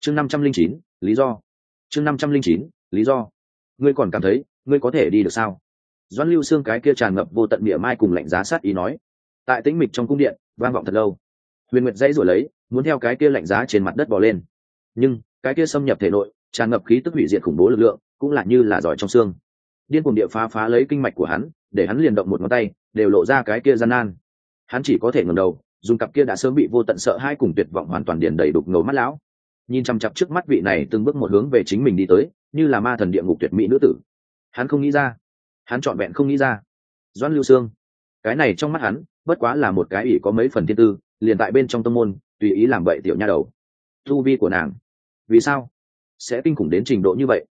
chương 509, lý do. chương 509, lý do. Ngươi còn cảm thấy ngươi có thể đi được sao? Doãn Lưu Xương cái kia tràn ngập vô tận địa mai cùng lạnh giá sát ý nói. Tại tĩnh mịch trong cung điện vang vọng thật lâu. Huyền Nguyệt dãy rồi lấy, muốn theo cái kia lạnh giá trên mặt đất bò lên, nhưng cái kia xâm nhập thể nội, tràn ngập khí tức hủy diệt khủng bố lực lượng, cũng là như là giỏi trong xương. Điên cuồng địa phá lấy kinh mạch của hắn, để hắn liền động một ngón tay, đều lộ ra cái kia gian nan. Hắn chỉ có thể ngẩng đầu, dùng cặp kia đã sớm bị vô tận sợ hãi cùng tuyệt vọng hoàn toàn điền đầy đục ngầu mắt lão, nhìn chăm chăm trước mắt vị này từng bước một hướng về chính mình đi tới, như là ma thần địa ngục tuyệt mỹ nữ tử. Hắn không nghĩ ra, hắn trọn vẹn không nghĩ ra. Doãn Lưu Xương, cái này trong mắt hắn, bất quá là một cái ỷ có mấy phần thiên tư, liền tại bên trong tông môn, tùy ý làm bậy tiểu nha đầu. Tu vi của nàng, vì sao sẽ kinh khủng đến trình độ như vậy?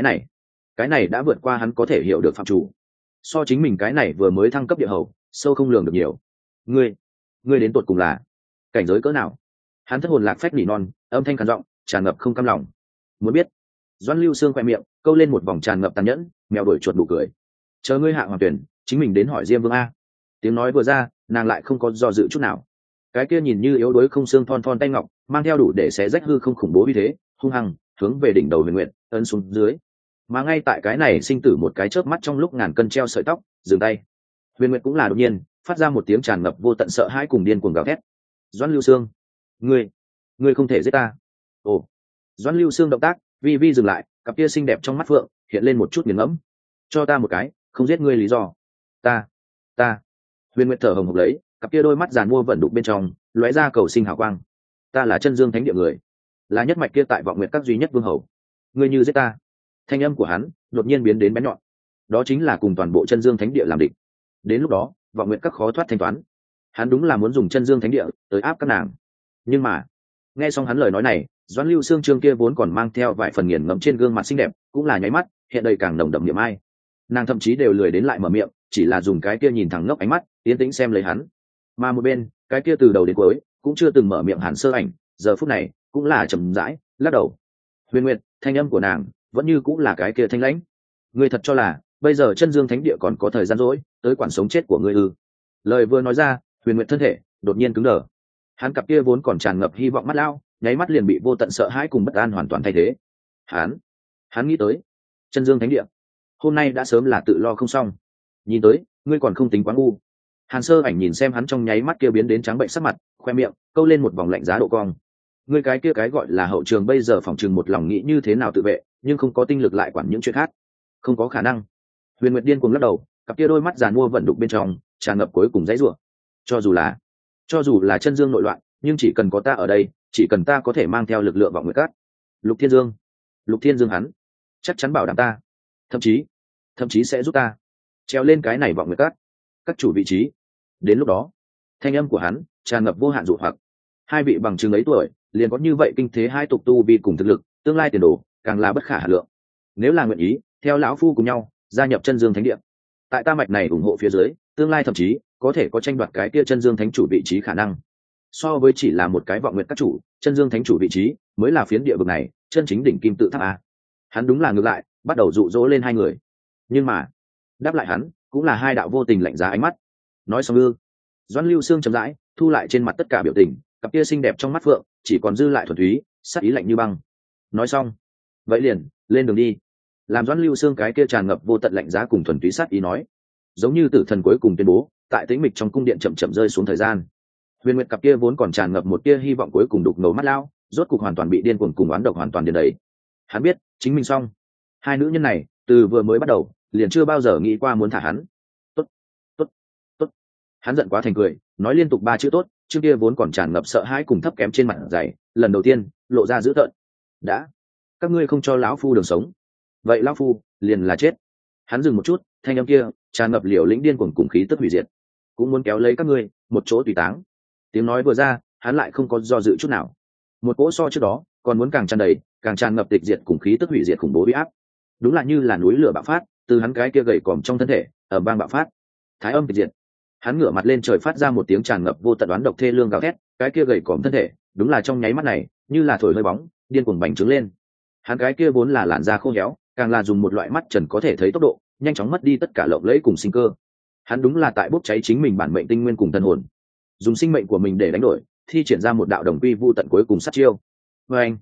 Cái này đã vượt qua hắn có thể hiểu được phạm chủ. So chính mình cái này vừa mới thăng cấp địa hầu, sâu không lường được nhiều. Ngươi đến tột cùng là cảnh giới cỡ nào? Hắn thất hồn lạc phách nỉ non, âm thanh khàn giọng, tràn ngập không cam lòng. Muốn biết? Doãn Lưu Xương khoe miệng câu lên một vòng tràn ngập tàn nhẫn, mèo đuổi chuột nụ cười. Chờ ngươi hạ hoàng tuyển, chính mình đến hỏi Diêm Vương a. Tiếng nói vừa ra, nàng lại không có do dự chút nào. Cái kia nhìn như yếu đuối không xương thon thon tay ngọc, mang theo đủ để xé rách hư không khủng bố uy thế, hung hăng hướng về đỉnh đầu Huyền Nguyệt ấn xuống dưới. Mà ngay tại cái này sinh tử một cái chớp mắt trong lúc ngàn cân treo sợi tóc, dừng tay. Huyền Nguyệt cũng là đột nhiên phát ra một tiếng tràn ngập vô tận sợ hãi cùng điên cuồng gào thét. Doãn Lưu Xương, ngươi không thể giết ta. Ồ. Doãn Lưu Xương động tác vi vi dừng lại, cặp kia xinh đẹp trong mắt phượng hiện lên một chút nghiền ngẫm. Cho ta một cái không giết ngươi lý do. Ta. Huyền Nguyệt thở hồng hộc lấy, cặp kia đôi mắt giàn mua vẫn đục bên trong lóe ra cầu sinh hào quang. Ta là Chân Dương Thánh Địa người, là nhất mạch kia tại Vọng Nguyệt các duy nhất vương hầu. Ngươi như giết ta. Thanh âm của hắn đột nhiên biến đến bén nhọn. Đó chính là cùng toàn bộ Chân Dương Thánh Địa làm địch. Đến lúc đó, Vọng Nguyệt các khó thoát thanh toán. Hắn đúng là muốn dùng Chân Dương Thánh Địa tới áp các nàng. Nhưng mà, nghe xong hắn lời nói này, Doãn Lưu Xương trương kia vốn còn mang theo vài phần nghiền ngẫm trên gương mặt xinh đẹp, cũng là nháy mắt hiện đầy càng nồng đậm niềm ai. Nàng thậm chí đều lười đến lại mở miệng, chỉ là dùng cái kia nhìn thẳng ngốc ánh mắt tiến tĩnh xem lấy hắn. Mà một bên, cái kia từ đầu đến cuối cũng chưa từng mở miệng Hàn Sơ Ảnh, giờ phút này cũng là chậm rãi lắc đầu. Huyền Nguyệt, thanh âm của nàng vẫn như cũng là cái kia thanh lãnh. Ngươi thật cho là bây giờ Chân Dương Thánh Địa còn có thời gian rỗi tới quản sống chết của ngươi ư? Lời vừa nói ra, Huyền Nguyệt thân thể đột nhiên cứng đờ. Hắn cặp kia vốn còn tràn ngập hy vọng mắt lao, nháy mắt liền bị vô tận sợ hãi cùng bất an hoàn toàn thay thế. Hắn nghĩ tới, Chân Dương Thánh Địa hôm nay đã sớm là tự lo không xong. Nhìn tới, ngươi còn không tính quá ngu. Hàn Sơ Ảnh nhìn xem hắn trong nháy mắt kia biến đến trắng bệnh sắc mặt, khoe miệng câu lên một vòng lạnh giá độ cong. Ngươi cái kia cái gọi là hậu trường bây giờ phòng trường một lòng nghĩ như thế nào tự vệ, nhưng không có tinh lực lại quản những chuyện khác. Không có khả năng. Huyền Nguyệt điên cuồng lắc đầu, cặp kia đôi mắt giàn mua vận đục bên trong tràn ngập cuối cùng dãy rủa. Cho dù là Chân Dương nội loạn, nhưng chỉ cần có ta ở đây, chỉ cần ta có thể mang theo lực lượng Vọng Nguyệt Các, Lục Thiên Dương hắn chắc chắn bảo đảm ta, thậm chí sẽ giúp ta treo lên cái này Vọng Nguyệt các chủ vị trí. Đến lúc đó, thanh âm của hắn tràn ngập vô hạn dụ hoặc. Hai vị bằng chứng ấy tuổi liền có như vậy kinh thế hai tục tu vi cùng thực lực, tương lai tiền đồ càng là bất khả hà lượng. Nếu là nguyện ý theo lão phu cùng nhau gia nhập Chân Dương Thánh Địa, tại ta mạch này ủng hộ phía dưới, tương lai thậm chí có thể có tranh đoạt cái kia Chân Dương Thánh chủ vị trí khả năng. So với chỉ là một cái Vọng Nguyệt các chủ, Chân Dương Thánh chủ vị trí mới là phiến địa vực này chân chính đỉnh kim tự tháp a. Hắn đúng là ngược lại bắt đầu dụ dỗ lên hai người, nhưng mà đáp lại hắn cũng là hai đạo vô tình lạnh giá ánh mắt. Nói xong ư? Doãn Lưu Xương chậm rãi thu lại trên mặt tất cả biểu tình, cặp kia xinh đẹp trong mắt phượng chỉ còn dư lại thuần túy sắc ý lạnh như băng. Nói xong, vậy liền lên đường đi. Làm Doãn Lưu Xương cái kia tràn ngập vô tận lạnh giá cùng thuần túy sát ý nói, giống như tử thần cuối cùng tuyên bố, tại tĩnh mịch trong cung điện chậm chậm rơi xuống thời gian. Huyền Nguyệt cặp kia vốn còn tràn ngập một tia hy vọng cuối cùng đục ngầu mắt lao, rốt cục hoàn toàn bị điên cuồng cùng oán độc hoàn toàn điên đầy. Hắn biết, chính mình xong. Hai nữ nhân này, từ vừa mới bắt đầu, liền chưa bao giờ nghĩ qua muốn thả hắn. Tốt. Hắn giận quá thành cười, nói liên tục ba chữ tốt, chương kia vốn còn tràn ngập sợ hãi cùng thấp kém trên mặt dày, lần đầu tiên lộ ra dữ tợn. Đã, các ngươi không cho lão phu đường sống, vậy lão phu liền là chết. Hắn dừng một chút, thanh âm kia tràn ngập liều lĩnh điên cuồng cùng khí tức hủy diệt, cũng muốn kéo lấy các ngươi một chỗ tùy táng. Tiếng nói vừa ra, hắn lại không có do dự chút nào. Một cỗ so trước đó còn muốn càng tràn đầy, càng tràn ngập tịch diệt cùng khí tức hủy diệt khủng bố uy áp. Đúng là như là núi lửa bạo phát, từ hắn cái kia gầy còm trong thân thể ở bang bạo phát. Thái âm tịch diệt. Hắn ngửa mặt lên trời phát ra một tiếng tràn ngập vô tận đoán độc thê lương gào thét, cái kia gầy còm thân thể, đúng là trong nháy mắt này, như là thổi hơi bóng, điên cuồng bành trướng lên. Hắn cái kia vốn là làn da khô héo, càng là dùng một loại mắt trần có thể thấy tốc độ, nhanh chóng mất đi tất cả lộng lẫy cùng sinh cơ. Hắn đúng là tại bốc cháy chính mình bản mệnh tinh nguyên cùng thần hồn, dùng sinh mệnh của mình để đánh đổi, thi triển ra một đạo đồng quy vu tận cuối cùng sát chiêu. Và anh,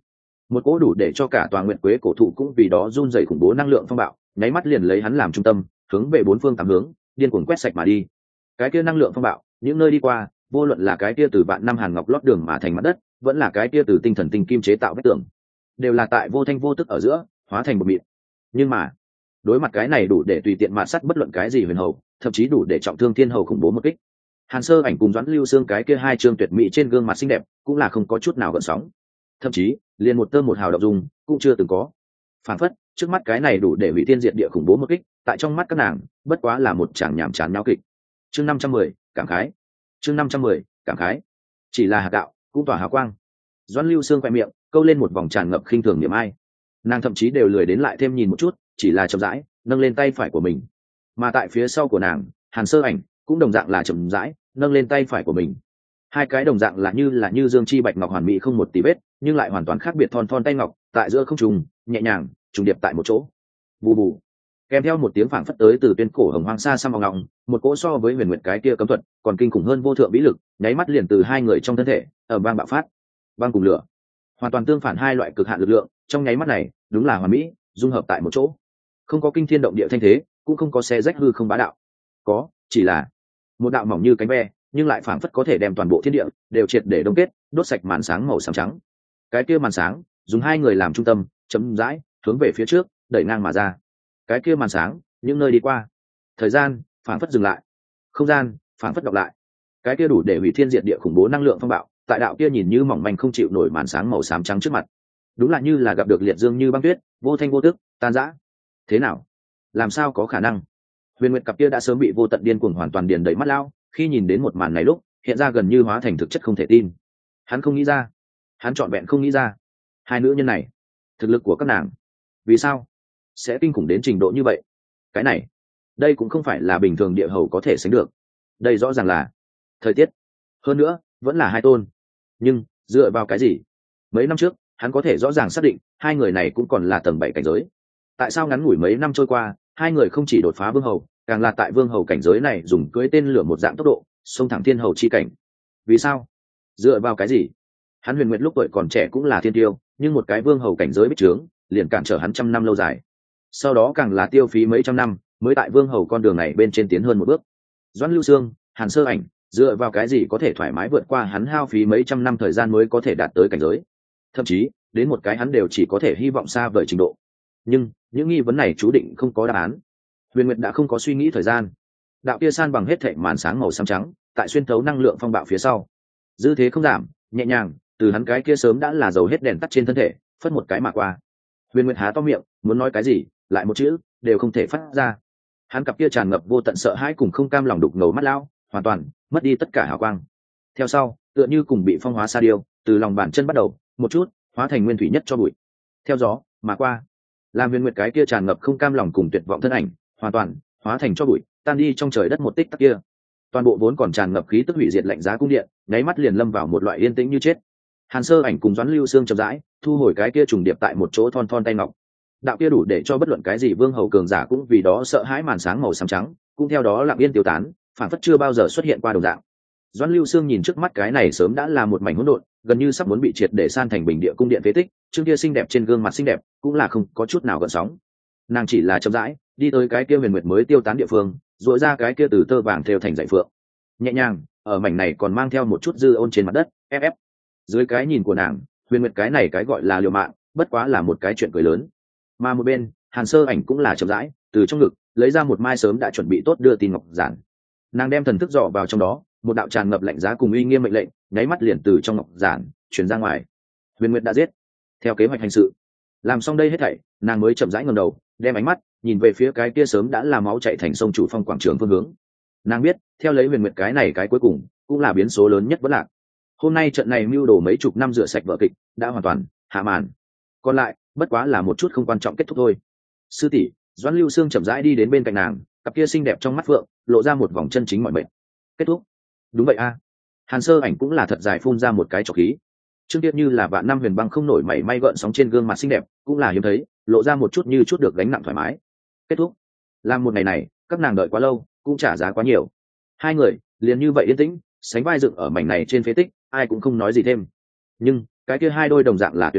một cỗ đủ để cho cả tòa nguyệt quế cổ thụ cũng vì đó run rẩy khủng bố năng lượng phong bạo nháy mắt liền lấy hắn làm trung tâm, hướng về bốn phương tám hướng điên cuồng quét sạch mà đi. Cái kia năng lượng phong bạo những nơi đi qua, vô luận là cái kia từ vạn năm hàn ngọc lót đường mà thành mặt đất, vẫn là cái kia từ tinh thần tinh kim chế tạo vách tường, đều là tại vô thanh vô tức ở giữa hóa thành một mịn. Nhưng mà đối mặt cái này đủ để tùy tiện mạt sắt bất luận cái gì huyền hầu, thậm chí đủ để trọng thương thiên hầu khủng bố một kích, Hàn Sơ Ảnh cùng Doãn Lưu Xương cái kia hai trương tuyệt mỹ trên gương mặt xinh đẹp cũng là không có chút nào gợn sóng, thậm chí liền một tơ một hào động dung cũng chưa từng có. Phản phất trước mắt cái này đủ để hủy thiên diệt địa khủng bố một kích, tại trong mắt các nàng bất quá là một tràng nhảm chán nháo kịch. Chương 510, cảm khái. Chương 510, cảm khái. Chỉ là hạt gạo cũng tỏa hào quang. Doãn Lưu Xương quẹt miệng câu lên một vòng tràn ngập khinh thường niệm ai. Nàng thậm chí đều lười đến lại thêm nhìn một chút, chỉ là chậm rãi nâng lên tay phải của mình. Mà tại phía sau của nàng, Hàn Sơ Ảnh cũng đồng dạng là chậm rãi nâng lên tay phải của mình. Hai cái đồng dạng là như dương chi bạch ngọc hoàn mỹ không một tí vết, nhưng lại hoàn toàn khác biệt thon thon tay ngọc, tại giữa không trùng, nhẹ nhàng trùng điệp tại một chỗ. Bù bù. Kèm theo một tiếng phảng phất tới từ tuyên cổ hồng hoang xa xăm ngọng, một cỗ so với huyền nguyệt cái kia cấm thuật còn kinh khủng hơn vô thượng vĩ lực, nháy mắt liền từ hai người trong thân thể ở bang bạo phát. Băng cùng lửa, hoàn toàn tương phản hai loại cực hạn lực lượng, trong nháy mắt này, đúng là hoàn mỹ, dung hợp tại một chỗ. Không có kinh thiên động địa thanh thế, cũng không có xé rách hư không bá đạo. Có, chỉ là một đạo mỏng như cánh ve, nhưng lại phảng phất có thể đem toàn bộ thiên địa đều triệt để đông kết, đốt sạch màn sáng màu xám trắng. Cái kia màn sáng, dùng hai người làm trung tâm, chấm dãi hướng về phía trước, đẩy ngang mà ra. Cái kia màn sáng, những nơi đi qua, thời gian phảng phất dừng lại, không gian phảng phất đọc lại. Cái kia đủ để hủy thiên diệt địa khủng bố năng lượng phong bạo, tại đạo kia nhìn như mỏng manh không chịu nổi màn sáng màu xám trắng trước mặt, đúng là như là gặp được liệt dương như băng tuyết, vô thanh vô tức, tan rã. Thế nào? Làm sao có khả năng? Huyền Nguyệt cặp kia đã sớm bị vô tận điên cuồng hoàn toàn điền đầy mắt lao, khi nhìn đến một màn này lúc, hiện ra gần như hóa thành thực chất không thể tin. Hắn không nghĩ ra, hắn trọn vẹn không nghĩ ra, hai nữ nhân này, thực lực của các nàng, vì sao sẽ kinh khủng đến trình độ như vậy? Cái này, đây cũng không phải là bình thường địa hầu có thể sánh được. Đây rõ ràng là thời tiết, hơn nữa vẫn là hai tôn. Nhưng dựa vào cái gì? Mấy năm trước, hắn có thể rõ ràng xác định hai người này cũng còn là tầng 7 cảnh giới. Tại sao ngắn ngủi mấy năm trôi qua, hai người không chỉ đột phá vương hầu, càng là tại vương hầu cảnh giới này dùng cưỡi tên lửa một dạng tốc độ xông thẳng thiên hầu chi cảnh? Vì sao? Dựa vào cái gì? Hắn Huyền Nguyệt lúc tuổi còn trẻ cũng là thiên tiêu, nhưng một cái vương hầu cảnh giới bích trướng liền cản trở hắn trăm năm lâu dài, sau đó càng là tiêu phí mấy trăm năm mới tại vương hầu con đường này bên trên tiến hơn một bước. Doãn Lưu Xương, Hàn Sơ Ảnh, dựa vào cái gì có thể thoải mái vượt qua hắn hao phí mấy trăm năm thời gian mới có thể đạt tới cảnh giới? Thậm chí đến một cái hắn đều chỉ có thể hy vọng xa vời trình độ. Nhưng những nghi vấn này chú định không có đáp án. Huyền Nguyệt đã không có suy nghĩ thời gian, đạo kia san bằng hết thảy màn sáng màu xám trắng, tại xuyên thấu năng lượng phong bạo phía sau, dư thế không giảm, nhẹ nhàng từ hắn cái kia sớm đã là dầu hết đèn tắt trên thân thể phất một cái mà qua. Huyền Nguyệt há to miệng muốn nói cái gì, lại một chữ đều không thể phát ra. Hắn cặp kia tràn ngập vô tận sợ hãi cùng không cam lòng đục ngầu mắt lao, hoàn toàn mất đi tất cả hào quang. Theo sau, tựa như cùng bị phong hóa sa điêu, từ lòng bàn chân bắt đầu, một chút hóa thành nguyên thủy nhất cho bụi. Theo gió mà qua, làm Huyền Nguyệt cái kia tràn ngập không cam lòng cùng tuyệt vọng thân ảnh, hoàn toàn hóa thành cho bụi, tan đi trong trời đất một tích tắc kia. Toàn bộ vốn còn tràn ngập khí tức hủy diệt lạnh giá cung điện, nháy mắt liền lâm vào một loại yên tĩnh như chết. Hàn Sơ Ảnh cùng Doãn Lưu Xương chậm rãi thu hồi cái kia trùng điệp tại một chỗ thon thon tay ngọc. Đạo kia đủ để cho bất luận cái gì vương hầu cường giả cũng vì đó sợ hãi màn sáng màu xám trắng, cũng theo đó lặng yên tiêu tán, phản phất chưa bao giờ xuất hiện qua đồng dạng. Doãn Lưu Xương nhìn trước mắt cái này sớm đã là một mảnh hỗn độn, gần như sắp muốn bị triệt để san thành bình địa cung điện phế tích, chương kia xinh đẹp trên gương mặt xinh đẹp cũng là không có chút nào gợn sóng. Nàng chỉ là chậm rãi đi tới cái kia Huyền Nguyệt mới tiêu tán địa phương, duỗi ra cái kia từ tơ vàng thêu thành dải phượng, nhẹ nhàng ở mảnh này còn mang theo một chút dư ôn trên mặt đất ép. Dưới cái nhìn của nàng, Huyền Nguyệt cái này cái gọi là liều mạng, bất quá là một cái chuyện cười lớn. Mà một bên, Hàn Sơ Ảnh cũng là chậm rãi từ trong ngực lấy ra một mai sớm đã chuẩn bị tốt đưa tin ngọc giản. Nàng đem thần thức dò vào trong đó, một đạo tràn ngập lạnh giá cùng uy nghiêm mệnh lệnh nháy mắt liền từ trong ngọc giản truyền ra ngoài. Huyền Nguyệt đã giết, theo kế hoạch hành sự. Làm xong đây hết thảy, nàng mới chậm rãi ngẩng đầu, đem ánh mắt nhìn về phía cái kia sớm đã là máu chảy thành sông chủ phong quảng trường phương hướng. Nàng biết, theo lấy Huyền Nguyệt cái này cái cuối cùng, cũng là biến số lớn nhất vẫn lạc. Hôm nay trận này mưu đồ mấy chục năm rửa sạch vở kịch đã hoàn toàn hạ màn, còn lại bất quá là một chút không quan trọng kết thúc thôi. Sư tỷ. Doãn Lưu Xương chậm rãi đi đến bên cạnh nàng, cặp kia xinh đẹp trong mắt phượng lộ ra một vòng chân chính mọi mệnh. Kết thúc? Đúng vậy a. Hàn Sơ Ảnh cũng là thật dài phun ra một cái trọc khí. Trương Tiết như là vạn năm huyền băng không nổi mảy may gợn sóng trên gương mặt xinh đẹp, cũng là hiếm thấy, lộ ra một chút như chút được gánh nặng thoải mái. Kết thúc? Làm một ngày này, các nàng đợi quá lâu, cũng trả giá quá nhiều. Hai người liền như vậy yên tĩnh, sánh vai dựng ở mảnh này trên phế tích, ai cũng không nói gì thêm. Nhưng cái kia hai đôi đồng dạng là tuyệt mỹ,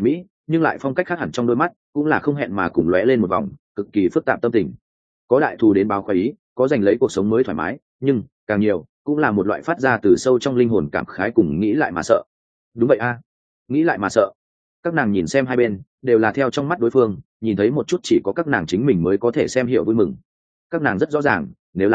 nhưng lại phong cách khác hẳn trong đôi mắt cũng là không hẹn mà cùng lóe lên một vòng cực kỳ phức tạp tâm tình. Có đại thù đến báo khoái ý, có giành lấy cuộc sống mới thoải mái, nhưng càng nhiều cũng là một loại phát ra từ sâu trong linh hồn cảm khái cùng nghĩ lại mà sợ. Đúng vậy a, nghĩ lại mà sợ. Các nàng nhìn xem hai bên đều là theo trong mắt đối phương nhìn thấy một chút chỉ có các nàng chính mình mới có thể xem hiểu vui mừng. Các nàng rất rõ ràng,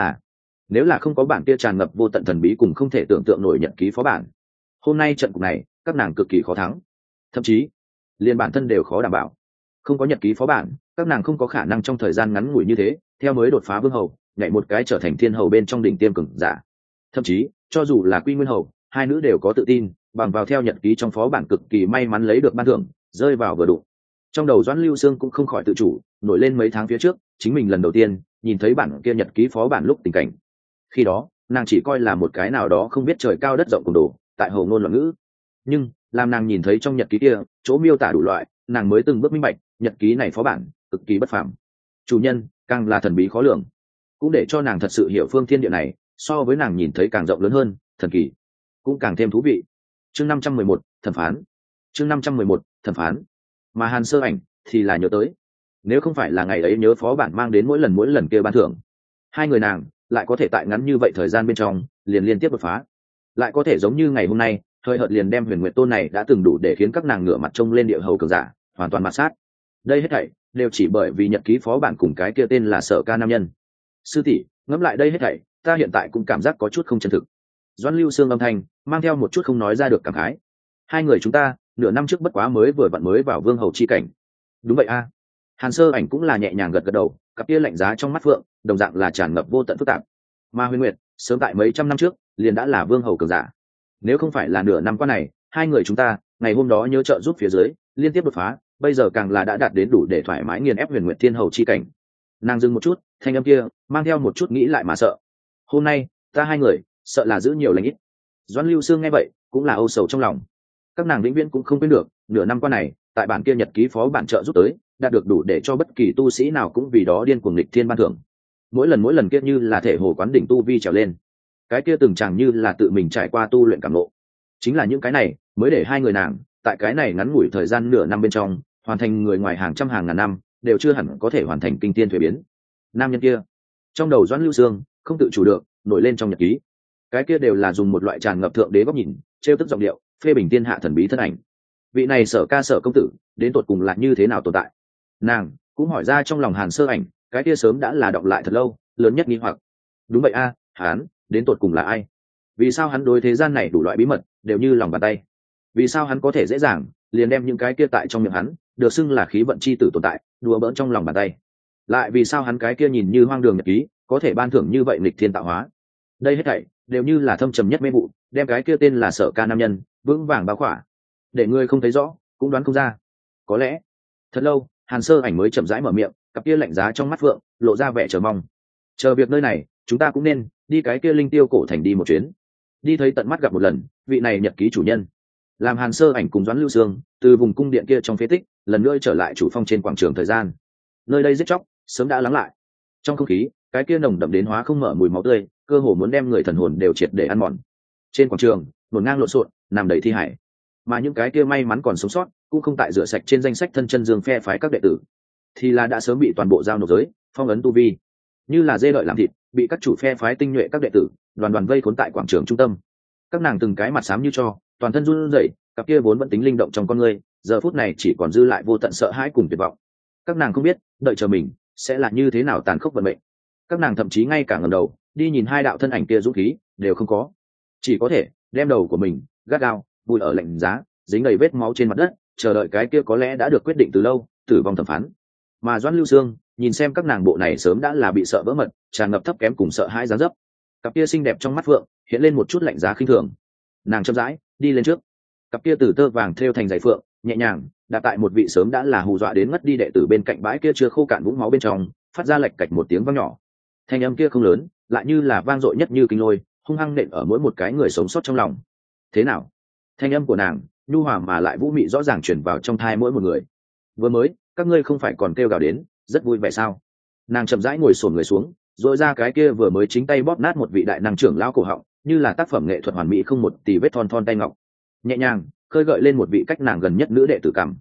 nếu là không có bản kia tràn ngập vô tận thần bí cùng không thể tưởng tượng nổi nhật ký phó bản, hôm nay trận cục này các nàng cực kỳ khó thắng, thậm chí liền bản thân đều khó đảm bảo. Không có nhật ký phó bản, các nàng không có khả năng trong thời gian ngắn ngủi như thế theo mới đột phá vương hầu nhảy một cái trở thành thiên hầu bên trong đỉnh tiêm cường giả. Thậm chí cho dù là quy nguyên hầu, hai nữ đều có tự tin bằng vào theo nhật ký trong phó bản cực kỳ may mắn lấy được ban thưởng rơi vào vừa đụng. Trong đầu Doãn Lưu Sương cũng không khỏi tự chủ nổi lên mấy tháng phía trước chính mình lần đầu tiên nhìn thấy bản kia nhật ký phó bản lúc tình cảnh. Khi đó nàng chỉ coi là một cái nào đó không biết trời cao đất rộng cùng đồ tại hầu ngôn loạn ngữ, nhưng làm nàng nhìn thấy trong nhật ký kia chỗ miêu tả đủ loại, nàng mới từng bước minh bạch nhật ký này phó bản cực kỳ bất phàm, chủ nhân càng là thần bí khó lường, cũng để cho nàng thật sự hiểu phương thiên địa này so với nàng nhìn thấy càng rộng lớn hơn, thần kỳ cũng càng thêm thú vị. Chương 511, thẩm phán. Chương 511, thẩm phán. Mà Hàn Sơ Ảnh thì là nhớ tới, nếu không phải là ngày ấy nhớ phó bản mang đến mỗi lần kia ban thưởng, hai người nàng lại có thể tại ngắn như vậy thời gian bên trong liền liên tiếp đột phá, lại có thể giống như ngày hôm nay thời hợt liền đem Huyền Nguyệt Tôn này đã từng đủ để khiến các nàng ngửa mặt trông lên địa hầu cường giả hoàn toàn mặt sát. Đây hết thảy đều chỉ bởi vì nhật ký phó bản cùng cái kia tên là Sở Ca nam nhân. Sư tỷ, ngẫm lại đây hết thảy, ta hiện tại cũng cảm giác có chút không chân thực. Doãn Lưu Sương âm thanh mang theo một chút không nói ra được cảm khái. Hai người chúng ta nửa năm trước bất quá mới vào vương hầu chi cảnh. Đúng vậy a. Hàn Sơ Ảnh cũng là nhẹ nhàng gật gật đầu, cặp kia lạnh giá trong mắt phượng đồng dạng là tràn ngập vô tận phức tạp. Mà Huyền Nguyệt sớm tại mấy trăm năm trước liền đã là vương hầu cường giả. Nếu không phải là nửa năm qua này hai người chúng ta ngày hôm đó nhớ trợ giúp phía dưới liên tiếp đột phá, bây giờ càng là đã đạt đến đủ để thoải mái nghiền ép Huyền Nguyệt thiên hầu chi cảnh. Nàng dừng một chút, thanh âm kia mang theo một chút nghĩ lại mà sợ. Hôm nay ta hai người sợ là giữ nhiều lành ít. Doãn Lưu Sương nghe vậy cũng là âu sầu trong lòng. Các nàng vĩnh viễn cũng không quên được nửa năm qua này tại bản kia nhật ký phó bản trợ giúp tới đạt được đủ để cho bất kỳ tu sĩ nào cũng vì đó điên cuồng nghịch thiên ban thưởng. Mỗi lần kia như là thể hồ quán đỉnh tu vi trèo lên, cái kia từng chàng như là tự mình trải qua tu luyện cảm ngộ. Chính là những cái này mới để hai người nàng tại cái này ngắn ngủi thời gian nửa năm bên trong hoàn thành người ngoài hàng trăm hàng ngàn năm đều chưa hẳn có thể hoàn thành kinh tiên thuế biến. Nam nhân kia trong đầu Doãn Lưu Sương không tự chủ được nổi lên trong nhật ký, cái kia đều là dùng một loại tràn ngập thượng đế góc nhìn trêu tức giọng điệu phê bình thiên hạ thần bí thân ảnh. Vị này Sở Ca Sở công tử đến tột cùng là như thế nào tồn tại? Nàng cũng hỏi ra trong lòng Hàn Sơ Ảnh cái kia sớm đã là đọng lại thật lâu lớn nhất nghi hoặc. Đúng vậy a, hắn đến tột cùng là ai? Vì sao hắn đối thế gian này đủ loại bí mật đều như lòng bàn tay? Vì sao hắn có thể dễ dàng liền đem những cái kia tại trong miệng hắn được xưng là khí vận chi tử tồn tại đùa bỡn trong lòng bàn tay? Lại vì sao hắn cái kia nhìn như hoang đường nhật ký có thể ban thưởng như vậy nghịch thiên tạo hóa? Đây hết thảy đều như là thâm trầm nhất mê vụ đem cái kia tên là Sở Ca nam nhân vững vàng bao khỏa, để ngươi không thấy rõ cũng đoán không ra. Có lẽ thật lâu Hàn Sơ Ảnh mới chậm rãi mở miệng, cặp kia lạnh giá trong mắt phượng lộ ra vẻ chờ mong. Chờ việc nơi này chúng ta cũng nên đi cái kia linh tiêu cổ thành đi một chuyến, đi thấy tận mắt gặp một lần vị này nhật ký chủ nhân. Làm Hàn Sơ Ảnh cùng Doãn Lưu Sương từ vùng cung điện kia trong phế tích lần nữa trở lại chủ phong trên quảng trường thời gian, nơi đây giết chóc sớm đã lắng lại. Trong không khí cái kia nồng đậm đến hóa không mở mùi máu tươi cơ hồ muốn đem người thần hồn đều triệt để ăn mòn. Trên quảng trường ngổn ngang lộn xộn nằm đầy thi hải, mà những cái kia may mắn còn sống sót cũng không tại rửa sạch trên danh sách thân chân dương phe phái các đệ tử, thì là đã sớm bị toàn bộ giao nộp giới phong ấn tu vi, như là dê đợi làm thịt, bị các chủ phe phái tinh nhuệ các đệ tử đoàn đoàn vây khốn tại quảng trường trung tâm. Các nàng từng cái mặt xám như tro, toàn thân run rẩy, cặp kia vốn vẫn tính linh động trong con người giờ phút này chỉ còn dư lại vô tận sợ hãi cùng tuyệt vọng. Các nàng không biết đợi chờ mình sẽ là như thế nào tàn khốc vận mệnh. Các nàng thậm chí ngay cả ngẩng đầu đi nhìn hai đạo thân ảnh kia dũng khí đều không có, chỉ có thể đem đầu của mình gắt gao vùi ở lạnh giá dính đầy vết máu trên mặt đất, chờ đợi cái kia có lẽ đã được quyết định từ lâu tử vong thẩm phán. Mà Doãn Lưu Sương nhìn xem các nàng bộ này sớm đã là bị sợ vỡ mật, tràn ngập thấp kém cùng sợ hãi dáng dấp, cặp kia xinh đẹp trong mắt phượng hiện lên một chút lạnh giá khinh thường. Nàng chậm rãi đi lên trước, cặp kia từ tơ vàng thêu thành giày phượng nhẹ nhàng đặt tại một vị sớm đã là hù dọa đến ngất đi đệ tử bên cạnh bãi kia chưa khô cạn vũng máu bên trong, phát ra lạch cạch một tiếng vang nhỏ. Thanh âm kia không lớn, lại như là vang dội nhất như kinh lôi, hung hăng nện ở mỗi một cái người sống sót trong lòng. Thế nào? Thanh âm của nàng nhu hòa mà lại vũ mị rõ ràng truyền vào trong thai mỗi một người. Vừa mới các ngươi không phải còn kêu gào đến rất vui vẻ sao? Nàng chậm rãi ngồi xổm người xuống, rồi ra cái kia vừa mới chính tay bóp nát một vị đại năng trưởng lão cổ họng, như là tác phẩm nghệ thuật hoàn mỹ không một tì vết thon thon tay ngọc, nhẹ nhàng khơi gợi lên một vị cách nàng gần nhất nữ đệ tử cảm.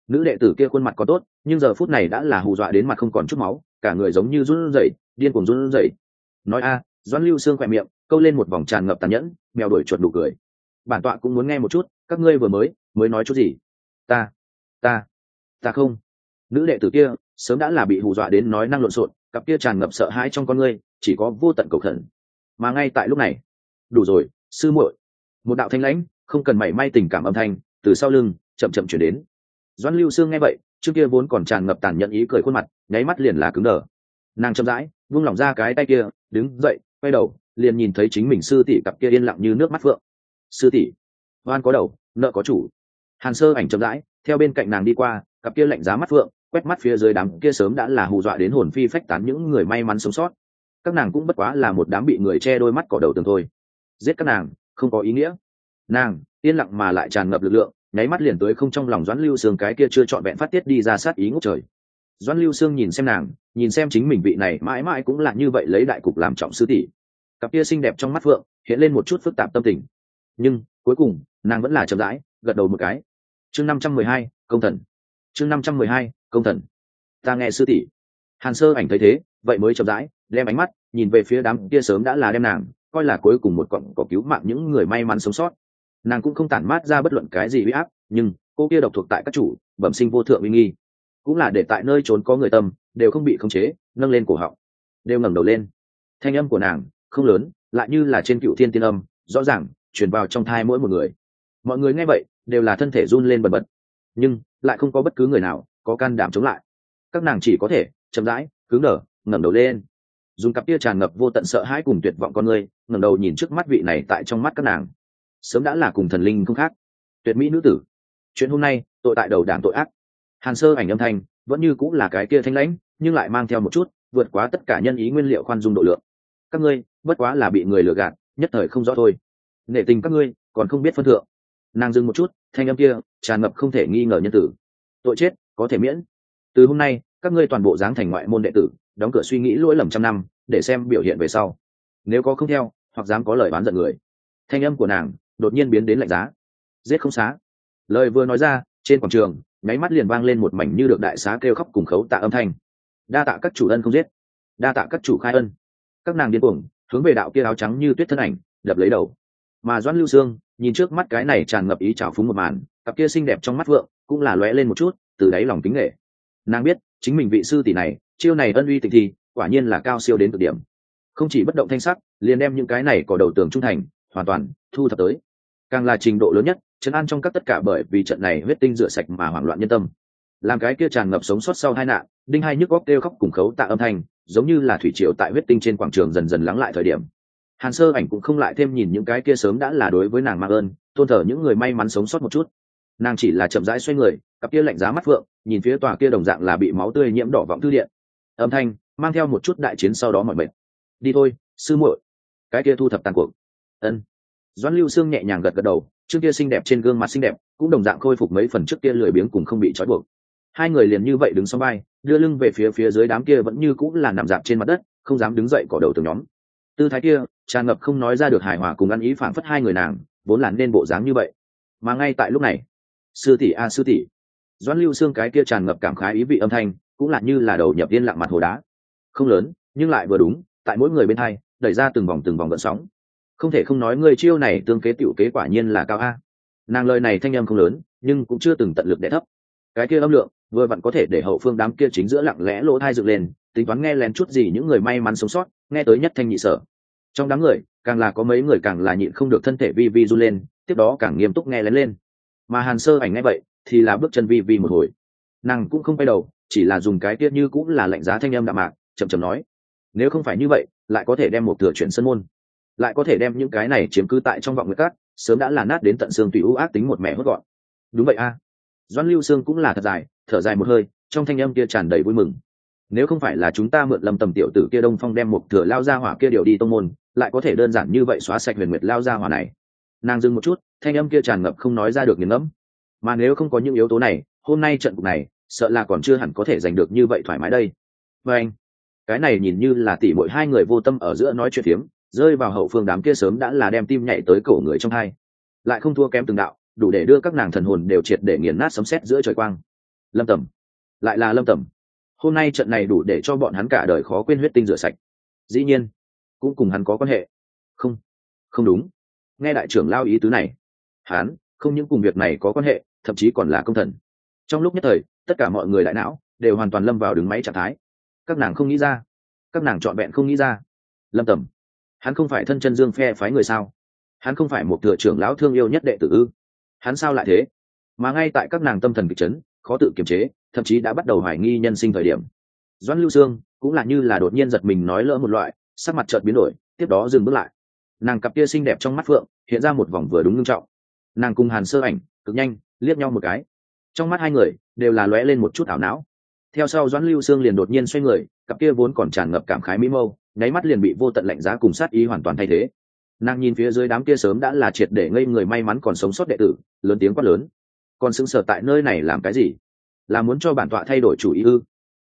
Nữ đệ tử kia khuôn mặt có tốt, nhưng giờ phút này đã là hù dọa đến mặt không còn chút máu, cả người giống như run rẩy, điên cuồng run rẩy. Nói a, Doãn Lưu Sương khỏe miệng câu lên một vòng tràn ngập tàn nhẫn, mèo đuổi chuột nụ cười. Bản tọa cũng muốn nghe một chút, các ngươi vừa mới nói chút gì? Ta, ta, ta không. Nữ đệ tử kia sớm đã là bị hù dọa đến nói năng lộn xộn, cặp kia tràn ngập sợ hãi trong con ngươi, chỉ có vô tận cầu khẩn. Mà ngay tại lúc này, đủ rồi, sư muội. Một đạo thanh lãnh, không cần mảy may tình cảm âm thanh, từ sau lưng chậm chậm chuyển đến. Doãn Lưu Sương nghe vậy, trước kia vốn còn tràn ngập tàn nhẫn ý cười khuôn mặt, nháy mắt liền là cứng đờ. Nàng chậm rãi buông lỏng ra cái tay kia, đứng dậy, quay đầu, liền nhìn thấy chính mình sư tỷ cặp kia yên lặng như nước mắt phượng. Sư tỷ, oan có đầu, nợ có chủ. Hàn Sơ Ảnh chậm rãi theo bên cạnh nàng đi qua, cặp kia lạnh giá mắt phượng quét mắt phía dưới đám kia sớm đã là hù dọa đến hồn phi phách tán những người may mắn sống sót. Các nàng cũng bất quá là một đám bị người che đôi mắt cỏ đầu tường thôi. Giết các nàng không có ý nghĩa. Nàng yên lặng mà lại tràn ngập lực lượng, nháy mắt liền tới không trong lòng Doãn Lưu Sương cái kia chưa trọn vẹn phát tiết đi ra sát ý ngút trời. Doãn Lưu Sương nhìn xem nàng, nhìn xem chính mình vị này mãi mãi cũng là như vậy lấy đại cục làm trọng sư tỷ. Cặp kia xinh đẹp trong mắt phượng hiện lên một chút phức tạp tâm tình, nhưng cuối cùng nàng vẫn là chậm rãi gật đầu một cái. Chương 512, công thần. Chương 512, công thần. Ta nghe sư tỷ. Hàn Sơ Ảnh thấy thế, vậy mới chậm rãi đem ánh mắt nhìn về phía đám kia sớm đã là đem nàng coi là cuối cùng một cọng cỏ cứu mạng những người may mắn sống sót. Nàng cũng không tản mát ra bất luận cái gì uy áp, nhưng cô kia độc thuộc tại các chủ bẩm sinh vô thượng uy nghi, cũng là để tại nơi trốn có người tâm đều không bị khống chế, nâng lên cổ họng, đều ngẩng đầu lên. Thanh âm của nàng không lớn, lại như là trên cựu thiên tiên âm, rõ ràng truyền vào trong thai mỗi một người. Mọi người nghe vậy đều là thân thể run lên bần bật, nhưng lại không có bất cứ người nào có can đảm chống lại. Các nàng chỉ có thể chậm rãi cứng đờ ngẩng đầu lên, dùng cặp tia tràn ngập vô tận sợ hãi cùng tuyệt vọng con người ngẩng đầu nhìn trước mắt vị này tại trong mắt các nàng sớm đã là cùng thần linh không khác, tuyệt mỹ nữ tử. Chuyện hôm nay tội tại đầu đảng tội ác. Hàn Sơ Ảnh âm thanh vẫn như cũng là cái kia thanh lãnh, nhưng lại mang theo một chút vượt quá tất cả nhân ý nguyên liệu khoan dung độ lượng. Các ngươi bất quá là bị người lừa gạt, nhất thời không rõ thôi. Nể tình các ngươi còn không biết phân thượng. Nàng dừng một chút, thanh âm kia tràn ngập không thể nghi ngờ nhân tử. Tội chết có thể miễn. Từ hôm nay các ngươi toàn bộ giáng thành ngoại môn đệ tử, đóng cửa suy nghĩ lỗi lầm trăm năm, để xem biểu hiện về sau. Nếu có không theo hoặc dám có lời oán giận người. Thanh âm của nàng đột nhiên biến đến lạnh giá. Giết không xá. Lời vừa nói ra, trên quảng trường nháy mắt liền vang lên một mảnh như được đại xá kêu khóc cùng khấu tạ âm thanh. Đa tạ các chủ ân không giết, đa tạ các chủ khai ân. Các nàng điên cuồng hướng về đạo kia áo trắng như tuyết thân ảnh đập lấy đầu. Mà Doãn Lưu Sương nhìn trước mắt cái này tràn ngập ý trào phúng một màn, cặp kia xinh đẹp trong mắt vượng cũng là lóe lên một chút từ đáy lòng kính nghệ. Nàng biết chính mình vị sư tỷ này chiêu này ân uy tịch thì quả nhiên là cao siêu đến cực điểm, không chỉ bất động thanh sắc liền đem những cái này cỏ đầu tường trung thành hoàn toàn thu thập tới, càng là trình độ lớn nhất trấn an trong các tất cả bởi vì trận này huyết tinh rửa sạch mà hoảng loạn nhân tâm. Làm cái kia tràn ngập sống sót sau tai nạn đinh hai nhức góc kêu khóc cùng khấu tạ âm thanh giống như là thủy triều tại huyết tinh trên quảng trường dần dần lắng lại thời điểm, Hàn Sơ Ảnh cũng không lại thêm nhìn những cái kia sớm đã là đối với nàng mang ơn tôn thờ những người may mắn sống sót một chút. Nàng chỉ là chậm rãi xoay người, cặp kia lạnh giá mắt phượng nhìn phía tòa kia đồng dạng là bị máu tươi nhiễm đỏ vọng thư điện, âm thanh mang theo một chút đại chiến sau đó mọi bệnh. Đi thôi sư muội. Cái kia thu thập tàn cuộc. Ân. Doãn Lưu Sương nhẹ nhàng gật gật đầu, trước kia xinh đẹp trên gương mặt xinh đẹp cũng đồng dạng khôi phục mấy phần trước kia lười biếng cùng không bị trói buộc. Hai người liền như vậy đứng song vai, đưa lưng về phía dưới đám kia vẫn như cũng là nằm dạp trên mặt đất không dám đứng dậy cỏ đầu từng nhóm. Tư thái kia tràn ngập không nói ra được hài hòa cùng ăn ý, phảng phất hai người nàng vốn là nên bộ dáng như vậy. Mà ngay tại lúc này, sư tỷ a sư tỷ. Doãn Lưu Sương cái kia tràn ngập cảm khái ý vị âm thanh cũng là như là đầu nhập yên lặng mặt hồ đá, không lớn nhưng lại vừa đúng, tại mỗi người bên hai đẩy ra từng vòng gợn sóng. Không thể không nói người chiêu này tương kế tiểu kế quả nhiên là cao a. Nàng lời này thanh âm không lớn nhưng cũng chưa từng tận lực đè thấp, cái kia âm lượng vừa vặn có thể để hậu phương đám kia chính giữa lặng lẽ lỗ thai dựng lên, tính toán nghe lén chút gì những người may mắn sống sót nghe tới nhất thanh nhị sở. Trong đám người càng là có mấy người càng là nhịn không được thân thể vi vi run lên, tiếp đó càng nghiêm túc nghe lén lên. Mà Hàn Sơ Ảnh nghe vậy thì là bước chân vi vi một hồi, nàng cũng không quay đầu, chỉ là dùng cái kia như cũng là lạnh giá thanh âm đạm mạc chậm chậm nói: nếu không phải như vậy lại có thể đem một thừa chuyển sân môn, lại có thể đem những cái này chiếm cứ tại trong vọng nguyệt cát sớm đã là nát đến tận xương tùy ưu ác tính một mẹ hốt gọn. Đúng vậy a. Doãn Lưu Sương cũng là thật dài thở dài một hơi, trong thanh âm kia tràn đầy vui mừng. Nếu không phải là chúng ta mượn Lâm Tầm tiểu tử kia Đông Phong đem một thừa lao ra hỏa kia điều đi tông môn, lại có thể đơn giản như vậy xóa sạch Huyền Nguyệt lao ra hỏa này. Nàng dừng một chút, thanh âm kia tràn ngập không nói ra được nghiền ngẫm. Mà nếu không có những yếu tố này, hôm nay trận cục này sợ là còn chưa hẳn có thể giành được như vậy thoải mái đây. Và anh, cái này nhìn như là tỉ mỗi hai người vô tâm ở giữa nói chuyện phiếm, rơi vào hậu phương đám kia sớm đã là đem tim nhảy tới cổ người trong hai, lại không thua kém từng đạo, đủ để đưa các nàng thần hồn đều triệt để nghiền nát sấm sét giữa trời quang. Lâm Tầm, lại là Lâm Tầm. Hôm nay trận này đủ để cho bọn hắn cả đời khó quên huyết tinh rửa sạch. Dĩ nhiên cũng cùng hắn có quan hệ. Không, không đúng. Nghe đại trưởng lao ý tứ này, hắn không những cùng việc này có quan hệ, thậm chí còn là công thần. Trong lúc nhất thời, tất cả mọi người đại não đều hoàn toàn lâm vào đứng máy trạng thái. Các nàng không nghĩ ra, các nàng trọn vẹn không nghĩ ra. Lâm Tầm, hắn không phải thân chân dương phe phái người sao? Hắn không phải một thừa trưởng lão thương yêu nhất đệ tử ư? Hắn sao lại thế? Mà ngay tại các nàng tâm thần kịch chấn, khó tự kiềm chế, thậm chí đã bắt đầu hoài nghi nhân sinh thời điểm, Doãn Lưu Sương cũng là như là đột nhiên giật mình nói lỡ một loại, sắc mặt chợt biến đổi, tiếp đó dừng bước lại. Nàng cặp kia xinh đẹp trong mắt phượng hiện ra một vòng vừa đúng ngưng trọng. Nàng cùng Hàn Sơ Ảnh cực nhanh liếc nhau một cái, trong mắt hai người đều là lóe lên một chút ảo não. Theo sau Doãn Lưu Sương liền đột nhiên xoay người, cặp kia vốn còn tràn ngập cảm khái mỹ mâu nháy mắt liền bị vô tận lạnh giá cùng sát ý hoàn toàn thay thế. Nàng nhìn phía dưới đám kia sớm đã là triệt để ngây người may mắn còn sống sót đệ tử, lớn tiếng quát lớn: còn sững sờ tại nơi này làm cái gì? Là muốn cho bản tọa thay đổi chủ ý ư?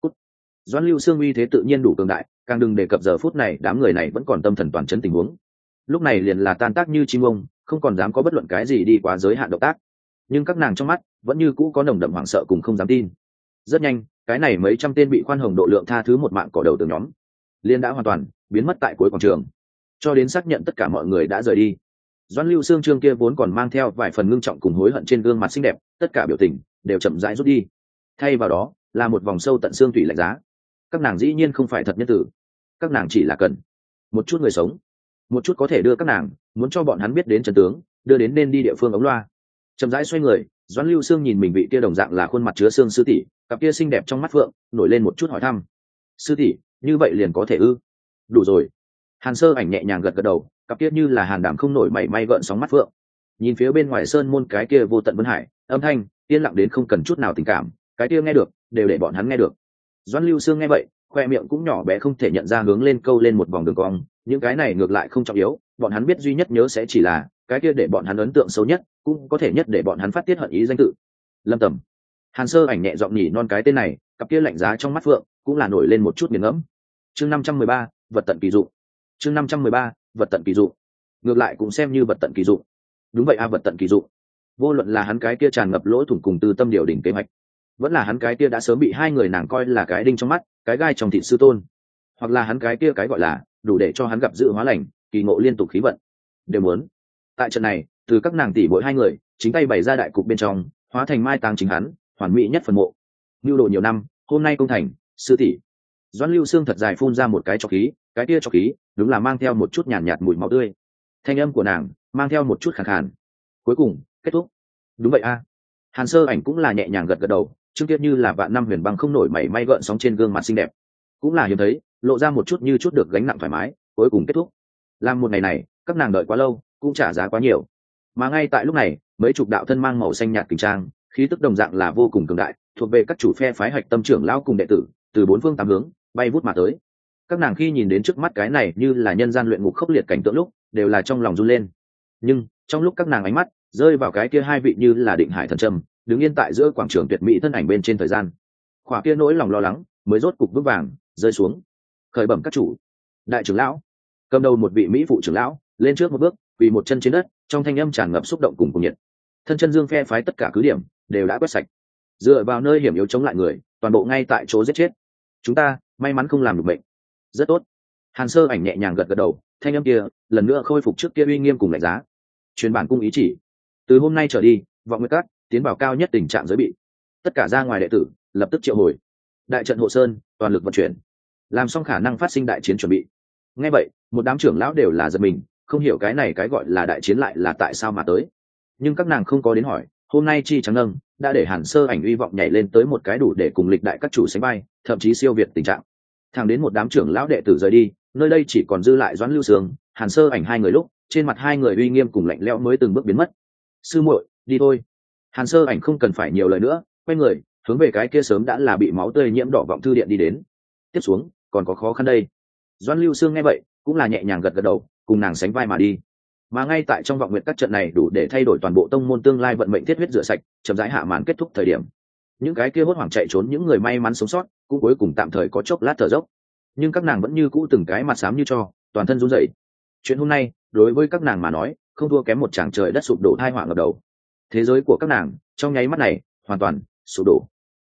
Doãn Lưu Sương uy thế tự nhiên đủ cường đại, càng đừng đề cập giờ phút này đám người này vẫn còn tâm thần toàn chấn tình huống. Lúc này liền là tan tác như chim ông, không còn dám có bất luận cái gì đi quá giới hạn động tác. Nhưng các nàng trong mắt vẫn như cũ có nồng đậm hoảng sợ cùng không dám tin. Rất nhanh, cái này mấy trăm tên bị khoan hồng độ lượng tha thứ một mạng cỏ đầu từ nhóm, liên đã hoàn toàn biến mất tại cuối quảng trường, cho đến xác nhận tất cả mọi người đã rời đi. Doãn Lưu Sương trương kia vốn còn mang theo vài phần ngưng trọng cùng hối hận trên gương mặt xinh đẹp, tất cả biểu tình đều chậm rãi rút đi. Thay vào đó là một vòng sâu tận xương tủy lạnh giá. Các nàng dĩ nhiên không phải thật nhân tử, các nàng chỉ là cần một chút người sống, một chút có thể đưa các nàng muốn cho bọn hắn biết đến chân tướng, đưa đến nên đi địa phương ống loa. Chậm rãi xoay người, Doãn Lưu Sương nhìn mình vị kia đồng dạng là khuôn mặt chứa xương sư tỷ, cặp kia xinh đẹp trong mắt phượng nổi lên một chút hỏi thăm: sư tỷ, như vậy liền có thể ư? Đủ rồi. Hàn Sơ Ảnh nhẹ nhàng gật gật đầu, cặp kia như là hàn đảm không nổi mảy may gợn sóng mắt phượng nhìn phía bên ngoài sơn môn cái kia vô tận vân hải, âm thanh yên lặng đến không cần chút nào tình cảm, cái kia nghe được đều để bọn hắn nghe được. Doãn Lưu Sương nghe vậy, khoe miệng cũng nhỏ bé không thể nhận ra hướng lên câu lên một vòng đường cong, những cái này ngược lại không trọng yếu, bọn hắn biết duy nhất nhớ sẽ chỉ là cái kia để bọn hắn ấn tượng xấu nhất, cũng có thể nhất để bọn hắn phát tiết hận ý danh tự: Lâm Tầm. Hàn Sơ Ảnh nhẹ giọng nhỉ non cái tên này, cặp kia lạnh giá trong mắt phượng cũng là nổi lên một chút nghiền ngẫm. Chương 513, vật tận kỳ dụng. Chương 513, vật tận kỳ dụng. Ngược lại cũng xem như vật tận kỳ dụng. Đúng vậy vật tận kỳ dụng. Vô luận là hắn cái kia tràn ngập lỗ thủng cùng tư tâm điều đỉnh kế hoạch, vẫn là hắn cái kia đã sớm bị hai người nàng coi là cái đinh trong mắt, cái gai trong thịt sư tôn, hoặc là hắn cái kia cái gọi là đủ để cho hắn gặp dự hóa lành, kỳ ngộ liên tục khí vận, đều muốn tại trận này từ các nàng tỷ muội hai người chính tay bày ra đại cục bên trong, hóa thành mai táng chính hắn hoàn mỹ nhất phần mộ. Nưu đồ nhiều năm, hôm nay công thành, sư tỷ. Doãn Lưu Sương thật dài phun ra một cái trọc khí, cái kia trọc khí đúng là mang theo một chút nhàn nhạt mùi máu tươi. Thanh âm của nàng mang theo một chút khàn khàn. Cuối cùng kết thúc. Đúng vậy Hàn Sơ Ảnh cũng là nhẹ nhàng gật gật đầu, chương tiết như là vạn năm huyền băng không nổi mảy may gợn sóng trên gương mặt xinh đẹp, cũng là hiếm thấy lộ ra một chút như chút được gánh nặng thoải mái. Cuối cùng kết thúc. Làm một ngày này các nàng đợi quá lâu, cũng trả giá quá nhiều. Mà ngay tại lúc này, mấy chục đạo thân mang màu xanh nhạt kình trang, khí tức đồng dạng là vô cùng cường đại, thuộc về các chủ phe phái hạch tâm trưởng lão cùng đệ tử, từ bốn phương tám hướng bay vút mà tới. Các nàng khi nhìn đến trước mắt cái này như là nhân gian luyện ngục khốc liệt cảnh tượng lúc, đều là trong lòng run lên. Nhưng trong lúc các nàng ánh mắt rơi vào cái kia hai vị như là định hải thần trầm đứng yên tại giữa quảng trường tuyệt mỹ thân ảnh bên trên thời gian, khỏa kia nỗi lòng lo lắng mới rốt cục vững vàng rơi xuống. Khởi bẩm các chủ. Đại trưởng lão cầm đầu một vị mỹ phụ trưởng lão lên trước một bước, quỳ một chân trên đất, trong thanh âm tràn ngập xúc động cùng nhiệt. Thân chân dương phe phái tất cả cứ điểm đều đã quét sạch, dựa vào nơi hiểm yếu chống lại người, toàn bộ ngay tại chỗ giết chết. Chúng ta may mắn không làm được bệnh. Rất tốt. Hàn Sơ Ảnh nhẹ nhàng gật gật đầu, thanh âm kia lần nữa khôi phục trước kia uy nghiêm cùng lạnh giá. Truyền bản cung ý chỉ, từ hôm nay trở đi, Vọng Nguyệt Các tiến vào cao nhất tình trạng giới bị, tất cả ra ngoài đệ tử lập tức triệu hồi. Đại trận hộ sơn toàn lực vận chuyển, làm xong khả năng phát sinh đại chiến chuẩn bị. Nghe vậy, một đám trưởng lão đều là giật mình, không hiểu cái này cái gọi là đại chiến lại là tại sao mà tới. Nhưng các nàng không có đến hỏi, hôm nay chi trắng nâng đã để Hàn Sơ Ảnh uy vọng nhảy lên tới một cái đủ để cùng lịch đại các chủ sánh vai, thậm chí siêu việt tình trạng. Thẳng đến một đám trưởng lão đệ tử rời đi, nơi đây chỉ còn dư lại Doãn Lưu Sương, Hàn Sơ Ảnh hai người lúc, trên mặt hai người uy nghiêm cùng lạnh lẽo mới từng bước biến mất. Sư muội, đi thôi. Hàn Sơ Ảnh không cần phải nhiều lời nữa, quay người hướng về cái kia sớm đã là bị máu tươi nhiễm đỏ vọng thư điện đi đến. Tiếp xuống còn có khó khăn đây. Doãn Lưu Sương nghe vậy cũng là nhẹ nhàng gật gật đầu, cùng nàng sánh vai mà đi. Mà ngay tại trong Vọng Nguyệt Các trận này đủ để thay đổi toàn bộ tông môn tương lai vận mệnh thiết huyết rửa sạch, chậm rãi hạ màn kết thúc thời điểm, những cái kia hốt hoảng chạy trốn những người may mắn sống sót cũng cuối cùng tạm thời có chốc lát thở dốc. Nhưng các nàng vẫn như cũ từng cái mặt xám như tro, toàn thân run rẩy. Chuyện hôm nay đối với các nàng mà nói không thua kém một tràng trời đất sụp đổ tai họa ngập đầu. Thế giới của các nàng trong nháy mắt này hoàn toàn sụp đổ.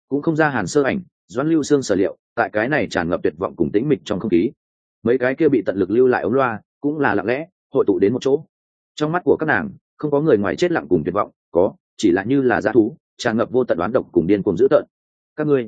cũng không ra Hàn Sơ Ảnh, Doãn Lưu Xương sở liệu, tại cái này tràn ngập tuyệt vọng cùng tĩnh mịch trong không khí, mấy cái kia bị tận lực lưu lại ống loa cũng là lặng lẽ hội tụ đến một chỗ. Trong mắt của các nàng không có người ngoài chết lặng cùng tuyệt vọng, có chỉ là như là dã thú tràn ngập vô tận đoán độc cùng điên cuồng dữ tợn. Các ngươi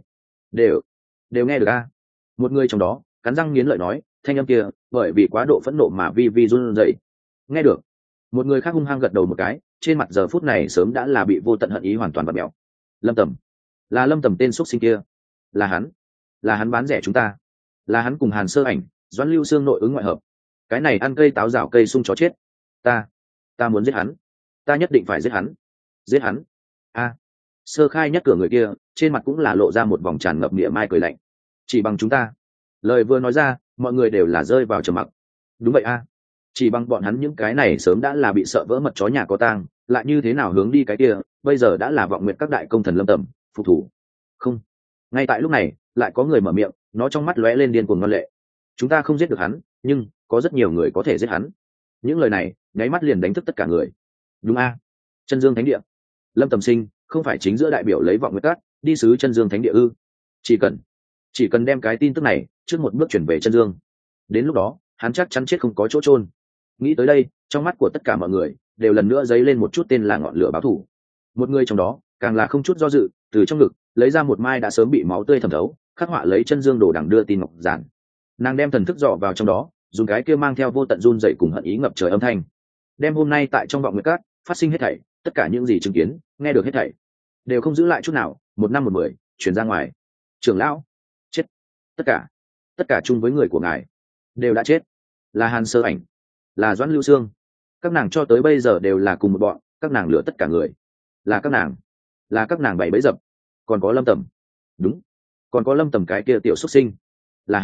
đều nghe được a? Một người trong đó cắn răng nghiến lợi nói, thanh âm kia bởi vì quá độ phẫn nộ mà vi vi run rẩy. Nghe được. Một người khác hung hăng gật đầu một cái, trên mặt giờ phút này sớm đã là bị vô tận hận ý hoàn toàn bật mèo. Lâm Tầm, là Lâm Tầm tên xuất sinh kia, là hắn bán rẻ chúng ta, là hắn cùng Hàn Sơ Ảnh, Doãn Lưu Xương nội ứng ngoại hợp, cái này ăn cây táo rào cây sung chó chết. Ta muốn giết hắn, ta nhất định phải giết hắn. A. Sơ Khai nhất cửa người kia trên mặt cũng là lộ ra một vòng tràn ngập mỉa mai cười lạnh. Chỉ bằng chúng ta. Lời vừa nói ra, mọi người đều là rơi vào trầm mặc. Đúng vậy a. Chỉ bằng bọn hắn những cái này sớm đã là bị sợ vỡ mật chó nhà có tang, lại như thế nào hướng đi cái kia, bây giờ đã là vọng nguyện các đại công thần Lâm Tầm phục thủ. Không. Ngay tại lúc này, lại có người mở miệng, nó trong mắt lóe lên điên cuồng ngoan lệ. Chúng ta không giết được hắn, nhưng có rất nhiều người có thể giết hắn. Những lời này nháy mắt liền đánh thức tất cả người. Đúng a. Chân Dương Thánh Địa, Lâm Tầm Sinh không phải chính giữa đại biểu lấy vọng nguyệt các đi sứ Chân Dương Thánh Địa ư? Chỉ cần đem cái tin tức này trước một bước chuyển về Chân Dương, đến lúc đó hắn chắc chắn chết không có chỗ chôn. Nghĩ tới đây, trong mắt của tất cả mọi người đều lần nữa dấy lên một chút tên là ngọn lửa báo thù. Một người trong đó càng là không chút do dự, từ trong ngực lấy ra một mai đã sớm bị máu tươi thẩm thấu, khắc họa lấy Chân Dương đồ đằng đưa tin ngọc giản. Nàng đem thần thức dò vào trong đó, dùng cái kia mang theo vô tận run dậy cùng hận ý ngập trời âm thanh, đem hôm nay tại trong vọng nguyệt các phát sinh hết thảy, tất cả những gì chứng kiến nghe được hết thảy đều không giữ lại chút nào, một năm một mười chuyển ra ngoài. Trưởng lão chết, tất cả chung với người của ngài đều đã chết, là Hàn Sơ Ảnh, là Doãn Lưu Xương, các nàng cho tới bây giờ đều là cùng một bọn, các nàng lừa tất cả người, là các nàng bày bẫy dập. Còn có Lâm Tầm, đúng, còn có Lâm Tầm cái kia tiểu xuất sinh, là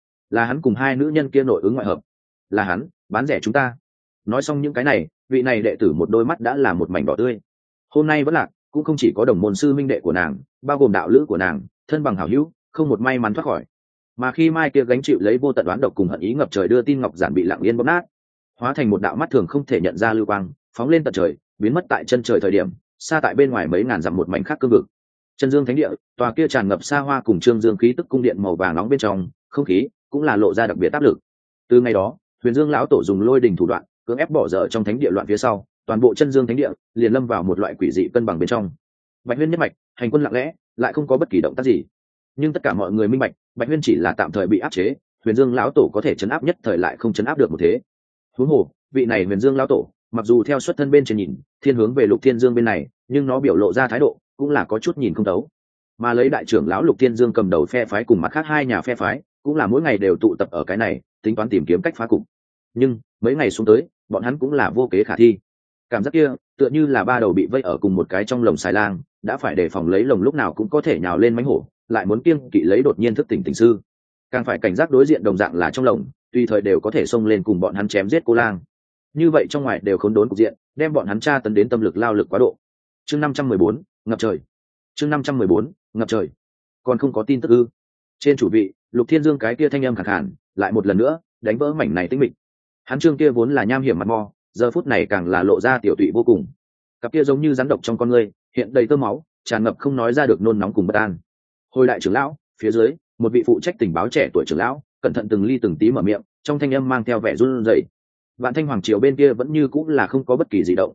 hắn cùng hai nữ nhân kia nội ứng ngoại hợp, là hắn bán rẻ chúng ta. Nói xong những cái này, vị này đệ tử một đôi mắt đã là một mảnh đỏ tươi. Hôm nay vẫn lạc cũng không chỉ có đồng môn sư minh đệ của nàng, bao gồm đạo lữ của nàng, thân bằng hảo hữu, không một may mắn thoát khỏi. Mà khi mai kia gánh chịu lấy vô tận đoán độc cùng hận ý ngập trời đưa tin ngọc giản bị lặng yên bóp nát, hóa thành một đạo mắt thường không thể nhận ra lưu quang, phóng lên tận trời, biến mất tại chân trời thời điểm, xa tại bên ngoài mấy ngàn dặm một mảnh khác cương vực. Chân Dương Thánh Địa, tòa kia tràn ngập xa hoa cùng trương dương khí tức cung điện màu vàng nóng bên trong, không khí cũng là lộ ra đặc biệt áp lực. Từ ngày đó, Huyền Dương lão tổ dùng lôi đình thủ đoạn cưỡng ép bỏ dở trong thánh địa loạn phía sau, toàn bộ Chân Dương Thánh Địa liền lâm vào một loại quỷ dị cân bằng bên trong. Bạch Huyên nhất mạch hành quân lặng lẽ, lại không có bất kỳ động tác gì, nhưng tất cả mọi người minh bạch, Bạch Huyên chỉ là tạm thời bị áp chế, Huyền Dương lão tổ có thể chấn áp nhất thời lại không chấn áp được một thế. Huống hồ, vị này Huyền Dương lão tổ, mặc dù theo xuất thân bên trên nhìn, thiên hướng về Lục Thiên Dương bên này, nhưng nó biểu lộ ra thái độ cũng là có chút nhìn không thấu. Mà lấy đại trưởng lão Lục Thiên Dương cầm đầu phe phái cùng mặt khác hai nhà phe phái, cũng là mỗi ngày đều tụ tập ở cái này, tính toán tìm kiếm cách phá cục. Nhưng mấy ngày xuống tới, bọn hắn cũng là vô kế khả thi. Cảm giác kia tựa như là ba đầu bị vây ở cùng một cái trong lồng xài lang, đã phải đề phòng lấy lồng lúc nào cũng có thể nhào lên mánh hổ, lại muốn kiêng kỵ lấy đột nhiên thức tỉnh tình sư, càng phải cảnh giác đối diện đồng dạng là trong lồng, tùy thời đều có thể xông lên cùng bọn hắn chém giết cô lang. Như vậy trong ngoài đều khốn đốn cục diện, đem bọn hắn tra tấn đến tâm lực lao lực quá độ. Chương 514, ngập trời. Chương 514, ngập trời. Còn không có tin tức ư? Trên chủ vị, Lục Thiên Dương cái kia thanh âm khàn khàn, lại một lần nữa đánh vỡ mảnh này tĩnh mịch. Hắn trương kia vốn là nham hiểm mặt mò, giờ phút này càng là lộ ra tiểu tụy vô cùng. Cặp kia giống như rắn độc trong con người, hiện đầy tơ máu, tràn ngập không nói ra được nôn nóng cùng bất an. Hồi đại trưởng lão, phía dưới, một vị phụ trách tình báo trẻ tuổi trưởng lão, cẩn thận từng ly từng tí mở miệng, trong thanh âm mang theo vẻ run rẩy. Vạn Thanh Hoàng triều bên kia vẫn như cũng là không có bất kỳ gì động,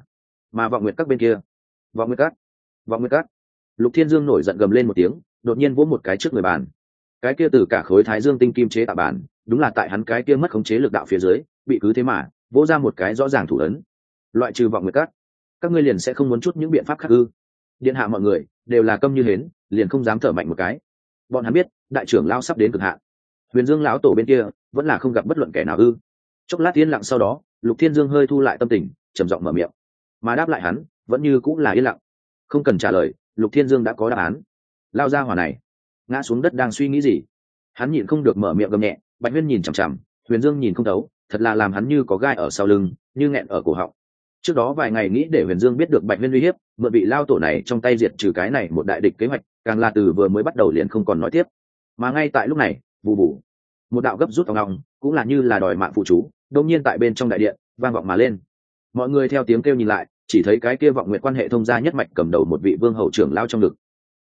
mà Vọng Nguyệt các bên kia, Vọng Nguyệt các. Lục Thiên Dương nổi giận gầm lên một tiếng, đột nhiên vỗ một cái trước người bàn. Cái kia từ cả khối Thái Dương tinh kim chế tạo bàn, đúng là tại hắn cái kia mất khống chế lực đạo phía dưới, bị cứ thế mà vỗ ra một cái rõ ràng thủ ấn. Loại trừ Vọng Nguyệt các ngươi liền sẽ không muốn chút những biện pháp khác ư? Điện hạ mọi người đều là câm như hến, liền không dám thở mạnh một cái. Bọn hắn biết, đại trưởng lão sắp đến cực hạn. Huyền Dương lão tổ bên kia vẫn là không gặp bất luận kẻ nào ư? Chốc lát yên lặng sau đó, Lục Thiên Dương hơi thu lại tâm tình, trầm giọng mở miệng. Mà đáp lại hắn, vẫn như cũng là yên lặng. Không cần trả lời, Lục Thiên Dương đã có đáp án. Lao ra hỏa này, ngã xuống đất đang suy nghĩ gì? Hắn nhịn không được mở miệng gầm nhẹ. Bạch Huyên nhìn chằm chằm, Huyền Dương nhìn không thấu, thật là làm hắn như có gai ở sau lưng, như nghẹn ở cổ họng. Trước đó vài ngày nghĩ để Huyền Dương biết được Bạch Huyên uy hiếp, mượn bị lao tổ này trong tay diệt trừ cái này một đại địch kế hoạch, càng là từ vừa mới bắt đầu liền không còn nói tiếp. Mà ngay tại lúc này, bù bù, một đạo gấp rút ong ong, cũng là như là đòi mạng phụ chú, đột nhiên tại bên trong đại điện vang vọng mà lên. Mọi người theo tiếng kêu nhìn lại, chỉ thấy cái kia Vọng Nguyệt quan hệ thông gia nhất mạch cầm đầu một vị vương hầu trưởng lao trong ngực.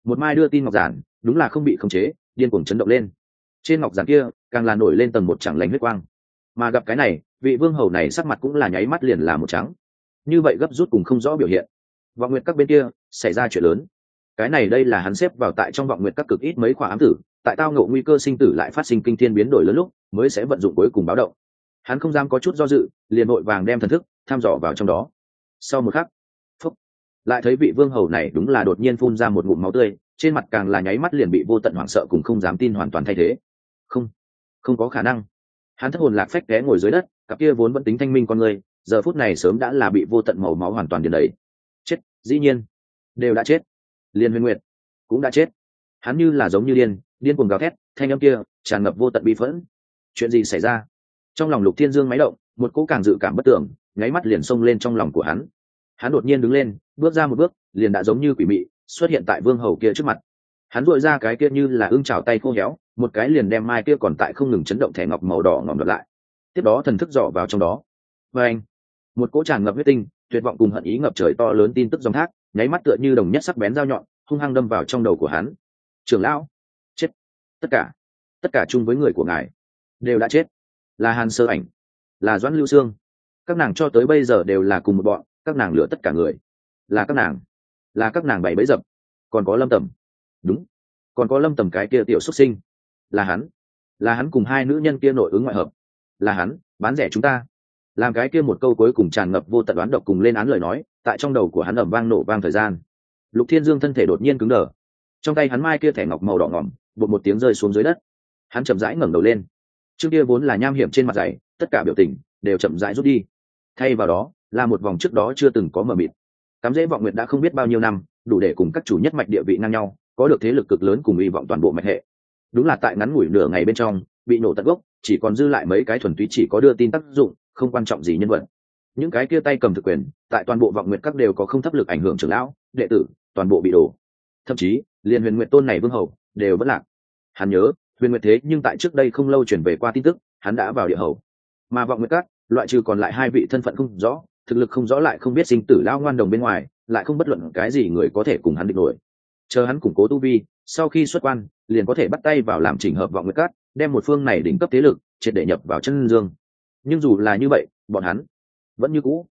Một mai đưa tin ngọc giản đúng là không bị khống chế, điên cuồng chấn động lên. Trên ngọc giản kia càng là nổi lên tầng một chẳng lành huyết quang, mà gặp cái này vị vương hầu này sắc mặt cũng là nháy mắt liền là một trắng. Như vậy gấp rút cùng không rõ biểu hiện, vọng nguyệt các bên kia xảy ra chuyện lớn. Cái này đây là hắn xếp vào tại trong vọng nguyệt các cực ít mấy khỏa ám tử, tại tao ngộ nguy cơ sinh tử lại phát sinh kinh thiên biến đổi lớn lúc mới sẽ vận dụng cuối cùng báo động. Hắn không dám có chút do dự, liền vội vàng đem thần thức thăm dò vào trong đó. Sau một khắc, phúc, lại thấy vị vương hầu này đúng là đột nhiên phun ra một ngụm máu tươi, trên mặt càng là nháy mắt liền bị vô tận hoảng sợ cùng không dám tin hoàn toàn thay thế. Không, không có khả năng. Hắn thất hồn lạc phách té ngồi dưới đất, cặp kia vốn vẫn tính thanh minh con người, giờ phút này sớm đã là bị vô tận màu máu hoàn toàn điền đầy. Chết, dĩ nhiên, đều đã chết. Liên Huyền Nguyệt cũng đã chết. Hắn như là giống như điên cuồng gào thét, thanh âm kia tràn ngập vô tận bi phẫn. Chuyện gì xảy ra? Trong lòng Lục Thiên Dương máy động, một cỗ càng dự cảm bất tưởng nháy mắt liền xông lên trong lòng của hắn. Hắn đột nhiên đứng lên, bước ra một bước, liền đã giống như quỷ mị xuất hiện tại vương hầu kia trước mặt. Hắn duỗi ra cái kia như là ưng chảo tay khô héo, một cái liền đem mai kia còn tại không ngừng chấn động thẻ ngọc màu đỏ ngòm đoạt lại. Tiếp đó thần thức dò vào trong đó. Và anh, một cỗ tràn ngập huyết tinh, tuyệt vọng cùng hận ý ngập trời to lớn tin tức dòng thác, nháy mắt tựa như đồng nhất sắc bén dao nhọn, hung hăng đâm vào trong đầu của hắn. Trưởng lão, chết! Tất cả chung với người của ngài đều đã chết. Là Hàn Sơ Ảnh, là Doãn Lưu Sương, các nàng cho tới bây giờ đều là cùng một bọn, các nàng lừa tất cả người. Là các nàng bày bẫy dập. Còn có Lâm Tầm, đúng, còn có Lâm Tầm cái kia tiểu xuất sinh. Là hắn cùng hai nữ nhân kia nội ứng ngoại hợp. Là hắn bán rẻ chúng ta. Làm cái kia một câu cuối cùng tràn ngập vô tận đoán độc cùng lên án lời nói, tại trong đầu của hắn ầm vang nổ vang thời gian. Lục Thiên Dương thân thể đột nhiên cứng đờ, trong tay hắn mai kia thẻ ngọc màu đỏ ngỏm bột một tiếng rơi xuống dưới đất. Hắn chậm rãi ngẩng đầu lên, trước kia vốn là nham hiểm trên mặt dày, tất cả biểu tình đều chậm rãi rút đi, thay vào đó là một vòng trước đó chưa từng có mờ mịt. Cắm rễ vọng nguyệt đã không biết bao nhiêu năm, đủ để cùng các chủ nhất mạch địa vị ngang nhau, có được thế lực cực lớn cùng hy vọng toàn bộ mạch hệ. Đúng là tại ngắn ngủi nửa ngày bên trong bị nổ tận gốc, chỉ còn dư lại mấy cái thuần túy chỉ có đưa tin tác dụng, không quan trọng gì nhân vật. Những cái kia tay cầm thực quyền tại toàn bộ vọng nguyệt các đều có không thấp lực ảnh hưởng trưởng lão đệ tử, toàn bộ bị đổ. Thậm chí liền Huyền Nguyệt tôn này vương hầu đều vẫn lạc. Hắn nhớ Huyền Nguyệt thế nhưng tại trước đây không lâu chuyển về qua tin tức, hắn đã vào địa hầu. Mà vọng nguyệt các loại trừ còn lại hai vị thân phận không rõ, thực lực không rõ lại không biết sinh tử lao ngoan đồng bên ngoài, lại không bất luận cái gì người có thể cùng hắn địch nổi. Chờ hắn củng cố tu vi, sau khi xuất quan liền có thể bắt tay vào làm chỉnh hợp vọng nguyệt các, đem một phương này đỉnh cấp thế lực triệt để nhập vào chân dương. Nhưng dù là như vậy, bọn hắn vẫn như cũ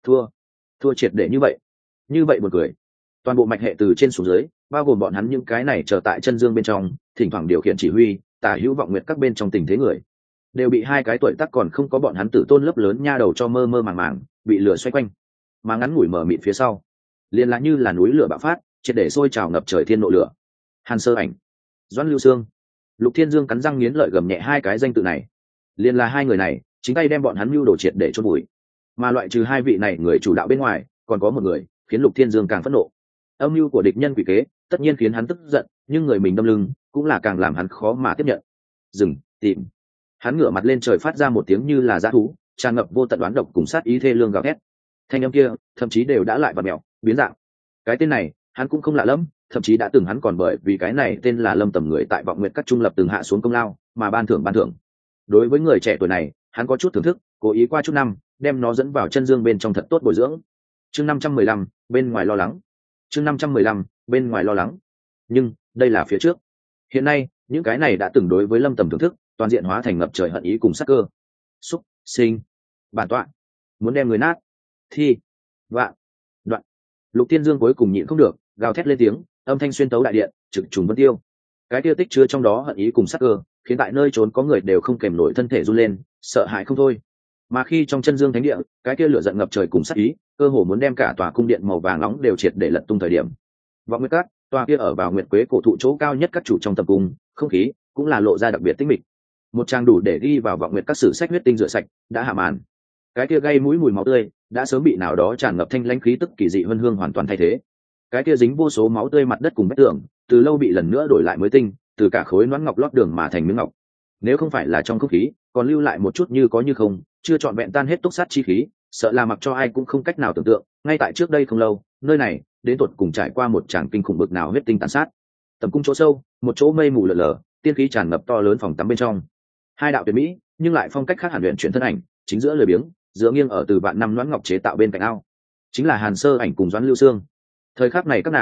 thua triệt để như vậy buồn cười. Toàn bộ mạch hệ từ trên xuống dưới, bao gồm bọn hắn những cái này chờ tại chân dương bên trong, thỉnh thoảng điều khiển chỉ huy tả hữu vọng nguyệt các bên trong tình thế người, đều bị hai cái tuổi tác còn không có bọn hắn tử tôn lớp lớn nha đầu cho mơ mơ màng màng, bị lửa xoay quanh. Mà ngắn ngủi mờ mịt phía sau liền là như là núi lửa bạo phát, triệt để sôi trào ngập trời thiên nộ lửa. Hàn Sơ Ảnh, Doãn Lưu Sương. Lục Thiên Dương cắn răng nghiến lợi gầm nhẹ hai cái danh tự này, liền là hai người này chính tay đem bọn hắn mưu đồ triệt để chôn bụi. Mà loại trừ hai vị này người chủ đạo bên ngoài, còn có một người khiến Lục Thiên Dương càng phẫn nộ. Âm mưu của địch nhân quỷ kế tất nhiên khiến hắn tức giận, nhưng người mình đâm lưng cũng là càng làm hắn khó mà tiếp nhận. Dừng, tìm. Hắn ngửa mặt lên trời phát ra một tiếng như là dã thú, tràn ngập vô tận đoán độc cùng sát ý thê lương gào thét. Thanh âm kia thậm chí đều đã lại vặn mèo, biến dạng. Cái tên này hắn cũng không lạ lắm, thậm chí đã từng hắn còn bởi vì cái này tên là Lâm Tầm người tại vọng nguyệt các trung lập từng hạ xuống công lao mà ban thưởng. Đối với người trẻ tuổi này hắn có chút thưởng thức, cố ý qua chút năm đem nó dẫn vào chân dương bên trong thật tốt bồi dưỡng. Chương 515, bên ngoài lo lắng. Chương 515, bên ngoài lo lắng. Nhưng đây là phía trước. Hiện nay những cái này đã từng đối với Lâm Tầm thưởng thức toàn diện hóa thành ngập trời hận ý cùng sát cơ. Xúc sinh, bản tọa muốn đem người nát thi vạn đoạn. Lục Thiên Dương cuối cùng nhịn không được, gào thét lên tiếng, âm thanh xuyên tấu đại điện, trực trùng vân tiêu. Cái tiêu tích chứa trong đó hận ý cùng sát cơ, khiến tại nơi trốn có người đều không kềm nổi thân thể run lên, sợ hãi không thôi. Mà khi trong chân dương thánh địa, cái kia lửa giận ngập trời cùng sát ý, cơ hồ muốn đem cả tòa cung điện màu vàng nóng đều triệt để lật tung thời điểm. Vọng Nguyệt Các, tòa kia ở vào Nguyệt Quế cổ thụ chỗ cao nhất các chủ trong tập cung, không khí cũng là lộ ra đặc biệt tĩnh mịch. Một trang đủ để ghi vào Vọng Nguyệt Các sử sách huyết tinh rửa sạch, đã hạ màn. Cái kia gây mũi mùi máu tươi, đã sớm bị nào đó tràn ngập thanh lãnh khí tức kỳ dị vân hương hoàn toàn thay thế. Cái kia dính vô số máu tươi mặt đất cùng vách tường, từ lâu bị lần nữa đổi lại mới tinh, từ cả khối nón ngọc lót đường mà thành miếng ngọc. Nếu không phải là trong không khí còn lưu lại một chút như có như không, chưa trọn vẹn tan hết túc sát chi khí, sợ là mặc cho ai cũng không cách nào tưởng tượng, ngay tại trước đây không lâu, nơi này đến tột cùng trải qua một tràng kinh khủng bực nào huyết tinh tàn sát. Tầm cung chỗ sâu, một chỗ mây mù lờ lờ, tiên khí tràn ngập to lớn phòng tắm bên trong. Hai đạo tuyệt mỹ, nhưng lại phong cách khác hẳn luyện chuyển thân ảnh, chính giữa lười biếng, dựa nghiêng ở từ vạn năm loãng ngọc chế tạo bên cạnh ao, chính là Hàn Sơ Ảnh cùng Doãn Lưu Sương. Thời khắc này các nàng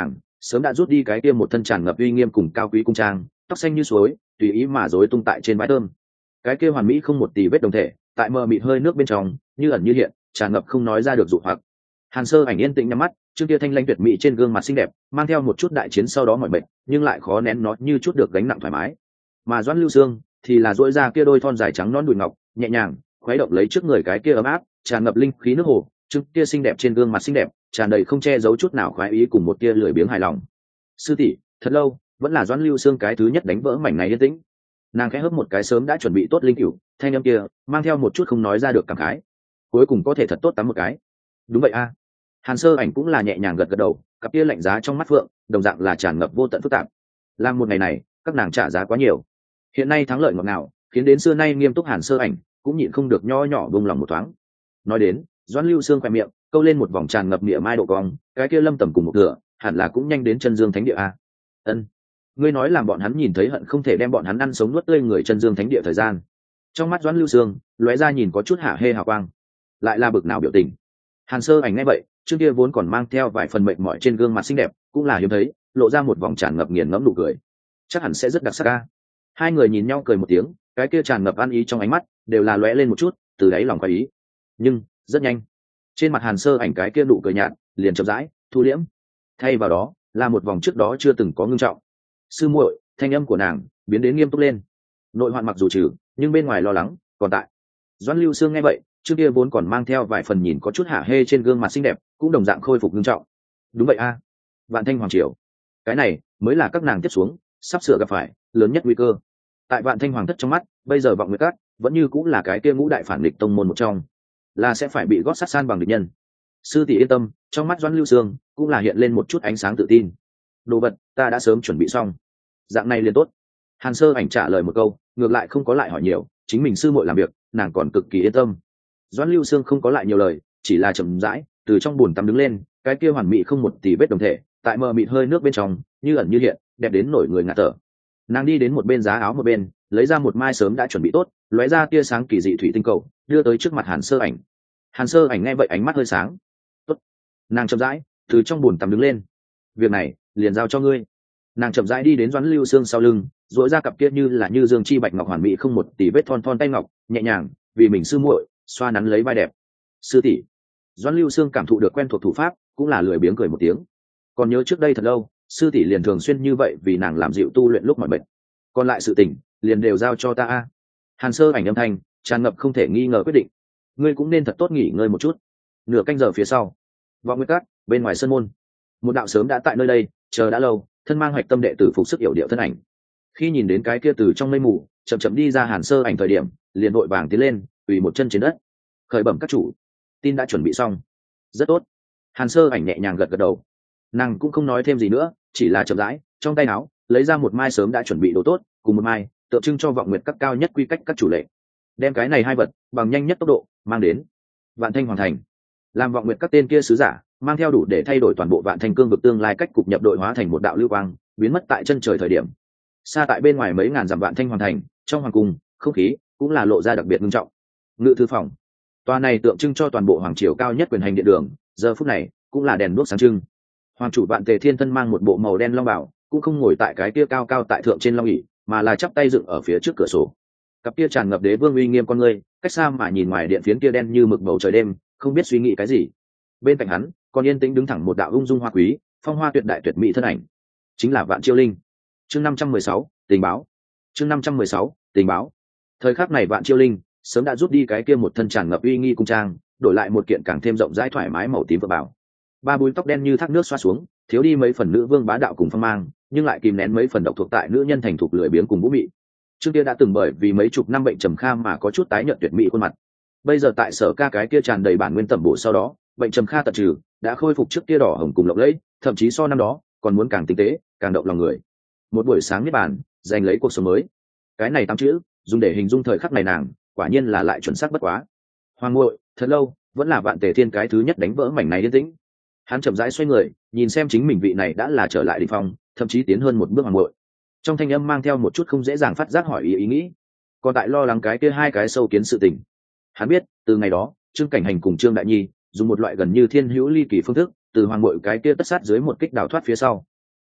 sớm đã rút đi cái kia một thân tràn ngập uy nghiêm cùng cao quý cung trang, tóc xanh như suối tùy ý mà rối tung tại trên bãi thơm. Cái kia hoàn mỹ không một tì vết đồng thể, tại mờ mịt hơi nước bên trong như ẩn như hiện, tràn ngập không nói ra được dụ hoặc. Hàn Sơ Ảnh yên tĩnh nhắm mắt, trương kia thanh lãnh tuyệt mỹ trên gương mặt xinh đẹp mang theo một chút đại chiến sau đó mỏi mệt, nhưng lại khó nén nó như chút được gánh nặng thoải mái. Mà Doãn Lưu Sương thì là duỗi ra kia đôi thon dài trắng non đùi ngọc, nhẹ nhàng khuấy động lấy trước người cái kia ấm áp tràn ngập linh khí nước hồ, trương kia xinh đẹp trên gương mặt xinh đẹp tràn đầy không che giấu chút nào khoái ý cùng một tia lười biếng hài lòng. Sư tỷ, thật lâu vẫn là Doãn Lưu Sương cái thứ nhất đánh vỡ mảnh này yên tĩnh. Nàng khẽ hớp một cái sớm đã chuẩn bị tốt linh cửu, thanh âm kia mang theo một chút không nói ra được cảm khái. Cuối cùng có thể thật tốt tắm một cái. Đúng vậy a. Hàn Sơ Ảnh cũng là nhẹ nhàng gật gật đầu, cặp kia lạnh giá trong mắt phượng đồng dạng là tràn ngập vô tận phức tạp. Làm một ngày này các nàng trả giá quá nhiều, hiện nay thắng lợi ngọt ngào khiến đến xưa nay nghiêm túc Hàn Sơ Ảnh cũng nhịn không được nho nhỏ bông lòng một thoáng. Nói đến Doãn Lưu Sương khoe miệng câu lên một vòng tràn ngập mỉa mai độ cong, cái kia Lâm Tầm cùng một thừa hẳn là cũng nhanh đến chân dương thánh địa a. Ân, ngươi nói làm bọn hắn nhìn thấy hận không thể đem bọn hắn ăn sống nuốt tươi người chân dương thánh địa thời gian. Trong mắt Doãn Lưu Sương lóe ra nhìn có chút hả hê hào quang, lại là bực nào biểu tình. Hàn Sơ Ảnh nghe vậy, trước kia vốn còn mang theo vài phần mệt mỏi trên gương mặt xinh đẹp cũng là hiếm thấy lộ ra một vòng tràn ngập nghiền ngẫm nụ cười. Chắc hẳn sẽ rất đặc sắc ca. Hai người nhìn nhau cười một tiếng, cái kia tràn ngập ăn ý trong ánh mắt đều là lóe lên một chút từ đáy lòng có ý. Nhưng rất nhanh trên mặt Hàn Sơ Ảnh cái kia nụ cười nhạt liền chậm rãi thu liễm, thay vào đó là một vòng trước đó chưa từng có ngưng trọng. Sư muội, thanh âm của nàng biến đến nghiêm túc lên. Nội hoạn mặc dù trừ nhưng bên ngoài lo lắng còn tại. Doãn Lưu Sương nghe vậy, trước kia vốn còn mang theo vài phần nhìn có chút hả hê trên gương mặt xinh đẹp cũng đồng dạng khôi phục nghiêm trọng. Đúng vậy a. Vạn Thanh Hoàng Triều, cái này mới là các nàng tiếp xuống sắp sửa gặp phải lớn nhất nguy cơ. Tại Vạn Thanh Hoàng thất trong mắt, bây giờ Vọng Nguyệt Các vẫn như cũng là cái kia ngũ đại phản địch tông môn một trong, là sẽ phải bị gót sắt san bằng địch nhân. Sư tỷ yên tâm, trong mắt Doãn Lưu Sương cũng là hiện lên một chút ánh sáng tự tin. Đồ vật ta đã sớm chuẩn bị xong, dạng này liền tốt. Hàn Sơ Ảnh trả lời một câu, ngược lại không có lại hỏi nhiều, chính mình sư muội làm việc nàng còn cực kỳ yên tâm. Doãn Lưu Sương không có lại nhiều lời, chỉ là chậm rãi từ trong bồn tắm đứng lên, cái kia hoàn mỹ không một tì vết đồng thể tại mờ mịt hơi nước bên trong như ẩn như hiện, đẹp đến nổi người ngạt thở. Nàng đi đến một bên giá áo một bên, lấy ra một mai sớm đã chuẩn bị tốt lóe ra tia sáng kỳ dị thủy tinh cầu, đưa tới trước mặt Hàn Sơ Ảnh. Hàn Sơ Ảnh nghe vậy ánh mắt hơi sáng. Tốt. Nàng chậm rãi từ trong bồn tắm đứng lên. Việc này liền giao cho ngươi. Nàng chậm rãi đi đến Doãn Lưu Sương sau lưng, duỗi ra cặp kia như là như dương chi bạch ngọc hoàn mỹ không một tì vết thon thon tay ngọc, nhẹ nhàng vì mình sư muội xoa nắn lấy vai đẹp. Sư tỷ. Doãn Lưu Sương cảm thụ được quen thuộc thủ pháp, cũng là lười biếng cười một tiếng. Còn nhớ trước đây thật lâu, sư tỷ liền thường xuyên như vậy vì nàng làm dịu tu luyện lúc mỏi mệt. Còn lại sự tình liền đều giao cho ta a. Hàn Sơ Ảnh âm thanh tràn ngập không thể nghi ngờ quyết định. Ngươi cũng nên thật tốt nghỉ ngơi một chút. Nửa canh giờ phía sau, Vọng Nguyệt Các bên ngoài sân môn, một đạo sớm đã tại nơi đây chờ đã lâu, thân mang hoạch tâm đệ tử phục sức yểu điệu thân ảnh. Khi nhìn đến cái kia từ trong mây mù chậm chậm đi ra Hàn Sơ Ảnh thời điểm, liền vội vàng tiến lên quỳ một chân trên đất, khởi bẩm các chủ, tin đã chuẩn bị xong. Rất tốt. Hàn Sơ Ảnh nhẹ nhàng gật gật đầu, nàng cũng không nói thêm gì nữa, chỉ là chậm rãi trong tay áo lấy ra một mai sớm đã chuẩn bị đồ tốt cùng một mai tượng trưng cho Vọng Nguyệt Các cao nhất quy cách các chủ lệ, đem cái này hai vật bằng nhanh nhất tốc độ mang đến Vạn Thanh Hoàng thành, làm Vọng Nguyệt Các tên kia sứ giả mang theo đủ để thay đổi toàn bộ Vạn Thanh cương vực tương lai cách cục nhập đội hóa thành một đạo lưu quang biến mất tại chân trời thời điểm, xa tại bên ngoài mấy ngàn dặm Vạn Thanh Hoàng thành, trong hoàng cung không khí cũng là lộ ra đặc biệt nghiêm trọng. Ngự thư phòng, tòa này tượng trưng cho toàn bộ hoàng triều cao nhất quyền hành điện đường, giờ phút này cũng là đèn đuốc sáng trưng. Hoàng chủ Vạn Tề Thiên thân mang một bộ màu đen long bào, cũng không ngồi tại cái kia cao cao tại thượng trên long ỷ, mà là chắp tay dựng ở phía trước cửa sổ. Cặp kia tràn ngập đế vương uy nghiêm con ngươi, cách xa mà nhìn ngoài điện phiến kia đen như mực bầu trời đêm, không biết suy nghĩ cái gì. Bên cạnh hắn, còn yên tĩnh đứng thẳng một đạo ung dung hoa quý, phong hoa tuyệt đại tuyệt mỹ thân ảnh, chính là Vạn Chiêu Linh. Chương 516, tình báo. Chương 516, tình báo. Thời khắc này Vạn Chiêu Linh sớm đã rút đi cái kia một thân tràn ngập uy nghi cung trang, đổi lại một kiện càng thêm rộng rãi thoải mái màu tím vượng bảo. Ba búi tóc đen như thác nước xoa xuống, thiếu đi mấy phần nữ vương bá đạo cùng phong mang, nhưng lại kìm nén mấy phần độc thuộc tại nữ nhân thành thục lười biếng cùng vũ mị. Trước kia đã từng bởi vì mấy chục năm bệnh trầm kha mà có chút tái nhợt tuyệt mỹ khuôn mặt, bây giờ tại Sở Ca cái kia tràn đầy bản nguyên tẩm bổ sau đó, bệnh trầm kha tận trừ, đã khôi phục trước kia đỏ hồng cùng lộng lẫy, thậm chí so năm đó còn muốn càng tinh tế, càng động lòng người. Một buổi sáng niết bàn, giành lấy cuộc sống mới. Cái này tám chữ, dùng để hình dung thời khắc này nàng, quả nhiên là lại chuẩn xác bất quá. Hoàng muội, thật lâu, vẫn là Vạn Tề Thiên cái thứ nhất đánh vỡ mảnh này yên tĩnh. Hắn chậm rãi xoay người, nhìn xem chính mình vị này đã là trở lại đỉnh phong, thậm chí tiến hơn một bước hoàng muội. Trong thanh âm mang theo một chút không dễ dàng phát giác hỏi ý nghĩ. Còn tại lo lắng cái kia hai cái sâu kiến sự tình. Hắn biết, từ ngày đó, Trương Cảnh Hành cùng Trương Đại Nhi dùng một loại gần như thiên hữu ly kỳ phương thức, từ hoàng muội cái kia tất sát dưới một kích đào thoát phía sau.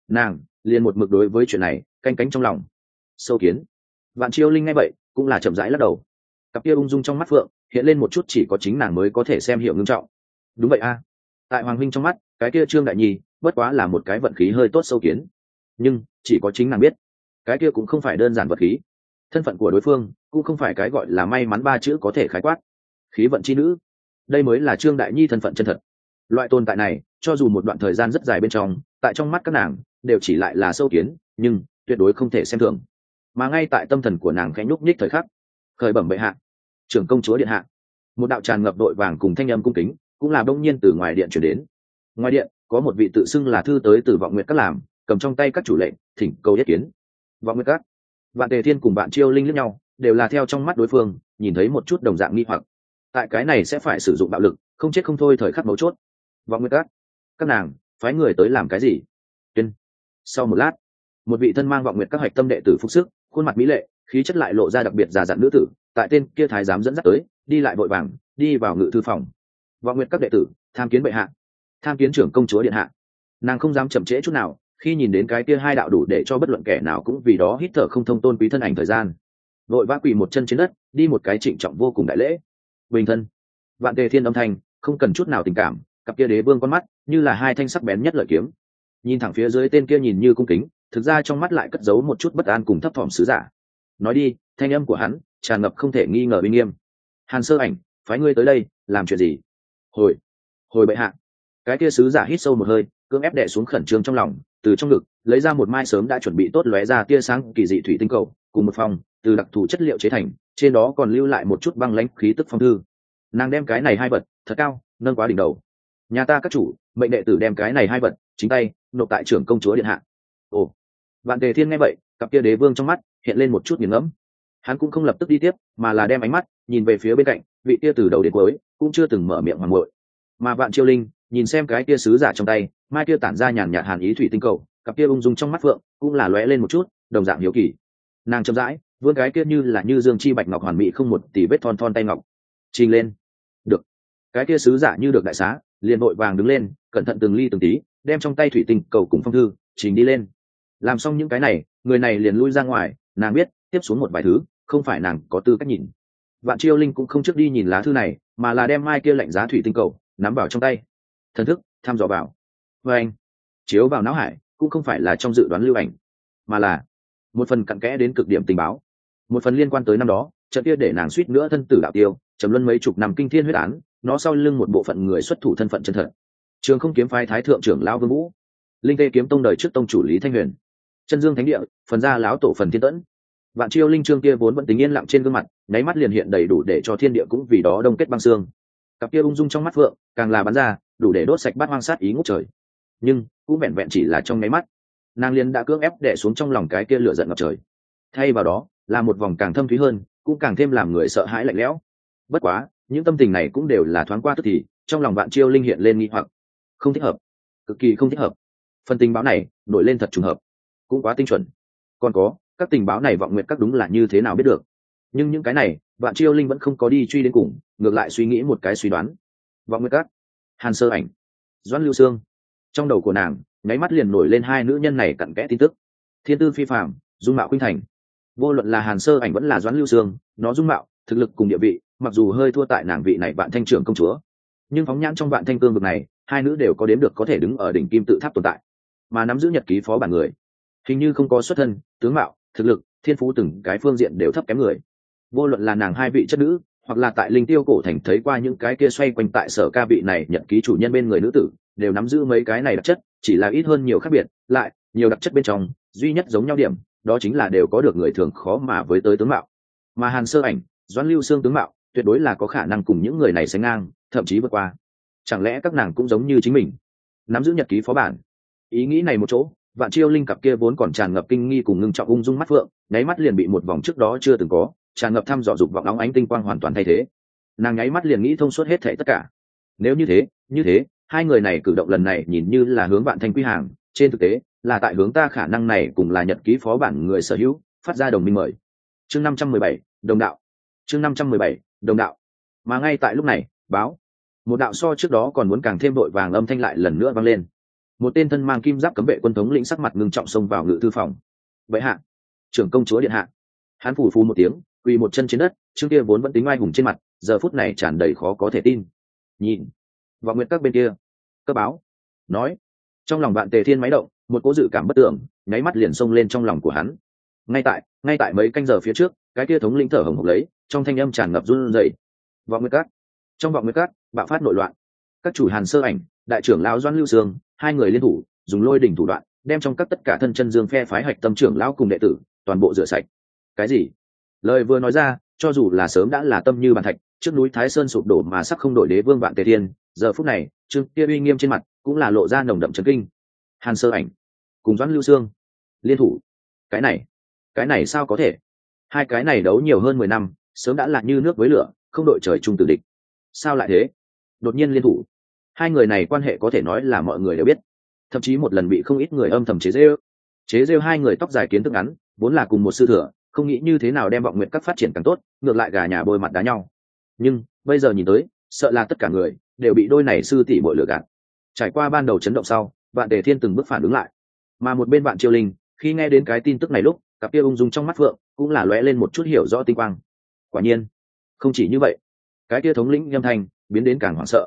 nàng liền một mực đối với chuyện này canh cánh trong lòng. Sâu kiến. Vạn Chiêu Linh nghe vậy cũng là chậm rãi lắc đầu, cặp kia ung dung trong mắt phượng hiện lên một chút chỉ có chính nàng mới có thể xem hiểu ngưng trọng. Đúng vậy a, tại Hoàng huynh trong mắt cái kia Trương Đại Nhi bất quá là một cái vận khí hơi tốt sâu kiến, nhưng chỉ có chính nàng biết cái kia cũng không phải đơn giản vật khí, thân phận của đối phương cũng không phải cái gọi là may mắn ba chữ có thể khái quát. Khí vận chi nữ, đây mới là Trương Đại Nhi thân phận chân thật. Loại tồn tại này cho dù một đoạn thời gian rất dài bên trong, tại trong mắt các nàng đều chỉ lại là sâu kiến, nhưng tuyệt đối không thể xem thường. Mà ngay tại tâm thần của nàng khẽ nhúc nhích thời khắc, khởi bẩm bệ hạ, trưởng công chúa điện hạ. Một đạo tràn ngập đội vàng cùng thanh âm cung kính cũng là đông nhiên từ ngoài điện chuyển đến. Ngoài điện có một vị tự xưng là thư tới từ Vọng Nguyệt Các làm, cầm trong tay các chủ lệnh thỉnh cầu yết kiến. Vọng Nguyệt Các. Vạn Tề Thiên cùng Vạn Chiêu Linh liếc nhau, đều là theo trong mắt đối phương nhìn thấy một chút đồng dạng nghi hoặc. Tại cái này sẽ phải sử dụng bạo lực không chết không thôi thời khắc mấu chốt. Vọng Nguyệt Các nàng phái người tới làm cái gì? Tuyên. Sau một lát, một vị thân mang Vọng Nguyệt Các hạch tâm đệ tử phục sức, khuôn mặt mỹ lệ, khí chất lại lộ ra đặc biệt già dặn nữ tử, tại tên kia thái giám dẫn dắt tới, đi lại vội vàng đi vào ngự thư phòng. Vọng Nguyệt Các đệ tử tham kiến bệ hạ. Tham kiến trưởng công chúa điện hạ. Nàng không dám chậm trễ chút nào, khi nhìn đến cái kia hai đạo đủ để cho bất luận kẻ nào cũng vì đó hít thở không thông tôn quý thân ảnh thời gian, vội vã quỳ một chân trên đất, đi một cái trịnh trọng vô cùng đại lễ. Bình thân. Vạn Tề Thiên âm thanh không cần chút nào tình cảm, cặp kia đế vương con mắt như là hai thanh sắc bén nhất lợi kiếm, nhìn thẳng phía dưới tên kia nhìn như cung kính, thực ra trong mắt lại cất giấu một chút bất an cùng thấp thỏm sứ giả. Nói đi. Thanh âm của hắn tràn ngập không thể nghi ngờ uy nghiêm. Hàn Sơ Ảnh phái ngươi tới đây làm chuyện gì? Hồi bệ hạ. Cái kia sứ giả hít sâu một hơi, cưỡng ép đè xuống khẩn trương trong lòng, từ trong ngực lấy ra một mai sớm đã chuẩn bị tốt lóe ra tia sáng kỳ dị thủy tinh cầu, cùng một phòng từ đặc thù chất liệu chế thành, trên đó còn lưu lại một chút băng lãnh khí tức phong thư. Nàng đem cái này hai vật thật cao nâng quá đỉnh đầu. Nhà ta các chủ mệnh đệ tử đem cái này hai vật chính tay nộp tại trưởng công chúa điện hạ. Ồ. Vạn Tề Thiên nghe vậy, cặp kia đế vương trong mắt hiện lên một chút nghiền ngẫm. Hắn cũng không lập tức đi tiếp, mà là đem ánh mắt nhìn về phía bên cạnh vị kia từ đầu đến cuối cũng chưa từng mở miệng hoàng muội. Mà Vạn Chiêu Linh nhìn xem cái kia sứ giả trong tay mai kia tản ra nhàn nhạt hàn ý thủy tinh cầu, cặp kia ung dung trong mắt phượng cũng là lóe lên một chút đồng dạng hiếu kỳ. Nàng chậm rãi vươn cái kia như là như dương chi bạch ngọc hoàn mỹ không một tỉ vết thon thon tay ngọc, trình lên. Được. Cái kia sứ giả như được đại xá, liền vội vàng đứng lên, cẩn thận từng ly từng tí đem trong tay thủy tinh cầu cùng phong thư trình đi lên. Làm xong những cái này, người này liền lui ra ngoài. Nàng biết tiếp xuống một vài thứ không phải nàng có tư cách nhìn. Vạn Chiêu Linh cũng không trước đi nhìn lá thư này, mà là đem mai kia lạnh giá thủy tinh cầu nắm vào trong tay, thần thức thăm dò vào. Và anh chiếu vào não hải cũng không phải là trong dự đoán lưu ảnh, mà là một phần cặn kẽ đến cực điểm tình báo, một phần liên quan tới năm đó trận kia để nàng suýt nữa thân tử đạo tiêu, trầm luân mấy chục năm kinh thiên huyết án, nó sau lưng một bộ phận người xuất thủ thân phận chân thật. Trường Không kiếm phái thái thượng trưởng lão Vương Vũ, Linh Tê kiếm tông đời trước tông chủ Lý Thanh Huyền, Chân Dương thánh địa phần gia lão tổ Phần Thiên Tẫn. Vạn Chiêu Linh trương kia vốn vẫn tính yên lặng trên gương mặt, nháy mắt liền hiện đầy đủ để cho thiên địa cũng vì đó đông kết băng xương. Cặp kia ung dung trong mắt phượng càng là bắn ra đủ để đốt sạch bát hoang sát ý ngút trời. Nhưng cũng vẹn vẹn chỉ là trong nháy mắt, nàng liền đã cưỡng ép đè xuống trong lòng cái kia lửa giận ngập trời. Thay vào đó là một vòng càng thâm thúy hơn, cũng càng thêm làm người sợ hãi lạnh lẽo. Bất quá những tâm tình này cũng đều là thoáng qua tức thì, trong lòng Vạn Chiêu Linh hiện lên nghi hoặc. Không thích hợp, cực kỳ không thích hợp. Phần tình báo này nổi lên thật trùng hợp, cũng quá tinh chuẩn. Còn có các tình báo này Vọng Nguyệt Các đúng là như thế nào biết được? Nhưng những cái này Vạn Chiêu Linh vẫn không có đi truy đến cùng, ngược lại suy nghĩ một cái suy đoán. Vọng Nguyệt Các, Hàn Sơ Ảnh, Doãn Lưu Sương. Trong đầu của nàng nháy mắt liền nổi lên hai nữ nhân này cặn kẽ tin tức. Thiên tư phi phàm, dung mạo khuynh thành. Vô luận là Hàn Sơ Ảnh vẫn là Doãn Lưu Sương, nó dung mạo, thực lực cùng địa vị, mặc dù hơi thua tại nàng vị này Vạn Thanh trưởng công chúa, nhưng phóng nhãn trong Vạn Thanh cương vực này, hai nữ đều có đến được có thể đứng ở đỉnh kim tự tháp tồn tại, mà nắm giữ nhật ký phó bản người, hình như không có xuất thân, tướng mạo, thực lực, thiên phú từng cái phương diện đều thấp kém người. Vô luận là nàng hai vị chất nữ, hoặc là tại Linh Tiêu cổ thành thấy qua những cái kia xoay quanh tại Sở Ca vị này nhật ký chủ nhân bên người nữ tử, đều nắm giữ mấy cái này đặc chất, chỉ là ít hơn nhiều khác biệt, lại nhiều đặc chất bên trong, duy nhất giống nhau điểm, đó chính là đều có được người thường khó mà với tới tướng mạo. Mà Hàn Sơ Ảnh, Doãn Lưu Sương tướng mạo, tuyệt đối là có khả năng cùng những người này sánh ngang, thậm chí vượt qua. Chẳng lẽ các nàng cũng giống như chính mình, nắm giữ nhật ký phó bản? Ý nghĩ này một chỗ, Vạn Chiêu Linh cặp kia vốn còn tràn ngập kinh nghi cùng ngưng trọng ung dung mắt phượng, nháy mắt liền bị một vòng trước đó chưa từng có, tràn ngập thăm dò dục vọng óng ánh tinh quang hoàn toàn thay thế. Nàng nháy mắt liền nghĩ thông suốt hết thảy tất cả. Nếu như thế, hai người này cử động lần này nhìn như là hướng Vạn Thanh quy hàng, trên thực tế là tại hướng ta khả năng này cùng là nhật ký phó bản người sở hữu, phát ra đồng minh mời. Chương 517, đồng đạo. Chương 517, đồng đạo. Mà ngay tại lúc này, báo, một đạo so trước đó còn muốn càng thêm vội vàng âm thanh lại lần nữa vang lên. một tên thân mang kim giáp cấm vệ quân thống lĩnh sắc mặt ngưng trọng xông vào ngự thư phòng. Vậy hạ, trưởng công chúa điện hạ. Hắn phủ phù một tiếng, quỳ một chân trên đất, trước kia vốn vẫn tính oai hùng trên mặt, giờ phút này tràn đầy khó có thể tin. Nhìn Vọng Nguyệt các bên kia, cơ báo nói. Trong lòng Vạn Tề Thiên máy động, một cỗ dự cảm bất tưởng nháy mắt liền xông lên trong lòng của hắn. Ngay tại mấy canh giờ phía trước, cái kia thống lĩnh thở hổn hộc lấy, trong thanh âm tràn ngập run rẩy. Vọng Nguyệt các, trong Vọng Nguyệt các bạo phát nội loạn. Các chủ Hàn Sơ Ảnh, đại trưởng lão Doãn Lưu Sương, hai người liên thủ dùng lôi đỉnh thủ đoạn đem trong các tất cả thân chân dương phe phái hạch tâm trưởng lão cùng đệ tử toàn bộ rửa sạch. Cái gì? Lời vừa nói ra, cho dù là sớm đã là tâm như bàn thạch, trước núi Thái Sơn sụp đổ mà sắc không đổi đế vương Vạn Tề Thiên, giờ phút này trương kia uy nghiêm trên mặt cũng là lộ ra nồng đậm chấn kinh. Hàn Sơ Ảnh cùng Doãn Lưu Sương liên thủ, cái này sao có thể? Hai cái này đấu nhiều hơn 10 năm, sớm đã là như nước với lửa, không đội trời chung tử địch. Sao lại thế? Đột nhiên liên thủ. Hai người này quan hệ có thể nói là mọi người đều biết, thậm chí một lần bị không ít người âm thầm chế rêu hai người tóc dài kiến thức ngắn, vốn là cùng một sư thừa, không nghĩ như thế nào đem Vọng Nguyệt các phát triển càng tốt, ngược lại gà nhà bôi mặt đá nhau. Nhưng bây giờ nhìn tới, sợ là tất cả người đều bị đôi này sư tỷ bội lừa gạt. Trải qua ban đầu chấn động sau, Vạn Tề Thiên từng bước phản ứng lại, mà một bên Vạn Chiêu Linh khi nghe đến cái tin tức này lúc, cặp kia ung dung trong mắt phượng cũng là lóe lên một chút hiểu rõ tinh quang. Quả nhiên, không chỉ như vậy, cái kia thống lĩnh âm thanh biến đến càng hoảng sợ.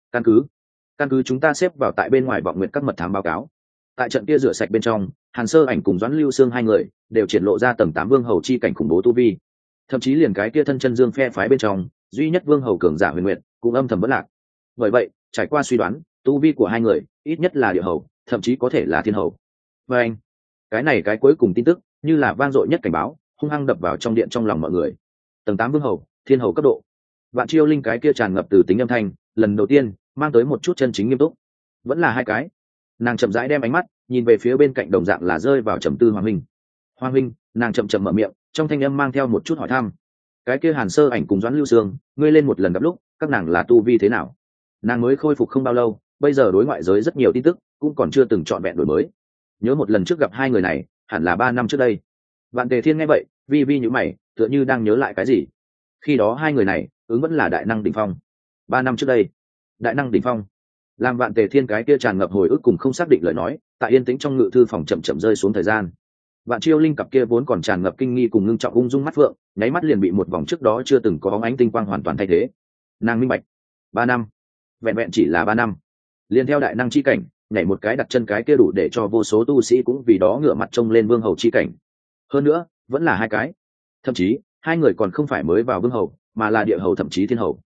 Căn cứ chúng ta xếp vào tại bên ngoài Vọng Nguyệt các mật thám báo cáo, tại trận kia rửa sạch bên trong, Hàn Sơ Ảnh cùng Doãn Lưu Sương hai người đều triển lộ ra tầng 8 vương hầu chi cảnh khủng bố tu vi, thậm chí liền cái kia thân chân dương phe phái bên trong duy nhất vương hầu cường giả Huyền Nguyệt cũng âm thầm vẫn lạc. Bởi vậy, trải qua suy đoán, tu vi của hai người ít nhất là địa hầu, thậm chí có thể là thiên hầu. Và anh, cái này cái cuối cùng tin tức như là vang dội nhất cảnh báo, hung hăng đập vào trong điện trong lòng mọi người. Tầng 8 vương hầu, thiên hầu cấp độ. Vạn Chiêu Linh cái kia tràn ngập từ tính âm thanh, lần đầu tiên mang tới một chút chân chính nghiêm túc. Vẫn là hai cái. Nàng chậm rãi đem ánh mắt nhìn về phía bên cạnh, đồng dạng là rơi vào trầm tư Hoàng Minh. Hoàng Minh, nàng chậm chậm mở miệng, trong thanh âm mang theo một chút hỏi thăm. Cái kia Hàn Sơ Ảnh cùng Doãn Lưu Sương, ngươi lên một lần gặp lúc, các nàng là tu vi thế nào? Nàng mới khôi phục không bao lâu, bây giờ đối ngoại giới rất nhiều tin tức, cũng còn chưa từng trọn vẹn đổi mới. Nhớ một lần trước gặp hai người này, hẳn là 3 năm trước đây. Vạn Tề Thiên nghe vậy, vi vi nhíu mày, tựa như đang nhớ lại cái gì. Khi đó hai người này, ứng vẫn là đại năng đỉnh phong. 3 năm trước đây, đại năng đỉnh phong. Làm Vạn Tề Thiên cái kia tràn ngập hồi ức cùng không xác định lời nói, tại yên tĩnh trong ngự thư phòng chậm chậm rơi xuống thời gian. Vạn Chiêu Linh cặp kia vốn còn tràn ngập kinh nghi cùng ngưng trọng ung dung mắt phượng, nháy mắt liền bị một vòng trước đó chưa từng có bóng ánh tinh quang hoàn toàn thay thế. Nàng minh bạch, 3 năm, vẹn vẹn chỉ là 3 năm, liền theo đại năng chi cảnh, nhảy một cái đặt chân cái kia đủ để cho vô số tu sĩ cũng vì đó ngửa mặt trông lên vương hầu chi cảnh. Hơn nữa, vẫn là hai cái, thậm chí hai người còn không phải mới vào vương hầu, mà là địa hầu thậm chí thiên hầu.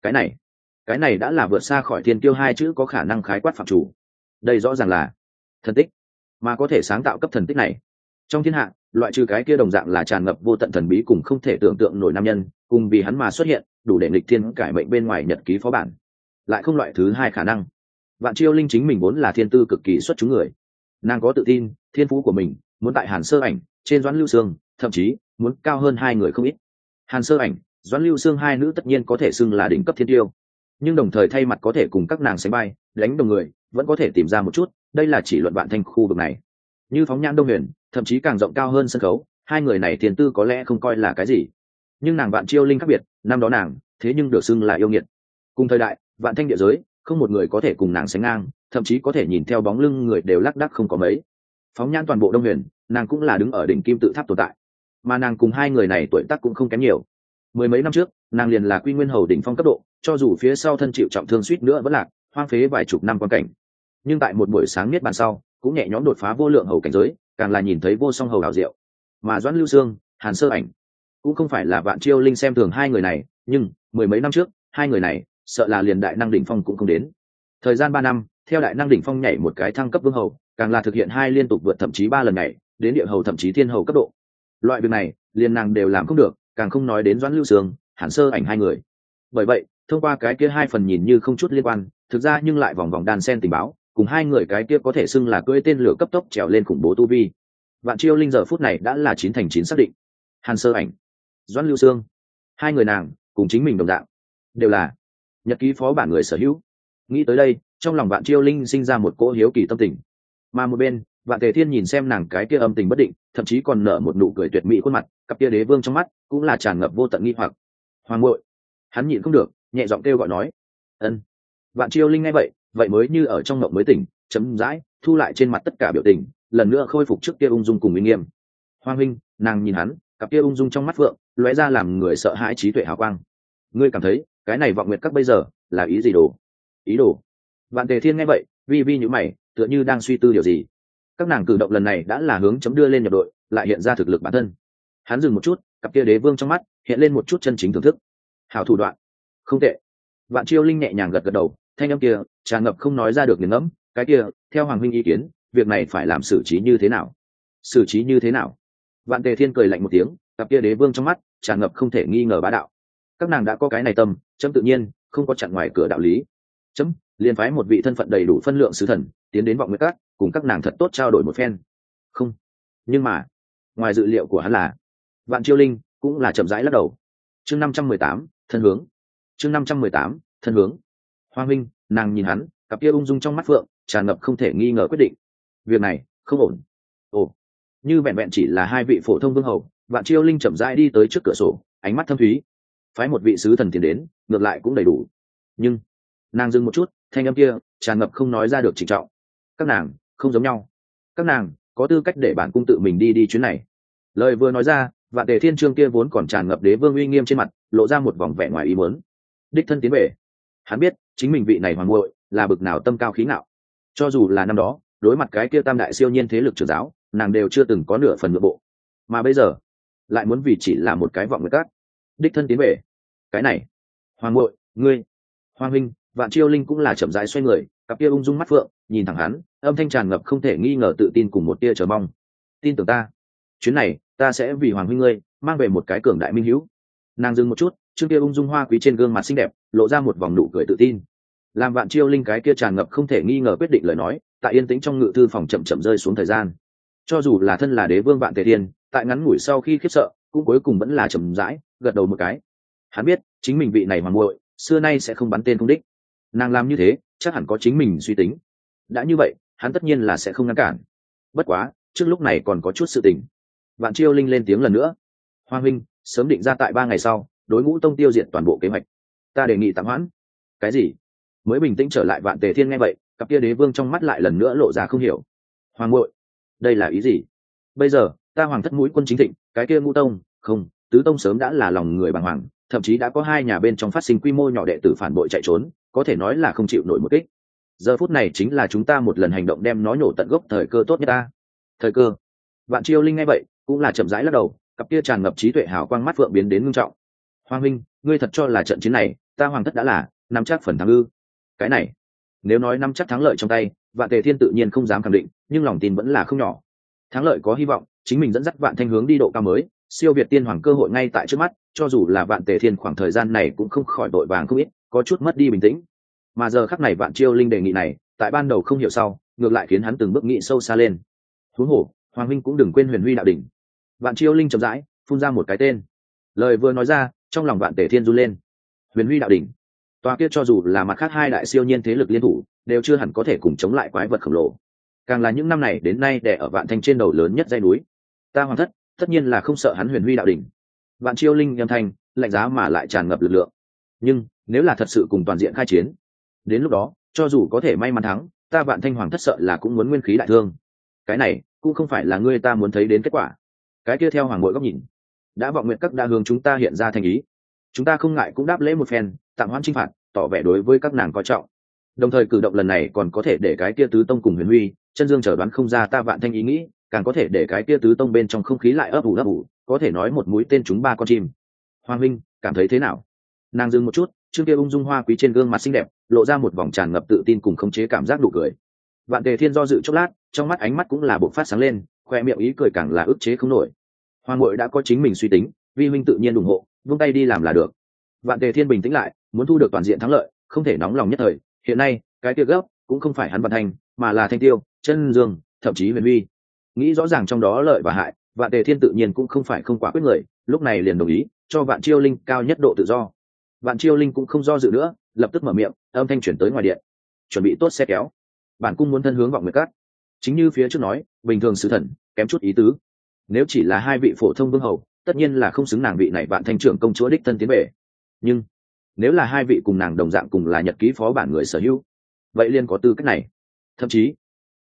Cái này đã là vượt xa khỏi thiên kiêu hai chữ có khả năng khái quát phạm chủ. Đây rõ ràng là thần tích, mà có thể sáng tạo cấp thần tích này trong thiên hạ, loại trừ cái kia đồng dạng là tràn ngập vô tận thần bí cùng không thể tưởng tượng nổi nam nhân, cùng vì hắn mà xuất hiện, đủ để nghịch thiên cải mệnh bên ngoài nhật ký phó bản, lại không loại thứ hai khả năng. Vạn Chiêu Linh chính mình vốn là thiên tư cực kỳ xuất chúng người, nàng có tự tin thiên phú của mình muốn tại Hàn Sơ Ảnh trên Doãn Lưu Sương, thậm chí muốn cao hơn hai người không ít. Hàn Sơ Ảnh, Doãn Lưu Sương hai nữ tất nhiên có thể xưng là đỉnh cấp thiên tiêu, nhưng đồng thời thay mặt có thể cùng các nàng sánh vai đánh đồng người vẫn có thể tìm ra một chút. Đây là chỉ luận Vạn Thanh khu vực này, như phóng nhãn Đông Huyền, thậm chí càng rộng cao hơn sân khấu, hai người này thiên tư có lẽ không coi là cái gì, nhưng nàng Vạn Chiêu Linh khác biệt. Năm đó nàng thế nhưng được xưng là yêu nghiệt, cùng thời đại Vạn Thanh địa giới không một người có thể cùng nàng sánh ngang, thậm chí có thể nhìn theo bóng lưng người đều lác đác không có mấy. Phóng nhãn toàn bộ Đông Huyền, nàng cũng là đứng ở đỉnh kim tự tháp tồn tại, mà nàng cùng hai người này tuổi tác cũng không kém nhiều. 10 mấy năm trước nàng liền là Quy Nguyên hầu đỉnh phong cấp độ, cho dù phía sau thân chịu trọng thương suýt nữa vẫn lạc, hoang phế vài chục năm quan cảnh, nhưng tại một buổi sáng niết bàn sau cũng nhẹ nhõm đột phá vô lượng hầu cảnh giới, càng là nhìn thấy vô song hầu hảo diệu. Mà Doãn Lưu Sương, Hàn Sơ Ảnh cũng không phải là Vạn Chiêu Linh xem thường hai người này, nhưng 10 mấy năm trước hai người này sợ là liền đại năng đỉnh phong cũng không đến. Thời gian 3 năm, theo đại năng đỉnh phong nhảy một cái thăng cấp vương hầu, càng là thực hiện 2 liên tục vượt thậm chí 3 lần nhảy đến địa hầu thậm chí thiên hầu cấp độ. Loại việc này liền nàng đều làm không được, càng không nói đến Doãn Lưu Sương, Hàn Sơ Ảnh hai người. Bởi vậy, thông qua cái kia 2 phần nhìn như không chút liên quan, thực ra nhưng lại vòng vòng đan sen tình báo, cùng hai người cái kia có thể xưng là cưỡi tên lửa cấp tốc trèo lên khủng bố tu vi. Vạn Chiêu Linh giờ phút này đã là 9 thành 9 xác định. Hàn Sơ Ảnh, Doãn Lưu Sương, hai người nàng cùng chính mình đồng dạng, đều là nhật ký phó bản người sở hữu. Nghĩ tới đây, trong lòng Vạn Chiêu Linh sinh ra một cỗ hiếu kỳ tâm tình. Mà một bên, Vạn Tề Thiên nhìn xem nàng cái kia âm tình bất định, thậm chí còn nở một nụ cười tuyệt mỹ khuôn mặt, cặp kia đế vương trong mắt cũng là tràn ngập vô tận nghi hoặc. Hoàng muội, hắn nhịn không được, nhẹ giọng kêu gọi nói. Ân. Vạn Chiêu Linh nghe vậy mới như ở trong mộng mới tỉnh, chấm dãi thu lại trên mặt tất cả biểu tình, lần nữa khôi phục trước kia ung dung cùng uy nghiêm. Hoa huynh, nàng nhìn hắn, cặp kia ung dung trong mắt phượng lóe ra làm người sợ hãi trí tuệ hào quang. Ngươi cảm thấy cái này vọng nguyệt các bây giờ là ý gì đồ? Ý đồ? Vạn Tề Thiên nghe vậy, vi vi nhíu mày, tựa như đang suy tư điều gì. Các nàng cử động lần này đã là hướng chấm đưa lên nhập đội, lại hiện ra thực lực bản thân. Hắn dừng một chút, cặp kia đế vương trong mắt hiện lên một chút chân chính thưởng thức. Hảo thủ đoạn, không tệ. Vạn Chiêu Linh nhẹ nhàng gật gật đầu, thanh âm kia tràn ngập không nói ra được nghiền ngẫm. Cái kia, theo hoàng huynh ý kiến, việc này phải làm xử trí như thế nào? Xử trí như thế nào? Vạn Tề Thiên cười lạnh một tiếng, cặp kia đế vương trong mắt tràn ngập không thể nghi ngờ bá đạo. Các nàng đã có cái này tâm, chấm tự nhiên không có chặn ngoài cửa đạo lý. Chấm liền phái một vị thân phận đầy đủ phân lượng sứ thần tiến đến vọng nguyệt các, cùng các nàng thật tốt trao đổi một phen. Không, nhưng mà ngoài dự liệu của hắn là Vạn Chiêu Linh cũng là chậm rãi lắc đầu. Chương 518, thân hướng. Chương 518, thân hướng. Hoa huynh, nàng nhìn hắn, cặp kia ung dung trong mắt phượng tràn ngập không thể nghi ngờ quyết định. Việc này không ổn. Ồ, như vẹn vẹn chỉ là hai vị phổ thông vương hầu. Vạn Chiêu Linh chậm rãi đi tới trước cửa sổ, ánh mắt thâm thúy. Phái một vị sứ thần tiến đến, ngược lại cũng đầy đủ. Nhưng nàng dừng một chút, thanh âm kia tràn ngập không nói ra được trịnh trọng. Các nàng không giống nhau. Các nàng có tư cách để bản cung tự mình đi chuyến này. Lời vừa nói ra, Vạn Tề Thiên Trương kia vốn còn tràn ngập đế vương uy nghiêm trên mặt lộ ra một vòng vẻ ngoài ý muốn. Đích thân tiến về, hắn biết chính mình vị này hoàng muội là bực nào tâm cao khí ngạo. Cho dù là năm đó đối mặt cái kia tam đại siêu nhiên thế lực trưởng giáo, nàng đều chưa từng có nửa phần nhượng bộ, mà bây giờ lại muốn vì chỉ là một cái vọng nguyệt các đích thân tiến về. Cái này, hoàng muội, ngươi, hoàng huynh. Vạn Chiêu Linh cũng là chậm rãi xoay người, cặp kia ung dung mắt phượng nhìn thẳng hắn, âm thanh tràn ngập không thể nghi ngờ tự tin cùng một tia chờ mong. Tin tưởng ta, chuyến này ta sẽ vì hoàng huynh ngươi mang về một cái cường đại minh hữu. Nàng dừng một chút, trước kia ung dung hoa quý trên gương mặt xinh đẹp lộ ra một vòng nụ cười tự tin. Làm Vạn Chiêu Linh cái kia tràn ngập không thể nghi ngờ quyết định lời nói, tại yên tĩnh trong ngự thư phòng chậm chậm rơi xuống thời gian. Cho dù là thân là đế vương Vạn Tề Thiên, tại ngắn ngủi sau khi khiếp sợ, cũng cuối cùng vẫn là chậm rãi gật đầu một cái. Hắn biết chính mình vị này hoàng muội xưa nay sẽ không bắn tên không đích. Nàng làm như thế chắc hẳn có chính mình suy tính. Đã như vậy, hắn tất nhiên là sẽ không ngăn cản. Bất quá trước lúc này còn có chút sự tình. Vạn Chiêu Linh lên tiếng lần nữa. Hoa huynh sớm định ra tại 3 ngày sau đối ngũ tông tiêu diệt toàn bộ kế hoạch, ta đề nghị tạm hoãn. Cái gì? Mới bình tĩnh trở lại Vạn Tề Thiên nghe vậy, cặp kia đế vương trong mắt lại lần nữa lộ ra không hiểu. Hoàng ngội, đây là ý gì? Bây giờ ta hoàng thất mũi quân chính thịnh, cái kia ngũ tông không tứ tông sớm đã là lòng người bàng hoàng, thậm chí đã có 2 nhà bên trong phát sinh quy mô nhỏ đệ tử phản bội chạy trốn, có thể nói là không chịu nổi một kích. Giờ phút này chính là chúng ta một lần hành động đem nó nhổ tận gốc thời cơ tốt nhất ta. Thời cơ? Vạn Chiêu Linh nghe vậy cũng là chậm rãi lắc đầu, cặp kia tràn ngập trí tuệ hào quang mắt phượng biến đến ngưng trọng. Hoàng huynh, ngươi thật cho là trận chiến này ta hoàng thất đã là nắm chắc phần thắng ư? Cái này, nếu nói nắm chắc thắng lợi trong tay, Vạn Tề Thiên tự nhiên không dám khẳng định, nhưng lòng tin vẫn là không nhỏ. Thắng lợi có hy vọng, chính mình dẫn dắt Vạn Thanh hướng đi độ cao mới, siêu việt tiên hoàng cơ hội ngay tại trước mắt, cho dù là Vạn Tề Thiên khoảng thời gian này cũng không khỏi đội vàng không ít, có chút mất đi bình tĩnh. Mà giờ khắc này Vạn Chiêu Linh đề nghị này, tại ban đầu không hiểu sau, ngược lại khiến hắn từng bước nghĩ sâu xa lên. Huống hồ, hoàng huynh cũng đừng quên Huyền Huy đạo đỉnh. Vạn Chiêu Linh chậm rãi phun ra một cái tên. Lời vừa nói ra, trong lòng Vạn Tề Thiên run lên. Huyền Huy đạo đỉnh, tòa kia cho dù là mặt khác 2 đại siêu nhiên thế lực liên thủ, đều chưa hẳn có thể cùng chống lại quái vật khổng lồ. Càng là những năm này đến nay đè ở Vạn Thanh trên đầu lớn nhất dãy núi. Ta hoàng thất, tất nhiên là không sợ hắn Huyền Huy đạo đỉnh. Vạn Chiêu Linh âm thanh lạnh giá mà lại tràn ngập lực lượng. Nhưng nếu là thật sự cùng toàn diện khai chiến, đến lúc đó cho dù có thể may mắn thắng, ta Vạn Thanh hoàng thất sợ là cũng muốn nguyên khí đại thương. Cái này cũng không phải là ngươi ta muốn thấy đến kết quả. Cái kia theo hoàng bội góc nhìn, đã vọng nguyện các đa hướng chúng ta hiện ra thành ý, chúng ta không ngại cũng đáp lễ một phen, tạm hoãn chinh phạt, tỏ vẻ đối với các nàng coi trọng. Đồng thời cử động lần này còn có thể để cái kia tứ tông cùng Huyền Huy chân dương chẩn đoán không ra ta Vạn Thanh ý nghĩ, càng có thể để cái kia tứ tông bên trong không khí lại ấp ủ, có thể nói một mũi tên trúng 3 con chim. Hoàng huynh cảm thấy thế nào? Nàng dừng một chút, trước kia ung dung hoa quý trên gương mặt xinh đẹp lộ ra một vòng tràn ngập tự tin cùng khống chế cảm giác nụ cười. Vạn Tề Thiên do dự chốc lát, trong mắt ánh mắt cũng là bộc phát sáng lên, khoe miệng ý cười càng là ức chế không nổi. Hoàng muội đã có chính mình suy tính, vi huynh tự nhiên ủng hộ, vung tay đi làm là được. Vạn Tề Thiên bình tĩnh lại, muốn thu được toàn diện thắng lợi, không thể nóng lòng nhất thời. Hiện nay, cái kia gấp cũng không phải hắn Vạn Thanh, mà là Thanh Tiêu, Chân Dương, thậm chí Huyền Huy. Nghĩ rõ ràng trong đó lợi và hại, Vạn Tề Thiên tự nhiên cũng không phải không quả quyết người, lúc này liền đồng ý cho Vạn Chiêu Linh cao nhất độ tự do. Vạn Chiêu Linh cũng không do dự nữa, lập tức mở miệng, âm thanh chuyển tới ngoài điện. Chuẩn bị tốt xe kéo. Bản cung muốn thân hướng vọng nguyệt các. Chính như phía trước nói, bình thường sứ thần kém chút ý tứ. Nếu chỉ là 2 vị phổ thông vương hầu, tất nhiên là không xứng nàng vị này Vạn Thanh trưởng công chúa đích thân tiến về. Nhưng nếu là 2 vị cùng nàng đồng dạng cùng là nhật ký phó bản người sở hữu, vậy liền có tư cách này. Thậm chí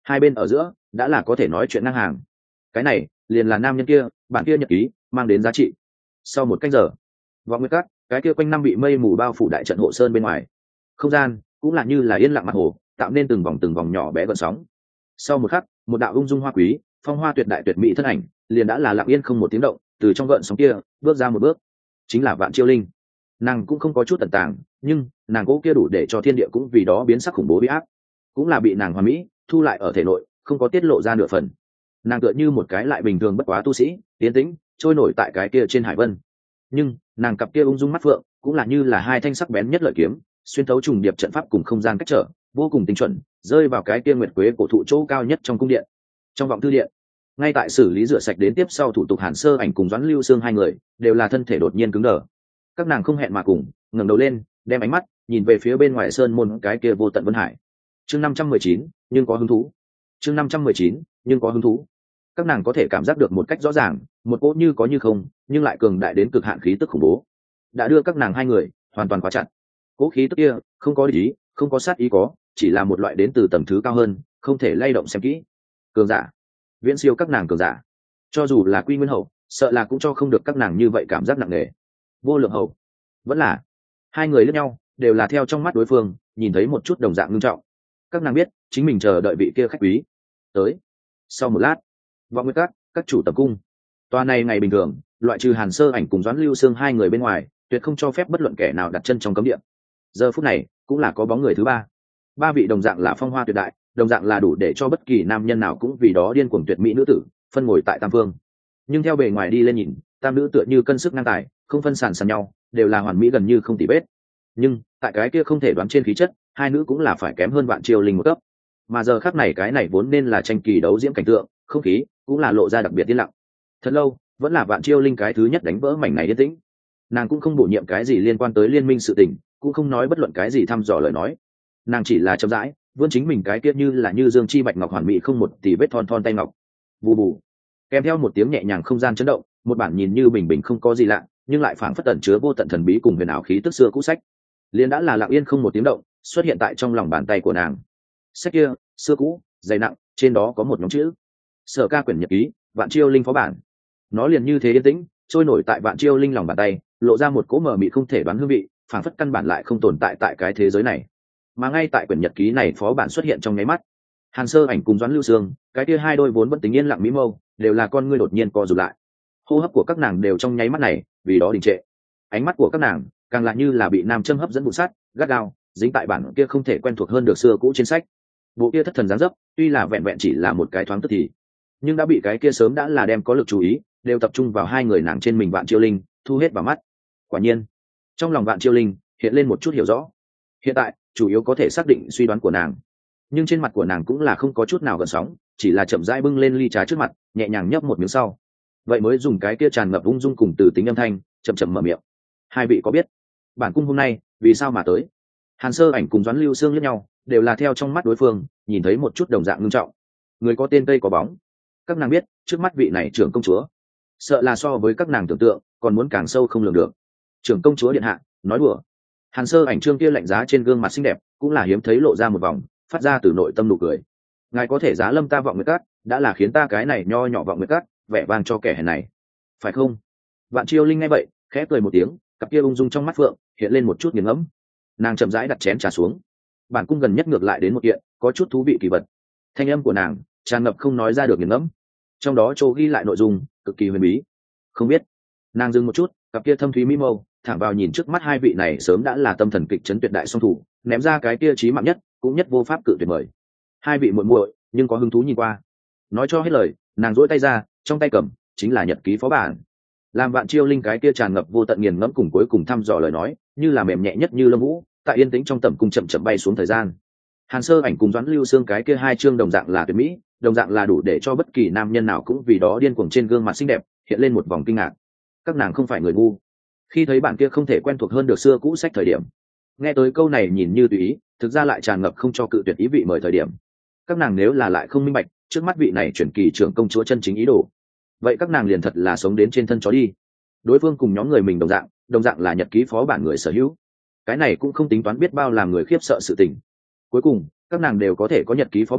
hai bên ở giữa đã là có thể nói chuyện ngang hàng. Cái này liền là nam nhân kia bản kia nhật ký mang đến giá trị. Sau một canh giờ, vọng nguyệt cát cái kia quanh năm bị mây mù bao phủ đại trận hộ sơn bên ngoài không gian cũng là như là yên lặng mặt hồ, tạo nên từng vòng nhỏ bé gợn sóng. Sau một khắc, một đạo ung dung hoa quý phong hoa tuyệt đại tuyệt mỹ thân ảnh liền đã là lặng yên không một tiếng động từ trong gợn sóng kia bước ra một bước, chính là Vạn Chiêu Linh. Nàng cũng không có chút tận tàng, nhưng nàng cố kia đủ để cho thiên địa cũng vì đó biến sắc khủng bố bị áp, cũng là bị nàng hoàn mỹ thu lại ở thể nội, không có tiết lộ ra nửa phần. Nàng tựa như một cái lại bình thường bất quá tu sĩ, tiến tĩnh trôi nổi tại cái kia trên hải vân, nhưng nàng cặp kia ung dung mắt phượng cũng là như là hai thanh sắc bén nhất lợi kiếm, xuyên thấu trùng điệp trận pháp cùng không gian cách trở, vô cùng tinh chuẩn rơi vào cái kia nguyệt quế cổ thụ chỗ cao nhất trong cung điện. Trong vọng thư điện, ngay tại xử lý rửa sạch đến tiếp sau thủ tục, Hàn Sơ Ảnh cùng Doãn Lưu Xương hai người đều là thân thể đột nhiên cứng đờ. Các nàng không hẹn mà cùng ngẩng đầu lên, đem ánh mắt nhìn về phía bên ngoài sơn môn cái kia vô tận vân hải. Chương 519, nhưng có hứng thú. Chương 519, nhưng có hứng thú. Các nàng có thể cảm giác được một cách rõ ràng, một cỗ như có như không, nhưng lại cường đại đến cực hạn khí tức khủng bố đã đưa các nàng hai người hoàn toàn khóa chặt. Cỗ khí tức kia không có ý, không có sát ý, có chỉ là một loại đến từ tầng thứ cao hơn, không thể lay động xem kỹ. Cường giả, viễn siêu các nàng cường giả. Cho dù là Quy Nguyên Hậu, sợ là cũng cho không được các nàng như vậy cảm giác nặng nề. Vô Lượng Hậu, vẫn là. Hai người lẫn nhau, đều là theo trong mắt đối phương, nhìn thấy một chút đồng dạng nghiêm trọng. Các nàng biết, chính mình chờ đợi vị kia khách quý tới. Sau một lát, vọng nguyệt các chủ tập cung. Tòa này ngày bình thường, loại trừ Hàn Sơ Ảnh cùng Doãn Lưu Xương hai người bên ngoài, tuyệt không cho phép bất luận kẻ nào đặt chân trong cấm địa. Giờ phút này, cũng là có bóng người thứ ba. Ba vị đồng dạng là phong hoa tuyệt đại, đồng dạng là đủ để cho bất kỳ nam nhân nào cũng vì đó điên cuồng tuyệt mỹ nữ tử, phân ngồi tại tam phương. Nhưng theo bề ngoài đi lên nhìn, tam nữ tựa như cân sức ngang tài, không phân sàn sàn nhau, đều là hoàn mỹ gần như không tì vết. Nhưng tại cái kia không thể đoán trên khí chất, hai nữ cũng là phải kém hơn Vạn Chiêu Linh một cấp. Mà giờ khắc này cái này vốn nên là tranh kỳ đấu diễm cảnh tượng, không khí cũng là lộ ra đặc biệt yên lặng. Thật lâu, vẫn là Vạn Chiêu Linh cái thứ nhất đánh vỡ mảnh này yên tĩnh. Nàng cũng không bổ nhiệm cái gì liên quan tới liên minh sự tình, cũng không nói bất luận cái gì thăm dò lời nói. Nàng chỉ là chậm rãi vươn chính mình cái kia như là như dương chi bạch ngọc hoàn mỹ không một tì vết thon thon tay ngọc. Bù bù, kèm theo một tiếng nhẹ nhàng không gian chấn động, một bản nhìn như bình bình không có gì lạ, nhưng lại phảng phất ẩn chứa vô tận thần bí cùng huyền ảo khí tức xưa cũ sách, liền đã là lặng yên không một tiếng động xuất hiện tại trong lòng bàn tay của nàng. Sách kia xưa cũ, dày nặng, trên đó có một nhóm chữ: Sở Ca quyển nhật ký, Vạn Chiêu Linh phó bản. Nó liền như thế yên tĩnh trôi nổi tại Vạn Chiêu Linh lòng bàn tay, lộ ra một cỗ mờ mịt không thể đoán hương vị, phảng phất căn bản lại không tồn tại tại cái thế giới này. Mà ngay tại quyển nhật ký này phó bản xuất hiện trong nháy mắt, Hàn Sơ Ảnh cùng Doãn Lưu Xương cái kia hai đôi vốn vẫn tính yên lặng mỹ mâu đều là con ngươi đột nhiên co rụt lại. Hô hấp của các nàng đều trong nháy mắt này vì đó đình trệ. Ánh mắt của các nàng càng là như là bị nam châm hấp dẫn bụng sắt, gắt gao dính tại bản kia không thể quen thuộc hơn được xưa cũ trên sách. Bộ kia thất thần dáng dấp tuy là vẹn vẹn chỉ là một cái thoáng tức thì, nhưng đã bị cái kia sớm đã là đem có lực chú ý đều tập trung vào hai người nàng trên mình Vạn Chiêu Linh thu hết vào mắt. Quả nhiên, trong lòng Vạn Chiêu Linh hiện lên một chút hiểu rõ. Hiện tại chủ yếu có thể xác định suy đoán của nàng, nhưng trên mặt của nàng cũng là không có chút nào gợn sóng, chỉ là chậm rãi bưng lên ly trà trước mặt, nhẹ nhàng nhấp một miếng sau, vậy mới dùng cái kia tràn ngập ung dung cùng từ tính âm thanh chậm chậm mở miệng: hai vị có biết bản cung hôm nay vì sao mà tới? Hàn Sơ Ảnh cùng Doãn Lưu Xương lẫn nhau, đều là theo trong mắt đối phương nhìn thấy một chút đồng dạng nghiêm trọng. Người có tên cây có bóng, các nàng biết trước mắt vị này trưởng công chúa sợ là so với các nàng tưởng tượng còn muốn càng sâu không lường được. Trưởng công chúa điện hạ nói đùa. Hàn Sơ Ảnh trương kia lạnh giá trên gương mặt xinh đẹp cũng là hiếm thấy lộ ra một vòng phát ra từ nội tâm nụ cười. Ngài có thể giá lâm ta Vọng Nguyệt Các, đã là khiến ta cái này nho nhỏ Vọng Nguyệt Các vẻ vang cho kẻ hèn này, phải không? Vạn Chiêu Linh nghe vậy khẽ cười một tiếng, cặp kia ung dung trong mắt phượng hiện lên một chút nghiền ngẫm. Nàng chậm rãi đặt chén trà xuống. Bản cung gần nhất ngược lại đến một kiện có chút thú vị kỳ vật. Thanh âm của nàng tràn ngập không nói ra được nghiền ngẫm, trong đó chỗ ghi lại nội dung cực kỳ huyền bí. Không biết. Nàng dừng một chút, cặp kia thâm thúy mỹ mâu thẳng vào nhìn trước mắt hai vị này sớm đã là tâm thần kịch chấn tuyệt đại song thủ, ném ra cái kia chí mạng nhất cũng nhất vô pháp cự tuyệt mời. Hai vị muội muội nhưng có hứng thú nhìn qua. Nói cho hết lời, nàng duỗi tay ra, trong tay cầm chính là nhật ký phó bản. Làm Vạn Chiêu Linh cái kia tràn ngập vô tận nghiền ngẫm cùng cuối cùng thăm dò lời nói, như là mềm nhẹ nhất như lâm vũ, tại yên tĩnh trong tầm cung chậm chậm bay xuống thời gian. Hàn Sơ Ảnh cùng Doãn Lưu Xương cái kia hai chương đồng dạng là tuyệt mỹ, đồng dạng là đủ để cho bất kỳ nam nhân nào cũng vì đó điên cuồng trên gương mặt xinh đẹp hiện lên một vòng kinh ngạc. Các nàng không phải người ngu. Khi thấy bản kia không thể quen thuộc hơn được xưa cũ sách thời điểm, nghe tới câu này nhìn như tùy ý, thực ra lại tràn ngập không cho cự tuyệt ý vị mời thời điểm, các nàng nếu là lại không minh bạch trước mắt vị này chuyển kỳ trưởng công chúa chân chính ý đồ, vậy các nàng liền thật là sống đến trên thân chó đi. Đối phương cùng nhóm người mình đồng dạng là nhật ký phó bản người sở hữu, cái này cũng không tính toán biết bao làm người khiếp sợ sự tình. Cuối cùng các nàng đều có thể có nhật ký phó bản,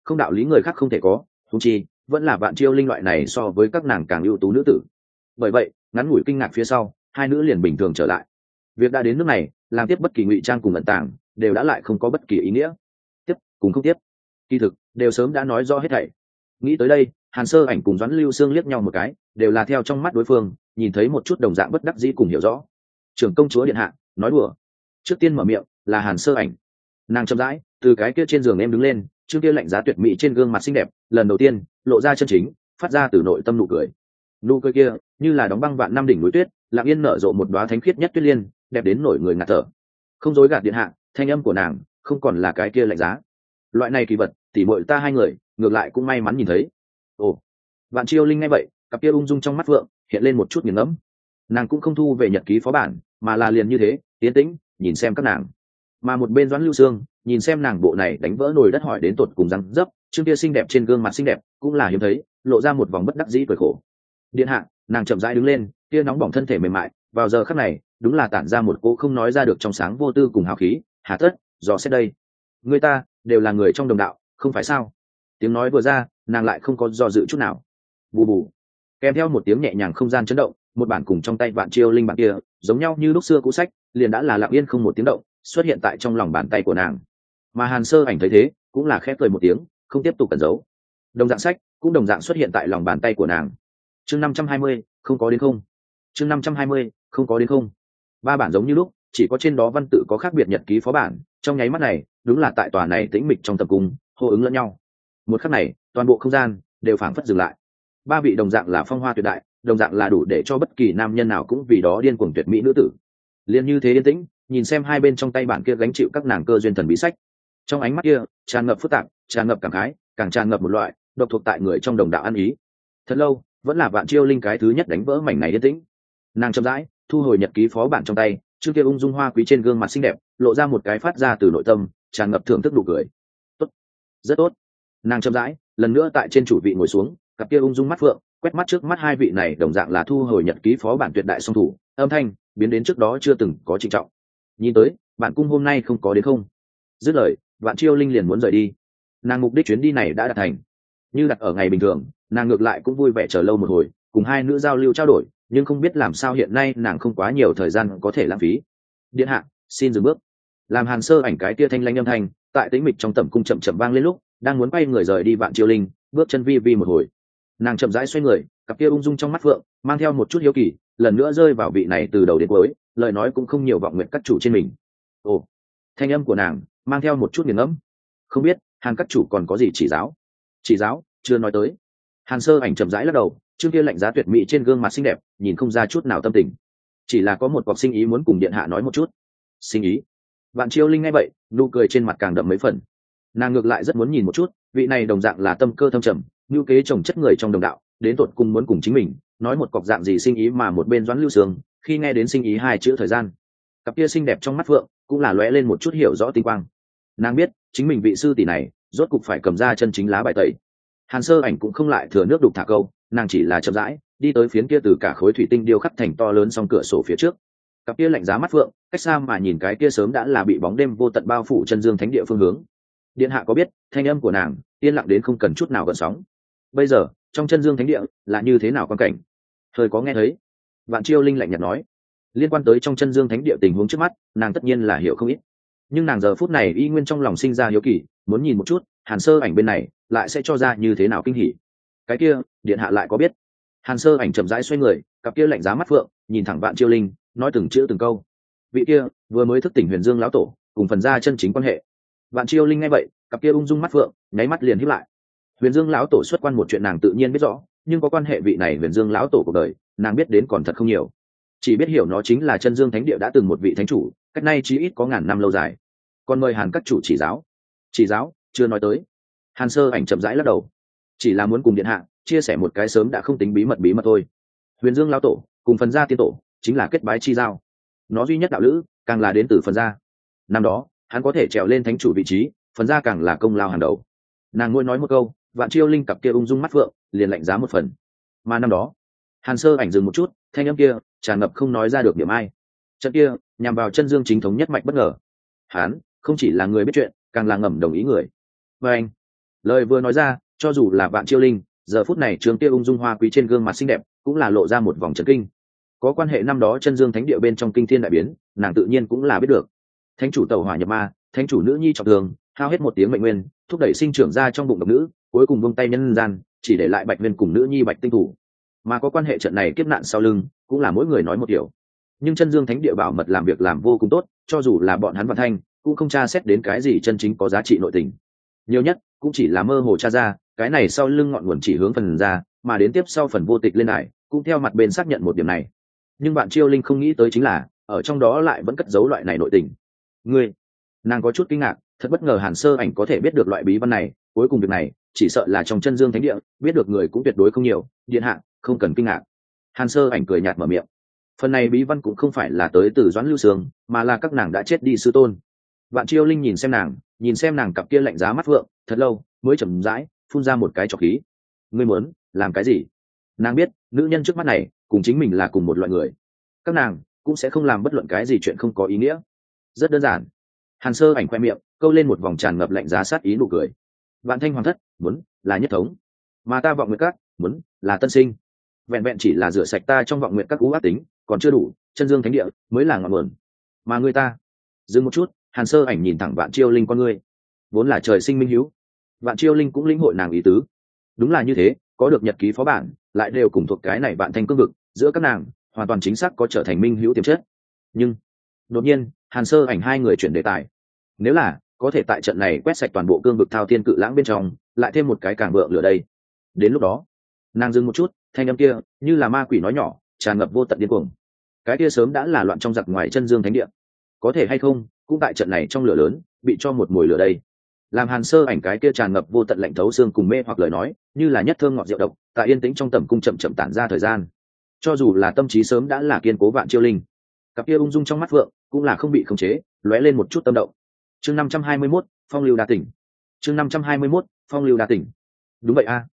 không đạo lý người khác không thể có, thú chi vẫn là Vạn Chiêu Linh loại này so với các nàng càng ưu tú nữ tử. Bởi vậy ngắn ngủi kinh ngạc phía sau, hai nữ liền bình thường trở lại. Việc đã đến nước này, làm tiếp bất kỳ ngụy trang cùng ẩn tàng đều đã lại không có bất kỳ ý nghĩa. Tiếp cùng không tiếp, kỳ thực đều sớm đã nói rõ hết thảy. Nghĩ tới đây, Hàn Sơ Ảnh cùng Doãn Lưu Sương liếc nhau một cái, đều là theo trong mắt đối phương nhìn thấy một chút đồng dạng bất đắc dĩ cùng hiểu rõ. Trưởng công chúa điện hạ nói đùa. Trước tiên mở miệng là Hàn Sơ Ảnh. Nàng chậm rãi từ cái kia trên giường em đứng lên, chương kia lạnh giá tuyệt mỹ trên gương mặt xinh đẹp lần đầu tiên lộ ra chân chính, phát ra từ nội tâm nụ cười. Nụ cười kia như là đóng băng vạn năm đỉnh núi tuyết, lặng yên nở rộ một đóa thánh khiết nhất tuyết liên, đẹp đến nổi người ngạt thở. Không dối gạt điện hạ, thanh âm của nàng không còn là cái kia lạnh giá. Loại này kỳ vật, tỉ muội ta hai người ngược lại cũng may mắn nhìn thấy. Ồ. Vạn Chiêu Linh nghe vậy, cặp kia ung dung trong mắt phượng hiện lên một chút nghiền ngẫm. Nàng cũng không thu về nhật ký phó bản, mà là liền như thế tiến tĩnh nhìn xem các nàng. Mà một bên Doãn Lưu Sương nhìn xem nàng bộ này đánh vỡ nồi đất hỏi đến tột cùng răng dấp, chương kia xinh đẹp trên gương mặt xinh đẹp cũng là hiếm thấy, lộ ra một vòng bất đắc dĩ cười khổ. Điện hạ, nàng chậm rãi đứng lên, kia nóng bỏng thân thể mềm mại vào giờ khắc này đúng là tản ra một cỗ không nói ra được trong sáng vô tư cùng hào khí. Hà tất dò xét đây, người ta đều là người trong đồng đạo, không phải sao? Tiếng nói vừa ra, nàng lại không có do dự chút nào. Bù bù, kèm theo một tiếng nhẹ nhàng không gian chấn động, một bản cùng trong tay Vạn Chiêu Linh bản kia giống nhau như lúc xưa cũ sách liền đã là lặng yên không một tiếng động xuất hiện tại trong lòng bàn tay của nàng. Mà Hàn Sơ Ảnh thấy thế cũng là khép cười một tiếng, không tiếp tục cẩn giấu. Đồng dạng sách cũng đồng dạng xuất hiện tại lòng bàn tay của nàng. Chương 520, không có đến không. Chương 520, không có đến không. Ba bản giống như lúc, chỉ có trên đó văn tự có khác biệt nhật ký phó bản, trong nháy mắt này đúng là tại tòa này tĩnh mịch trong tập cung hô ứng lẫn nhau. Một khắc này toàn bộ không gian đều phảng phất dừng lại. Ba vị đồng dạng là phong hoa tuyệt đại, đồng dạng là đủ để cho bất kỳ nam nhân nào cũng vì đó điên cuồng tuyệt mỹ nữ tử liền như thế yên tĩnh nhìn xem hai bên trong tay bản kia gánh chịu các nàng cơ duyên thần bí sách. Trong ánh mắt kia tràn ngập phức tạp, tràn ngập cảm khái, càng tràn ngập một loại độc thuộc tại người trong đồng đạo ăn ý. Thật lâu vẫn là Vạn Chiêu Linh cái thứ nhất đánh vỡ mảnh này yên tĩnh. Nàng chậm rãi thu hồi nhật ký phó bản trong tay, chương kia ung dung hoa quý trên gương mặt xinh đẹp lộ ra một cái phát ra từ nội tâm tràn ngập thưởng thức nụ cười. Tốt, rất tốt. Nàng chậm rãi lần nữa tại trên chủ vị ngồi xuống, cặp kia ung dung mắt phượng quét mắt trước mắt hai vị này đồng dạng là thu hồi nhật ký phó bản tuyệt đại song thủ, âm thanh biến đến trước đó chưa từng có trịnh trọng. Nhìn tới bạn cung hôm nay không có đến không. Dứt lời Vạn Chiêu Linh liền muốn rời đi. Nàng mục đích chuyến đi này đã đạt thành. Như đặt ở ngày bình thường, nàng ngược lại cũng vui vẻ chờ lâu một hồi, cùng hai nữ giao lưu trao đổi, nhưng không biết làm sao hiện nay nàng không quá nhiều thời gian có thể lãng phí. Điện hạ, xin dừng bước. Làm Hàn Sơ Ảnh cái tia thanh lanh âm thanh tại tĩnh mịch trong tẩm cung chậm chậm vang lên lúc đang muốn quay người rời đi, Vạn Chiêu Linh bước chân vi vi một hồi. Nàng chậm rãi xoay người, cặp kia ung dung trong mắt phượng mang theo một chút hiếu kỳ lần nữa rơi vào vị này từ đầu đến cuối lời nói cũng không nhiều vọng nguyện các chủ trên mình. Ồ, thanh âm của nàng mang theo một chút nghiền ngẫm. Không biết Hàn các chủ còn có gì chỉ giáo? Chỉ giáo chưa nói tới. Hàn Sơ Ảnh chậm rãi lắc đầu, chương kia lạnh giá tuyệt mỹ trên gương mặt xinh đẹp nhìn không ra chút nào tâm tình, chỉ là có một cọc sinh ý muốn cùng điện hạ nói một chút. Sinh ý? Vạn Chiêu Linh nghe vậy nụ cười trên mặt càng đậm mấy phần. Nàng ngược lại rất muốn nhìn một chút vị này đồng dạng là tâm cơ thâm trầm ngưu kế trồng chất người trong đồng đạo đến tột cùng muốn cùng chính mình nói một cọc dạng gì sinh ý. Mà một bên Doãn Lưu Sương khi nghe đến sinh ý hai chữ thời gian, cặp kia xinh đẹp trong mắt phượng cũng là lóe lên một chút hiểu rõ tinh quang. Nàng biết chính mình vị sư tỷ này rốt cục phải cầm ra chân chính lá bài tẩy. Hàn Sơ Ảnh cũng không lại thừa nước đục thả câu, nàng chỉ là chậm rãi đi tới phiến kia từ cả khối thủy tinh điêu khắc thành to lớn song cửa sổ phía trước. Cặp kia lạnh giá mắt phượng cách xa mà nhìn cái kia sớm đã là bị bóng đêm vô tận bao phủ chân dương thánh địa phương hướng. Điện hạ có biết thanh âm của nàng yên lặng đến không cần chút nào gợn sóng. Bây giờ trong chân dương thánh địa là như thế nào quan cảnh? Thời có nghe thấy. Vạn Chiêu Linh lạnh nhạt nói. Liên quan tới trong chân dương thánh địa tình huống trước mắt nàng tất nhiên là hiểu không ít, nhưng nàng giờ phút này y nguyên trong lòng sinh ra hiếu kỳ, muốn nhìn một chút Hàn Sơ Ảnh bên này lại sẽ cho ra như thế nào kinh hỉ. Cái kia điện hạ lại có biết? Hàn Sơ Ảnh chậm rãi xoay người, cặp kia lạnh giá mắt phượng nhìn thẳng Vạn Chiêu Linh, nói từng chữ từng câu. Vị kia vừa mới thức tỉnh Huyền Dương lão tổ cùng phần gia chân chính quan hệ. Vạn Chiêu Linh nghe vậy, cặp kia ung dung mắt phượng nháy mắt liền híp lại. Huyền Dương lão tổ xuất quan một chuyện nàng tự nhiên biết rõ, nhưng có quan hệ vị này Huyền Dương lão tổ cuộc đời nàng biết đến còn thật không nhiều, chỉ biết hiểu nó chính là chân dương thánh địa đã từng một vị thánh chủ, cách nay chí ít có ngàn năm lâu dài. Còn mời Hàn các chủ chỉ giáo. Chỉ giáo chưa nói tới. Hàn Sơ Ảnh chậm rãi lắc đầu, chỉ là muốn cùng điện hạ chia sẻ một cái sớm đã không tính bí mật thôi. Huyền Dương lão tổ cùng phần gia tiên tổ chính là kết bái chi giao, nó duy nhất đạo lữ càng là đến từ phần gia. Năm đó hắn có thể trèo lên thánh chủ vị trí, phần gia càng là công lao hàng đầu. Nàng ngôi nói một câu, Vạn Chiêu Linh cặp kia ung dung mắt phượng liền lạnh giá một phần. Mà năm đó Hàn Sơ Ảnh dừng một chút, thanh âm kia tràn ngập không nói ra được điểm ai. Trận kia nhằm vào chân dương chính thống nhất mạch bất ngờ. Hắn không chỉ là người biết chuyện, càng là ngầm đồng ý người. Và anh Lời vừa nói ra, cho dù là Vạn Chiêu Linh, giờ phút này trường kia ung dung hoa quý trên gương mặt xinh đẹp cũng là lộ ra một vòng chấn kinh. Có quan hệ năm đó chân dương thánh địa bên trong kinh thiên đại biến, nàng tự nhiên cũng là biết được. Thánh chủ tẩu hỏa nhập ma, thánh chủ nữ nhi trọng thương, hao hết một tiếng mệnh nguyên, thúc đẩy sinh trưởng ra trong bụng độc nữ, cuối cùng buông tay nhân gian, chỉ để lại Bạch Nguyên cùng nữ nhi Bạch Tinh Thủ. Mà có quan hệ trận này kiếp nạn sau lưng, cũng là mỗi người nói một điều. Nhưng chân dương thánh địa bảo mật làm việc làm vô cùng tốt, cho dù là bọn hắn Vạn Thanh cũng không tra xét đến cái gì chân chính có giá trị nội tình. Nhiều nhất cũng chỉ là mơ hồ tra ra cái này sau lưng ngọn nguồn chỉ hướng phần ra, mà đến tiếp sau phần vô tịch lên này cũng theo mặt bên xác nhận một điểm này. Nhưng bạn Chiêu Linh không nghĩ tới chính là ở trong đó lại vẫn cất giấu loại này nội tình. Ngươi, nàng có chút kinh ngạc, thật bất ngờ Hàn Sơ Ảnh có thể biết được loại bí văn này. Cuối cùng việc này chỉ sợ là trong chân dương thánh địa biết được người cũng tuyệt đối không nhiều, điện hạ không cần kinh ngạc. Hàn Sơ Ảnh cười nhạt mở miệng. Phần này bí văn cũng không phải là tới từ Doãn Lưu Sương, mà là các nàng đã chết đi sư tôn. Vạn Chiêu Linh nhìn xem nàng cặp kia lạnh giá mắt phượng, thật lâu mới chậm rãi phun ra một cái trọc khí. Ngươi muốn làm cái gì? Nàng biết nữ nhân trước mắt này cùng chính mình là cùng một loại người, các nàng cũng sẽ không làm bất luận cái gì chuyện không có ý nghĩa. Rất đơn giản. Hàn Sơ Ảnh khoe miệng câu lên một vòng tràn ngập lạnh giá sát ý nụ cười. Vạn Thanh Hoàng thất muốn là nhất thống, mà ta Vọng Nguyệt Các muốn là tân sinh. Vẹn vẹn chỉ là rửa sạch ta trong Vọng Nguyệt Các ác tính còn chưa đủ, chân dương thánh địa mới là ngọn nguồn. Mà người ta dừng một chút, Hàn Sơ Ảnh nhìn thẳng Vạn Chiêu Linh con ngươi, vốn là trời sinh minh hiếu. Vạn Chiêu Linh cũng lĩnh hội nàng ý tứ. Đúng là như thế, có được nhật ký phó bản lại đều cùng thuộc cái này Vạn Thanh cương vực, giữa các nàng hoàn toàn chính xác có trở thành minh hữu tiềm chất. Nhưng đột nhiên Hàn Sơ Ảnh hai người chuyển đề tài. Nếu là có thể tại trận này quét sạch toàn bộ cương vực thao thiên cự lãng bên trong, lại thêm một cái càng vượng lửa đây. Đến lúc đó, nàng dừng một chút, thanh âm kia như là ma quỷ nói nhỏ, tràn ngập vô tận điên cuồng. Cái kia sớm đã là loạn trong giặc ngoài chân dương thánh địa, có thể hay không cũng tại trận này trong lửa lớn bị cho một mùi lửa đây. Làm Hàn Sơ Ảnh cái kia tràn ngập vô tận lạnh thấu xương cùng mê hoặc lời nói, như là nhất thơm ngọt rượu độc, tại yên tĩnh trong tầm cung chậm chậm tản ra thời gian. Cho dù là tâm trí sớm đã là kiên cố Vạn Chiêu Linh, cặp kia ung dung trong mắt vượng cũng là không bị khống chế, lóe lên một chút tâm động. Chương 521, Phong lưu đa tỉnh. Chương 521, Phong lưu đa tỉnh. Đúng vậy a.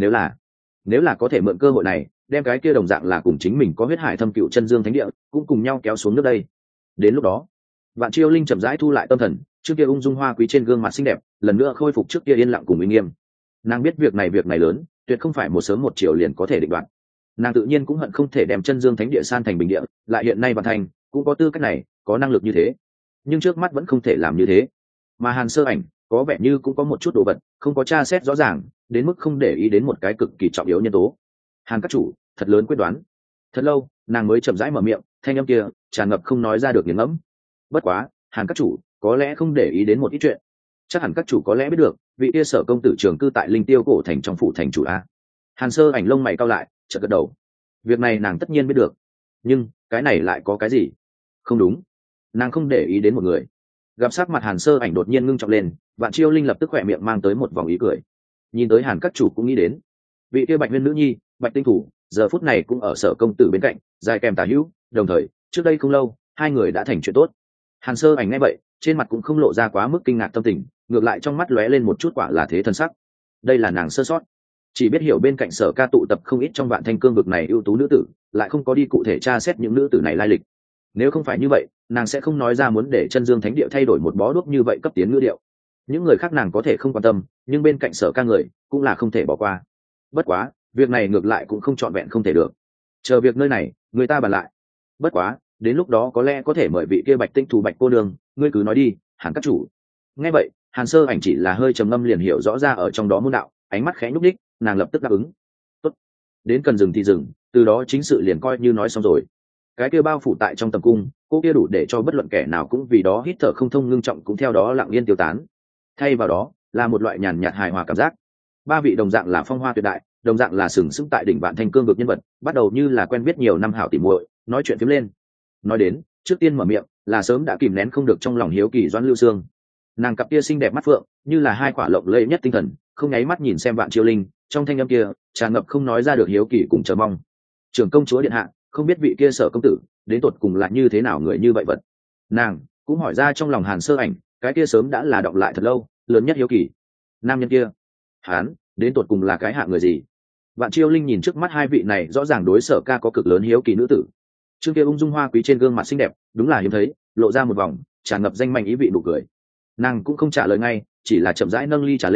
Nếu là có thể mượn cơ hội này, đem cái kia đồng dạng là cùng chính mình có huyết hải thâm cựu chân dương thánh địa, cũng cùng nhau kéo xuống nước đây. Đến lúc đó, Vạn Chiêu Linh chậm rãi thu lại tâm thần, trước kia ung dung hoa quý trên gương mặt xinh đẹp, lần nữa khôi phục trước kia yên lặng cùng uy nghiêm. Nàng biết việc này lớn, tuyệt không phải một sớm một chiều liền có thể định đoạt. Nàng tự nhiên cũng hận không thể đem chân dương thánh địa san thành bình địa, lại hiện nay Vạn Thành cũng có tư cách này, có năng lực như thế. Nhưng trước mắt vẫn không thể làm như thế. Mà Hàn Sơ Ảnh có vẻ như cũng có một chút đồ vật không có tra xét rõ ràng, đến mức không để ý đến một cái cực kỳ trọng yếu nhân tố. Hàn các chủ thật lớn quyết đoán. Thật lâu nàng mới chậm rãi mở miệng, thanh âm kia tràn ngập không nói ra được nghiền ngẫm. Bất quá Hàn các chủ có lẽ không để ý đến một ít chuyện, chắc hẳn các chủ có lẽ biết được vị kia Sở công tử trường cư tại Linh Tiêu cổ thành trong phủ thành chủ a. Hàn Sơ Ảnh lông mày cau lại, chợt gật đầu. Việc này nàng tất nhiên biết được, nhưng cái này lại có cái gì? Không đúng, nàng không để ý đến một người. Gặp sắc mặt Hàn Sơ Ảnh đột nhiên ngưng trọng lên, Vạn Chiêu Linh lập tức khỏe miệng mang tới một vòng ý cười. Nhìn tới Hàn các chủ cũng nghĩ đến vị kia Bạch Nguyên nữ nhi Bạch Tinh Thủ giờ phút này cũng ở Sở công tử bên cạnh, dài kèm tả hữu, đồng thời trước đây không lâu hai người đã thành chuyện tốt. Hàn Sơ Ảnh nghe vậy, trên mặt cũng không lộ ra quá mức kinh ngạc tâm tình, ngược lại trong mắt lóe lên một chút quả là thế thân sắc. Đây là nàng sơ sót, chỉ biết hiểu bên cạnh Sở ca tụ tập không ít trong Vạn Thanh cương vực này ưu tú nữ tử, lại không có đi cụ thể tra xét những nữ tử này lai lịch. Nếu không phải như vậy, nàng sẽ không nói ra muốn để chân dương thánh địa thay đổi một bó đuốc như vậy cấp tiến ngữ điệu. Những người khác nàng có thể không quan tâm, nhưng bên cạnh Sở ca người cũng là không thể bỏ qua. Bất quá việc này ngược lại cũng không trọn vẹn không thể được, chờ việc nơi này người ta bàn lại. Bất quá đến lúc đó có lẽ có thể mời vị kia Bạch Tinh Thủ Bạch cô nương, ngươi cứ nói đi, Hàn các chủ. Nghe vậy Hàn Sơ Ảnh chỉ là hơi trầm ngâm liền hiểu rõ ra ở trong đó môn đạo, ánh mắt khẽ nhúc nhích, nàng lập tức đáp ứng. Tốt, đến cần dừng thì dừng, từ đó chính sự liền coi như nói xong rồi. Cái kia bao phủ tại trong tầm cung, cô kia đủ để cho bất luận kẻ nào cũng vì đó hít thở không thông, ngưng trọng cũng theo đó lặng yên tiêu tán. Thay vào đó là một loại nhàn nhạt hài hòa cảm giác. Ba vị đồng dạng là phong hoa tuyệt đại, đồng dạng là sừng sững tại đỉnh Vạn Thanh cương vực nhân vật, bắt đầu như là quen biết nhiều năm hảo tỉ muội, nói chuyện phiếm lên. Nói đến trước tiên mở miệng là sớm đã kìm nén không được trong lòng hiếu kỳ Doãn Lưu Sương. Nàng cặp kia xinh đẹp mắt phượng như là hai quả lộng lẫy nhất tinh thần, không nháy mắt nhìn xem Vạn Chiêu Linh, trong thanh âm kia tràn ngập không nói ra được hiếu kỳ cùng chờ mong. Trưởng công chúa điện hạ, không biết vị kia Sở công tử đến tột cùng là như thế nào người như vậy vật. Nàng cũng hỏi ra trong lòng Hàn Sơ Ảnh, cái kia sớm đã là đọng lại thật lâu, lớn nhất hiếu kỳ. Nam nhân kia, hắn đến tột cùng là cái hạ người gì? Vạn Chiêu Linh nhìn trước mắt hai vị này rõ ràng đối Sở ca có cực lớn hiếu kỳ nữ tử. Trương kia ung dung hoa quý trên gương mặt xinh đẹp đúng là hiếm thấy, lộ ra một vòng tràn ngập danh mạnh ý vị nụ cười. Nàng cũng không trả lời ngay, chỉ là chậm rãi nâng ly trà lên,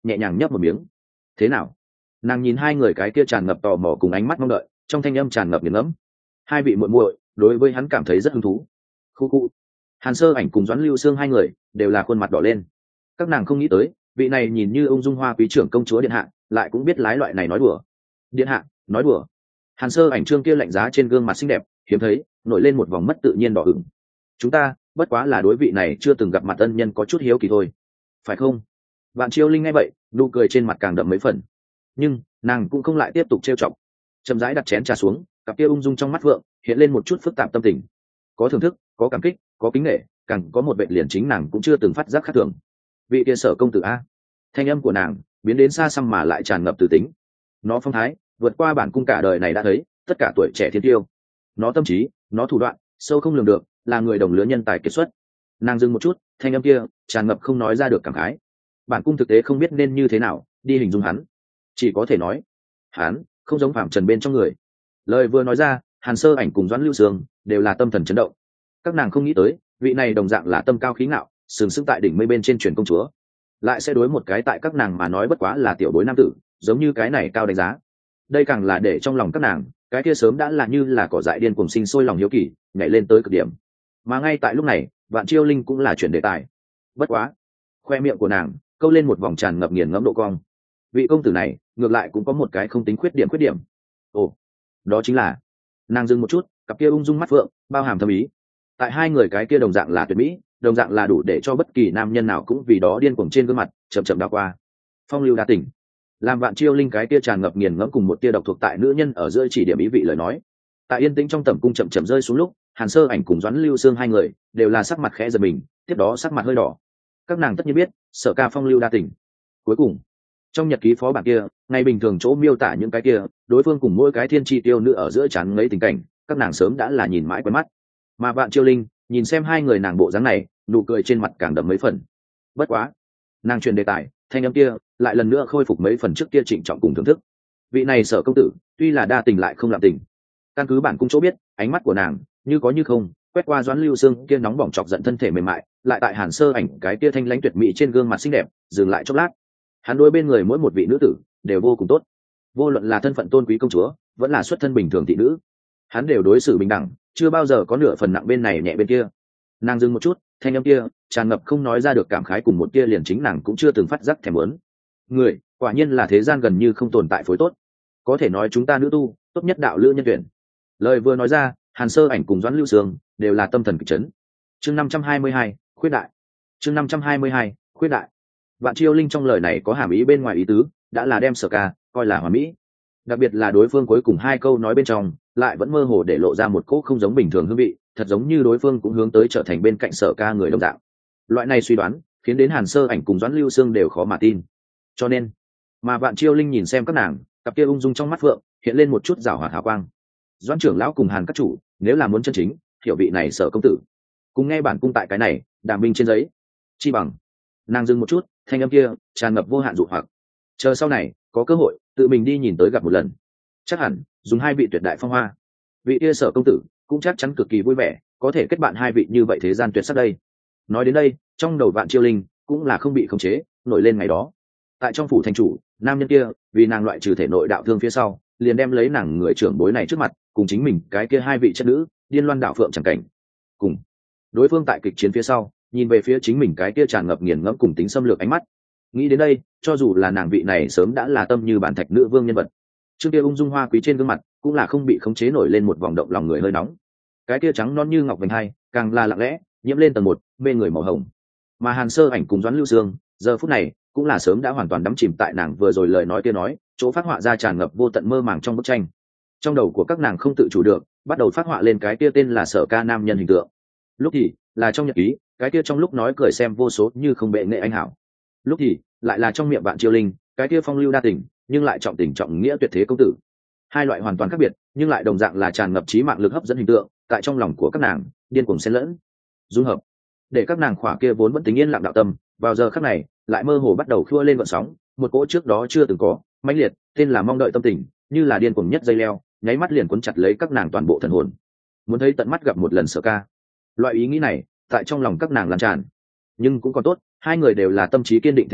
nhẹ nhàng nhấp một miếng. Thế nào? Nàng nhìn hai người cái kia tràn ngập tò mò cùng ánh mắt mong đợi, trong thanh âm tràn ngập nghiền ngẫm. Hai vị muội muội đối với hắn cảm thấy rất hứng thú. Khu khu. Hàn Sơ Ảnh cùng Doãn Lưu Sương hai người đều là khuôn mặt đỏ lên. Các nàng không nghĩ tới, vị này nhìn như ung dung hoa quý trưởng công chúa điện hạ, lại cũng biết lái loại này nói đùa. Điện hạ, nói đùa. Hàn Sơ Ảnh trương kia lạnh giá trên gương mặt xinh đẹp, hiếm thấy, nổi lên một vòng mất tự nhiên đỏ ửng. Chúng ta, bất quá là đối vị này chưa từng gặp mặt ân nhân có chút hiếu kỳ thôi. Phải không? Vạn Chiêu Linh nghe vậy, nụ cười trên mặt càng đậm mấy phần. Nhưng, nàng cũng không lại tiếp tục trêu chọc. Chậm rãi đặt chén trà xuống, cặp kia ung dung trong mắt vượng, hiện lên một chút phức tạp tâm tình. Có thưởng thức, có cảm kích, có kính nể, càng có một vệ liền chính nàng cũng chưa từng phát giác khác thường. Vị kia Sở công tử a. Thanh âm của nàng biến đến xa xăm mà lại tràn ngập từ tính. Nó phong thái, vượt qua bản cung cả đời này đã thấy, tất cả tuổi trẻ thiên tiêu. Nó tâm trí, nó thủ đoạn, sâu không lường được, là người đồng lứa nhân tài kiệt xuất. Nàng dừng một chút, thanh âm kia tràn ngập không nói ra được cảm khái. Bản cung thực tế không biết nên như thế nào đi hình dung hắn, chỉ có thể nói hắn không giống phạm trần bên trong người. Lời vừa nói ra, Hàn Sơ Ảnh cùng Doãn Lưu Sương đều là tâm thần chấn động. Các nàng không nghĩ tới, vị này đồng dạng là tâm cao khí ngạo, sừng sững tại đỉnh mây bên trên truyền công chúa, lại sẽ đối một cái tại các nàng mà nói bất quá là tiểu bối nam tử, giống như cái này cao đánh giá. Đây càng là để trong lòng các nàng, cái kia sớm đã là như là cỏ dại điên cuồng sinh sôi lòng hiếu kỳ, nhảy lên tới cực điểm. Mà ngay tại lúc này, Vạn Chiêu Linh cũng là chuyển đề tài. Bất quá, khoe miệng của nàng câu lên một vòng tràn ngập nghiền ngẫm độ cong. Vị công tử này, ngược lại cũng có một cái không tính khuyết điểm. Ồ, đó chính là, nàng dừng một chút, cặp kia ung dung mắt phượng bao hàm thâm ý. Tại hai người cái kia đồng dạng là tuyệt mỹ, đồng dạng là đủ để cho bất kỳ nam nhân nào cũng vì đó điên cuồng trên gương mặt chậm chậm đảo qua. Phong lưu đa tình, làm Vạn Chiêu Linh cái kia tràn ngập nghiền ngẫm cùng một tia độc thuộc tại nữ nhân ở giữa chỉ điểm ý vị lời nói. Tại yên tĩnh trong tầm cung chậm chậm rơi xuống lúc, Hàn Sơ Ảnh cùng Doãn Lưu Sương hai người đều là sắc mặt khẽ giật mình, tiếp đó sắc mặt hơi đỏ. Các nàng tất nhiên biết, Sở ca phong lưu đa tình. Cuối cùng, trong nhật ký phó bản kia, ngày bình thường chỗ miêu tả những cái kia, đối phương cùng mỗi cái thiên chi tiêu nữ ở giữa chán ngấy tình cảnh, các nàng sớm đã là nhìn mãi quen mắt. Mà Vạn Chiêu Linh nhìn xem hai người nàng bộ dáng này, nụ cười trên mặt càng đậm mấy phần. Bất quá, nàng truyền đề tài, thanh âm kia lại lần nữa khôi phục mấy phần trước kia trịnh trọng cùng thưởng thức. Vị này Sở công tử tuy là đa tình lại không làm tình. Căn cứ bản cung chỗ biết, ánh mắt của nàng như có như không quét qua Doãn Lưu Sương kia nóng bỏng chọc giận thân thể mềm mại, lại tại Hàn Sơ Ảnh cái kia thanh lãnh tuyệt mỹ trên gương mặt xinh đẹp dừng lại chốc lát. Hắn đối bên người mỗi một vị nữ tử đều vô cùng tốt, vô luận là thân phận tôn quý công chúa vẫn là xuất thân bình thường thị nữ, hắn đều đối xử bình đẳng, chưa bao giờ có nửa phần nặng bên này nhẹ bên kia. Nàng dừng một chút, thanh âm kia tràn ngập không nói ra được cảm khái cùng một kia liền chính nàng cũng chưa từng phát giác thèm muốn. Người quả nhiên là thế gian gần như không tồn tại phối tốt, có thể nói chúng ta nữ tu tốt nhất đạo lữ nhân tuyển. Lời vừa nói ra, Hàn Sơ Ảnh cùng Doãn Lưu Sương đều là tâm thần kịch chấn. Chương 522, khuyết đại. Chương 522, khuyết đại. Vạn Chiêu Linh trong lời này có hàm ý bên ngoài ý tứ, đã là đem Sở ca coi là hoàn mỹ. Đặc biệt là đối phương cuối cùng hai câu nói bên trong, lại vẫn mơ hồ để lộ ra một cỗ không giống bình thường hương vị, thật giống như đối phương cũng hướng tới trở thành bên cạnh Sở ca người đồng dạng. Loại này suy đoán, khiến đến Hàn Sơ Ảnh cùng Doãn Lưu Sương đều khó mà tin. Cho nên, mà Vạn Chiêu Linh nhìn xem các nàng, cặp kia ung dung trong mắt phượng hiện lên một chút giảo hoạt hào quang. Doãn trưởng lão cùng Hàn các chủ, nếu là muốn chân chính hiểu vị này Sở công tử, cùng nghe bản cung tại cái này đảm binh trên giấy, chi bằng. Nàng dừng một chút, thanh âm kia tràn ngập vô hạn dụ hoặc. Chờ sau này có cơ hội tự mình đi nhìn tới gặp một lần, chắc hẳn dùng hai vị tuyệt đại phong hoa, vị kia Sở công tử cũng chắc chắn cực kỳ vui vẻ có thể kết bạn hai vị như vậy thế gian tuyệt sắc đây. Nói đến đây, trong đầu Vạn Chiêu Linh cũng là không bị khống chế nổi lên ngày đó tại trong phủ thành chủ, nam nhân kia vì nàng loại trừ thể nội đạo thương phía sau, liền đem lấy nàng người trưởng bối này trước mặt, cùng chính mình cái kia hai vị chất nữ điên loan đạo phượng chẳng cảnh. Cùng đối phương tại kịch chiến phía sau, nhìn về phía chính mình cái kia tràn ngập nghiền ngẫm cùng tính xâm lược ánh mắt. Nghĩ đến đây, cho dù là nàng vị này sớm đã là tâm như bản thạch nữ vương nhân vật, trước kia ung dung hoa quý trên gương mặt cũng là không bị khống chế nổi lên một vòng động lòng người hơi nóng. Cái kia trắng non như ngọc vành hai, càng là lặng lẽ nhiễm lên tầng một mê người màu hồng. Mà Hàn Sơ Ảnh cùng Doãn Lưu Sương giờ phút này cũng là sớm đã hoàn toàn đắm chìm tại nàng vừa rồi lời nói kia nói, chỗ phát họa ra tràn ngập vô tận mơ màng trong bức tranh. Trong đầu của các nàng không tự chủ được bắt đầu phát họa lên cái kia tên là Sở ca nam nhân hình tượng. Lúc thì là trong nhật ký, cái kia trong lúc nói cười xem vô số như không bệ nghệ anh hảo. Lúc thì lại là trong miệng Vạn Chiêu Linh, cái kia phong lưu đa tình nhưng lại trọng tình trọng nghĩa tuyệt thế công tử. Hai loại hoàn toàn khác biệt, nhưng lại đồng dạng là tràn ngập trí mạng lực hấp dẫn hình tượng, tại trong lòng của các nàng điên cuồng xen lẫn, dung hợp, để các nàng khỏa kia vốn vẫn tính yên lặng đạo tâm, vào giờ khắc này lại mơ hồ bắt đầu khua lên vận sóng, một cỗ trước đó chưa từng có mãnh liệt, tên là mong đợi tâm tình, như là điên cuồng nhất dây leo, nháy mắt liền cuốn chặt lấy các nàng toàn bộ thần hồn. Muốn thấy tận mắt gặp một lần Sở ca. Loại ý nghĩ này tại trong lòng các nàng lan tràn. Nhưng cũng còn tốt, hai người đều là tâm trí kiên định thế hệ,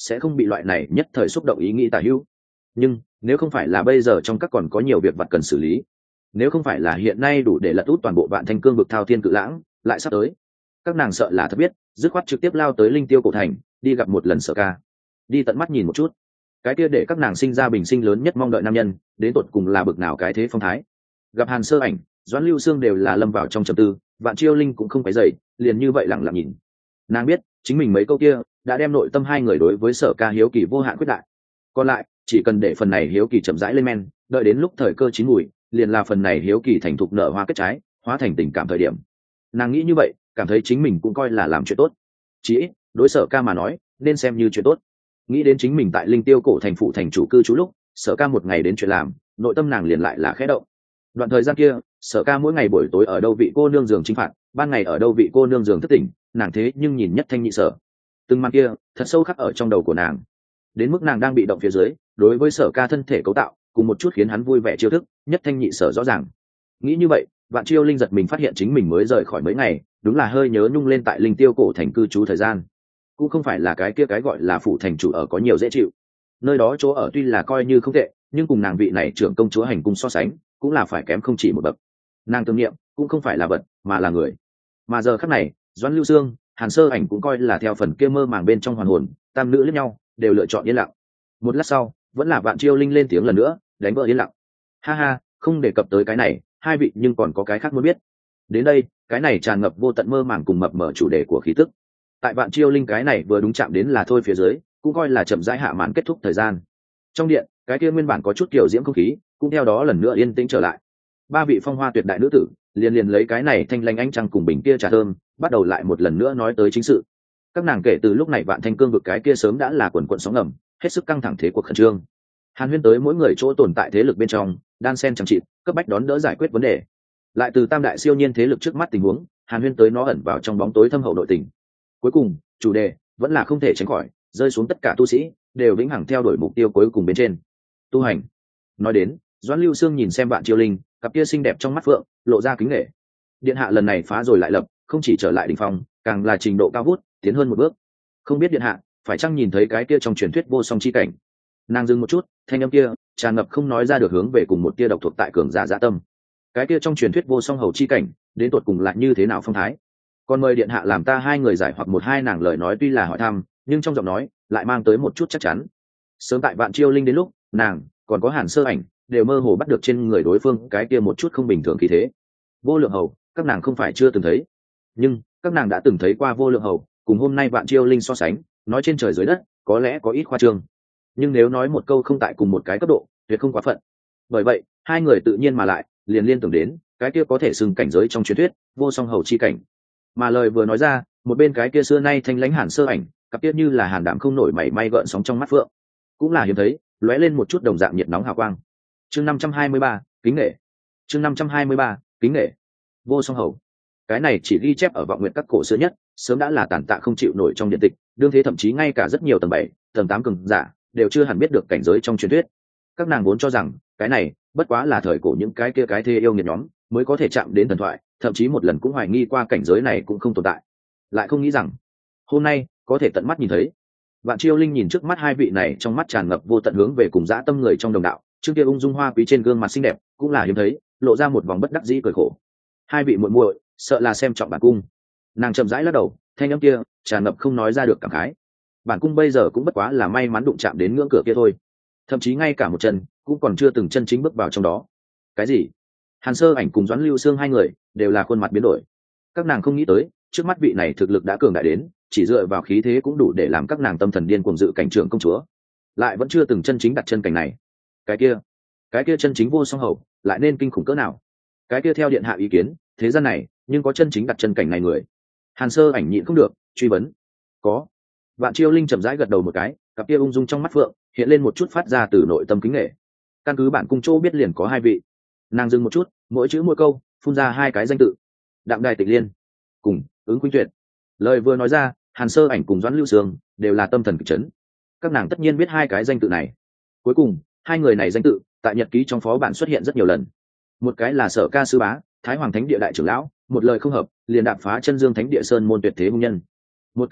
sẽ không bị loại này nhất thời xúc động ý nghĩ tả hữu. Nhưng nếu không phải là bây giờ trong các còn có nhiều việc vặt cần xử lý, nếu không phải là hiện nay đủ để lật út toàn bộ vạn thanh cương vực thao thiên cự lãng lại sắp tới, các nàng sợ là thật biết dứt khoát trực tiếp lao tới linh tiêu cổ thành đi gặp một lần Sở Ca, đi tận mắt nhìn một chút cái kia để các nàng sinh ra bình sinh lớn nhất mong đợi nam nhân đến tột cùng là bực nào cái thế phong thái. Gặp Hàn Sơ Ảnh, Doãn Lưu Xương đều là lâm vào trong trầm tư, Vạn Chiêu Linh cũng không phải dậy liền như vậy lặng lặng nhìn. Nàng biết chính mình mấy câu kia đã đem nội tâm hai người đối với Sở Ca hiếu kỳ vô hạn quyết đại, còn lại chỉ cần để phần này hiếu kỳ chậm rãi lên men, đợi đến lúc thời cơ chín mùi liền là phần này hiếu kỳ thành thục nở hoa kết trái, hóa thành tình cảm thời điểm. Nàng nghĩ như vậy, cảm thấy chính mình cũng coi là làm chuyện tốt, chí ít đối Sở Ca mà nói nên xem như chuyện tốt. Nghĩ đến chính mình tại linh tiêu cổ thành phụ thành chủ cư trú lúc Sở Ca một ngày đến chuyện làm, nội tâm nàng liền lại là khẽ động. Đoạn thời gian kia Sở Ca mỗi ngày buổi tối ở đâu vị cô nương giường chinh phạt, ban ngày ở đâu vị cô nương giường thất tỉnh, nàng thế nhưng nhìn nhất thanh nhị sở. Từng màn kia thật sâu khắc ở trong đầu của nàng, đến mức nàng đang bị động phía dưới đối với Sở Ca thân thể cấu tạo cùng một chút khiến hắn vui vẻ chiêu thức nhất thanh nhị sở rõ ràng. Nghĩ như vậy, Vạn Chiêu Linh giật mình phát hiện chính mình mới rời khỏi mấy ngày, đúng là hơi nhớ nhung lên tại linh tiêu cổ thành cư trú thời gian. Cũng không phải là cái kia cái gọi là phủ thành chủ ở có nhiều dễ chịu, nơi đó chỗ ở tuy là coi như không tệ, nhưng cùng nàng vị này trưởng công chúa hành cung so sánh cũng là phải kém không chỉ một bậc. Nàng tương nghiệm cũng không phải là vật mà là người. Mà giờ khắc này Doãn Lưu Xương, Hàn Sơ Ảnh cũng coi là theo phần kia mơ màng bên trong hoàn hồn, tam nữ lẫn nhau đều lựa chọn yên lặng. Một lát sau vẫn là Vạn Chiêu Linh lên tiếng lần nữa đánh vỡ yên lặng. Ha ha, không đề cập tới cái này, hai vị nhưng còn có cái khác muốn biết. Đến đây cái này tràn ngập vô tận mơ màng cùng mập mờ chủ đề của khí tức, tại Vạn Chiêu Linh cái này vừa đúng chạm đến là thôi phía dưới cũng coi là chậm rãi hạ màn kết thúc thời gian. Trong điện cái kia nguyên bản có chút kiểu diễm không khí cũng theo đó lần nữa yên tĩnh trở lại. Ba vị phong hoa tuyệt đại nữ tử liền liền lấy cái này thanh lanh ánh trăng cùng bình kia trà thơm bắt đầu lại một lần nữa nói tới chính sự. Các nàng kể từ lúc này Vạn Thanh cương vực cái kia sớm đã là quần quận sóng ngầm, hết sức căng thẳng thế cuộc khẩn trương. Hàn Huyên tới mỗi người chỗ tồn tại thế lực bên trong đan sen chẳng chịt cấp bách đón đỡ giải quyết vấn đề, lại từ tam đại siêu nhiên thế lực trước mắt tình huống Hàn Huyên tới nó ẩn vào trong bóng tối thâm hậu nội tình. Cuối cùng chủ đề vẫn là không thể tránh khỏi rơi xuống tất cả tu sĩ đều vĩnh hằng theo đuổi mục tiêu cuối cùng bên trên, tu hành. Nói đến Doãn Lưu Xương nhìn xem Vạn Chiêu Linh, cặp kia xinh đẹp trong mắt phượng lộ ra kính nể. Điện hạ lần này phá rồi lại lập, không chỉ trở lại đỉnh phong, càng là trình độ cao vút tiến hơn một bước. Không biết điện hạ phải chăng nhìn thấy cái kia trong truyền thuyết vô song chi cảnh. Nàng dừng một chút, thanh âm kia tràn ngập không nói ra được hướng về cùng một tia độc thuộc tại cường giả dạ tâm. Cái kia trong truyền thuyết vô song hầu chi cảnh đến tột cùng lại như thế nào phong thái? Còn mời điện hạ làm ta hai người giải hoặc một hai nàng lời nói tuy là hỏi thăm, nhưng trong giọng nói lại mang tới một chút chắc chắn. Sớm tại Vạn Chiêu Linh đến lúc nàng còn có Hàn Sơ Ảnh đều mơ hồ bắt được trên người đối phương cái kia một chút không bình thường khí thế. Vô lượng hầu các nàng không phải chưa từng thấy, nhưng các nàng đã từng thấy qua vô lượng hầu cùng hôm nay Vạn Chiêu Linh so sánh, nói trên trời dưới đất có lẽ có ít khoa trương, nhưng nếu nói một câu không tại cùng một cái cấp độ tuyệt không quá phận. Bởi vậy hai người tự nhiên mà lại liền liên tưởng đến cái kia có thể xưng cảnh giới trong truyền thuyết vô song hầu chi cảnh. Mà lời vừa nói ra, một bên cái kia xưa nay thanh lãnh Hàn Sơ Ảnh cặp tiết như là hàn đảm không nổi mảy may gợn sóng trong mắt phượng cũng là hiếm thấy lóe lên một chút đồng dạng nhiệt nóng hào quang. Chương 523, kính nể. Chương 523, kính nể. Vô song hầu, cái này chỉ ghi chép ở vọng nguyện các cổ xưa nhất, sớm đã là tàn tạ không chịu nổi trong điện tịch, đương thế thậm chí ngay cả rất nhiều tầng 7, tầng 8 cường giả đều chưa hẳn biết được cảnh giới trong truyền thuyết. Các nàng vốn cho rằng cái này bất quá là thời cổ những cái kia cái thê yêu nghiệt nhóm mới có thể chạm đến thần thoại, thậm chí một lần cũng hoài nghi qua cảnh giới này cũng không tồn tại. Lại không nghĩ rằng hôm nay có thể tận mắt nhìn thấy. Vạn Chiêu Linh nhìn trước mắt hai vị này, trong mắt tràn ngập vô tận hướng về cùng dã tâm người trong đồng đạo, trước kia ung dung hoa quý trên gương mặt xinh đẹp cũng là hiếm thấy lộ ra một vòng bất đắc dĩ cười khổ. Hai vị muội muội sợ là xem trọng bản cung. Nàng chậm rãi lắc đầu, thanh âm kia tràn ngập không nói ra được cảm khái. Bản cung bây giờ cũng bất quá là may mắn đụng chạm đến ngưỡng cửa kia thôi, thậm chí ngay cả một chân cũng còn chưa từng chân chính bước vào trong đó. Cái gì? Hàn Sơ Ảnh cùng Doãn Lưu Xương hai người đều là khuôn mặt biến đổi. Các nàng không nghĩ tới trước mắt vị này thực lực đã cường đại đến chỉ dựa vào khí thế cũng đủ để làm các nàng tâm thần điên cuồng dự cảnh trưởng công chúa, lại vẫn chưa từng chân chính đặt chân cảnh này. Cái kia chân chính vô song hầu lại nên kinh khủng cỡ nào? Cái kia theo điện hạ ý kiến, thế gian này nhưng có chân chính đặt chân cảnh này người? Hàn Sơ Ảnh nhịn không được truy vấn. Có. Vạn Chiêu Linh chậm rãi gật đầu một cái, cặp kia ung dung trong mắt phượng hiện lên một chút phát ra từ nội tâm kính nể. Căn cứ bản cung chỗ biết liền có hai vị. Nàng dừng một chút, mỗi chữ mỗi câu phun ra hai cái danh tự: Đạm Đài Tịch Liên cùng Ứng Khuynh Tuyệt. Lời vừa nói ra, Hàn Sơ Ảnh cùng Doãn Lưu Sương đều là tâm thần kịch chấn. Các nàng tất nhiên biết hai cái danh tự này. Cuối cùng hai người này danh tự tại nhật ký trong phó bản xuất hiện rất nhiều lần. Một cái là Sở Ca sư bá, Thái Hoàng Thánh Địa đại trưởng lão, một lời không hợp liền đạp phá chân Dương Thánh Địa sơn môn tuyệt thế hung nhân. Một cái khác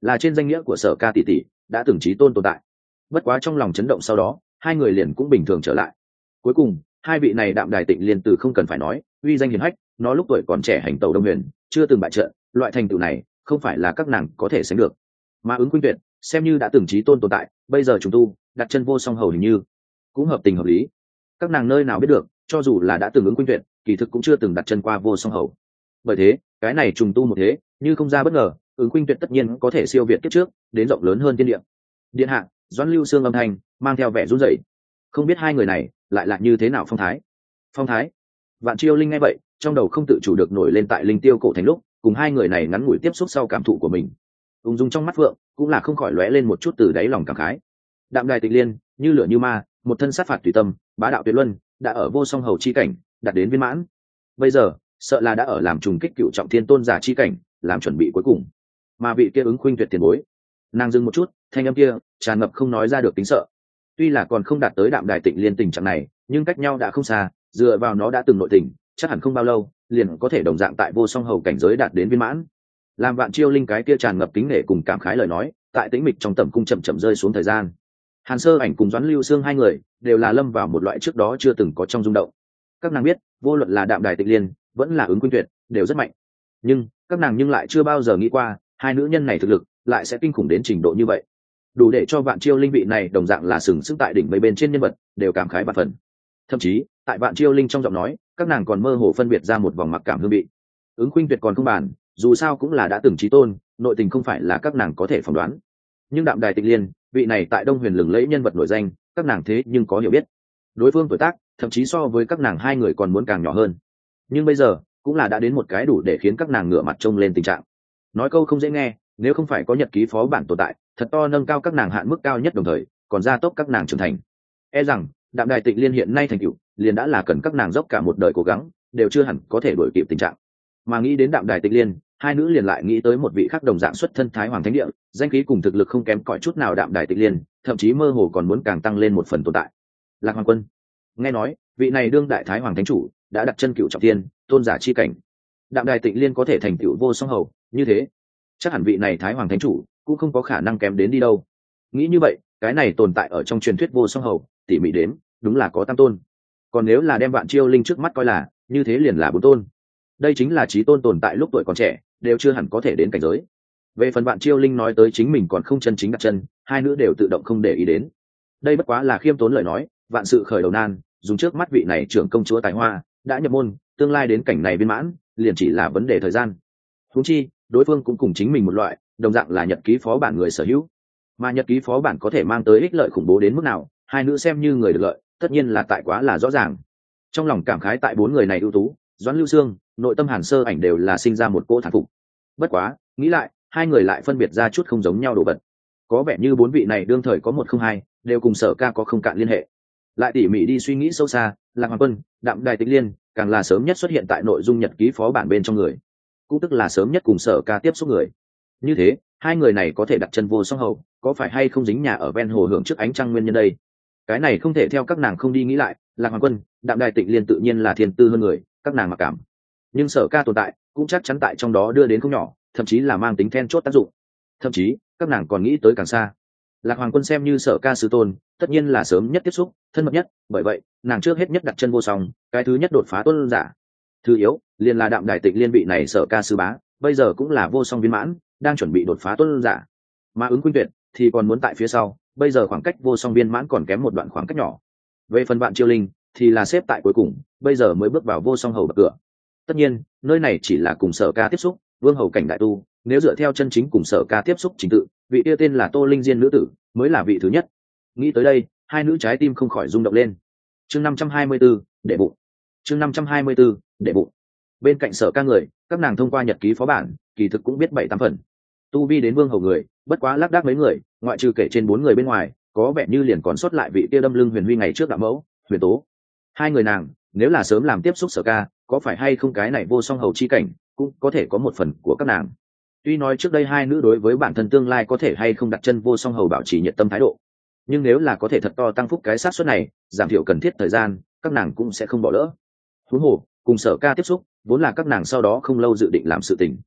là trên danh nghĩa của Sở Ca tỷ tỷ đã từng chí tôn tồn tại. Bất quá trong lòng chấn động sau đó, hai người liền cũng bình thường trở lại. Cuối cùng hai vị này Đạm Đài Tịnh Liên từ không cần phải nói, uy danh hiển hách, nó lúc tuổi còn trẻ hành tẩu Đông Huyền, chưa từng bại trận, loại thành tựu này không phải là các nàng có thể sánh được. Mà Ứng Khuynh Tuyệt xem như đã từng chí tôn tồn tại, bây giờ trùng tu đặt chân vô song hầu hình như cũng hợp tình hợp lý. Các nàng nơi nào biết được, cho dù là đã từng Ứng Khuynh Tuyệt, kỳ thực cũng chưa từng đặt chân qua vô song hầu. Bởi thế cái này trùng tu một thế, như không ra bất ngờ, Ứng Khuynh Tuyệt tất nhiên có thể siêu việt kiếp trước, đến rộng lớn hơn thiên địa. Điện hạ, Doãn Lưu Xương âm thanh mang theo vẻ run rẩy. Không biết hai người này lại là như thế nào phong thái. Phong thái. Vạn Chiêu Linh nghe vậy, trong đầu không tự chủ được nổi lên tại Linh Tiêu cổ thành lúc cùng hai người này ngắn ngủi tiếp xúc sau cảm thụ của mình. Ung dung trong mắt phượng cũng là không khỏi lóe lên một chút từ đáy lòng cảm khái. Đạm Đài Tịnh Liên như lửa như ma, một thân sát phạt tùy tâm, bá đạo tuyệt luân, đã ở vô song hầu chi cảnh đạt đến viên mãn. Bây giờ sợ là đã ở làm trùng kích cựu trọng thiên tôn giả chi cảnh, làm chuẩn bị cuối cùng. Mà vị kia Ứng Khuynh Tuyệt tiền bối, nàng dừng một chút, thanh âm kia tràn ngập không nói ra được tính sợ. Tuy là còn không đạt tới Đạm Đài Tịnh Liên tình trạng này, nhưng cách nhau đã không xa, dựa vào nó đã từng nội tình, chắc hẳn không bao lâu liền có thể đồng dạng tại vô song hầu cảnh giới đạt đến viên mãn. Làm Vạn Chiêu Linh cái kia tràn ngập kính nể cùng cảm khái lời nói tại tĩnh mịch trong tầm cung chậm chậm rơi xuống thời gian. Hàn Sơ Ảnh cùng Doãn Lưu Xương hai người đều là lâm vào một loại trước đó chưa từng có trong rung động. Các nàng biết, vô luận là Đạm Đài Tịnh Liên vẫn là Ứng Khuynh Tuyệt đều rất mạnh, nhưng các nàng lại chưa bao giờ nghĩ qua hai nữ nhân này thực lực lại sẽ kinh khủng đến trình độ như vậy, đủ để cho Vạn Chiêu Linh vị này đồng dạng là sừng sững tại đỉnh mây bên trên nhân vật đều cảm khái bạt phần. Thậm chí tại Vạn Chiêu Linh trong giọng nói, các nàng còn mơ hồ phân biệt ra một vòng mặc cảm hương vị. Ứng Khuynh Tuyệt còn không bàn, dù sao cũng là đã từng chí tôn, nội tình không phải là các nàng có thể phỏng đoán. Nhưng Đạm Đài Tịnh Liên, vị này tại Đông Huyền lừng lẫy nhân vật nổi danh, các nàng thế nhưng có hiểu biết. Đối phương tuổi tác, thậm chí so với các nàng hai người còn muốn càng nhỏ hơn. Nhưng bây giờ, cũng là đã đến một cái đủ để khiến các nàng ngửa mặt trông lên tình trạng. Nói câu không dễ nghe, nếu không phải có nhật ký phó bản tồn tại, thật to nâng cao các nàng hạn mức cao nhất đồng thời, còn gia tốc các nàng trưởng thành. E rằng, Đạm Đài Tịnh Liên hiện nay thành tựu, liền đã là cần các nàng dốc cả một đời cố gắng, đều chưa hẳn có thể đuổi kịp tình trạng. Mà nghĩ đến Đạm Đài Tịnh Liên, hai nữ liền lại nghĩ tới một vị khác đồng dạng xuất thân Thái Hoàng Thánh Địa, danh khí cùng thực lực không kém cỏi chút nào Đạm Đài Tịnh Liên, thậm chí mơ hồ còn muốn càng tăng lên một phần tồn tại. Lạc Hoàng Quân. Nghe nói, vị này đương đại Thái Hoàng Thánh chủ đã đặt chân cựu trọng thiên, tôn giả chi cảnh. Đạm Đài Tịnh Liên có thể thành tựu vô song hầu, như thế, chắc hẳn vị này Thái Hoàng Thánh chủ cũng không có khả năng kém đến đi đâu. Nghĩ như vậy, cái này tồn tại ở trong truyền thuyết vô song hầu, tỉ mỉ đếm, đúng là có tam tôn. Còn nếu là đem Vạn Chiêu Linh trước mắt coi là, như thế liền là bốn tôn. Đây chính là chí tôn tồn tại lúc tuổi còn trẻ, đều chưa hẳn có thể đến cảnh giới. Về phần Vạn Chiêu Linh nói tới chính mình còn không chân chính đặt chân, hai nữ đều tự động không để ý đến. Đây bất quá là khiêm tốn lời nói, vạn sự khởi đầu nan, dùng trước mắt vị này trưởng công chúa tài hoa đã nhập môn, tương lai đến cảnh này viên mãn, liền chỉ là vấn đề thời gian. Huống chi, đối phương cũng cùng chính mình một loại, đồng dạng là nhật ký phó bản người sở hữu. Mà nhật ký phó bản có thể mang tới ích lợi khủng bố đến mức nào, hai nữ xem như người được lợi, tất nhiên là tại quá là rõ ràng. Trong lòng cảm khái tại bốn người này ưu tú, Doãn Lưu Xương, nội tâm Hàn Sơ Ảnh đều là sinh ra một cỗ thán phục. Bất quá, nghĩ lại, hai người lại phân biệt ra chút không giống nhau đồ vật. Có vẻ như bốn vị này đương thời có một không hai, đều cùng Sở Ca có không cạn liên hệ. Lại tỉ mỉ đi suy nghĩ sâu xa, Lạc Hoàng Quân, Đạm Đài Tịnh Liên, càng là sớm nhất xuất hiện tại nội dung nhật ký phó bản bên trong người, cũng tức là sớm nhất cùng Sở Ca tiếp xúc người. Như thế, hai người này có thể đặt chân vô song hầu, có phải hay không dính nhà ở ven hồ hưởng trước ánh trăng nguyên nhân đây? Cái này không thể theo các nàng không đi nghĩ lại, Lạc Hoàng Quân, Đạm Đài Tịnh Liên tự nhiên là thiên tư hơn người, các nàng mặc cảm. Nhưng Sở Ca tồn tại, cũng chắc chắn tại trong đó đưa đến không nhỏ, thậm chí là mang tính then chốt tác dụng. Thậm chí, các nàng còn nghĩ tới càng xa. Lạc Hoàng Quân xem như Sở Ca sư tôn, tất nhiên là sớm nhất tiếp xúc, thân mật nhất, bởi vậy, nàng trước hết nhất đặt chân vô song, cái thứ nhất đột phá tôn giả. Thứ yếu, liền là Đạm Đài Tịnh Liên vị này Sở Ca sư bá, bây giờ cũng là vô song viên mãn, đang chuẩn bị đột phá tôn giả. Mà Ứng Khuynh Tuyệt thì còn muốn tại phía sau, bây giờ khoảng cách vô song viên mãn còn kém một đoạn khoảng cách nhỏ. Về phần Vạn Chiêu Linh thì là xếp tại cuối cùng, bây giờ mới bước vào vô song hầu bậc cửa. Tất nhiên, nơi này chỉ là cùng Sở Ca tiếp xúc, vương hầu cảnh đại tu, nếu dựa theo chân chính cùng Sở Ca tiếp xúc trình tự, vị kia tên là Tô Linh Diên nữ tử mới là vị thứ nhất. Nghĩ tới đây, hai nữ trái tim không khỏi rung động lên. Chương 524, đệ bụng. Chương 524, đệ bụng. Bên cạnh Sở Ca người, các nàng thông qua nhật ký phó bản, kỳ thực cũng biết 7-8 phần. Tu vi đến vương hầu người, bất quá lác đác mấy người, ngoại trừ kể trên 4 người bên ngoài, có vẻ như liền còn sót lại vị kia đâm lưng Huyền Huy ngày trước đạo mẫu, Huyền Tố. Hai người nàng, nếu là sớm làm tiếp xúc Sở Ca, có phải hay không cái này vô song hầu chi cảnh, cũng có thể có một phần của các nàng. Tuy nói trước đây hai nữ đối với bản thân tương lai có thể hay không đặt chân vô song hầu bảo trì nhiệt tâm thái độ, nhưng nếu là có thể thật to tăng phúc cái xác suất này, giảm thiểu cần thiết thời gian, các nàng cũng sẽ không bỏ lỡ. Huống hồ, cùng Sở Ca tiếp xúc, vốn là các nàng sau đó không lâu dự định làm sự tình.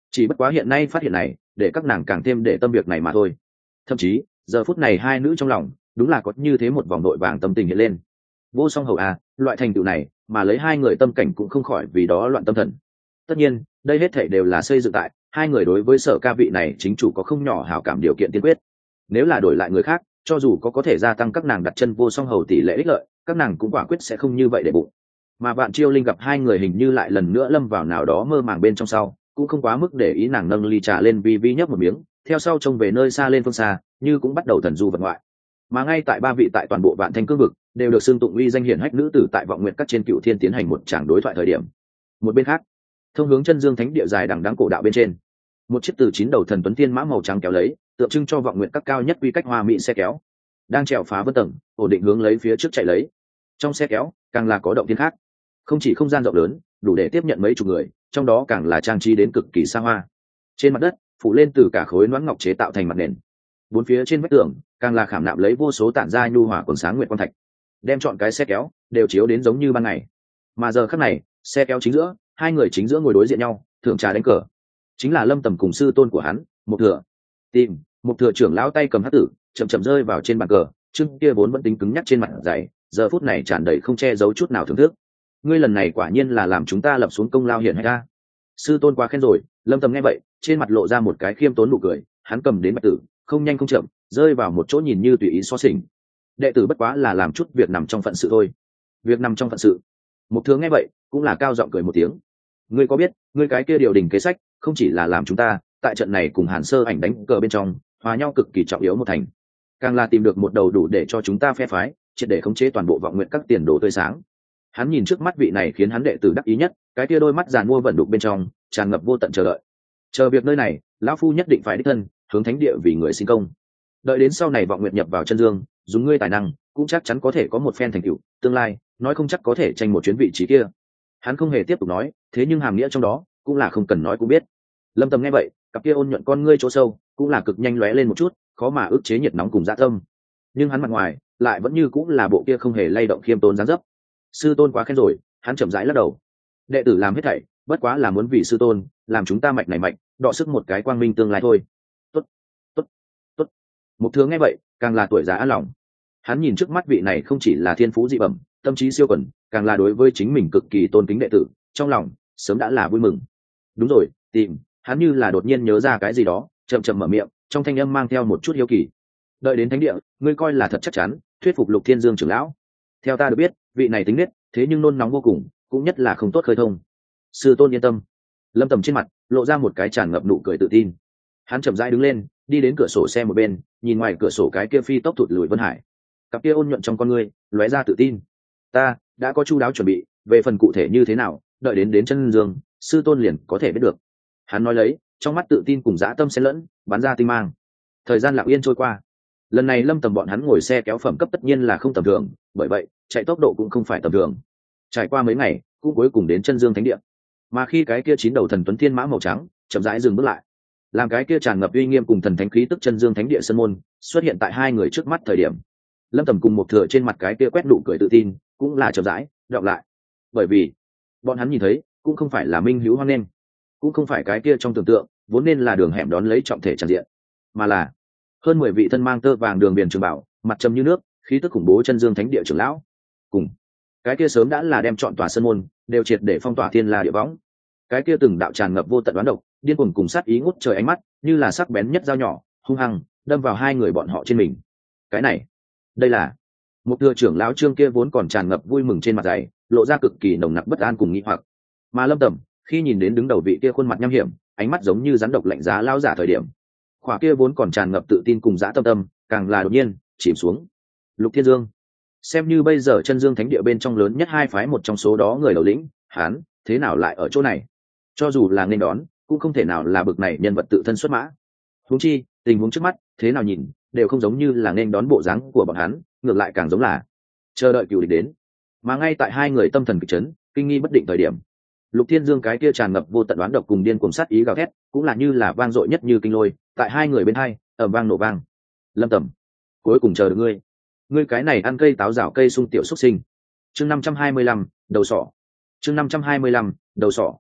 chỉ bất quá hiện nay phát hiện này để các nàng càng thêm để tâm việc này mà thôi. Thậm chí giờ phút này hai nữ trong lòng đúng là có như thế một vòng nội vàng tâm tình hiện lên. Vô song hầu à, loại thành tựu này mà lấy hai người tâm cảnh cũng không khỏi vì đó loạn tâm thần. Tất nhiên đây hết thảy đều là xây dựng tại hai người đối với Sở Ca vị này chính chủ có không nhỏ hảo cảm điều kiện tiên quyết. Nếu là đổi lại người khác, cho dù có thể gia tăng các nàng đặt chân vô song hầu tỷ lệ ích lợi, các nàng cũng quả quyết sẽ không như vậy để bụng. Mà Vạn Chiêu Linh gặp hai người hình như lại lần nữa lâm vào nào đó mơ màng bên trong sau, cũng không quá mức để ý, nàng nâng ly trà lên vi vi nhấp một miếng, theo sau trông về nơi xa lên phương xa, như cũng bắt đầu thần du vật ngoại. Mà ngay tại ba vị tại toàn bộ Vạn Thanh cương vực đều được xưng tụng uy danh hiển hách nữ tử tại vọng nguyện các trên Cựu Thiên tiến hành một tràng đối thoại thời điểm, một bên khác, thông hướng chân dương thánh địa dài đằng đẵng cổ đạo bên trên, một chiếc từ 9 đầu thần tuấn thiên mã màu trắng kéo lấy, tượng trưng cho vọng nguyện các cao nhất quy cách hoa mỹ xe kéo, đang trèo phá vân tầng, ổn định hướng lấy phía trước chạy lấy. Trong xe kéo càng là có động thiên khác, không chỉ không gian rộng lớn đủ để tiếp nhận mấy chục người, trong đó càng là trang trí đến cực kỳ xa hoa. Trên mặt đất phủ lên từ cả khối loãng ngọc chế tạo thành mặt nền, bốn phía trên vách tường càng là khảm nạm lấy vô số tản ra nhu hòa quần sáng nguyệt quang thạch, đem chọn cái xe kéo đều chiếu đến giống như ban ngày. Mà giờ khắc này, xe kéo chính giữa, hai người chính giữa ngồi đối diện nhau thưởng trà đánh cờ, chính là Lâm Tầm cùng sư tôn của hắn Mục Thừa. Tìm Mục Thừa trưởng lão tay cầm hắc tử chậm chậm rơi vào trên bàn cờ, chương kia vốn vẫn tính cứng nhắc trên mặt dày, giờ phút này tràn đầy không che giấu chút nào thưởng thức. Ngươi lần này quả nhiên là làm chúng ta lập xuống công lao hiển hách ta. Sư tôn quá khen rồi. Lâm Tầm nghe vậy trên mặt lộ ra một cái khiêm tốn nụ cười, hắn cầm đến bạch tử không nhanh không chậm rơi vào một chỗ nhìn như tùy ý so sình. Đệ tử bất quá là làm chút việc nằm trong phận sự thôi. Việc nằm trong phận sự? Mục Thừa nghe vậy cũng là cao giọng cười một tiếng. Ngươi có biết, ngươi cái kia điều đình kế sách không chỉ là làm chúng ta tại trận này cùng Hàn Sơ Ảnh đánh cờ bên trong hòa nhau cực kỳ trọng yếu một thành, càng là tìm được một đầu đủ để cho chúng ta phe phái triệt để khống chế toàn bộ vọng nguyện các tiền đồ tươi sáng. Hắn nhìn trước mắt vị này khiến hắn đệ tử đắc ý nhất, cái kia đôi mắt giàn mua vẩn đục bên trong tràn ngập vô tận chờ đợi. Chờ việc nơi này, lão phu nhất định phải đích thân hướng thánh địa vì người sinh công. Đợi đến sau này vọng nguyện nhập vào chân dương, dùng ngươi tài năng cũng chắc chắn có thể có một phen thành tựu, tương lai nói không chắc có thể tranh một chuyến vị trí kia. Hắn không hề tiếp tục nói, thế nhưng hàm nghĩa trong đó cũng là không cần nói cũng biết. Lâm Tầm nghe vậy, cặp kia ôn nhuận con ngươi chỗ sâu cũng là cực nhanh lóe lên một chút, khó mà ức chế nhiệt nóng cùng dạ tâm. Nhưng hắn mặt ngoài lại vẫn như cũng là bộ kia không hề lay động khiêm tốn dáng dấp. Sư tôn quá khen rồi. Hắn chậm rãi lắc đầu. Đệ tử làm hết thảy bất quá là muốn vì sư tôn làm chúng ta mạch này mạnh đọ sức một cái quang minh tương lai thôi. Tốt, tốt, tốt. Mục Thừa nghe vậy càng là tuổi già an lòng. Hắn nhìn trước mắt vị này không chỉ là thiên phú dị bẩm, tâm trí siêu quần, càng là đối với chính mình cực kỳ tôn kính đệ tử, trong lòng sớm đã là vui mừng. Đúng rồi, tìm. Hắn như là đột nhiên nhớ ra cái gì đó, chậm chậm mở miệng, trong thanh âm mang theo một chút hiếu kỳ. Đợi đến thánh địa, ngươi coi là thật chắc chắn thuyết phục Lục Thiên Dương trưởng lão? Theo ta được biết, vị này tính nết thế nhưng nôn nóng vô cùng, cũng nhất là không tốt khơi thông. Sư tôn yên tâm. Lâm Tầm trên mặt lộ ra một cái tràn ngập nụ cười tự tin. Hắn chậm rãi đứng lên, đi đến cửa sổ xe một bên, nhìn ngoài cửa sổ cái kia phi tốc thụt lùi Vân Hải. Cặp kia ôn nhuận trong con ngươi lóe ra tự tin. Ta đã có chu đáo chuẩn bị, về phần cụ thể như thế nào, đợi đến chân dương, sư tôn liền có thể biết được. Hắn nói lấy, trong mắt tự tin cùng dã tâm xen lẫn, bắn ra tinh mang. Thời gian lặng yên trôi qua. Lần này Lâm Tầm bọn hắn ngồi xe kéo phẩm cấp tất nhiên là không tầm thường, bởi vậy chạy tốc độ cũng không phải tầm thường. Trải qua mấy ngày cũng cuối cùng đến chân dương thánh địa. Mà khi cái kia 9 đầu thần tuấn thiên mã màu trắng chậm rãi dừng bước lại, làm cái kia tràn ngập uy nghiêm cùng thần thánh khí tức chân dương thánh địa sân môn xuất hiện tại hai người trước mắt thời điểm, Lâm Tầm cùng Mục Thừa trên mặt cái kia quét nụ cười tự tin cũng là chậm rãi đọng lại. Bởi vì bọn hắn nhìn thấy cũng không phải là minh hữu hoang nên, cũng không phải cái kia trong tưởng tượng vốn nên là đường hẻm đón lấy trọng thể tràn diện, mà là hơn 10 vị thân mang tơ vàng đường viền trường bảo, mặt trầm như nước, khí tức khủng bố chân dương thánh địa trưởng lão, cùng cái kia sớm đã là đem chọn tòa sân môn đều triệt để phong tỏa thiên la địa võng. Cái kia từng đạo tràn ngập vô tận đoán độc, điên cuồng cùng sát ý ngút trời ánh mắt, như là sắc bén nhất dao nhỏ, hung hăng đâm vào hai người bọn họ trên mình. Cái này, đây là một thừa trưởng lão trương kia vốn còn tràn ngập vui mừng trên mặt dày, lộ ra cực kỳ nồng nặc bất an cùng nghi hoặc. Mà Lâm Tầm khi nhìn đến đứng đầu vị kia khuôn mặt nham hiểm, ánh mắt giống như rắn độc lạnh giá lao giả thời điểm, khỏa kia vốn còn tràn ngập tự tin cùng dã tâm càng là đột nhiên chìm xuống. Lục Thiên Dương xem như bây giờ chân dương thánh địa bên trong lớn nhất hai phái một trong số đó người đầu lĩnh, hắn thế nào lại ở chỗ này? Cho dù là nên đón cũng không thể nào là bực này nhân vật tự thân xuất mã. Huống chi tình huống trước mắt thế nào nhìn đều không giống như là nên đón bộ dáng của bọn hắn, ngược lại càng giống là chờ đợi cựu địch đến. Mà ngay tại hai người tâm thần kịch chấn, kinh nghi bất định thời điểm, Lục Thiên Dương cái kia tràn ngập vô tận đoán độc cùng điên cuồng sát ý gào thét, cũng là như là vang dội nhất như kinh lôi, tại hai người bên hai ầm vang nổ vang. Lâm Tầm, cuối cùng chờ được ngươi cái này ăn cây táo rào cây sung tiểu xuất sinh. Chương 525, đầu sỏ. Chương 525, đầu sỏ.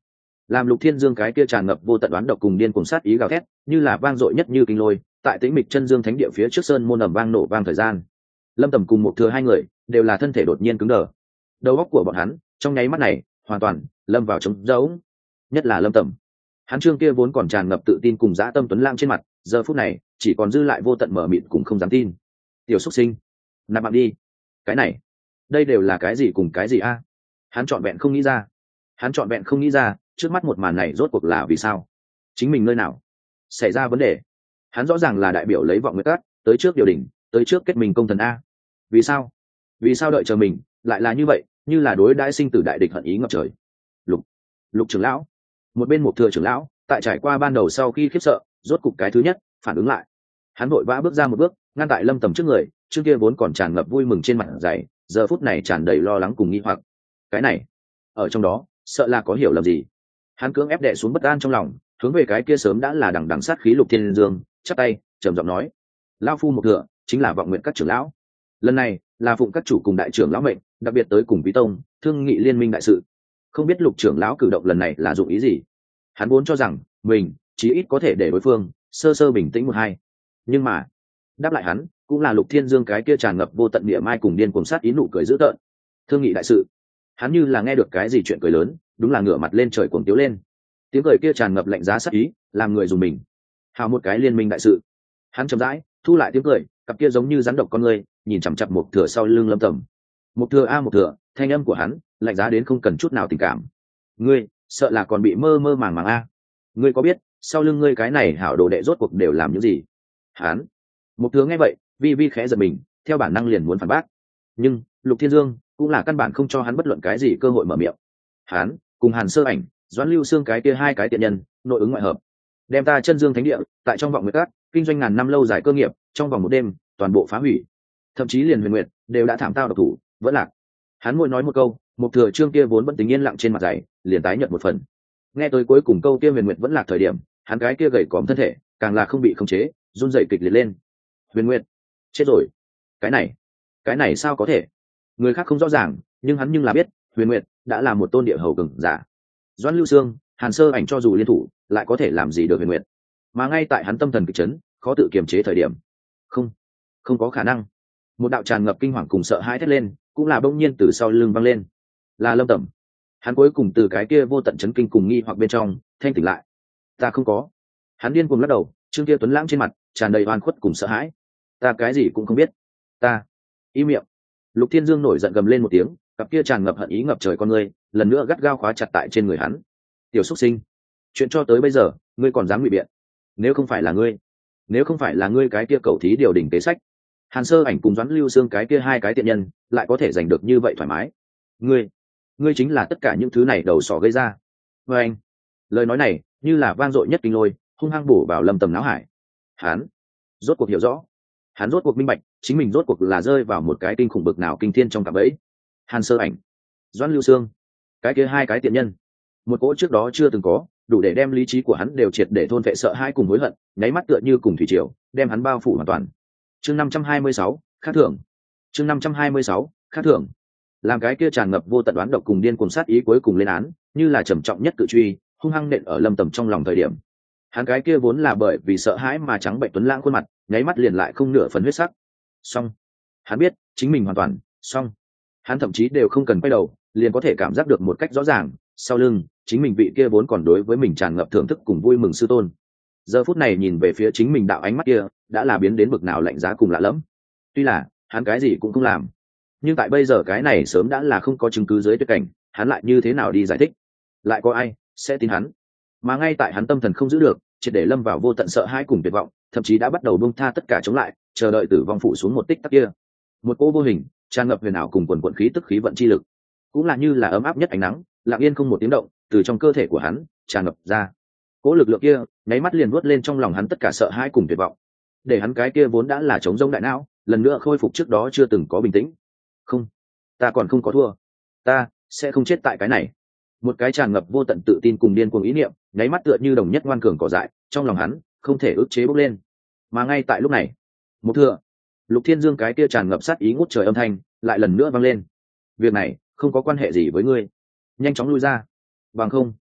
làm Lục Thiên Dương cái kia tràn ngập vô tận đoán độc cùng điên cuồng sát ý gào thét, như là vang dội nhất như kinh lôi, tại tĩnh mịch chân dương thánh địa phía trước sơn môn ầm vang nổ vang thời gian. Lâm Tầm cùng một thừa hai người đều là thân thể đột nhiên cứng đờ. Đầu óc của bọn hắn trong nháy mắt này hoàn toàn lâm vào trống rỗng. Nhất là Lâm Tầm, hắn trương kia vốn còn tràn ngập tự tin cùng dã tâm tuấn lãng trên mặt, giờ phút này chỉ còn dư lại vô tận mở mịt cùng không dám tin. Tiểu xuất sinh, nạp mạng đi. Cái này, đây đều là cái gì cùng cái gì a? Hắn trọn vẹn không nghĩ ra. Hắn trọn vẹn không nghĩ ra, trước mắt một màn này rốt cuộc là vì sao? Chính mình nơi nào xảy ra vấn đề? Hắn rõ ràng là đại biểu lấy vọng nguyệt cát tới trước điều đình, tới trước kết mình công thần a. Vì sao? Vì sao đợi chờ mình lại là như vậy, như là đối đãi sinh tử đại địch hận ý ngập trời. Lục trưởng lão, một bên một thừa trưởng lão, tại trải qua ban đầu sau khi khiếp sợ, rốt cục cái thứ nhất phản ứng lại. Hắn vội vã bước ra một bước, ngăn tại Lâm Tầm trước người, trước kia vốn còn tràn ngập vui mừng trên mặt dày, giờ phút này tràn đầy lo lắng cùng nghi hoặc. Cái này, ở trong đó, sợ là có hiểu lầm gì. Hắn cưỡng ép đè xuống bất an trong lòng, hướng về cái kia sớm đã là đằng đằng sát khí Lục Thiên Dương, chắp tay trầm giọng nói: lão phu một thừa chính là vọng nguyện các trưởng lão, lần này là phụng các chủ cùng đại trưởng lão mệnh, đặc biệt tới cùng quý tông thương nghị liên minh đại sự. Không biết Lục trưởng lão cử động lần này là dụng ý gì. Hắn vốn cho rằng mình chí ít có thể để đối phương sơ sơ bình tĩnh một hai, nhưng mà đáp lại hắn cũng là Lục Thiên Dương cái kia tràn ngập vô tận địa mai cùng điên cuồng sát ý nụ cười dữ tợn. Thương nghị đại sự. Hắn như là nghe được cái gì chuyện cười lớn, đúng là ngửa mặt lên trời cuồng tiếu lên. Tiếng cười kia tràn ngập lạnh giá sát ý, làm người dùng mình. Hào một cái liên minh đại sự. Hắn chậm rãi thu lại tiếng cười, cặp kia giống như rắn độc con người nhìn chằm chằm một thừa sau lưng Lâm Tầm. Một thừa a một thừa, thanh âm của hắn lạnh giá đến không cần chút nào tình cảm. Ngươi sợ là còn bị mơ mơ màng màng a. Ngươi có biết sau lưng ngươi cái này hảo đồ đệ rốt cuộc đều làm những gì? Hắn một thừa nghe vậy vi vi khẽ giật mình, theo bản năng liền muốn phản bác, nhưng Lục Thiên Dương cũng là căn bản không cho hắn bất luận cái gì cơ hội mở miệng. Hắn cùng Hàn Sơ Ảnh, Doãn Lưu Xương cái kia hai cái tiện nhân nội ứng ngoại hợp, đem ta chân dương thánh địa tại trong vọng nguyệt cát kinh doanh ngàn năm lâu dài cơ nghiệp trong vòng một đêm toàn bộ phá hủy, thậm chí liền Huyền Nguyệt đều đã thảm tao độc thủ vẫn lạc. Hắn mỗi nói một câu, một thừa trương kia vốn vẫn tính yên lặng trên mặt dày liền tái nhợt một phần. Nghe tới cuối cùng câu kia Huyền Nguyệt vẫn lạc thời điểm, hắn cái kia gầy còm thân thể càng là không bị khống chế run rẩy kịch liệt lên. Huyền Nguyệt chết rồi. Cái này sao có thể? Người khác không rõ ràng, nhưng hắn nhưng là biết Huyền Nguyệt đã là một tôn địa hầu cường giả. Doãn Lưu Xương, Hàn Sơ Ảnh cho dù liên thủ lại có thể làm gì được Huyền Nguyệt? Mà ngay tại hắn tâm thần kịch chấn khó tự kiềm chế thời điểm, không có khả năng. Một đạo tràn ngập kinh hoàng cùng sợ hãi thét lên cũng là bỗng nhiên từ sau lưng vang lên. Là Lâm Tầm. Hắn cuối cùng từ cái kia vô tận chấn kinh cùng nghi hoặc bên trong thanh tỉnh lại. Ta không có. Hắn điên cuồng lắc đầu, trương kia tuấn lãng trên mặt tràn đầy oan khuất cùng sợ hãi. Ta cái gì cũng không biết. Ta im miệng. Lục Thiên Dương nổi giận gầm lên một tiếng, cặp kia tràn ngập hận ý ngập trời con ngươi lần nữa gắt gao khóa chặt tại trên người hắn. Tiểu xuất sinh, chuyện cho tới bây giờ ngươi còn dám ngụy biện? Nếu không phải là ngươi cái kia cầu thí điều đỉnh kế sách, Hàn Sơ Ảnh cùng Doãn Lưu Xương cái kia hai cái tiện nhân lại có thể giành được như vậy thoải mái. Ngươi chính là tất cả những thứ này đầu sỏ gây ra. Và anh, lời nói này như là vang dội nhất kinh lôi, hung hăng bổ vào Lâm Tầm não hải. Hắn rốt cuộc hiểu rõ, hắn rốt cuộc minh bạch, chính mình rốt cuộc là rơi vào một cái kinh khủng bực nào kinh thiên trong cạm bẫy. Hàn Sơ Ảnh, Doãn Lưu Xương, cái kia hai cái tiện nhân, một cỗ trước đó chưa từng có, đủ để đem lý trí của hắn đều triệt để thôn phệ sợ hãi cùng hối hận, nháy mắt tựa như cùng thủy triều, đem hắn bao phủ hoàn toàn. Chương 526, khác thưởng. Chương 526, khác thưởng. Làm cái kia tràn ngập vô tận đoán độc cùng điên cuồng sát ý cuối cùng lên án, như là trầm trọng nhất cự truy, hung hăng nện ở Lâm Tầm trong lòng thời điểm. Hắn cái kia vốn là bởi vì sợ hãi mà trắng bệnh tuấn lãng khuôn mặt, nháy mắt liền lại không nửa phần huyết sắc. Xong. Hắn biết, chính mình hoàn toàn xong. Hắn thậm chí đều không cần quay đầu, liền có thể cảm giác được một cách rõ ràng, sau lưng chính mình vị kia vốn còn đối với mình tràn ngập thưởng thức cùng vui mừng sư tôn, giờ phút này nhìn về phía chính mình đạo ánh mắt kia đã là biến đến bực nào lạnh giá cùng lạ lẫm. Tuy là hắn cái gì cũng không làm, nhưng tại bây giờ cái này sớm đã là không có chứng cứ dưới tuyệt cảnh, hắn lại như thế nào đi giải thích? Lại có ai sẽ tin hắn? Mà ngay tại hắn tâm thần không giữ được, triệt để lâm vào vô tận sợ hãi cùng tuyệt vọng, thậm chí đã bắt đầu buông tha tất cả chống lại, chờ đợi tử vong phủ xuống một tích tắc kia, một cô vô hình tràn ngập huyền ảo cùng quần quần khí tức khí vận chi lực, cũng là như là ấm áp nhất ánh nắng, lặng yên không một tiếng động từ trong cơ thể của hắn tràn ngập ra. Cỗ lực lượng kia nháy mắt liền vuốt lên trong lòng hắn tất cả sợ hãi cùng tuyệt vọng, để hắn cái kia vốn đã là trống rỗng đại não lần nữa khôi phục trước đó chưa từng có bình tĩnh. Không, ta còn không có thua, ta sẽ không chết tại cái này. Một cái tràn ngập vô tận tự tin cùng điên cuồng ý niệm nháy mắt tựa như đồng nhất ngoan cường cỏ dại trong lòng hắn không thể ức chế bốc lên. Mà ngay tại lúc này, một thừa Lục Thiên Dương cái kia tràn ngập sát ý ngút trời âm thanh lại lần nữa vang lên. Việc này không có quan hệ gì với ngươi, nhanh chóng lui ra, bằng không.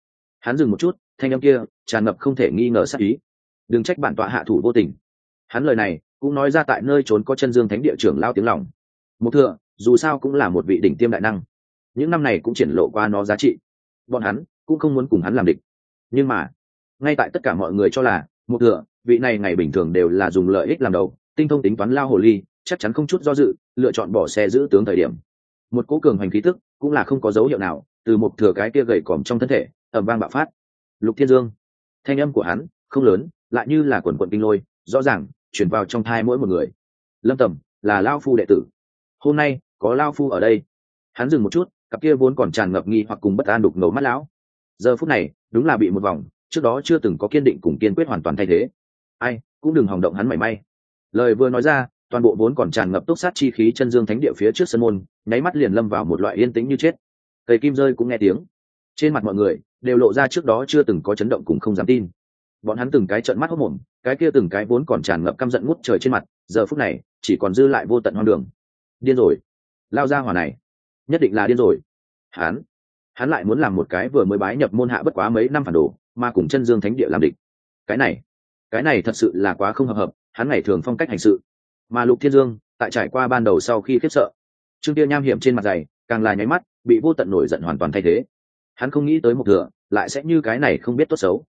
Hắn dừng một chút, thanh âm kia tràn ngập không thể nghi ngờ sát ý. Đừng trách bản tọa hạ thủ vô tình. Hắn lời này cũng nói ra tại nơi trốn có chân dương thánh địa trưởng lao tiếng lòng. Mục thừa dù sao cũng là một vị đỉnh tiêm đại năng, những năm này cũng triển lộ qua nó giá trị, bọn hắn cũng không muốn cùng hắn làm địch. Nhưng mà ngay tại tất cả mọi người cho là Mục thừa vị này ngày bình thường đều là dùng lợi ích làm đầu, tinh thông tính toán lao hồ ly, chắc chắn không chút do dự lựa chọn bỏ xe giữ tướng thời điểm, một cỗ cường hành khí tức cũng là không có dấu hiệu nào từ Mục thừa cái kia gầy còm trong thân thể ầm vang bạo phát. Lục Thiên Dương, thanh âm của hắn không lớn, lại như là quần quần kinh lôi, rõ ràng truyền vào trong thai mỗi một người. Lâm Tầm là lao phu đệ tử, hôm nay có lao phu ở đây. Hắn dừng một chút, cặp kia vốn còn tràn ngập nghi hoặc cùng bất an đục ngầu mắt lão, giờ phút này đúng là bị một vòng trước đó chưa từng có kiên định cùng kiên quyết hoàn toàn thay thế. Ai cũng đừng hòng động hắn mảy may. Lời vừa nói ra, toàn bộ vốn còn tràn ngập túc sát chi khí chân dương thánh địa phía trước sân môn nháy mắt liền lâm vào một loại yên tĩnh như chết. Cây kim rơi cũng nghe tiếng, trên mặt mọi người đều lộ ra trước đó chưa từng có chấn động cùng không dám tin. Bọn hắn từng cái trợn mắt hốt mồm, cái kia từng cái vốn còn tràn ngập căm giận ngút trời trên mặt, giờ phút này chỉ còn dư lại vô tận hoang đường. Điên rồi, lao ra hỏa này nhất định là điên rồi. Hắn lại muốn làm một cái vừa mới bái nhập môn hạ bất quá mấy năm phản đồ, mà cùng chân dương thánh địa làm địch. Cái này thật sự là quá không hợp hắn ngày thường phong cách hành sự. Mà Lục Thiên Dương tại trải qua ban đầu sau khi khiếp sợ, trương tia nham hiểm trên mặt dày càng là nháy mắt bị vô tận nổi giận hoàn toàn thay thế. Hắn không nghĩ tới Mục thừa lại sẽ như cái này không biết tốt xấu.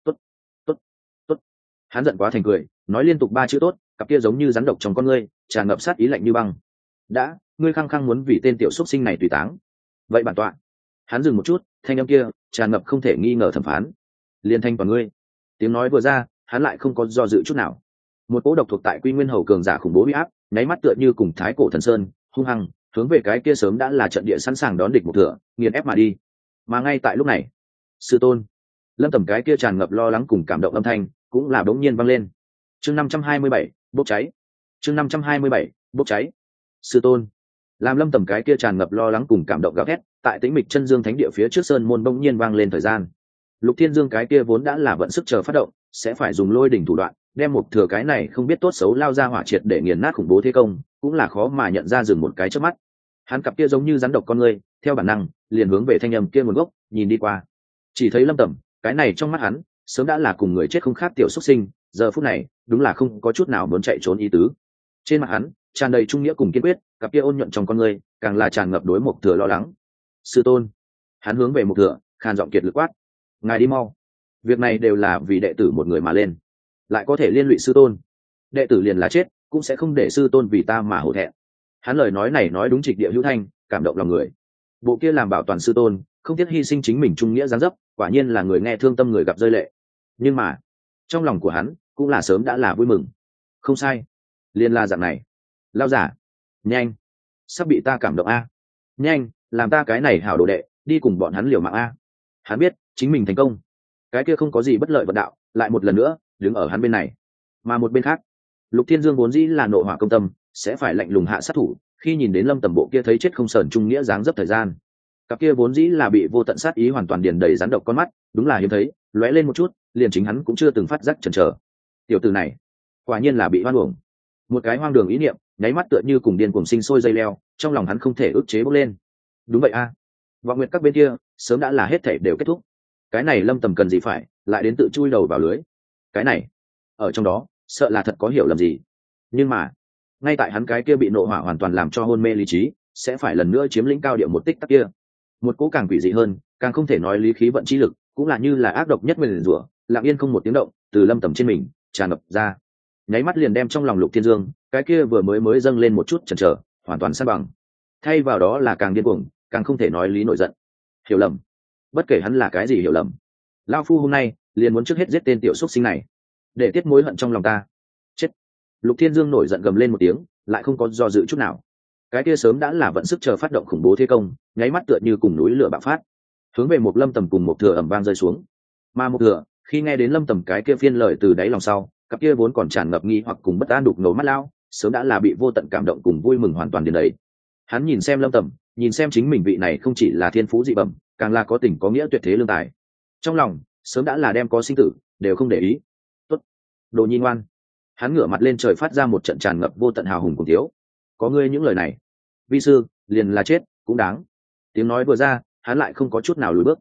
Tốt. Hắn giận quá thành cười, nói liên tục 3 chữ tốt, cặp kia giống như rắn độc trong con ngươi tràn ngập sát ý lạnh như băng. Đã, ngươi khăng khăng muốn vì tên tiểu xuất sinh này tùy táng, vậy bản tọa. Hắn dừng một chút, thanh âm kia tràn ngập không thể nghi ngờ thẩm phán. Liên thanh vào ngươi. Tiếng nói vừa ra, hắn lại không có do dự chút nào. Một cỗ độc thuộc tại Quy Nguyên Hầu cường giả khủng bố uy áp, nháy mắt tựa như cùng thái cổ thần sơn, hung hăng hướng về cái kia sớm đã là trận địa sẵn sàng đón địch Mục thừa, nghiền ép mà đi. Mà ngay tại lúc này, sư tôn, Lâm Tầm cái kia tràn ngập lo lắng cùng cảm động âm thanh cũng là đống nhiên vang lên. Chương 527, bốc cháy. Chương 527, bốc cháy. Sư tôn. Làm Lâm Tầm cái kia tràn ngập lo lắng cùng cảm động gào thét, tại tĩnh mịch chân dương thánh địa phía trước sơn môn bỗng nhiên vang lên thời gian. Lục Thiên Dương cái kia vốn đã là vận sức chờ phát động, sẽ phải dùng lôi đỉnh thủ đoạn, đem Mục thừa cái này không biết tốt xấu lao ra hỏa triệt để nghiền nát khủng bố thế công, cũng là khó mà nhận ra dừng một cái chớp mắt. Hắn cặp kia giống như rắn độc con người, theo bản năng liền hướng về thanh âm kia nguồn gốc nhìn đi qua. Chỉ thấy Lâm Tầm, cái này trong mắt hắn sớm đã là cùng người chết không khác tiểu xuất sinh, giờ phút này đúng là không có chút nào muốn chạy trốn ý tứ. Trên mặt hắn tràn đầy trung nghĩa cùng kiên quyết, cặp kia ôn nhuận trong con người càng là tràn ngập đối Mục thừa lo lắng. Sư tôn. Hắn hướng về Mục thừa khàn giọng kiệt lực quát, ngài đi mau, việc này đều là vì đệ tử một người mà lên, lại có thể liên lụy sư tôn, đệ tử liền là chết cũng sẽ không để sư tôn vì ta mà hổ thẹn. Hắn lời nói này nói đúng trịch địa hữu thanh, cảm động lòng người. Bộ kia làm bảo toàn sư tôn, không tiếc hy sinh chính mình trung nghĩa giáng dấp, quả nhiên là người nghe thương tâm người gặp rơi lệ. Nhưng mà trong lòng của hắn cũng là sớm đã là vui mừng. Không sai, liền là dạng này. Lao giả, nhanh, sắp bị ta cảm động a, nhanh làm ta cái này hảo đồ đệ đi cùng bọn hắn liều mạng a. Hắn biết chính mình thành công, cái kia không có gì bất lợi vận đạo lại một lần nữa đứng ở hắn bên này. Mà một bên khác, Lục Thiên Dương vốn dĩ là nội hỏa công tâm, sẽ phải lạnh lùng hạ sát thủ, khi nhìn đến Lâm Tầm bộ kia thấy chết không sờn trung nghĩa dáng dấp thời gian, cặp kia vốn dĩ là bị vô tận sát ý hoàn toàn điền đầy rắn độc con mắt, đúng là hiếm thấy lóe lên một chút, liền chính hắn cũng chưa từng phát giác chần chờ. Tiểu tử này quả nhiên là bị hoan uổng. Một cái hoang đường ý niệm nháy mắt tựa như cùng điên cuồng sinh sôi dây leo, trong lòng hắn không thể ức chế bốc lên. Đúng vậy a, Vọng Nguyệt các bên kia sớm đã là hết thảy đều kết thúc, cái này Lâm Tầm cần gì phải lại đến tự chui đầu vào lưới. Cái này ở trong đó sợ là thật có hiểu lầm gì. Nhưng mà ngay tại hắn cái kia bị nộ hỏa hoàn toàn làm cho hôn mê lý trí, sẽ phải lần nữa chiếm lĩnh cao địa một tích tắc kia, một cỗ càng quỷ dị hơn, càng không thể nói lý khí vận chi lực, cũng là như là ác độc nhất nguyền rủa, lặng yên không một tiếng động từ Lâm Tầm trên mình tràn ngập ra, nháy mắt liền đem trong lòng Lục Thiên Dương cái kia vừa mới dâng lên một chút chần chờ hoàn toàn san bằng, thay vào đó là càng điên cuồng, càng không thể nói lý nổi giận. Hiểu lầm, bất kể hắn là cái gì hiểu lầm, lao phu hôm nay liền muốn trước hết giết tên tiểu xuất sinh này, để tiết mối hận trong lòng ta. Chết. Lục Thiên Dương nổi giận gầm lên một tiếng, lại không có do dự chút nào. Cái kia sớm đã là vận sức chờ phát động khủng bố thế công, nháy mắt tựa như cùng núi lửa bạo phát, hướng về một Lâm Tầm cùng một thừa ầm vang rơi xuống. Mà một thừa khi nghe đến Lâm Tầm cái kia phiên lời từ đáy lòng sau, cặp kia vốn còn tràn ngập nghi hoặc cùng bất an đục ngầu mắt lao, sớm đã là bị vô tận cảm động cùng vui mừng hoàn toàn điền đầy. Hắn nhìn xem Lâm Tầm, nhìn xem chính mình vị này không chỉ là thiên phú dị bẩm, càng là có tình có nghĩa tuyệt thế lương tài, trong lòng sớm đã là đem có sinh tử đều không để ý. Tốt, đồ nhi ngoan. Hắn ngửa mặt lên trời phát ra một trận tràn ngập vô tận hào hùng cùng thiếu. Có ngươi những lời này, vi sư liền là chết cũng đáng. Tiếng nói vừa ra, hắn lại không có chút nào lùi bước.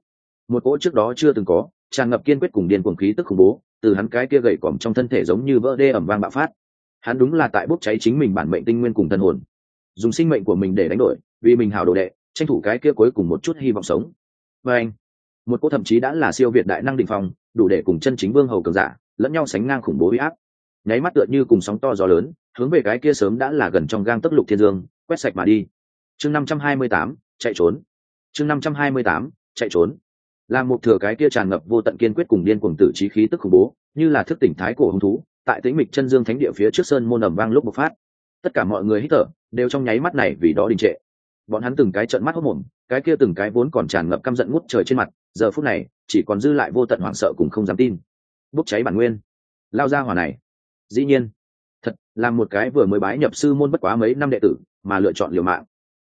một cỗ trước đó chưa từng có tràn ngập kiên quyết cùng điên cuồng khí tức khủng bố từ hắn cái kia gầy còm trong thân thể giống như vỡ đê ẩm vang bạo phát. Hắn đúng là tại bốc cháy chính mình bản mệnh tinh nguyên cùng thân hồn, dùng sinh mệnh của mình để đánh đổi, vì mình hảo đồ đệ tranh thủ cái kia cuối cùng một chút hy vọng sống. Và anh, một cỗ thậm chí đã là siêu việt đại năng đỉnh phong, đủ để cùng chân chính vương hầu cường giả lẫn nhau sánh ngang khủng bố uy áp, nháy mắt tựa như cùng sóng to gió lớn hướng về cái kia sớm đã là gần trong gang tấc Lục Thiên Dương quét sạch mà đi. Chương 528, chạy trốn. Chương 528, chạy trốn. Làm một thừa cái kia tràn ngập vô tận kiên quyết cùng điên cuồng tử trí khí tức khủng bố, như là thức tỉnh thái cổ hung thú, tại tĩnh mịch chân dương thánh địa phía trước sơn môn ầm vang lúc bộc phát. Tất cả mọi người hít thở, đều trong nháy mắt này vì đó đình trệ. Bọn hắn từng cái trợn mắt hốt mồm, cái kia từng cái vốn còn tràn ngập căm giận ngút trời trên mặt, giờ phút này chỉ còn dư lại vô tận hoảng sợ cùng không dám tin. Bốc cháy bản nguyên, lao ra hỏa này. Dĩ nhiên, thật làm một cái vừa mới bái nhập sư môn bất quá mấy năm đệ tử mà lựa chọn liều mạng.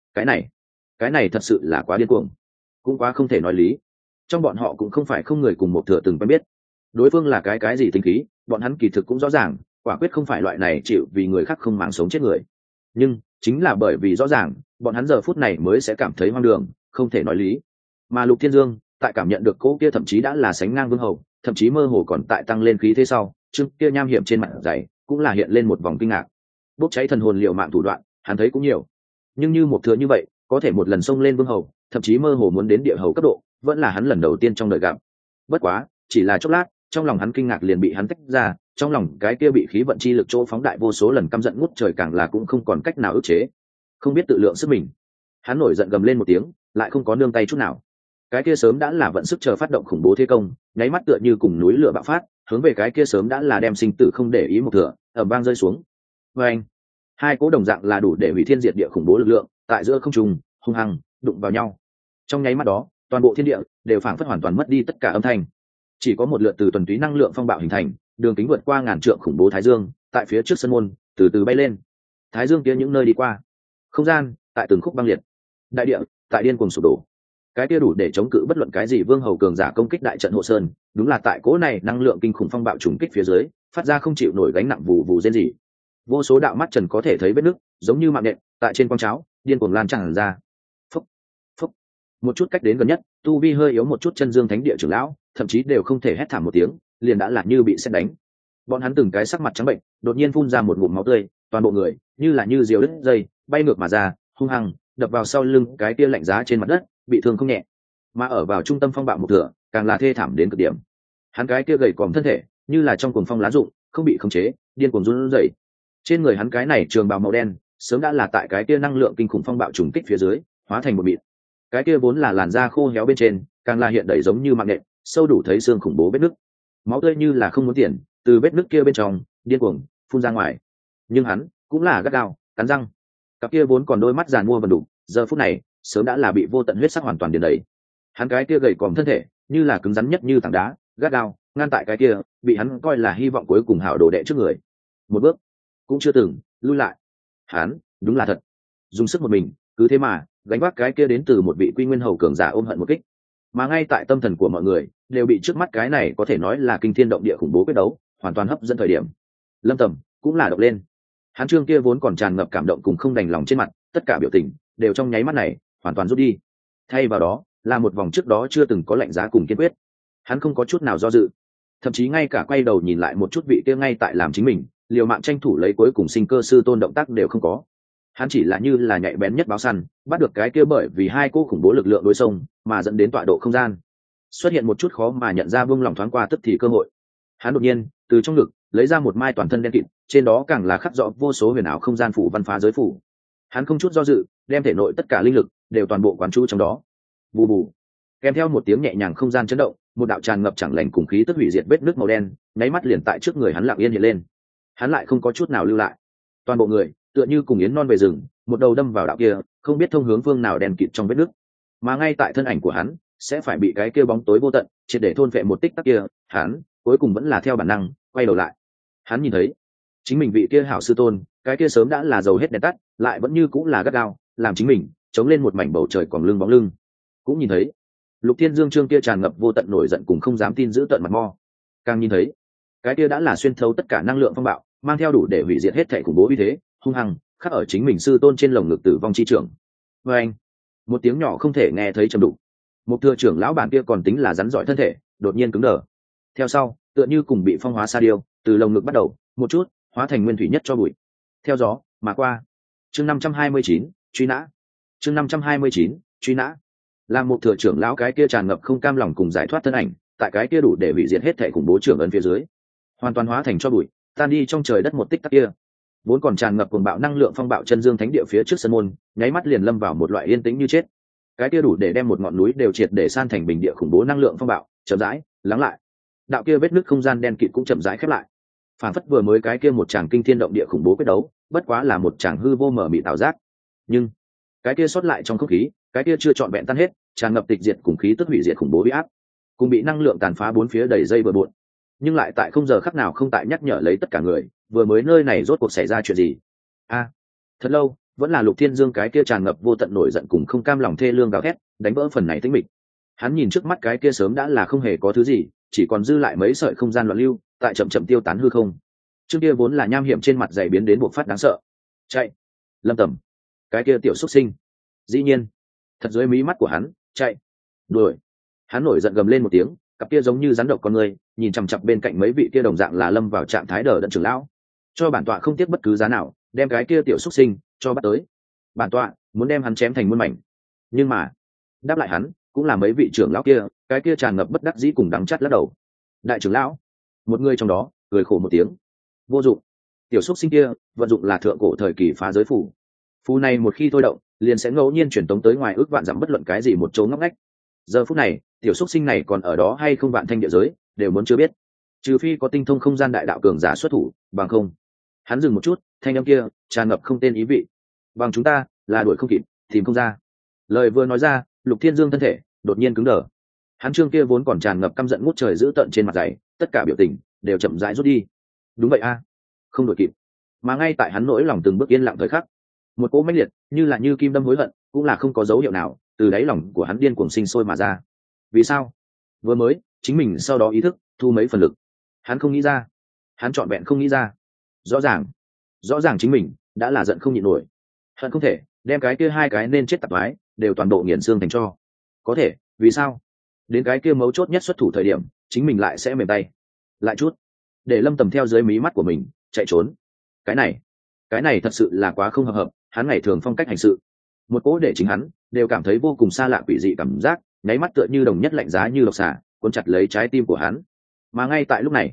Cái này thật sự là quá điên cuồng, cũng quá không thể nói lý. Trong bọn họ cũng không phải không người cùng một thừa từng quen biết đối phương là cái gì tính khí, bọn hắn kỳ thực cũng rõ ràng, quả quyết không phải loại này chịu vì người khác không màng sống chết người. Nhưng chính là bởi vì rõ ràng, bọn hắn giờ phút này mới sẽ cảm thấy hoang đường, không thể nói lý. Mà Lục Thiên Dương tại cảm nhận được cỗ kia thậm chí đã là sánh ngang vương hầu, thậm chí mơ hồ còn tại tăng lên khí thế sau, chương kia nham hiểm trên mặt dày cũng là hiện lên một vòng kinh ngạc. Bốc cháy thần hồn liệu mạng thủ đoạn hắn thấy cũng nhiều, nhưng như một thừa như vậy có thể một lần xông lên vương hầu, thậm chí mơ hồ muốn đến địa hầu cấp độ, vẫn là hắn lần đầu tiên trong đời gặp. Bất quá chỉ là chốc lát, trong lòng hắn kinh ngạc liền bị hắn tách ra, trong lòng cái kia bị khí vận chi lực chỗ phóng đại vô số lần căm giận ngút trời càng là cũng không còn cách nào ức chế, không biết tự lượng sức mình. Hắn nổi giận gầm lên một tiếng, lại không có nương tay chút nào. Cái kia sớm đã là vận sức chờ phát động khủng bố thế công, nháy mắt tựa như cùng núi lửa bạo phát, hướng về cái kia sớm đã là đem sinh tử không để ý một thừa, ầm vang rơi xuống. Và anh, hai cỗ đồng dạng là đủ để hủy thiên diệt địa khủng bố lực lượng, tại giữa không trung hung hăng đụng vào nhau. Trong nháy mắt đó, toàn bộ thiên địa đều phảng phất hoàn toàn mất đi tất cả âm thanh, chỉ có một lượt từ thuần túy năng lượng phong bạo hình thành, đường kính vượt qua ngàn trượng khủng bố thái dương, tại phía trước sân môn từ từ bay lên. Thái dương kia những nơi đi qua, không gian tại từng khúc băng liệt, đại địa tại điên cuồng sụp đổ. Cái kia đủ để chống cự bất luận cái gì vương hầu cường giả công kích đại trận hộ sơn, đúng là tại cỗ này năng lượng kinh khủng phong bạo trùng kích phía dưới, phát ra không chịu nổi gánh nặng vù vù rên rỉ. Vô số đạo mắt trần có thể thấy vết nứt, giống như mạng nện, tại trên quang cháo điên cuồng lan tràn ra. Phúc, phúc. Một chút cách đến gần nhất, tu vi hơi yếu một chút chân dương thánh địa trưởng lão, thậm chí đều không thể hét thảm một tiếng, liền đã là như bị sét đánh. Bọn hắn từng cái sắc mặt trắng bệnh, đột nhiên phun ra một ngụm máu tươi, toàn bộ người như là như diều đứt dây, bay ngược mà ra, hung hăng đập vào sau lưng cái kia lạnh giá trên mặt đất, bị thương không nhẹ. Mà ở vào trung tâm phong bạo một thừa, càng là thê thảm đến cực điểm. Hắn cái kia gầy còm thân thể, như là trong cuồng phong lá rụng, không bị khống chế, điên cuồng run rẩy. Trên người hắn cái này trường bào màu đen, sớm đã là tại cái kia năng lượng kinh khủng phong bạo trùng kích phía dưới, hóa thành một mịn. Cái kia vốn là làn da khô héo bên trên, càng là hiện đầy giống như mạng nện, sâu đủ thấy xương khủng bố vết nứt. Máu tươi như là không muốn tiền, từ vết nứt kia bên trong điên cuồng phun ra ngoài. Nhưng hắn cũng là gắt gao cắn răng. Cặp kia vốn còn đôi mắt giàn mua vần đủ, giờ phút này sớm đã là bị vô tận huyết sắc hoàn toàn điền đầy. Hắn cái kia gầy còm thân thể, như là cứng rắn nhất như tảng đá, gắt gao ngăn tại cái kia bị hắn coi là hy vọng cuối cùng hảo đồ đệ trước người. Một bước cũng chưa từng lui lại. Hắn đúng là thật dùng sức một mình, cứ thế mà gánh vác cái kia đến từ một vị quy nguyên hầu cường giả ôm hận một kích. Mà ngay tại tâm thần của mọi người đều bị trước mắt cái này có thể nói là kinh thiên động địa khủng bố quyết đấu hoàn toàn hấp dẫn thời điểm, Lâm Tầm cũng là động lên. Hắn trương kia vốn còn tràn ngập cảm động cùng không đành lòng trên mặt, tất cả biểu tình đều trong nháy mắt này hoàn toàn rút đi, thay vào đó là một vòng trước đó chưa từng có lạnh giá cùng kiên quyết. Hắn không có chút nào do dự, thậm chí ngay cả quay đầu nhìn lại một chút vị kia ngay tại làm chính mình liều mạng tranh thủ lấy cuối cùng sinh cơ sư tôn động tác đều không có. Hắn chỉ là như là nhạy bén nhất báo săn, bắt được cái kia bởi vì hai cô khủng bố lực lượng đối xông mà dẫn đến tọa độ không gian xuất hiện một chút khó mà nhận ra vương lòng thoáng qua tức thì cơ hội. Hắn đột nhiên từ trong ngực lấy ra một mai toàn thân đen kịt, trên đó càng là khắc rõ vô số huyền ảo không gian phủ văn phá giới phủ. Hắn không chút do dự đem thể nội tất cả linh lực đều toàn bộ quán chú trong đó. Bù bù, kèm theo một tiếng nhẹ nhàng không gian chấn động, một đạo tràn ngập chẳng lành cùng khí tức hủy diệt vết nước màu đen nháy mắt liền tại trước người hắn lặng yên hiện lên. Hắn lại không có chút nào lưu lại, toàn bộ người tựa như cùng yến non về rừng, một đầu đâm vào đạo kia không biết thông hướng phương nào đen kịt trong vết nước. Mà ngay tại thân ảnh của hắn sẽ phải bị cái kia bóng tối vô tận triệt để thôn phệ một tích tắc kia, hắn cuối cùng vẫn là theo bản năng quay đầu lại. Hắn nhìn thấy chính mình vị kia hảo sư tôn, cái kia sớm đã là dầu hết đèn tắt, lại vẫn như cũng là gắt gao làm chính mình chống lên một mảnh bầu trời còn lưng bóng lưng. Cũng nhìn thấy Lục Thiên Dương trương kia tràn ngập vô tận nổi giận cùng không dám tin giữ tận mặt mo. Càng nhìn thấy cái kia đã là xuyên thấu tất cả năng lượng phong bạo, mang theo đủ để hủy diệt hết thảy khủng bố uy thế, hung hăng khắc ở chính mình sư tôn trên lồng ngực tử vong chi trưởng. Và anh, một tiếng nhỏ không thể nghe thấy trầm đục, Một thừa trưởng lão bản kia còn tính là rắn giỏi thân thể, đột nhiên cứng đờ. Theo sau, tựa như cùng bị phong hóa sa điêu, từ lồng ngực bắt đầu, một chút, hóa thành nguyên thủy nhất cho bụi. Theo gió mà qua. Chương 529, truy nã. Chương 529, truy nã. Làm một thừa trưởng lão cái kia tràn ngập không cam lòng cùng giải thoát thân ảnh, tại cái kia đủ để hủy diệt hết thể khủng bố trưởng ấn phía dưới, hoàn toàn hóa thành cho bụi, tan đi trong trời đất một tích tắc kia. Vốn còn tràn ngập cuồng bạo năng lượng phong bạo chân dương thánh địa phía trước sân môn, nháy mắt liền lâm vào một loại yên tĩnh như chết. Cái kia đủ để đem một ngọn núi đều triệt để san thành bình địa khủng bố năng lượng phong bạo, chậm rãi lắng lại. Đạo kia vết nứt không gian đen kịt cũng chậm rãi khép lại. Phản phất vừa mới cái kia một tràng kinh thiên động địa khủng bố quyết đấu, bất quá là một tràng hư vô mở mị tạo giác. Nhưng cái kia sót lại trong không khí, cái kia chưa trọn vẹn tan hết, tràn ngập tịch diệt cùng khí tức hủy diệt khủng bố uy áp, cùng bị năng lượng tàn phá bốn phía đầy dây bừa bộn, nhưng lại tại không giờ khắc nào không tại nhắc nhở lấy tất cả người, vừa mới nơi này rốt cuộc xảy ra chuyện gì. Thật lâu vẫn là Lục Thiên Dương cái kia tràn ngập vô tận nổi giận cùng không cam lòng thê lương gào thét, đánh vỡ phần này tĩnh mịch. Hắn nhìn trước mắt cái kia sớm đã là không hề có thứ gì, chỉ còn dư lại mấy sợi không gian loạn lưu, tại chậm chậm tiêu tán hư không. Trước kia vốn là nham hiểm trên mặt dày biến đến bộc phát đáng sợ. Chạy! Lâm Tầm, cái kia tiểu xuất sinh. Dĩ nhiên, thật dưới mí mắt của hắn, chạy! Đuổi! Hắn nổi giận gầm lên một tiếng, cặp kia giống như rắn độc con người, nhìn chằm chằm bên cạnh mấy vị kia đồng dạng là lâm vào trạng thái đờ đẫn trưởng lão. Cho bản tọa không tiếc bất cứ giá nào, đem cái kia tiểu xuất sinh cho bắt tới. Bản tọa muốn đem hắn chém thành muôn mảnh. Nhưng mà, đáp lại hắn cũng là mấy vị trưởng lão kia, cái kia tràn ngập bất đắc dĩ cùng đắng chắt lắc đầu. Đại trưởng lão, một người trong đó cười khổ một tiếng. Vô dụng. Tiểu xuất sinh kia vận dụng là thượng cổ thời kỳ phá giới phù. Phù này một khi thôi động, liền sẽ ngẫu nhiên chuyển tống tới ngoài ước vạn dặm bất luận cái gì một chỗ ngóc ngách. Giờ phút này, tiểu xuất sinh này còn ở đó hay không vạn thanh địa giới, đều muốn chưa biết. Trừ phi có tinh thông không gian đại đạo cường giả xuất thủ, bằng không. Hắn dừng một chút, thanh âm kia tràn ngập không tên ý vị. Bằng chúng ta là đuổi không kịp, tìm không ra. Lời vừa nói ra, Lục Thiên Dương thân thể đột nhiên cứng đờ. Hắn trương kia vốn còn tràn ngập căm giận ngút trời dữ tợn trên mặt dày, tất cả biểu tình đều chậm rãi rút đi. Đúng vậy a, không đuổi kịp. Mà ngay tại hắn nỗi lòng từng bước yên lặng thời khắc, một cỗ mãnh liệt như kim đâm hối hận, cũng là không có dấu hiệu nào, từ đáy lòng của hắn điên cuồng sinh sôi mà ra. Vì sao? Vừa mới chính mình sau đó ý thức thu mấy phần lực, hắn không nghĩ ra, hắn trọn vẹn không nghĩ ra. Rõ ràng chính mình đã là giận không nhịn nổi, hận không thể đem cái kia hai cái nên chết tạp thoái đều toàn bộ nghiền xương thành cho. Có thể vì sao đến cái kia mấu chốt nhất xuất thủ thời điểm, chính mình lại sẽ mềm tay lại chút, để Lâm Tầm theo dưới mí mắt của mình chạy trốn? Cái này thật sự là quá không hợp hắn ngày thường phong cách hành sự. Một cỗ để chính hắn đều cảm thấy vô cùng xa lạ quỷ dị cảm giác, nháy mắt tựa như đồng nhất lạnh giá như độc xà, cuốn chặt lấy trái tim của hắn. Mà ngay tại lúc này,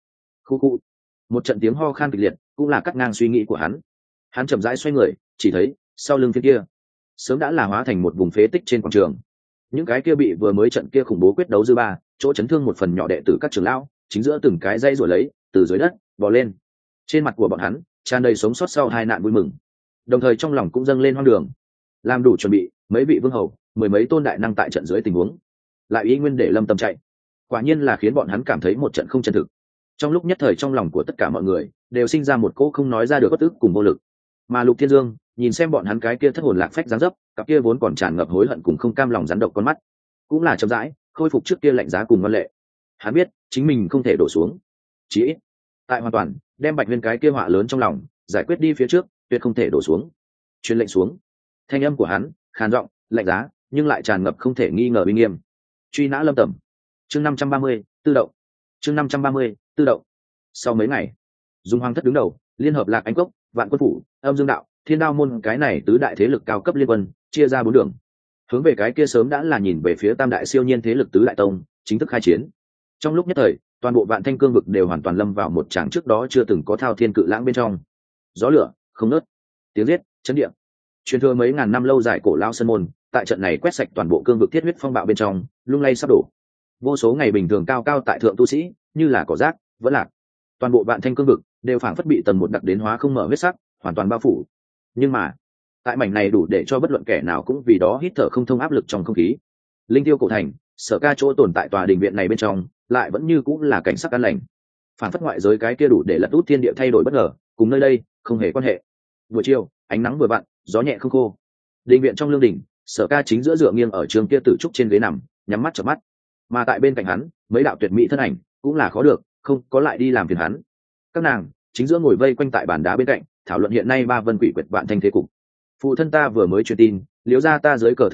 khu một trận tiếng ho khan kịch liệt cũng là cắt ngang suy nghĩ của hắn. Hắn chậm rãi xoay người, chỉ thấy sau lưng phía kia sớm đã là hóa thành một vùng phế tích trên quảng trường. Những cái kia bị vừa mới trận kia khủng bố quyết đấu dư ba chỗ chấn thương một phần nhỏ đệ tử các trưởng lão, chính giữa từng cái dây rồi lấy từ dưới đất bò lên. Trên mặt của bọn hắn tràn đầy sống sót sau hai nạn vui mừng, đồng thời trong lòng cũng dâng lên hoang đường. Làm đủ chuẩn bị, mấy vị vương hầu, mười mấy tôn đại năng tại trận dưới tình huống, lại ý nguyên để Lâm Tầm chạy, quả nhiên là khiến bọn hắn cảm thấy một trận không chân thực. Trong lúc nhất thời, trong lòng của tất cả mọi người đều sinh ra một cỗ không nói ra được bất ức cùng vô lực. Mà Lục Thiên Dương nhìn xem bọn hắn cái kia thất hồn lạc phách dáng dấp, cặp kia vốn còn tràn ngập hối hận cùng không cam lòng rắn độc con mắt, cũng là chậm rãi khôi phục trước kia lạnh giá cùng ngoan lệ. Hắn biết chính mình không thể đổ xuống, chỉ ít tại hoàn toàn đem Bạch Nguyên cái kia họa lớn trong lòng giải quyết đi phía trước, tuyệt không thể đổ xuống. Truyền lệnh xuống. Thanh âm của hắn khàn giọng lạnh giá, nhưng lại tràn ngập không thể nghi ngờ uy nghiêm. Truy nã Lâm Tầm. Chương 530, tự động. Chương 530, tự động. Sau mấy ngày, Dung Hoàng thất đứng đầu, liên hợp Lạc Anh Cốc, Vạn Quân phủ, Âm Dương đạo, Thiên Đao môn cái này tứ đại thế lực cao cấp liên quân, chia ra bốn đường, hướng về cái kia sớm đã là nhìn về phía tam đại siêu nhiên thế lực tứ đại tông, chính thức khai chiến. Trong lúc nhất thời, toàn bộ Vạn Thanh cương vực đều hoàn toàn lâm vào một trạng trước đó chưa từng có thao thiên cự lãng bên trong. Gió lửa không ngớt, tiếng giết chấn địa. Truyền thừa mấy ngàn năm lâu dài cổ lao sơn môn, tại trận này quét sạch toàn bộ cương vực thiết huyết phong bạo bên trong, lung lay sắp đổ. Vô số ngày bình thường cao cao tại thượng tu sĩ, như là cỏ rác, vẫn lạc. Toàn bộ Vạn Thanh cương vực đều phảng phất bị tầng một đặc đến hóa không mở huyết sắc, hoàn toàn bao phủ. Nhưng mà, tại mảnh này đủ để cho bất luận kẻ nào cũng vì đó hít thở không thông áp lực trong không khí. Linh Tiêu cổ thành, Sở Ca chỗ tồn tại tòa đình viện này bên trong, lại vẫn như cũng là cảnh sắc an lành. Phảng phất ngoại giới cái kia đủ để lật út thiên địa thay đổi bất ngờ, cùng nơi đây không hề quan hệ. Buổi chiều, ánh nắng vừa vặn, gió nhẹ không khô. Đình viện trong lương đình, Sở Ca chính giữa dựa nghiêng ở trường kia tử trúc trên ghế nằm, nhắm mắt chợp mắt. Mà tại bên cạnh hắn, mấy đạo tuyệt mỹ thân ảnh cũng là khó được, không có lại đi làm phiền hắn. Các nàng chính giữa ngồi vây quanh tại bàn đá bên cạnh, thảo luận hiện nay ba vân quỷ quyệt Vạn Thanh thế cục. Phụ thân ta vừa mới truyền tin, liếu ra ta dưới cờ thương hội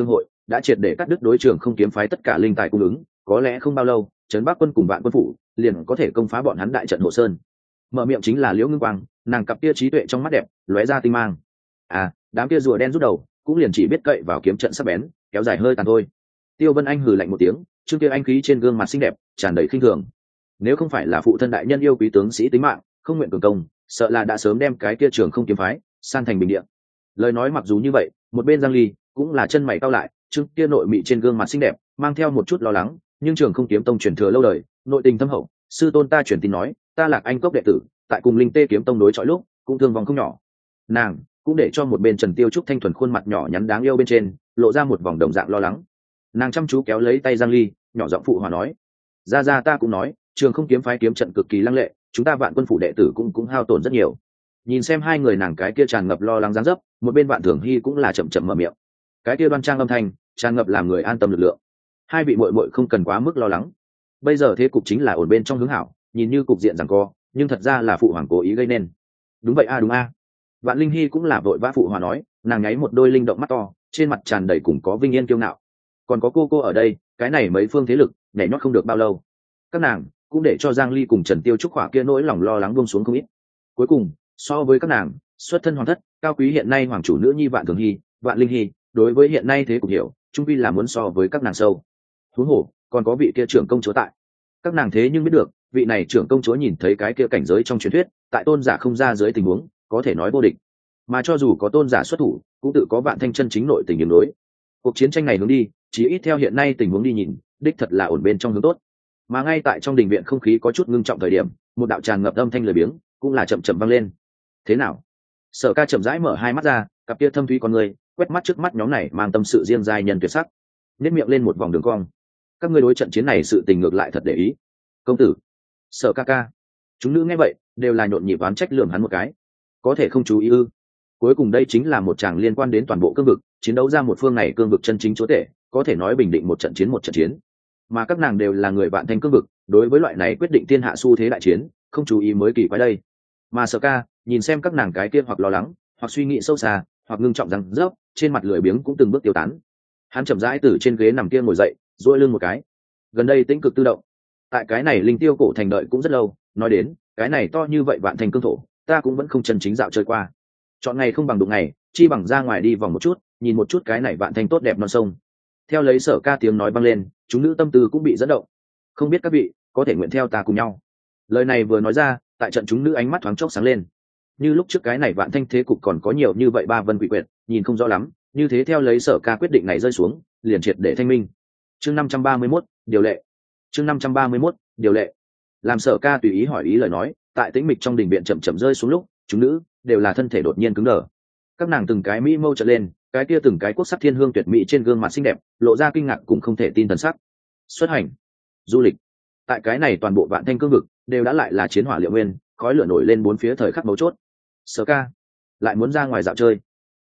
đã triệt để cắt đứt đối trường không kiếm phái tất cả linh tài cung ứng, có lẽ không bao lâu trấn bắc quân cùng vạn quân phủ liền có thể công phá bọn hắn đại trận hộ sơn. Mở miệng chính là Liễu Ngưng Quang, nàng cặp kia trí tuệ trong mắt đẹp lóe ra tinh mang. Đám kia rùa đen rút đầu cũng liền chỉ biết cậy vào kiếm trận sắc bén kéo dài hơi tàn thôi. Tiêu Vân Anh hừ lạnh một tiếng, trương kia anh khí trên gương mặt xinh đẹp tràn đầy khinh thường. Nếu không phải là phụ thân đại nhân yêu quý tướng sĩ tính mạng, không nguyện cường công, sợ là đã sớm đem cái kia trường không kiếm phái san thành bình địa. Lời nói mặc dù như vậy, một bên Giang Ly cũng là chân mày cau lại, trương kia nội mị trên gương mặt xinh đẹp mang theo một chút lo lắng, nhưng trường không kiếm tông truyền thừa lâu đời, nội tình thâm hậu, sư tôn ta truyền tin nói, ta Lạc Anh cốc đệ tử, tại cùng Linh Tê kiếm tông đối chọi lúc, cũng thương vong không nhỏ. Nàng cũng để cho một bên Trần Tiêu Trúc thanh thuần khuôn mặt nhỏ nhắn đáng yêu bên trên lộ ra một vòng đồng dạng lo lắng. Nàng chăm chú kéo lấy tay Giang Ly, nhỏ giọng phụ hòa nói, ra ta cũng nói, trường không kiếm phái kiếm trận cực kỳ lăng lệ, chúng ta Vạn Quân phủ đệ tử cũng hao tổn rất nhiều. Nhìn xem hai người nàng cái kia tràn ngập lo lắng dáng dấp, một bên Vạn Thường Hy cũng là chậm chậm mở miệng, cái kia đoan trang âm thanh tràn ngập làm người an tâm lực lượng. Hai vị muội muội không cần quá mức lo lắng, bây giờ thế cục chính là ổn bên trong hướng hảo, nhìn như cục diện giằng co, nhưng thật ra là phụ hoàng cố ý gây nên. Đúng vậy đúng a. Vạn Linh Hy cũng là vội vã phụ hòa nói, nàng nháy một đôi linh động mắt to, trên mặt tràn đầy cùng có vinh yên kiêu ngạo. Còn có cô ở đây, cái này mấy phương thế lực nhảy nhót không được bao lâu. Các nàng cũng để cho Giang Ly cùng Trần Tiêu Trúc khỏa kia nỗi lòng lo lắng buông xuống không ít. Cuối cùng, so với các nàng, xuất thân hoàng thất, cao quý hiện nay hoàng chủ nữ nhi Vạn Thường Hy, Vạn Linh Hy, đối với hiện nay thế cục hiểu, trung quy là muốn so với các nàng sâu. Huống hồ, còn có vị kia trưởng công chúa tại. Các nàng thế nhưng biết được, vị này trưởng công chúa nhìn thấy cái kia cảnh giới trong truyền thuyết, tại tôn giả không ra dưới tình huống, có thể nói vô địch. Mà cho dù có tôn giả xuất thủ, cũng tự có Vạn Thanh chân chính nội tình điểm đối. Cuộc chiến tranh này hướng đi, chỉ ít theo hiện nay tình huống đi nhìn, đích thật là ổn bên trong hướng tốt. Mà ngay tại trong đình viện không khí có chút ngưng trọng thời điểm, một đạo tràn ngập âm thanh lười biếng cũng là chậm chậm vang lên. Thế nào? Sở Ca chậm rãi mở hai mắt ra, cặp kia thâm thúy con người quét mắt trước mắt nhóm này mang tâm sự riêng giai nhân tuyệt sắc, nhếch miệng lên một vòng đường cong. Các ngươi đối trận chiến này sự tình ngược lại thật để ý. Công tử, Sở ca. Chúng nữ nghe vậy đều là nhộn nhịp oán trách lườm hắn một cái. Có thể không chú ý ư? Cuối cùng đây chính là một tràng liên quan đến toàn bộ cương vực, chiến đấu ra một phương này cương vực chân chính chúa tể, có thể nói bình định một trận chiến. Mà các nàng đều là người Vạn Thanh cương vực, đối với loại này quyết định thiên hạ xu thế đại chiến, không chú ý mới kỳ quái đây. Mà Sở Ca, nhìn xem các nàng cái kia hoặc lo lắng, hoặc suy nghĩ sâu xa, hoặc ngưng trọng rằng rớp, trên mặt lười biếng cũng từng bước tiêu tán. Hắn chậm rãi từ trên ghế nằm kia ngồi dậy, duỗi lưng một cái. Gần đây tĩnh cực tự động. Tại cái này Linh Tiêu cổ thành đợi cũng rất lâu, nói đến, cái này to như vậy Vạn Thanh cương thổ, ta cũng vẫn không chân chính dạo chơi qua. Chọn ngày không bằng đụng ngày, chi bằng ra ngoài đi vòng một chút, nhìn một chút cái này Vạn Thanh tốt đẹp non sông. Theo lấy Sở Ca tiếng nói vang lên, chúng nữ tâm tư cũng bị dẫn động. Không biết các vị có thể nguyện theo ta cùng nhau. Lời này vừa nói ra, tại trận chúng nữ ánh mắt thoáng chốc sáng lên. Như lúc trước cái này Vạn Thanh thế cục còn có nhiều như vậy ba vân quỷ quyệt, nhìn không rõ lắm, như thế theo lấy Sở Ca quyết định này rơi xuống, liền triệt để thanh minh. Chương 531, điều lệ. Chương 531, điều lệ. Làm Sở Ca tùy ý hỏi ý lời nói, tại tĩnh mịch trong đình viện chậm chậm rơi xuống lúc, chúng nữ đều là thân thể đột nhiên cứng đờ. Các nàng từng cái mỹ mâu trợn lên, cái kia từng cái quốc sắc thiên hương tuyệt mỹ trên gương mặt xinh đẹp, lộ ra kinh ngạc cùng không thể tin thần sắc. Xuất hành, du lịch. Tại cái này toàn bộ Vạn Thanh cương vực đều đã lại là chiến hỏa liệu nguyên, khói lửa nổi lên bốn phía thời khắc mấu chốt. Sở Ca lại muốn ra ngoài dạo chơi.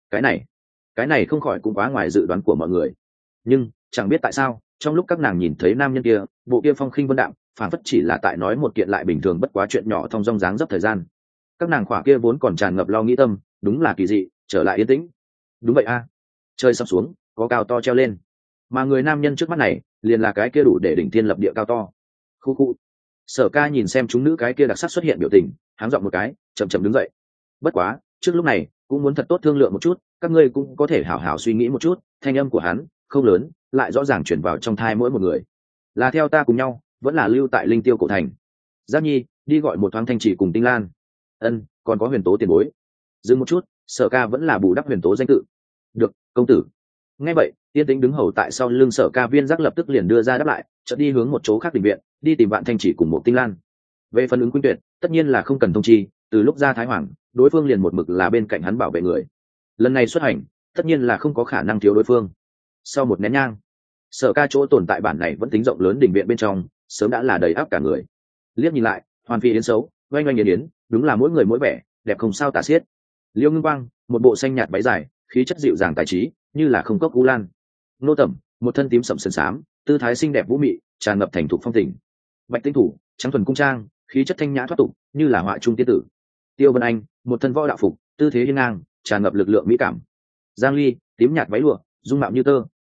Cái này không khỏi cũng quá ngoài dự đoán của mọi người. Nhưng chẳng biết tại sao, trong lúc các nàng nhìn thấy nam nhân kia, bộ kia phong khinh vân đạm, phản phất chỉ là tại nói một kiện lại bình thường bất quá chuyện nhỏ thong dong dáng dấp thời gian. Các nàng khỏa kia vốn còn tràn ngập lo nghĩ tâm, đúng là kỳ dị, trở lại yên tĩnh. Đúng vậy a, trời sắp xuống, có cao to treo lên. Mà người nam nhân trước mắt này, liền là cái kia đủ để đỉnh thiên lập địa cao to. Khu. Sở Ca nhìn xem chúng nữ cái kia đặc sắc xuất hiện biểu tình, háng giọng một cái, chậm chậm đứng dậy. Bất quá, trước lúc này, cũng muốn thật tốt thương lượng một chút, các ngươi cũng có thể hảo hảo suy nghĩ một chút, thanh âm của hắn không lớn, lại rõ ràng chuyển vào trong thai mỗi một người. Là theo ta cùng nhau, vẫn là lưu tại Linh Tiêu cổ thành. Giác Nhi, đi gọi một thoáng Thanh Chỉ cùng Tinh Lan. Ân, còn có Huyền Tố tiền bối. Dừng một chút, Sở Ca vẫn là bù đắp Huyền Tố danh tự. Được, công tử. Nghe vậy, Tiên Tĩnh đứng hầu tại sau lưng Sở Ca viên giác lập tức liền đưa ra đáp lại, chợt đi hướng một chỗ khác đình viện, đi tìm bạn Thanh Chỉ cùng một Tinh Lan. Về phần ứng Quynh Tuyệt, tất nhiên là không cần thông chi, từ lúc ra Thái Hoàng, đối phương liền một mực là bên cạnh hắn bảo vệ người. Lần này xuất hành, tất nhiên là không có khả năng thiếu đối phương. Sau một nén nhang, Sở Ca chỗ tồn tại bản này vẫn tính rộng lớn đình viện bên trong, sớm đã là đầy áp cả người. Liếc nhìn lại, hoàn phi yến xấu, oanh oanh yến yến, đúng là mỗi người mỗi vẻ, đẹp không sao tả xiết. Liêu Ngưng Quang, một bộ xanh nhạt váy dài, khí chất dịu dàng tài trí, như là không cốc u lan. Nô Tẩm, một thân tím sẫm sần xám, tư thái xinh đẹp vũ mị, tràn ngập thành thục phong tình. Bạch Tinh Thủ, trắng thuần cung trang, khí chất thanh nhã thoát tục, như là họa trung tiên tử. Tiêu Vân Anh, một thân võ đạo phục, tư thế hiên ngang, tràn ngập lực lượng mỹ cảm. Giang Ly, tím nhạt váy lụa, dung mạo như tơ,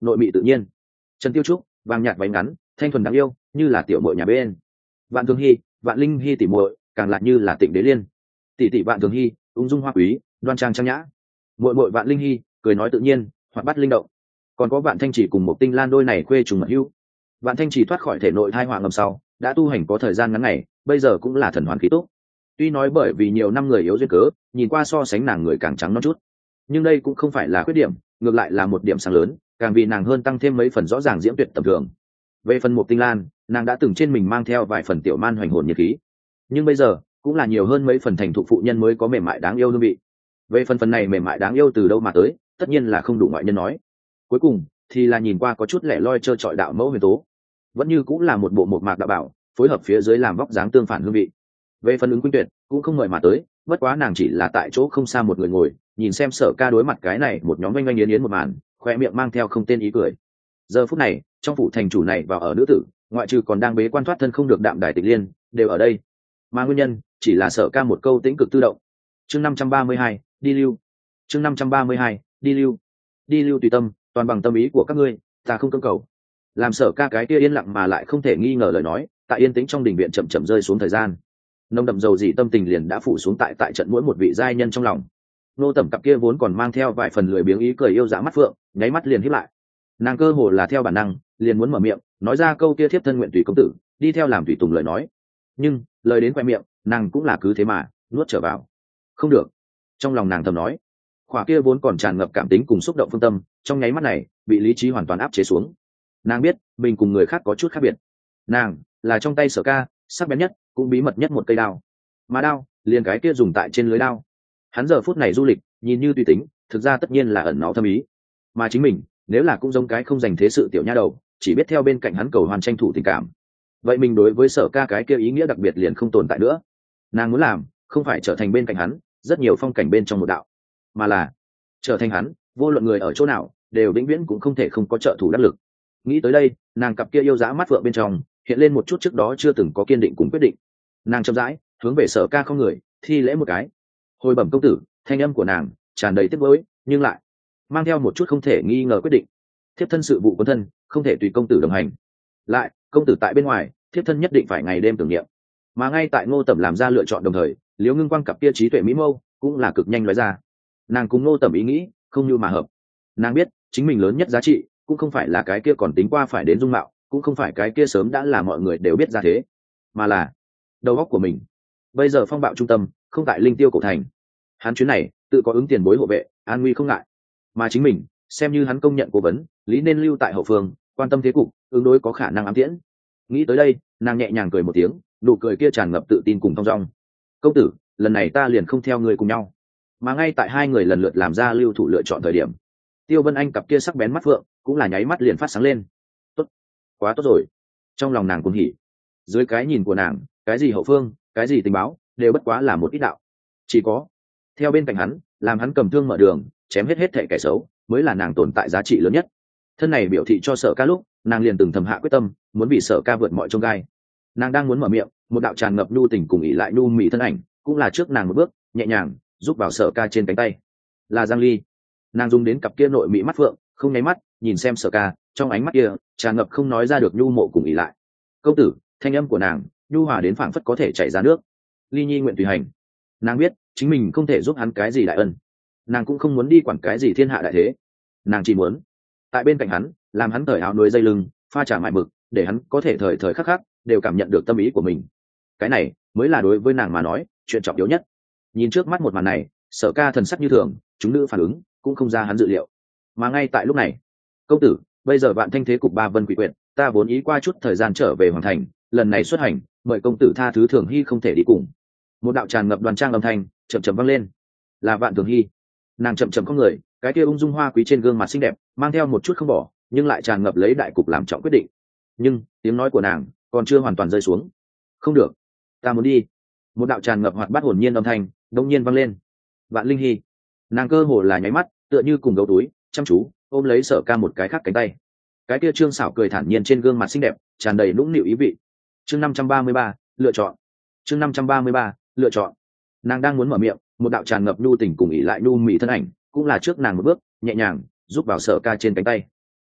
nội mị tự nhiên. Trần Tiêu Trúc vàng nhạt váy ngắn, thanh thuần đáng yêu, như là tiểu muội nhà bên. Vạn Thường Hy, Vạn Linh Hy tỷ muội, càng lại như là Tịnh Đế Liên. Tỷ tỷ Vạn Thường Hy, ung dung hoa quý, đoan trang trang nhã. Muội muội Vạn Linh Hy, cười nói tự nhiên, hoạt bát linh động. Còn có Vạn Thanh Chỉ cùng một Tinh Lan đôi này khuê trùng mật hữu. Vạn Thanh Chỉ thoát khỏi thể nội thai họa ngầm sau, đã tu hành có thời gian ngắn ngày, bây giờ cũng là thần hoàn khí tốt. Tuy nói bởi vì nhiều năm người yếu duyên cớ, nhìn qua so sánh nàng người càng trắng non chút, nhưng đây cũng không phải là khuyết điểm, ngược lại là một điểm sáng lớn, càng vì nàng hơn tăng thêm mấy phần rõ ràng diễm tuyệt tầm thường. Về phần một Tinh Lan, nàng đã từng trên mình mang theo vài phần tiểu man hoành hồn nhiệt khí, nhưng bây giờ cũng là nhiều hơn mấy phần thành thục phụ nhân mới có mềm mại đáng yêu hương vị. Về phần này mềm mại đáng yêu từ đâu mà tới, tất nhiên là không đủ ngoại nhân nói. Cuối cùng thì là nhìn qua có chút lẻ loi trơ trọi đạo mẫu huyền tố, vẫn như cũng là một bộ một mạc đạo bảo, phối hợp phía dưới làm vóc dáng tương phản hương vị. Về phần ứng Quynh Tuyệt cũng không mời mà tới, bất quá nàng chỉ là tại chỗ không xa một người ngồi, nhìn xem Sở Ca đối mặt cái này một nhóm oanh oanh yến yến một màn, khoe miệng mang theo không tên ý cười. Giờ phút này trong phủ thành chủ này và ở nữ tử, ngoại trừ còn đang bế quan thoát thân không được Đạm Đài Tịch Liên, đều ở đây, mà nguyên nhân chỉ là Sở Ca một câu tĩnh cực tự động. Chương 532, đi lưu. Chương 532, đi lưu. Đi lưu tùy tâm, toàn bằng tâm ý của các ngươi, ta không cưỡng cầu. Làm Sở Ca cái kia yên lặng mà lại không thể nghi ngờ lời nói, tại yên tĩnh trong đình viện chậm chậm rơi xuống thời gian. Nồng đậm dầu dĩ tâm tình liền đã phủ xuống tại trận mỗi một vị giai nhân trong lòng. Nô Tẩm cặp kia vốn còn mang theo vài phần lười biếng ý cười yêu dã mắt phượng, nháy mắt liền híp lại. Nàng cơ hồ là theo bản năng, liền muốn mở miệng, nói ra câu kia thiếp thân nguyện tùy công tử, đi theo làm tùy tùng lời nói. Nhưng lời đến khoe miệng, nàng cũng là cứ thế mà nuốt trở vào. Không được. Trong lòng nàng thầm nói. Khỏa kia vốn còn tràn ngập cảm tính cùng xúc động phương tâm, trong nháy mắt này bị lý trí hoàn toàn áp chế xuống. Nàng biết mình cùng người khác có chút khác biệt. Nàng là trong tay Sở Ca sắc bén nhất cũng bí mật nhất một cây đao, mà đao liền cái kia dùng tại trên lưới đao. Hắn giờ phút này du lịch nhìn như tùy tính, thực ra tất nhiên là ẩn náu thâm ý. Mà chính mình nếu là cũng giống cái không dành thế sự tiểu nha đầu, chỉ biết theo bên cạnh hắn cầu hoàn tranh thủ tình cảm, vậy mình đối với Sở Ca cái kia ý nghĩa đặc biệt liền không tồn tại nữa. Nàng muốn làm không phải trở thành bên cạnh hắn rất nhiều phong cảnh bên trong một đạo, mà là trở thành hắn vô luận người ở chỗ nào đều vĩnh viễn cũng không thể không có trợ thủ đắc lực. Nghĩ tới đây, nàng cặp kia yêu dã mắt vượng bên trong hiện lên một chút trước đó chưa từng có kiên định cùng quyết định. Nàng chậm rãi hướng về Sở Ca không người thi lễ một cái. Hồi bẩm công tử, thanh âm của nàng tràn đầy tiếc nuối, nhưng lại mang theo một chút không thể nghi ngờ quyết định. Thiếp thân sự vụ quân thân không thể tùy công tử đồng hành, lại công tử tại bên ngoài, thiếp thân nhất định phải ngày đêm tưởng niệm. Mà ngay tại Ngô Tẩm làm ra lựa chọn đồng thời, Liễu Ngưng Quang cặp kia trí tuệ mỹ mâu cũng là cực nhanh nói ra. Nàng cùng Ngô Tẩm ý nghĩ không như mà hợp. Nàng biết chính mình lớn nhất giá trị cũng không phải là cái kia còn tính qua phải đến dung mạo, cũng không phải cái kia sớm đã là mọi người đều biết ra thế, mà là đầu óc của mình. Bây giờ phong bạo trung tâm không tại Linh Tiêu cổ thành, hắn chuyến này tự có ứng tiền bối hộ vệ, an nguy không ngại. Mà chính mình xem như hắn công nhận cố vấn, lý nên lưu tại hậu phương, quan tâm thế cục, ứng đối có khả năng ám tiễn. Nghĩ tới đây, nàng nhẹ nhàng cười một tiếng, nụ cười kia tràn ngập tự tin cùng thong dong. Công tử, lần này ta liền không theo người cùng nhau. Mà ngay tại hai người lần lượt làm ra lưu thủ lựa chọn thời điểm, Tiêu Vân Anh cặp kia sắc bén mắt phượng cũng là nháy mắt liền phát sáng lên. Tốt, quá tốt rồi. Trong lòng nàng cuồng hỉ. Dưới cái nhìn của nàng, cái gì hậu phương, cái gì tình báo, đều bất quá là một ít đạo. Chỉ có theo bên cạnh hắn, làm hắn cầm thương mở đường, chém hết thệ kẻ xấu, mới là nàng tồn tại giá trị lớn nhất. Thân này biểu thị cho Sở Ca lúc, nàng liền từng thầm hạ quyết tâm, muốn bị Sở Ca vượt mọi chông gai. Nàng đang muốn mở miệng, một đạo tràn ngập nhu tình cùng ỷ lại nhu mị thân ảnh, cũng là trước nàng một bước, nhẹ nhàng giúp vào Sở Ca trên cánh tay. Là Giang Ly. Nàng dùng đến cặp kia nội mỹ mắt phượng, không nháy mắt nhìn xem Sở Ca, trong ánh mắt kia tràn ngập không nói ra được nhu mộ cùng ỷ lại. Công tử, thanh âm của nàng nhu hòa đến phảng phất có thể chảy ra nước. Ly nhi nguyện tùy hành. Nàng biết chính mình không thể giúp hắn cái gì đại ân, nàng cũng không muốn đi quản cái gì thiên hạ đại thế. Nàng chỉ muốn tại bên cạnh hắn, làm hắn cởi áo nuôi dây lưng, pha trà mại mực, để hắn có thể thời thời khắc khắc đều cảm nhận được tâm ý của mình. Cái này mới là đối với nàng mà nói chuyện trọng yếu nhất. Nhìn trước mắt một màn này, Sở Ca thần sắc như thường, chúng nữ phản ứng cũng không ra hắn dự liệu. Mà ngay tại lúc này, công tử, bây giờ Vạn Thanh thế cục ba vân quỷ quyệt, ta vốn ý qua chút thời gian trở về hoàng thành, lần này xuất hành, mời công tử tha thứ Thường Hy không thể đi cùng. Một đạo tràn ngập đoàn trang âm thanh chậm chậm vang lên. Là Vạn Thường Hy. Nàng chậm chậm con người, cái kia ung dung hoa quý trên gương mặt xinh đẹp mang theo một chút không bỏ, nhưng lại tràn ngập lấy đại cục làm trọng quyết định. Nhưng tiếng nói của nàng còn chưa hoàn toàn rơi xuống. Không được, ta muốn đi. Một đạo tràn ngập hoạt bát hồn nhiên âm thanh đông nhiên vang lên. Vạn Linh Hy. Nàng cơ hồ là nháy mắt, tựa như cùng gấu túi chăm chú ôm lấy Sở Ca một cái khác cánh tay. Cái kia trương xảo cười thản nhiên trên gương mặt xinh đẹp tràn đầy nũng nịu ý vị. Chương 533, lựa chọn. Chương 533, lựa chọn. Nàng đang muốn mở miệng, một đạo tràn ngập nhu tình cùng ỷ lại nhu mị thân ảnh cũng là trước nàng một bước, nhẹ nhàng giúp vào Sở Ca trên cánh tay.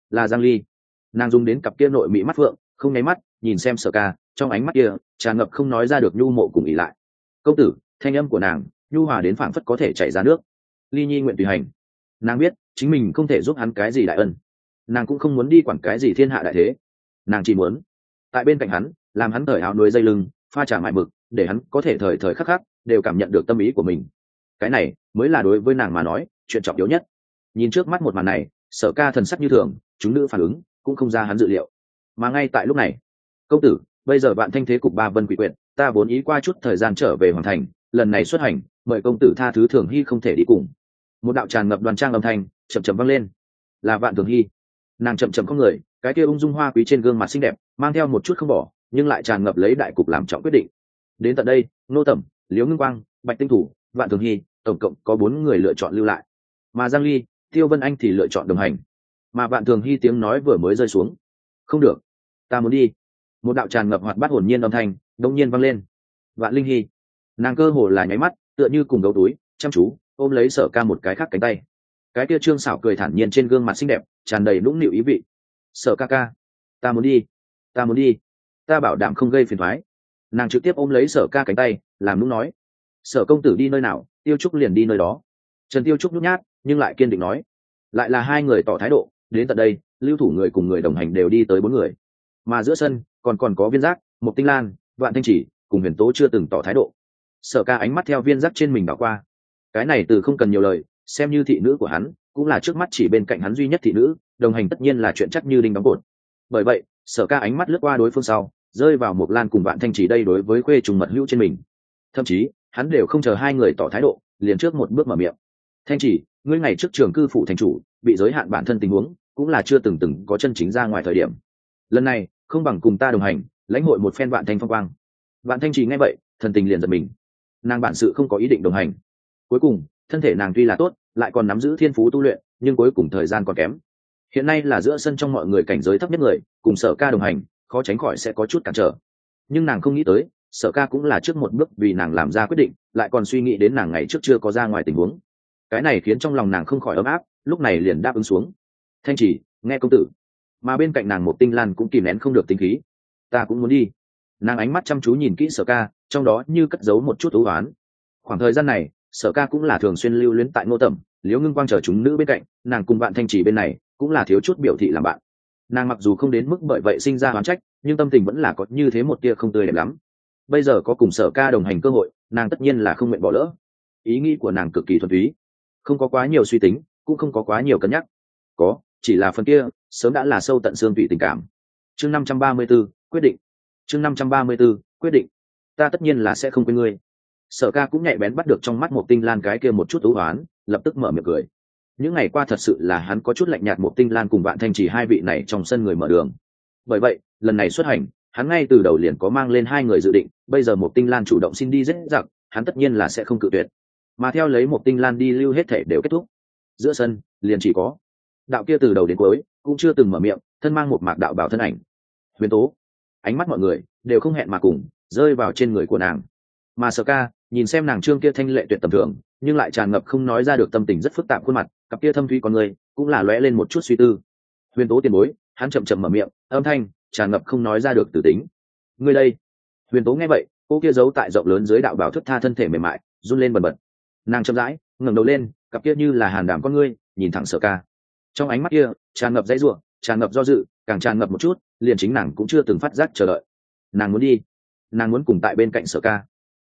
là Giang Ly. Nàng dùng đến cặp kia nội mỹ mắt phượng, không nháy mắt nhìn xem Sở Ca, trong ánh mắt kia tràn ngập không nói ra được nhu mộ cùng ỷ lại. Công tử, thanh âm của nàng nhu hòa đến phảng phất có thể chảy ra nước. Ly Nhi nguyện tùy hành. Nàng biết chính mình không thể giúp hắn cái gì đại ân, nàng cũng không muốn đi quản cái gì thiên hạ đại thế, nàng chỉ muốn tại bên cạnh hắn, làm hắn thời áo nuôi dây lưng, pha trà mại mực, để hắn có thể thời thời khắc khắc đều cảm nhận được tâm ý của mình. Cái này mới là đối với nàng mà nói chuyện trọng yếu nhất. Nhìn trước mắt một màn này, Sở Ca thần sắc như thường, chúng nữ phản ứng cũng không ra hắn dự liệu. Mà ngay tại lúc này, công tử, bây giờ bạn thanh thế cục ba vân quỷ quyệt, ta vốn ý qua chút thời gian trở về hoàng thành, lần này xuất hành, mời công tử tha thứ Thường Hy không thể đi cùng. Một đạo tràn ngập đoàn trang âm thanh chậm chậm vang lên, là Vạn Thường Hy. Nàng chậm chậm không người, cái kia ung dung hoa quý trên gương mặt xinh đẹp mang theo một chút không bỏ, nhưng lại tràn ngập lấy đại cục làm trọng quyết định. Đến tận đây, Nô Tẩm, Liễu Ngưng Quang, Bạch Tinh Thủ, Vạn Thường Hy, tổng cộng có 4 người lựa chọn lưu lại, mà Giang Ly, Tiêu Vân Anh thì lựa chọn đồng hành. Mà Vạn Thường Hy tiếng nói vừa mới rơi xuống, không được, ta muốn đi. Một đạo tràn ngập hoạt bát hồn nhiên âm thanh đông nhiên vang lên. Vạn Linh Hy, nàng cơ hồ là nháy mắt, tựa như cùng gấu túi, chăm chú ôm lấy Sở Ca một cái khác cánh tay. Cái kia trương xảo cười thản nhiên trên gương mặt xinh đẹp tràn đầy nũng nịu ý vị. Sở ca ca, ta muốn đi, ta muốn đi, ta bảo đảm không gây phiền thoái. Nàng trực tiếp ôm lấy Sở Ca cánh tay làm nũng nói. Sở công tử đi nơi nào, Tiêu Trúc liền đi nơi đó. Trần Tiêu Trúc nhút nhát nhưng lại kiên định nói. Lại là hai người tỏ thái độ. Đến tận đây, lưu thủ người cùng người đồng hành đều đi tới 4 người, mà giữa sân còn có Viên Giác, Mộc Tinh Lan, Vạn Thanh Chỉ cùng Huyền Tố chưa từng tỏ thái độ. Sở Ca ánh mắt theo Viên Giác trên mình đảo qua, cái này từ không cần nhiều lời, xem như thị nữ của hắn, cũng là trước mắt chỉ bên cạnh hắn duy nhất thị nữ, đồng hành tất nhiên là chuyện chắc như đinh đóng cột. Bởi vậy, Sở Ca ánh mắt lướt qua đối phương sau, rơi vào Mộc Lan cùng Vạn Thanh Chỉ đây đối với khuê trùng mật hữu trên mình. Thậm chí hắn đều không chờ hai người tỏ thái độ, liền trước một bước mở miệng. Thanh Chỉ, ngươi ngày trước trường cư phụ thành chủ, bị giới hạn bản thân tình huống, cũng là chưa từng có chân chính ra ngoài thời điểm. Lần này không bằng cùng ta đồng hành, lãnh hội một phen Vạn Thanh phong quang. Vạn Thanh Chỉ nghe vậy, thần tình liền giật mình. Nàng bản sự không có ý định đồng hành. Cuối cùng thân thể nàng tuy là tốt, lại còn nắm giữ thiên phú tu luyện, nhưng cuối cùng thời gian còn kém. Hiện nay là giữa sân trong mọi người cảnh giới thấp nhất người, cùng Sở Ca đồng hành, khó tránh khỏi sẽ có chút cản trở. Nhưng nàng không nghĩ tới, Sở Ca cũng là trước một bước vì nàng làm ra quyết định, lại còn suy nghĩ đến nàng ngày trước chưa có ra ngoài tình huống. Cái này khiến trong lòng nàng không khỏi ấm áp, lúc này liền đáp ứng xuống. Thanh Chỉ, nghe công tử. Mà bên cạnh nàng một Tinh Lan cũng kìm nén không được tính khí. Ta cũng muốn đi. Nàng ánh mắt chăm chú nhìn kỹ Sở Ca, trong đó như cất giấu một chút ưu oán. Khoảng thời gian này, Sở Ca cũng là thường xuyên lưu luyến tại Ngô Tẩm, Liễu Ngưng Quang chờ chúng nữ bên cạnh, nàng cùng Vạn Thanh Chỉ bên này cũng là thiếu chút biểu thị làm bạn. Nàng mặc dù không đến mức bởi vậy sinh ra oán trách, nhưng tâm tình vẫn là có như thế một tia không tươi đẹp lắm. Bây giờ có cùng Sở Ca đồng hành cơ hội, nàng tất nhiên là không nguyện bỏ lỡ. Ý nghĩ của nàng cực kỳ thuần túy, không có quá nhiều suy tính, cũng không có quá nhiều cân nhắc. Có, chỉ là phần kia sớm đã là sâu tận xương tủy tình cảm. Chương 534, quyết định. Chương 534, quyết định. Ta tất nhiên là sẽ không quên ngươi. Sở Ca cũng nhạy bén bắt được trong mắt một Tinh Lan cái kia một chút ưu oán, lập tức mở miệng cười. Những ngày qua thật sự là hắn có chút lạnh nhạt một Tinh Lan cùng Vạn Thanh Chỉ hai vị này trong sân người mở đường. Bởi vậy, lần này xuất hành, hắn ngay từ đầu liền có mang lên hai người dự định, bây giờ một Tinh Lan chủ động xin đi giết giặc, hắn tất nhiên là sẽ không cự tuyệt. Mà theo lấy một Tinh Lan đi lưu hết thể đều kết thúc. Giữa sân, liền chỉ có đạo kia từ đầu đến cuối cũng chưa từng mở miệng, thân mang một mạc đạo bảo thân ảnh. Huyền Tố. Ánh mắt mọi người đều không hẹn mà cùng rơi vào trên người của nàng. Mà Sở Ca nhìn xem nàng trương kia thanh lệ tuyệt tầm thường, nhưng lại tràn ngập không nói ra được tâm tình rất phức tạp khuôn mặt, cặp kia thâm thúy con người cũng là lóe lên một chút suy tư. Huyền Tố tiền bối, hắn chậm chậm mở miệng, âm thanh tràn ngập không nói ra được tử tính. Ngươi đây. Huyền Tố nghe vậy, cô kia giấu tại rộng lớn dưới đạo bảo thức tha thân thể mềm mại run lên bần bật. Nàng chậm rãi ngẩng đầu lên, cặp kia như là hàn đảm con ngươi nhìn thẳng Sở Ca. Trong ánh mắt kia tràn ngập dãy rủa, tràn ngập do dự, càng tràn ngập một chút liền chính nàng cũng chưa từng phát giác chờ đợi. Nàng muốn đi, nàng muốn cùng tại bên cạnh Sở Ca,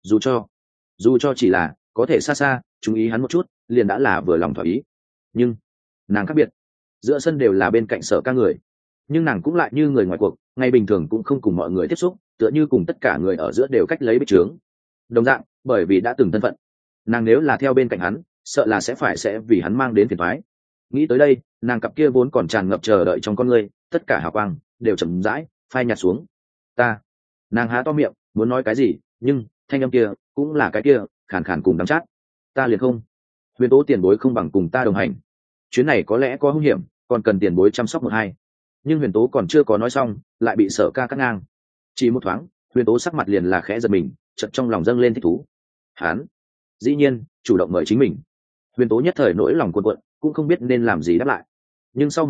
dù cho chỉ là có thể xa xa chú ý hắn một chút liền đã là vừa lòng thỏa ý. Nhưng nàng khác biệt, giữa sân đều là bên cạnh Sở Ca người, nhưng nàng cũng lại như người ngoài cuộc, ngày bình thường cũng không cùng mọi người tiếp xúc, tựa như cùng tất cả người ở giữa đều cách lấy bích trướng đồng dạng. Bởi vì đã từng thân phận, nàng nếu là theo bên cạnh hắn, sợ là sẽ vì hắn mang đến phiền toái. Nghĩ tới đây, nàng cặp kia vốn còn tràn ngập chờ đợi trong con người, tất cả hào quang đều chậm rãi phai nhạt xuống. Nàng há to miệng muốn nói cái gì, nhưng thanh âm kia cũng là cái kia khàn khàn cùng đắng chát. Ta liền không. Huyền Tố tiền bối không bằng cùng ta đồng hành, chuyến này có lẽ có hung hiểm, còn cần tiền bối chăm sóc một hai. Nhưng Huyền Tố còn chưa có nói xong, lại bị Sở Ca cắt ngang. Chỉ một thoáng, Huyền Tố sắc mặt liền là khẽ giật mình, chợt trong lòng dâng lên thích thú. Hắn dĩ nhiên chủ động mời chính mình. Huyền Tố nhất thời nỗi lòng cuộn cuộn, cũng không biết nên làm gì đáp lại. Nhưng sau một khắc,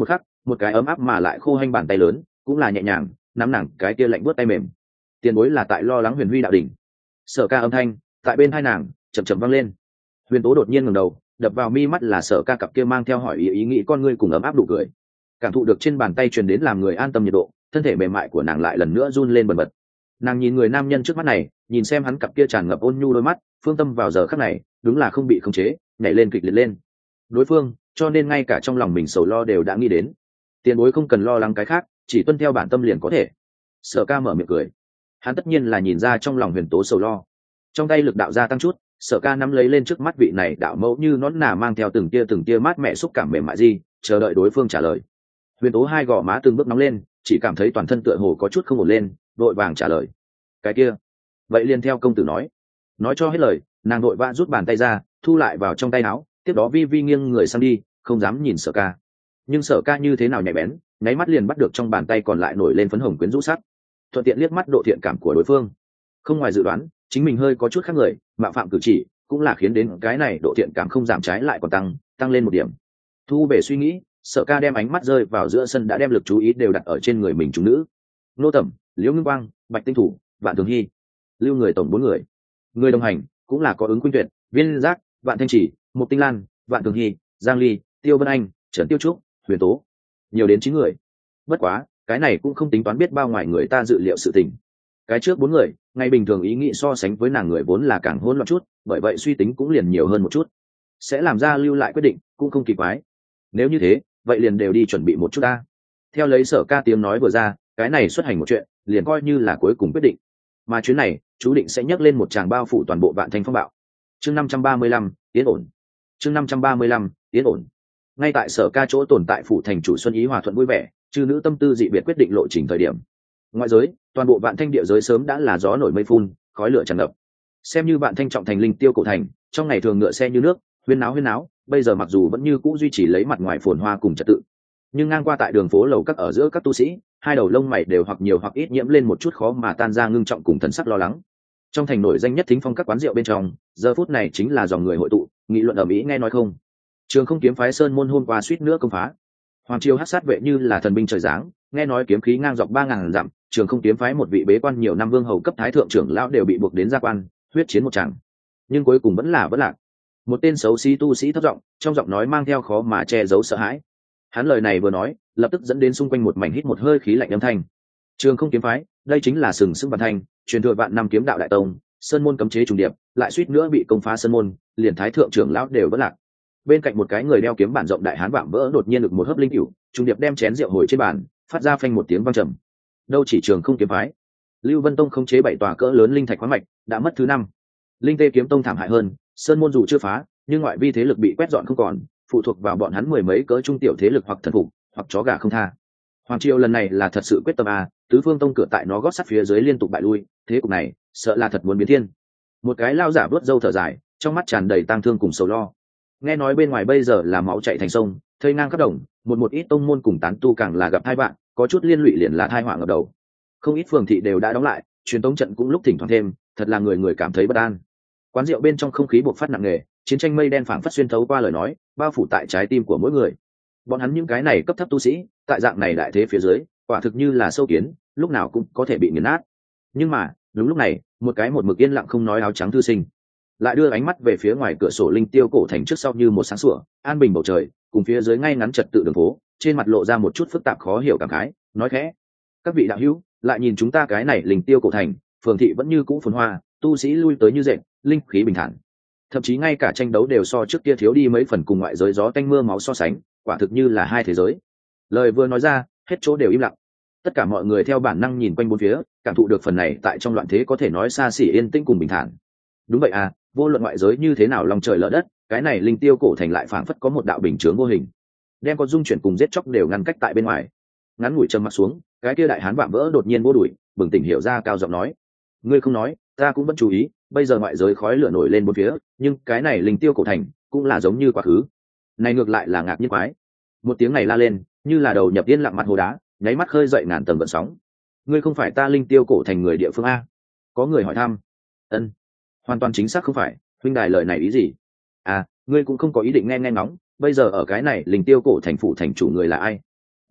một cái ấm áp mà lại khô hanh bàn tay lớn cũng là nhẹ nhàng nắm nàng cái kia lạnh buốt tay mềm. Tiền bối là tại lo lắng Huyền Huy đạo đỉnh. Sở Ca âm thanh tại bên hai nàng chậm chậm vang lên. Huyền Tố đột nhiên ngẩng đầu, đập vào mi mắt là Sở Ca cặp kia mang theo hỏi ý nghĩ con ngươi cùng ấm áp đủ cười. Cảm thụ được trên bàn tay truyền đến làm người an tâm nhiệt độ, thân thể mềm mại của nàng lại lần nữa run lên bần bật. Nàng nhìn người nam nhân trước mắt này, nhìn xem hắn cặp kia tràn ngập ôn nhu đôi mắt, phương tâm vào giờ khắc này đúng là không bị khống chế, nhảy lên kịch liệt lên. Đối phương, cho nên ngay cả trong lòng mình sầu lo đều đã nghĩ đến. Tiền bối không cần lo lắng cái khác, chỉ tuân theo bản tâm liền có thể. Sở Ca mở miệng cười. Hắn tất nhiên là nhìn ra trong lòng Huyền Tố sầu lo. Trong tay lực đạo gia tăng chút, Sở Ca nắm lấy lên trước mắt vị này đạo mẫu như nón nà mang theo từng tia mát mẻ xúc cảm mềm mại gì, chờ đợi đối phương trả lời. Huyền Tố hai gò má từng bước nóng lên, chỉ cảm thấy toàn thân tựa hồ có chút không ổn lên, vội vàng trả lời. Cái kia, vậy liền theo công tử nói cho hết lời, nàng vội vã rút bàn tay ra, thu lại vào trong tay áo, tiếp đó vi vi nghiêng người sang đi, không dám nhìn Sở Ca. Nhưng Sở Ca như thế nào nhạy bén, nháy mắt liền bắt được trong bàn tay còn lại nổi lên phấn hồng quyến rũ sắc, thuận tiện liếc mắt độ thiện cảm của đối phương. Không ngoài dự đoán, chính mình hơi có chút khác người, mạo phạm cử chỉ cũng là khiến đến cái này độ thiện cảm không giảm trái lại còn tăng lên một điểm. Thu về suy nghĩ, Sở Ca đem ánh mắt rơi vào giữa sân đã đem lực chú ý đều đặt ở trên người mình chúng nữ. Nô Tẩm, Liễu Ngưng Quang, Bạch Tinh Thủ, Vạn Thường Hy, lưu người tổng 4 người. Người đồng hành cũng là có Ứng Khuynh Tuyệt, Viên Giác, Vạn Thanh Chỉ, Mục Tinh Lan, Vạn Thường Hy, Giang Ly, Tiêu Vân Anh, Trần Tiêu Trúc, Huyền Tố, nhiều đến 9 người. Bất quá, cái này cũng không tính toán biết bao ngoài người ta dự liệu sự tình. Cái trước 4 người, ngày bình thường ý nghĩ so sánh với nàng người vốn là càng hỗn loạn chút, bởi vậy suy tính cũng liền nhiều hơn một chút. Sẽ làm ra lưu lại quyết định, cũng không kỳ quái. Nếu như thế, vậy liền đều đi chuẩn bị một chút ta. Theo lấy Sở Ca tiếng nói vừa ra, cái này xuất hành một chuyện, liền coi như là cuối cùng quyết định. Mà chuyến này, chú định sẽ nhấc lên một tràng bao phủ toàn bộ Vạn Thanh phong bạo. Chương 535, yên ổn. Chương 535, yên ổn. Ngay tại Sở Ca chỗ tồn tại phủ thành chủ Xuân Ý hòa thuận vui vẻ, chư nữ tâm tư dị biệt quyết định lộ trình thời điểm. Ngoại giới, toàn bộ Vạn Thanh địa giới sớm đã là gió nổi mây phun, khói lửa tràn ngập. Xem như Vạn Thanh trọng thành linh tiêu cổ thành, trong ngày thường ngựa xe như nước, huyên náo, bây giờ mặc dù vẫn như cũ duy trì lấy mặt ngoài phồn hoa cùng trật tự, nhưng ngang qua tại đường phố lầu các ở giữa các tu sĩ, hai đầu lông mày đều hoặc nhiều hoặc ít nhiễm lên một chút khó mà tan ra ngưng trọng cùng thần sắc lo lắng. Trong thành nổi danh nhất thính phong các quán rượu bên trong, giờ phút này chính là dòng người hội tụ, nghị luận ầm ĩ nghe nói không. Trường Không kiếm phái sơn môn hôm qua suýt nữa công phá. Hoàng triều hắc sát vệ như là thần binh trời giáng, nghe nói kiếm khí ngang dọc 3000 dặm, Trường Không kiếm phái một vị bế quan nhiều năm vương hầu cấp thái thượng trưởng lão đều bị buộc đến gia quan, huyết chiến một trận. Nhưng cuối cùng vẫn lạc. Một tên xấu xí tu sĩ thấp giọng, trong giọng nói mang theo khó mà che giấu sợ hãi. Hắn lời này vừa nói, lập tức dẫn đến xung quanh một mảnh hít một hơi khí lạnh âm thanh. Trường Không kiếm phái, đây chính là sừng sững Vạn Thanh, truyền thừa vạn năm kiếm đạo đại tông, sơn môn cấm chế trùng điệp, lại suýt nữa bị công phá sơn môn, liền thái thượng trưởng lão đều vẫn lạc. Bên cạnh một cái người đeo kiếm bản rộng đại hán vạm vỡ đột nhiên được một hớp linh cửu, trùng điệp đem chén rượu hồi trên bàn, phát ra phanh một tiếng vang trầm. Đâu chỉ Trường Không kiếm phái, Lưu Vân Tông khống chế 7 tòa cỡ lớn linh thạch khoáng mạch, đã mất thứ 5. Linh Tê kiếm tông thảm hại hơn, sơn môn dù chưa phá, nhưng ngoại vi thế lực bị quét dọn không còn, phụ thuộc vào bọn hắn mười mấy cỡ trung tiểu thế lực hoặc thần phục, hoặc chó gà không tha. Hoàng triều lần này là thật sự quyết tâm tứ phương tông cửa tại nó gót sắt phía dưới liên tục bại lui, thế cục này sợ là thật muốn biến thiên. Một cái lao giả vớt râu thở dài, trong mắt tràn đầy tang thương cùng sầu lo. Nghe nói bên ngoài bây giờ là máu chảy thành sông, thây ngang khắp đồng, một ít tông môn cùng tán tu càng là gặp tai vạn, có chút liên lụy liền là tai họa ngập đầu. Không ít phường thị đều đã đóng lại, truyền tống trận cũng lúc thỉnh thoảng thêm, thật là người người cảm thấy bất an. Quán rượu bên trong không khí bộc phát nặng nề, chiến tranh mây đen phảng phất xuyên thấu qua lời nói, bao phủ tại trái tim của mỗi người. Bọn hắn những cái này cấp thấp tu sĩ, tại dạng này đại thế phía dưới, quả thực như là sâu kiến, lúc nào cũng có thể bị nghiền nát. Nhưng mà, đúng lúc này, một mực yên lặng không nói áo trắng thư sinh, lại đưa ánh mắt về phía ngoài cửa sổ linh tiêu cổ thành trước sau như một sáng sủa, an bình bầu trời, cùng phía dưới ngay ngắn trật tự đường phố, trên mặt lộ ra một chút phức tạp khó hiểu cảm khái, nói khẽ: "Các vị đạo hữu, lại nhìn chúng ta cái này linh tiêu cổ thành, phường thị vẫn như cũ phồn hoa, tu sĩ lui tới như dệt, linh khí bình thản. Thậm chí ngay cả tranh đấu đều so trước kia thiếu đi mấy phần cùng ngoại giới gió tanh mưa máu so sánh, quả thực như là hai thế giới." Lời vừa nói ra, hết chỗ đều im lặng. Tất cả mọi người theo bản năng nhìn quanh bốn phía, cảm thụ được phần này tại trong loạn thế có thể nói xa xỉ yên tĩnh cùng bình thản. Đúng vậy vô luận ngoại giới như thế nào lòng trời lở đất, cái này linh tiêu cổ thành lại phảng phất có một đạo bình chướng vô hình, đem có dung chuyển cùng giết chóc đều ngăn cách tại bên ngoài. Ngắn ngủi trầm mặc xuống, cái kia đại hán vạm vỡ đột nhiên vô đuổi, bừng tỉnh hiểu ra, cao giọng nói: "Ngươi không nói, ta cũng vẫn chú ý, bây giờ ngoại giới khói lửa nổi lên bốn phía, nhưng cái này linh tiêu cổ thành cũng là giống như quá khứ. Này ngược lại là ngạc nhiên quái." Một tiếng này la lên, như là đầu nhập yên lặng mặt hồ đá, nháy mắt khơi dậy ngàn tầng gợn sóng. "Ngươi không phải ta linh tiêu cổ thành người địa phương a?" Có người hỏi thăm. "Ân, hoàn toàn chính xác không phải, huynh đài lời này ý gì?" "Ngươi cũng không có ý định nghe ngóng, bây giờ ở cái này linh tiêu cổ thành phủ thành chủ người là ai?"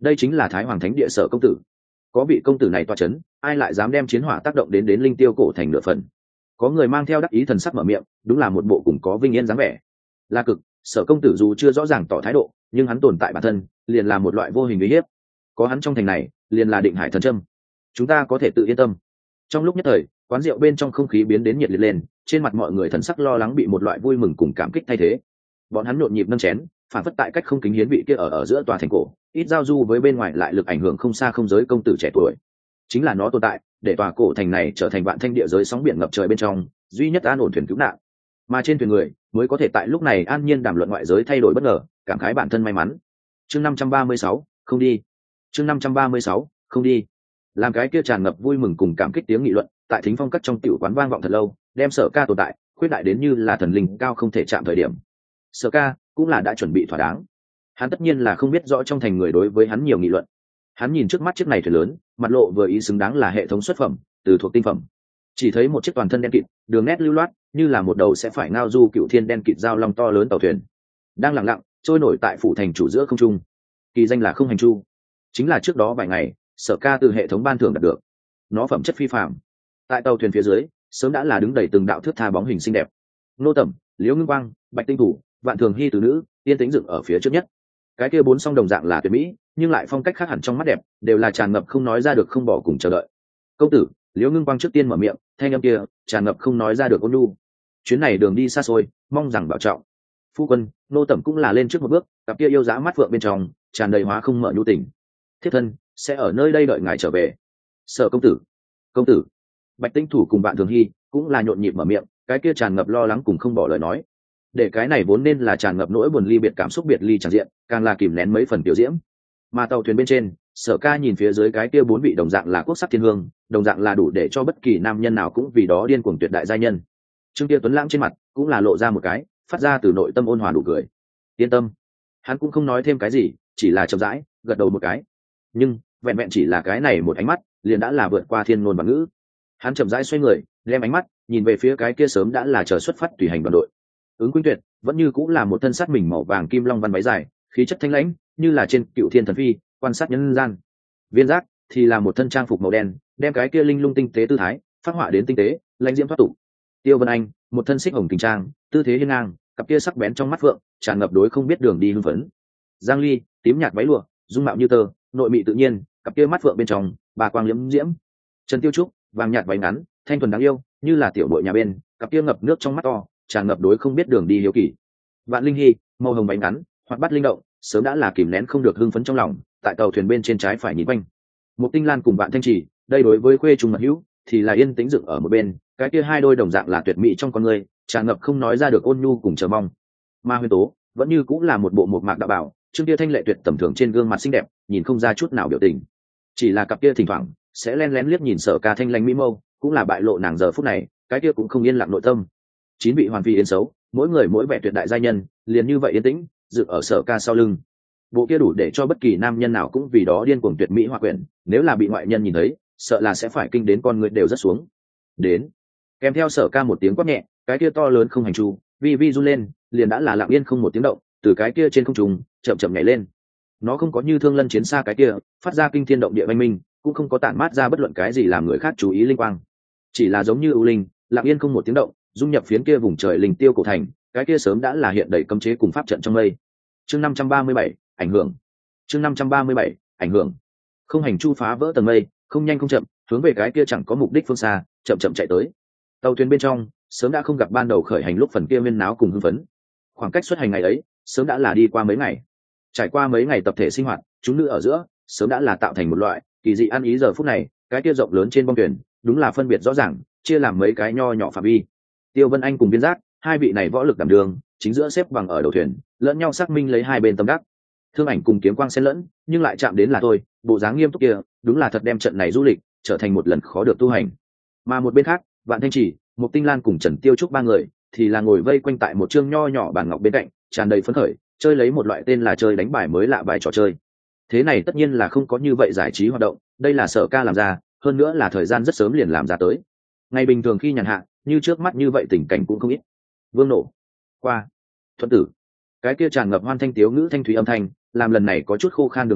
đây chính là Thái Hoàng Thánh Địa Sở công tử. Có vị công tử này toa chấn, ai lại dám đem chiến hỏa tác động đến linh tiêu cổ thành nửa phần. Có người mang theo đắc ý thần sắc mở miệng, đúng là một bộ cùng có vinh yên dáng vẻ. La Cực, Sở công tử dù chưa rõ ràng tỏ thái độ, nhưng hắn tồn tại bản thân liền là một loại vô hình uy hiếp. Có hắn trong thành này liền là định hải thần châm, chúng ta có thể tự yên tâm. Trong lúc nhất thời, quán rượu bên trong không khí biến đến nhiệt liệt lên, trên mặt mọi người thần sắc lo lắng bị một loại vui mừng cùng cảm kích thay thế. Bọn hắn nhộn nhịp nâng chén, phản phất tại cách không kính hiến vị kia ở giữa tòa thành cổ, ít giao du với bên ngoài lại lực ảnh hưởng không xa không giới công tử trẻ tuổi. Chính là nó tồn tại, để tòa cổ thành này trở thành vạn thanh địa giới sóng biển ngập trời bên trong duy nhất an ổn thuyền cứu nạn, mà trên thuyền người mới có thể tại lúc này an nhiên đàm luận ngoại giới thay đổi bất ngờ, cảm khái bản thân may mắn. Chương 536, không đi. Chương 536, không đi. Làm cái kia tràn ngập vui mừng cùng cảm kích tiếng nghị luận tại thính phong cắt trong tiểu quán vang vọng thật lâu, đem Sở Ca tồn tại khuyết đại đến như là thần linh cao không thể chạm thời điểm. Sở Ca cũng là đã chuẩn bị thỏa đáng, hắn tất nhiên là không biết rõ trong thành người đối với hắn nhiều nghị luận. Hắn nhìn trước mắt chiếc này thuyền lớn, mặt lộ vừa ý xứng đáng là hệ thống xuất phẩm từ thuộc tinh phẩm. Chỉ thấy một chiếc toàn thân đen kịt, đường nét lưu loát, như là một đầu sẽ phải ngao du cựu thiên đen kịt giao long to lớn tàu thuyền, đang lặng lặng trôi nổi tại phủ thành chủ giữa không trung. Kỳ danh là Không Hành Chu, chính là trước đó vài ngày Sở Ca từ hệ thống ban thưởng đạt được. Nó phẩm chất phi phàm. Tại tàu thuyền phía dưới sớm đã là đứng đầy từng đạo thước tha bóng hình xinh đẹp. Nô Tẩm, Liễu Ngưng Quang, Bạch Tinh Thủ, Vạn Thường Hy từ nữ, Tiên Tĩnh dựng ở phía trước nhất. Cái kia bốn song đồng dạng là tuyệt mỹ, nhưng lại phong cách khác hẳn trong mắt đẹp, đều là tràn ngập không nói ra được không bỏ cùng chờ đợi. Công tử, Liễu Ngưng Quang trước tiên mở miệng, thanh âm kia tràn ngập không nói ra được ôn nhu. Chuyến này đường đi xa xôi, mong rằng bảo trọng. Phu quân, Nô Tẩm cũng là lên trước một bước, cặp kia yêu dã mắt phượng bên trong tràn đầy hóa không mở nhu tình. Thiết thân sẽ ở nơi đây đợi ngài trở về. Sở công tử. Công tử. Bạch Tinh Thủ cùng Vạn Thường Hy cũng là nhộn nhịp mở miệng, cái kia tràn ngập lo lắng cùng không bỏ lời nói. Để cái này vốn nên là tràn ngập nỗi buồn ly biệt cảm xúc biệt ly tràn diện, càng là kìm nén mấy phần tiểu diễm. Mà tàu thuyền bên trên, Sở Ca nhìn phía dưới cái kia bốn vị đồng dạng là quốc sắc thiên hương, đồng dạng là đủ để cho bất kỳ nam nhân nào cũng vì đó điên cuồng tuyệt đại giai nhân. Trương Tia Tuấn Lãng trên mặt cũng là lộ ra một cái phát ra từ nội tâm ôn hòa nụ cười. Yên tâm. Hắn cũng không nói thêm cái gì, chỉ là chậm rãi gật đầu một cái. Nhưng vẹn vẹn chỉ là cái này một ánh mắt liền đã là vượt qua thiên ngôn và ngữ. Hắn chậm rãi xoay người, đem ánh mắt nhìn về phía cái kia sớm đã là chờ xuất phát tùy hành đoàn đội. Ứng Quynh Tuyệt vẫn như cũng là một thân sát mình màu vàng kim long văn váy dài, khí chất thanh lãnh như là trên Cựu Thiên thần phi quan sát nhân gian. Viên Giác thì là một thân trang phục màu đen, đem cái kia linh lung tinh tế tư thái phát họa đến tinh tế lãnh diễm thoát tục. Tiêu Vân Anh một thân xích hồng kình trang, tư thế hiên ngang, cặp kia sắc bén trong mắt phượng tràn ngập đối không biết đường đi hưng phấn. Giang Ly tím nhạt váy lụa, dung mạo như tơ, nội mị tự nhiên, cặp kia mắt phượng bên trong bà quang liễm diễm. Trần Tiêu Trúc vàng nhạt váy ngắn, thanh thuần đáng yêu, như là tiểu đội nhà bên, cặp kia ngập nước trong mắt to tràn ngập đối không biết đường đi hiếu kỳ. Vạn Linh Hy màu hồng váy ngắn, hoặc bắt linh động, sớm đã là kìm nén không được hưng phấn trong lòng, tại tàu thuyền bên trên trái phải nhìn quanh. Một Tinh Lan cùng Vạn Thanh Trì, đây đối với khuê trùng mật hữu thì là yên tĩnh dựng ở một bên, cái kia hai đôi đồng dạng là tuyệt mỹ trong con người, tràn ngập không nói ra được ôn nhu cùng chờ mong. Mà Huyền Tố vẫn như cũng là một bộ một mạc đạo bảo, Trương kia thanh lệ tuyệt tầm thường trên gương mặt xinh đẹp, nhìn không ra chút nào biểu tình. Chỉ là cặp kia thỉnh thoảng sẽ len lén liếc nhìn Sở Ca thanh lãnh mỹ mâu, cũng là bại lộ nàng giờ phút này, cái kia cũng không yên lặng nội tâm. Chín vị hoàn phi yên xấu, mỗi người mỗi vẻ tuyệt đại giai nhân, liền như vậy yên tĩnh dựng ở Sở Ca sau lưng. Bộ kia đủ để cho bất kỳ nam nhân nào cũng vì đó điên cuồng tuyệt mỹ hoa quyển, nếu là bị ngoại nhân nhìn thấy, sợ là sẽ phải kinh đến con người đều rất xuống. Đến. Kèm theo Sở Ca một tiếng quát nhẹ, cái kia to lớn Không Hành Chu vi vi run lên, liền đã là lặng yên không một tiếng động, từ cái kia trên không trung chậm chậm nhảy lên. Nó không có như Thương Lân chiến xa cái kia phát ra kinh thiên động địa oanh minh, cũng không có tản mát ra bất luận cái gì làm người khác chú ý linh quang, chỉ là giống như ưu linh, lặng yên không một tiếng động dung nhập phiến kia vùng trời linh tiêu cổ thành, cái kia sớm đã là hiện đầy cấm chế cùng pháp trận trong mây. Chương 537, ảnh hưởng. Chương 537, ảnh hưởng. Không Hành Chu phá vỡ tầng mây, không nhanh không chậm, hướng về cái kia chẳng có mục đích phương xa chậm chậm chạy tới. Tàu thuyền bên trong sớm đã không gặp ban đầu khởi hành lúc phần kia viên náo cùng hưng phấn. Khoảng cách xuất hành ngày ấy sớm đã là đi qua mấy ngày, trải qua mấy ngày tập thể sinh hoạt, chúng nữ ở giữa sớm đã là tạo thành một loại kỳ dị ăn ý. Giờ phút này cái kia rộng lớn trên bong thuyền đúng là phân biệt rõ ràng, chia làm mấy cái nho nhỏ phạm vi. Tiêu Vân Anh cùng Viên Giác, hai vị này võ lực đảm đường, chính giữa xếp bằng ở đầu thuyền, lẫn nhau xác minh lấy hai bên tâm đắc. Thương Ảnh cùng Kiếm Quang xen lẫn, nhưng lại chạm đến là thôi, bộ dáng nghiêm túc kia, đúng là thật đem trận này du lịch trở thành một lần khó được tu hành. Mà một bên khác, Vạn Thanh Trì, Một Tinh Lan cùng Trần Tiêu Trúc ba người thì là ngồi vây quanh tại một chương nho nhỏ bàn ngọc bên cạnh, tràn đầy phấn khởi, chơi lấy một loại tên là chơi đánh bài mới lạ bài trò chơi. Thế này tất nhiên là không có như vậy giải trí hoạt động, đây là Sở Ca làm ra, hơn nữa là thời gian rất sớm liền làm ra tới. Ngày bình thường khi nhàn hạ, như trước mắt như vậy tình cảnh cũng không ít. Vương nổ qua Thuận tử, cái kia tràn ngập hoan thanh tiếu ngữ thanh thúy âm thanh, làm lần này có chút khô khan đường đi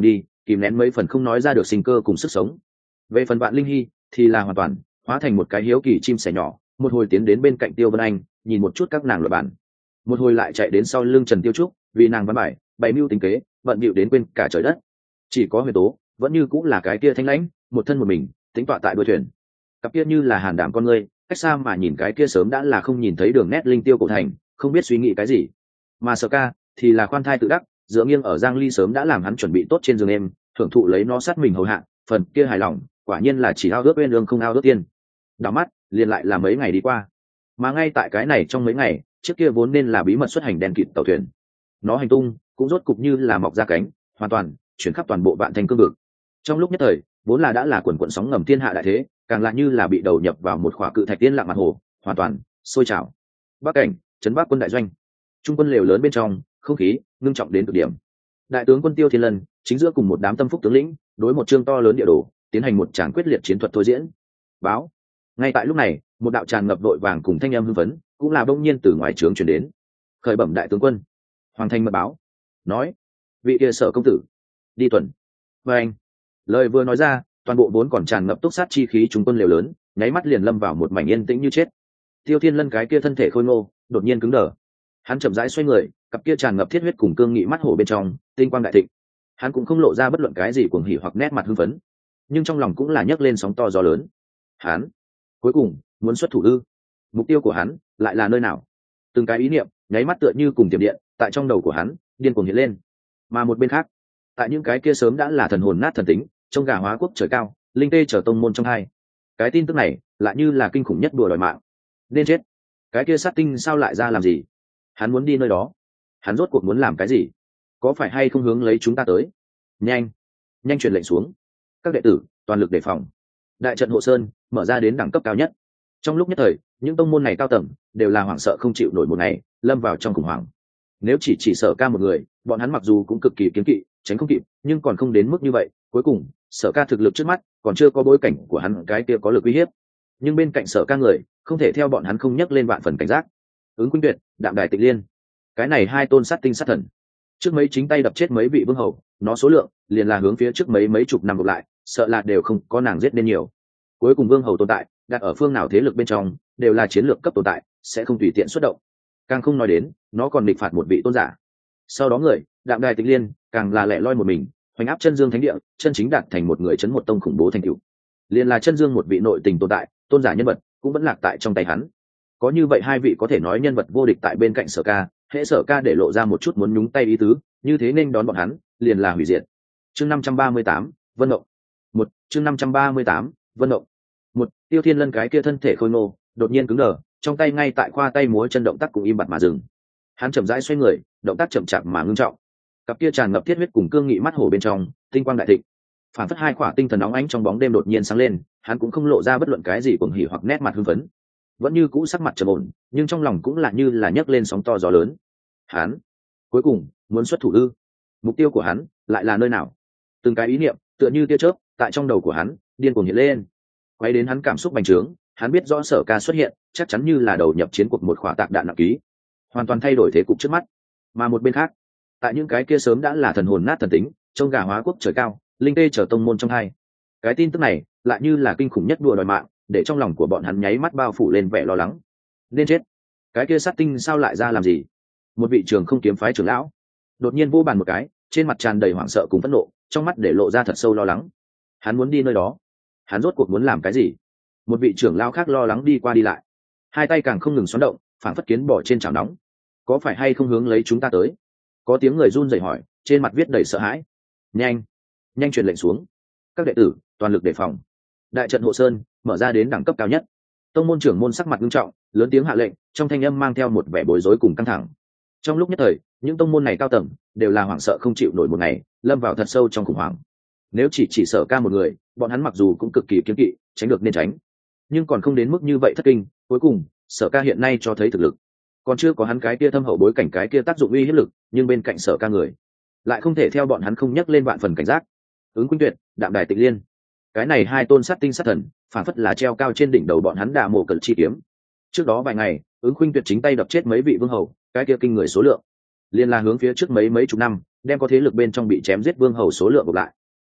kìm nén mấy phần không nói ra được sinh cơ cùng sức sống. Về phần Vạn Linh Hy thì là hoàn toàn hóa thành một cái hiếu kỳ chim sẻ nhỏ, một hồi tiến đến bên cạnh Tiêu Vân Anh nhìn một chút các nàng luật bản, một hồi lại chạy đến sau lưng Trần Tiêu Trúc vì nàng văn bài bày mưu tính kế, bận bịu đến quên cả trời đất. Chỉ có Huyền Tố vẫn như cũng là cái kia thanh lãnh, một thân một mình tính tọa tại đuôi thuyền, cặp kia như là hàn đảm con ngươi, cách xa mà nhìn cái kia sớm đã là không nhìn thấy đường nét linh tiêu cổ thành, không biết suy nghĩ cái gì. Mà Sở Ca thì là khoan thai tự đắc, dựa nghiêng ở Giang Ly sớm đã làm hắn chuẩn bị tốt trên giường em, thưởng thụ lấy nó sát mình hầu hạ, phần kia hài lòng quả nhiên là chỉ ao ước bên đường không ao ước tiên. Đảo mắt liền lại là mấy ngày đi qua, mà ngay tại cái này trong mấy ngày, trước kia vốn nên là bí mật xuất hành đèn kịt tàu thuyền, nó hành tung cũng rốt cục như là mọc ra cánh, hoàn toàn chuyển khắp toàn bộ Vạn Thành cương vực. Trong lúc nhất thời, vốn là đã là quần quần sóng ngầm thiên hạ đại thế, càng lại như là bị đầu nhập vào một khỏa cự thạch tiên lặng mặt hồ, hoàn toàn sôi trào. Bắc cảnh, trấn Bắc quân đại doanh, trung quân lều lớn bên trong, không khí ngưng trọng đến cực điểm. Đại tướng quân Tiêu Thiên Lân chính giữa cùng một đám tâm phúc tướng lĩnh, đối một chương to lớn địa đồ, tiến hành một tràng quyết liệt chiến thuật thôi diễn. Báo. Ngay tại lúc này, một đạo tràn ngập vội vàng cùng thanh âm hưng phấn, cũng là bỗng nhiên từ ngoài trướng truyền đến. Khởi bẩm đại tướng quân, hoàng thành mật báo, nói, vị kia Sở công tử đi tuần. Và anh, lời vừa nói ra, toàn bộ vốn còn tràn ngập túc sát chi khí trung quân lều lớn, nháy mắt liền lâm vào một mảnh yên tĩnh như chết. Tiêu Thiên Lân cái kia thân thể khôi ngô, đột nhiên cứng đờ. Hắn chậm rãi xoay người, cặp kia tràn ngập thiết huyết cùng cương nghị mắt hổ bên trong, tinh quang đại thịnh. Hắn cũng không lộ ra bất luận cái gì cuồng hỉ hoặc nét mặt hưng phấn, nhưng trong lòng cũng là nhấc lên sóng to gió lớn. Hắn cuối cùng muốn xuất thủ ư? Mục tiêu của hắn lại là nơi nào? Từng cái ý niệm nháy mắt tựa như cùng tiềm điện, tại trong đầu của hắn điên cuồng hiện lên. Mà một bên khác, tại những cái kia sớm đã là thần hồn nát thần tính, trong gà hóa quốc trời cao, linh tê trở tông môn trong hai, cái tin tức này lại như là kinh khủng nhất đùa đòi mạng. Nên chết! Cái kia sát tinh sao lại ra làm gì? Hắn muốn đi nơi đó, hắn rốt cuộc muốn làm cái gì? Có phải hay không hướng lấy chúng ta tới? Nhanh nhanh truyền lệnh xuống, các đệ tử toàn lực đề phòng. Đại trận hộ sơn mở ra đến đẳng cấp cao nhất. Trong lúc nhất thời, những tông môn này cao tầng đều là hoảng sợ không chịu nổi một ngày, lâm vào trong khủng hoảng. Nếu chỉ Sở Ca một người, bọn hắn mặc dù cũng cực kỳ kiêng kỵ, tránh không kịp, nhưng còn không đến mức như vậy. Cuối cùng, Sở Ca thực lực trước mắt còn chưa có bối cảnh của hắn cái kia có lực uy hiếp, nhưng bên cạnh Sở Ca người không thể theo bọn hắn không nhắc lên vạn phần cảnh giác. Ứng Khuynh Tuyệt, Đạm Đài Tịch Liên, cái này hai tôn sát tinh sát thần, trước mấy chính tay đập chết mấy vị vương hầu, nó số lượng liền là hướng phía trước mấy chục năm ngược lại, sợ là đều không có nàng giết nên nhiều. Cuối cùng vương hầu tồn tại, đặt ở phương nào thế lực bên trong, đều là chiến lược cấp tồn tại, sẽ không tùy tiện xuất động. Càng không nói đến, nó còn địch phạt một vị tôn giả. Sau đó người, Đạm Đài Tịch Liên, càng là lẻ loi một mình, hoành áp chân dương thánh địa, chân chính đạt thành một người chấn một tông khủng bố thành tựu. Liền là chân dương một vị nội tình tồn tại, tôn giả nhân vật cũng vẫn lạc tại trong tay hắn. Có như vậy hai vị có thể nói nhân vật vô địch tại bên cạnh Sở Ca, hễ Sở Ca để lộ ra một chút muốn nhúng tay ý tứ, như thế nên đón bọn hắn liền là hủy diệt. Chương 538, Vân Mộng. Chương 538, Vân Mộng. Tiêu Thiên Lân cái kia thân thể khôi ngô, đột nhiên cứng đờ, trong tay ngay tại khoa tay múa chân động tác cũng im bặt mà dừng. Hắn chậm rãi xoay người, động tác chậm chạp mà ngưng trọng. Cặp kia tràn ngập thiết huyết cùng cương nghị mắt hổ bên trong, tinh quang đại thịnh. Phản phất hai quả tinh thần nóng ánh trong bóng đêm đột nhiên sáng lên, hắn cũng không lộ ra bất luận cái gì cuồng hỉ hoặc nét mặt hưng phấn, vẫn như cũ sắc mặt trầm ổn, nhưng trong lòng cũng là như là nhấc lên sóng to gió lớn. Hắn cuối cùng muốn xuất thủ ư? Mục tiêu của hắn lại là nơi nào? Từng cái ý niệm tựa như tia chớp tại trong đầu của hắn điên cuồng hiện lên, quay đến hắn cảm xúc bành trướng. Hắn biết rõ Sở Ca xuất hiện chắc chắn như là đầu nhập chiến cuộc một khỏa tạc đạn nặng ký, hoàn toàn thay đổi thế cục trước mắt. Mà một bên khác, tại những cái kia sớm đã là thần hồn nát thần tính, trong gà hóa quốc trời cao, linh tê trở tông môn trong hai, cái tin tức này lại như là kinh khủng nhất đùa đòi mạng, để trong lòng của bọn hắn nháy mắt bao phủ lên vẻ lo lắng. Nên chết! Cái kia sát tinh sao lại ra làm gì? Một vị trường không kiếm phái trưởng lão đột nhiên vô bàn một cái, trên mặt tràn đầy hoảng sợ cùng phẫn nộ, trong mắt để lộ ra thật sâu lo lắng. Hắn muốn đi nơi đó, hắn rốt cuộc muốn làm cái gì? Một vị trưởng lão khác lo lắng đi qua đi lại, hai tay càng không ngừng xoắn động, phảng phất kiến bỏ trên chảo nóng. Có phải hay không hướng lấy chúng ta tới? Có tiếng người run rẩy hỏi, trên mặt viết đầy sợ hãi. Nhanh nhanh truyền lệnh xuống, các đệ tử toàn lực đề phòng. Đại trận hộ sơn mở ra đến đẳng cấp cao nhất. Tông môn trưởng môn sắc mặt nghiêm trọng, lớn tiếng hạ lệnh, trong thanh âm mang theo một vẻ bối rối cùng căng thẳng. Trong lúc nhất thời, những tông môn này cao tầng đều là hoảng sợ không chịu nổi một ngày, lâm vào thật sâu trong khủng hoảng. Nếu chỉ Sở Ca một người, bọn hắn mặc dù cũng cực kỳ kiêng kỵ, tránh được nên tránh, nhưng còn không đến mức như vậy thất kinh. Cuối cùng, Sở Ca hiện nay cho thấy thực lực, còn chưa có hắn cái kia thâm hậu bối cảnh cái kia tác dụng uy hiếp lực, nhưng bên cạnh Sở Ca người lại không thể theo bọn hắn không nhắc lên vạn phần cảnh giác. Ứng Khuynh Tuyệt, Đạm Đài Tịch Liên, cái này hai tôn sát tinh sát thần, phản phất là treo cao trên đỉnh đầu bọn hắn đà mổ cận chi kiếm. Trước đó vài ngày, Ứng Khuynh Tuyệt chính tay đập chết mấy vị vương hầu, cái kia kinh người số lượng, liên là hướng phía trước mấy chục năm, đem có thế lực bên trong bị chém giết vương hầu số lượng ngược lại.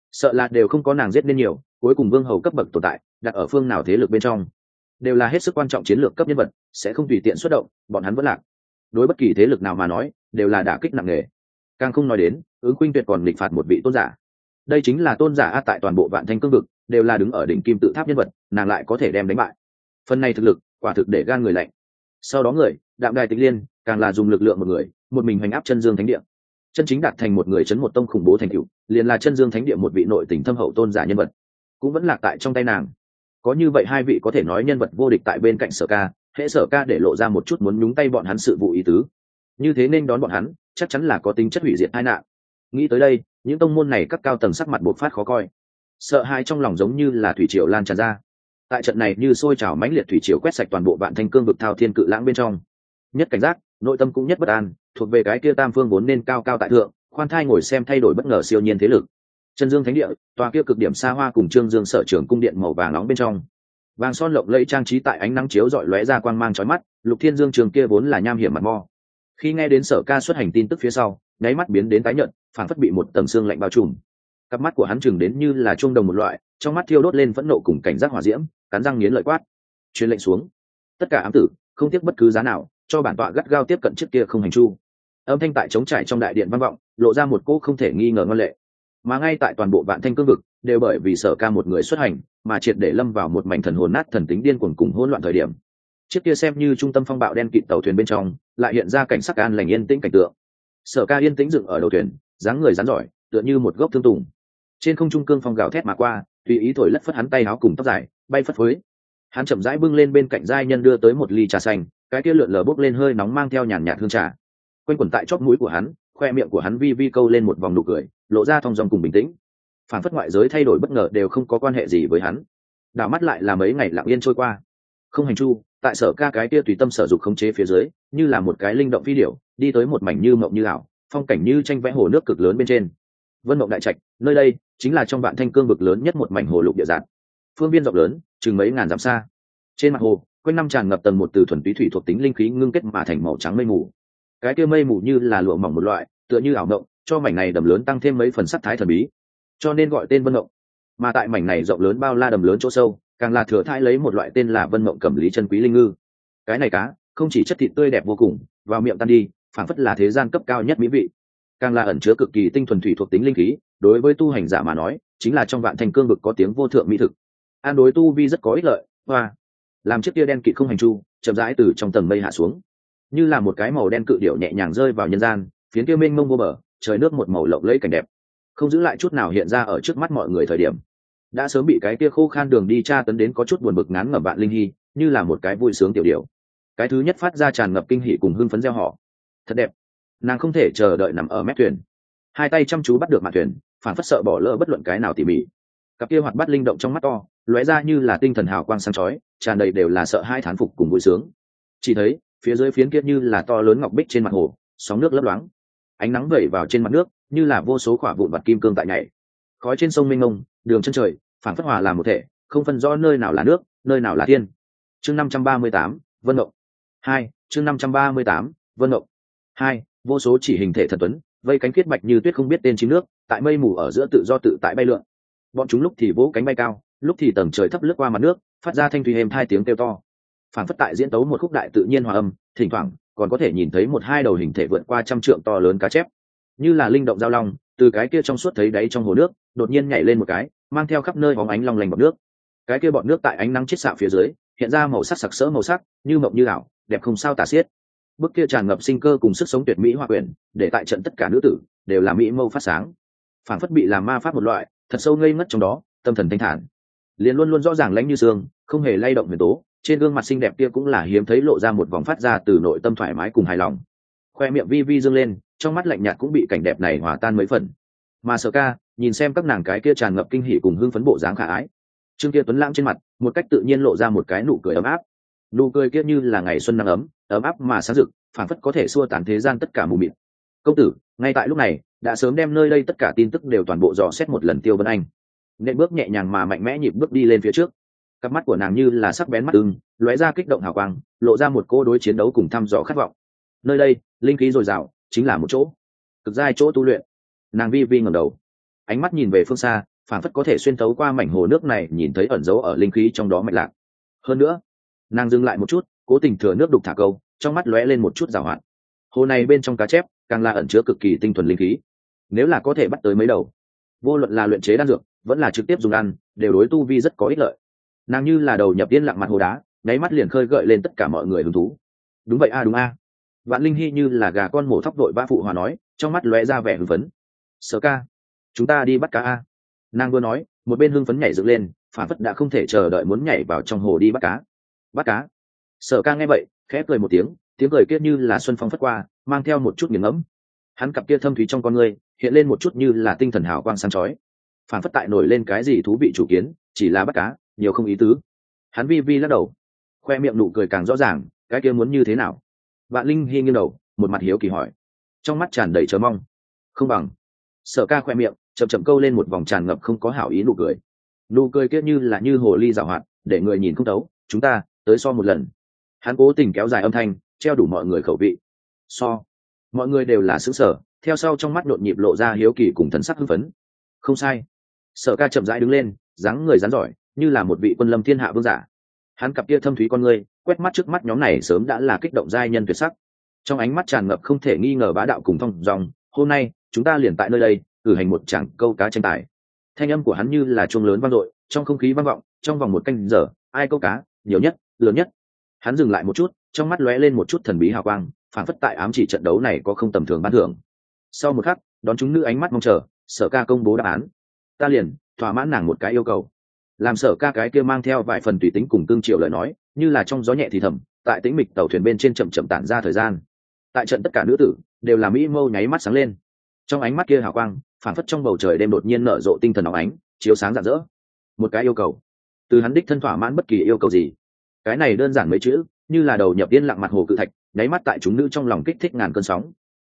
sợ là đều không có nàng giết nên nhiều. Cuối cùng vương hầu cấp bậc tồn tại đặt ở phương nào thế lực bên trong đều là hết sức quan trọng chiến lược cấp nhân vật, sẽ không tùy tiện xuất động, bọn hắn vẫn lạc đối bất kỳ thế lực nào mà nói đều là đả kích nặng nề. Càng không nói đến ứng khuynh tuyệt còn nghịch phạt một vị tôn giả, đây chính là tôn giả tại toàn bộ Vạn Thanh cương vực đều là đứng ở đỉnh kim tự tháp nhân vật, nàng lại có thể đem đánh bại, phần này thực lực quả thực để gan người lạnh. Sau đó người Đạm Đài Tịch Liên càng là dùng lực lượng một người một mình hành áp Chân Dương Thánh Địa, chân chính đạt thành một người chấn một tông khủng bố thành tựu, liền là Chân Dương Thánh Địa một vị nội tình thâm hậu tôn giả nhân vật cũng vẫn lạc tại trong tay nàng. Có như vậy hai vị có thể nói nhân vật vô địch tại bên cạnh Sở Ca, hễ Sở Ca để lộ ra một chút muốn nhúng tay bọn hắn sự vụ ý tứ, như thế nên đón bọn hắn chắc chắn là có tính chất hủy diệt tai nạn. Nghĩ tới đây, những tông môn này các cao tầng sắc mặt bộc phát khó coi, sợ hãi trong lòng giống như là thủy triều lan tràn ra. Tại trận này như sôi trào mãnh liệt thủy triều quét sạch toàn bộ Vạn Thanh cương vực thao thiên cự lãng bên trong, nhất cảnh giác, nội tâm cũng nhất bất an, thuộc về cái kia tam phương vốn nên cao cao tại thượng, khoan thai ngồi xem thay đổi bất ngờ siêu nhiên thế lực. Chân Dương Thánh Địa, tòa kia cực điểm xa hoa cùng Trương Dương sở trưởng cung điện màu vàng nóng bên trong, vàng son lộng lẫy trang trí tại ánh nắng chiếu rọi lóe ra quang mang chói mắt. Lục Thiên Dương trường kia vốn là nham hiểm mặt mo, khi nghe đến Sở Ca xuất hành tin tức phía sau, nháy mắt biến đến tái nhợt, phảng phất bị một tầng xương lạnh bao trùm. Cặp mắt của hắn chừng đến như là chuông đồng một loại, trong mắt thiêu đốt lên phẫn nộ cùng cảnh giác hỏa diễm, cắn răng nghiến lợi quát: truyền lệnh xuống, tất cả ám tử không tiếc bất cứ giá nào cho bản tọa gắt gao tiếp cận trước kia không hành chu. Âm thanh tại trống trải trong đại điện vang vọng, lộ ra một cỗ không thể nghi ngờ ngân lệ. Mà ngay tại toàn bộ Vạn Thanh cương vực đều bởi vì Sở Ca một người xuất hành mà triệt để lâm vào một mảnh thần hồn nát thần tính điên cuồng cùng hỗn loạn thời điểm, chiếc kia xem như trung tâm phong bạo đen kịt tàu thuyền bên trong lại hiện ra cảnh sắc an lành yên tĩnh cảnh tượng. Sở Ca yên tĩnh dựng ở đầu thuyền, dáng người rắn giỏi tựa như một gốc thương tùng, trên không trung cương phong gào thét mà qua, tùy ý thổi lất phất hắn tay áo cùng tóc dài bay phất phới. Hắn chậm rãi bưng lên bên cạnh giai nhân đưa tới một ly trà xanh, cái kia lượn lờ bốc lên hơi nóng mang theo nhàn nhạt hương trà quanh quẩn tại chóp mũi của hắn, khoe miệng của hắn vi vi câu lên một vòng nụ cười, lộ ra thong dong cùng bình tĩnh, phản phất ngoại giới thay đổi bất ngờ đều không có quan hệ gì với hắn. Đảo mắt lại là mấy ngày lặng yên trôi qua. Không hành chu tại Sở Ca cái kia tùy tâm sở dục khống chế phía dưới, như là một cái linh động phi điểu, đi tới một mảnh như mộng như ảo, phong cảnh như tranh vẽ hồ nước cực lớn bên trên. Vân Mộng Đại Trạch, nơi đây chính là trong Vạn Thanh cương vực lớn nhất một mảnh hồ lục địa dạng, phương biên rộng lớn chừng mấy ngàn dặm xa. Trên mặt hồ quanh năm tràn ngập tầng một từ thuần túy thủy thuộc tính linh khí ngưng kết mà thành màu trắng mây mù. Cái kia mây mù như là lụa mỏng một loại, tựa như ảo mộng, cho mảnh này đầm lớn tăng thêm mấy phần sắc thái thần bí, cho nên gọi tên Vân Mộng. Mà tại mảnh này rộng lớn bao la đầm lớn chỗ sâu, càng là thừa thãi lấy một loại tên là Vân Mộng cẩm lý chân quý linh ngư. Cái này cá không chỉ chất thịt tươi đẹp vô cùng, vào miệng tan đi phảng phất là thế gian cấp cao nhất mỹ vị, càng là ẩn chứa cực kỳ tinh thuần thủy thuộc tính linh khí, đối với tu hành giả mà nói chính là trong Vạn Thanh cương vực có tiếng vô thượng mỹ thực, an đối tu vi rất có ích lợi. Hoa làm chiếc kia đen kịt không hành chu chậm rãi từ trong tầng mây hạ xuống, như là một cái màu đen cự điểu nhẹ nhàng rơi vào nhân gian, phiến kia mênh mông vô bờ trời nước một màu lộng lẫy cảnh đẹp, không giữ lại chút nào hiện ra ở trước mắt mọi người. Thời điểm đã sớm bị cái kia khô khan đường đi tra tấn đến có chút buồn bực ngán ngẩm Vạn Linh Hy, như là một cái vui sướng tiểu điểu, cái thứ nhất phát ra tràn ngập kinh hỉ cùng hưng phấn reo hò. Thật đẹp. Nàng không thể chờ đợi nằm ở mép thuyền, hai tay chăm chú bắt được mạn thuyền, phản phất sợ bỏ lỡ bất luận cái nào tỉ mỉ. Cặp kia hoạt bát linh động trong mắt to lóe ra như là tinh thần hào quang sáng chói, tràn đầy đều là sợ hai thán phục cùng vui sướng. Chỉ thấy phía dưới phiến kia như là to lớn ngọc bích trên mặt hồ, sóng nước lấp loáng, ánh nắng vẩy vào trên mặt nước như là vô số quả vụn vặt kim cương tại nhảy. Khói trên sông mênh mông, đường chân trời phản phất hòa làm một thể, không phân rõ nơi nào là nước, nơi nào là thiên. Chương 538, Vân Ngộng 2. Chương 538, Vân Ngộng 2. Vô số chỉ hình thể thần tuấn vây cánh khiết bạch như tuyết không biết tên chim nước, tại mây mù ở giữa tự do tự tại bay lượn. Bọn chúng lúc thì vỗ cánh bay cao, lúc thì tầng trời thấp lướt qua mặt nước, phát ra thanh thủy êm hai tiếng kêu to, phản phất tại diễn tấu một khúc đại tự nhiên hòa âm. Thỉnh thoảng còn có thể nhìn thấy một hai đầu hình thể vượt qua trăm trượng to lớn cá chép, như là linh động giao long, từ cái kia trong suốt thấy đáy trong hồ nước đột nhiên nhảy lên một cái, mang theo khắp nơi bóng ánh long lanh bọt nước. Cái kia bọt nước tại ánh nắng chiết xạ phía dưới hiện ra màu sắc sặc sỡ màu sắc, như mộng như ảo, đẹp không sao tả xiết. Bức kia tràn ngập sinh cơ cùng sức sống tuyệt mỹ hoa quyển, để tại trận tất cả nữ tử đều là mỹ mâu phát sáng, phản phất bị làm ma pháp một loại, thật sâu ngây ngất trong đó, tâm thần thanh thản, liền luôn luôn rõ ràng lãnh như sương, không hề lay động huyền tố. Trên gương mặt xinh đẹp kia cũng là hiếm thấy lộ ra một vòng phát ra từ nội tâm thoải mái cùng hài lòng, khoe miệng vi vi dương lên, trong mắt lạnh nhạt cũng bị cảnh đẹp này hòa tan mấy phần. Mà Sở Ca nhìn xem các nàng cái kia tràn ngập kinh hỉ cùng hưng phấn bộ dáng khả ái, trương kia tuấn lãng trên mặt một cách tự nhiên lộ ra một cái nụ cười ấm áp. Nụ cười kia như là ngày xuân nắng ấm, ấm áp mà sáng rực, phản phất có thể xua tán thế gian tất cả mù mịt. Công tử ngay tại lúc này đã sớm đem nơi đây tất cả tin tức đều toàn bộ dò xét một lần. Tiêu Vân Anh nên bước nhẹ nhàng mà mạnh mẽ nhịp bước đi lên phía trước, cặp mắt của nàng như là sắc bén mắt ưng, lóe ra kích động hào quang, lộ ra một cô đối chiến đấu cùng thăm dò khát vọng. Nơi đây linh khí dồi dào, chính là một chỗ cực giai chỗ tu luyện. Nàng vi vi ngẩng đầu, ánh mắt nhìn về phương xa, phản phất có thể xuyên tấu qua mảnh hồ nước này nhìn thấy ẩn dấu ở linh khí trong đó mạch lạc. Hơn nữa, nàng dừng lại một chút, cố tình thừa nước đục thả câu, trong mắt lóe lên một chút giảo hoạt. Hồ này bên trong cá chép càng là ẩn chứa cực kỳ tinh thuần linh khí, nếu là có thể bắt tới mấy đầu, vô luận là luyện chế đan dược vẫn là trực tiếp dùng ăn, đều đối tu vi rất có ích lợi. Nàng như là đầu nhập yên lặng mặt hồ đá, nháy mắt liền khơi gợi lên tất cả mọi người hứng thú. Đúng vậy a, đúng a. Vạn Linh Hy như là gà con mổ thóc đội ba phụ hòa nói, trong mắt lóe ra vẻ hưng phấn. Sở ca, chúng ta đi bắt cá a. Nàng vừa nói, một bên hưng phấn nhảy dựng lên, phản phất đã không thể chờ đợi muốn nhảy vào trong hồ đi bắt cá. Bắt cá. Sở ca nghe vậy, khẽ cười một tiếng, tiếng cười kia như là xuân phong phất qua, mang theo một chút nghiền ngẫm. Hắn cặp kia thâm thúy trong con ngươi hiện lên một chút như là tinh thần hào quang sáng chói, phản phất tại nổi lên cái gì thú vị chủ kiến, chỉ là bắt cá, nhiều không ý tứ. Hắn vi vi lắc đầu, khoe miệng nụ cười càng rõ ràng, cái kia muốn như thế nào? Vạn Linh Hy nghiêng đầu, một mặt hiếu kỳ hỏi, trong mắt tràn đầy chờ mong. Không bằng. Sở ca khoe miệng chậm chậm câu lên một vòng tràn ngập không có hảo ý nụ cười. Nụ cười kia như là như hồ ly giảo hoạt, để người nhìn không thấu. Chúng ta tới so một lần. Hắn cố tình kéo dài âm thanh, treo đủ mọi người khẩu vị. So. Mọi người đều là sững sờ, theo sau trong mắt nhộn nhịp lộ ra hiếu kỳ cùng thần sắc hưng phấn. Không sai. Sở ca chậm rãi đứng lên, dáng người rắn giỏi, như là một vị quân lâm thiên hạ vương giả. Hắn cặp kia thâm thúy con ngươi quét mắt trước mắt nhóm này sớm đã là kích động giai nhân tuyệt sắc, trong ánh mắt tràn ngập không thể nghi ngờ bá đạo cùng thong dong. Hôm nay chúng ta liền tại nơi đây cử hành một tràng câu cá tranh tài. Thanh âm của hắn như là chuông lớn vang dội trong không khí vang vọng, trong vòng một canh giờ ai câu cá nhiều nhất, lớn nhất. Hắn dừng lại một chút, trong mắt lóe lên một chút thần bí hào quang, phản phất tại ám chỉ trận đấu này có không tầm thường ban thưởng. Sau một khắc, đón chúng nữ ánh mắt mong chờ, Sở ca công bố đáp án. Ta liền thỏa mãn nàng một cái yêu cầu. Làm Sở ca cái kia mang theo vài phần tùy tính cùng tương triệu lời nói, như là trong gió nhẹ thì thầm, tại tĩnh mịch tàu thuyền bên trên chậm chậm tản ra thời gian. Tại trận tất cả nữ tử đều là mỹ mâu nháy mắt sáng lên, trong ánh mắt kia hào quang phản phất trong bầu trời đêm đột nhiên nở rộ tinh thần óng ánh, chiếu sáng rạng rỡ. Một cái yêu cầu, từ hắn đích thân thỏa mãn bất kỳ yêu cầu gì. Cái này đơn giản mấy chữ, như là đầu nhập yên lặng mặt hồ cự thạch, nháy mắt tại chúng nữ trong lòng kích thích ngàn cơn sóng.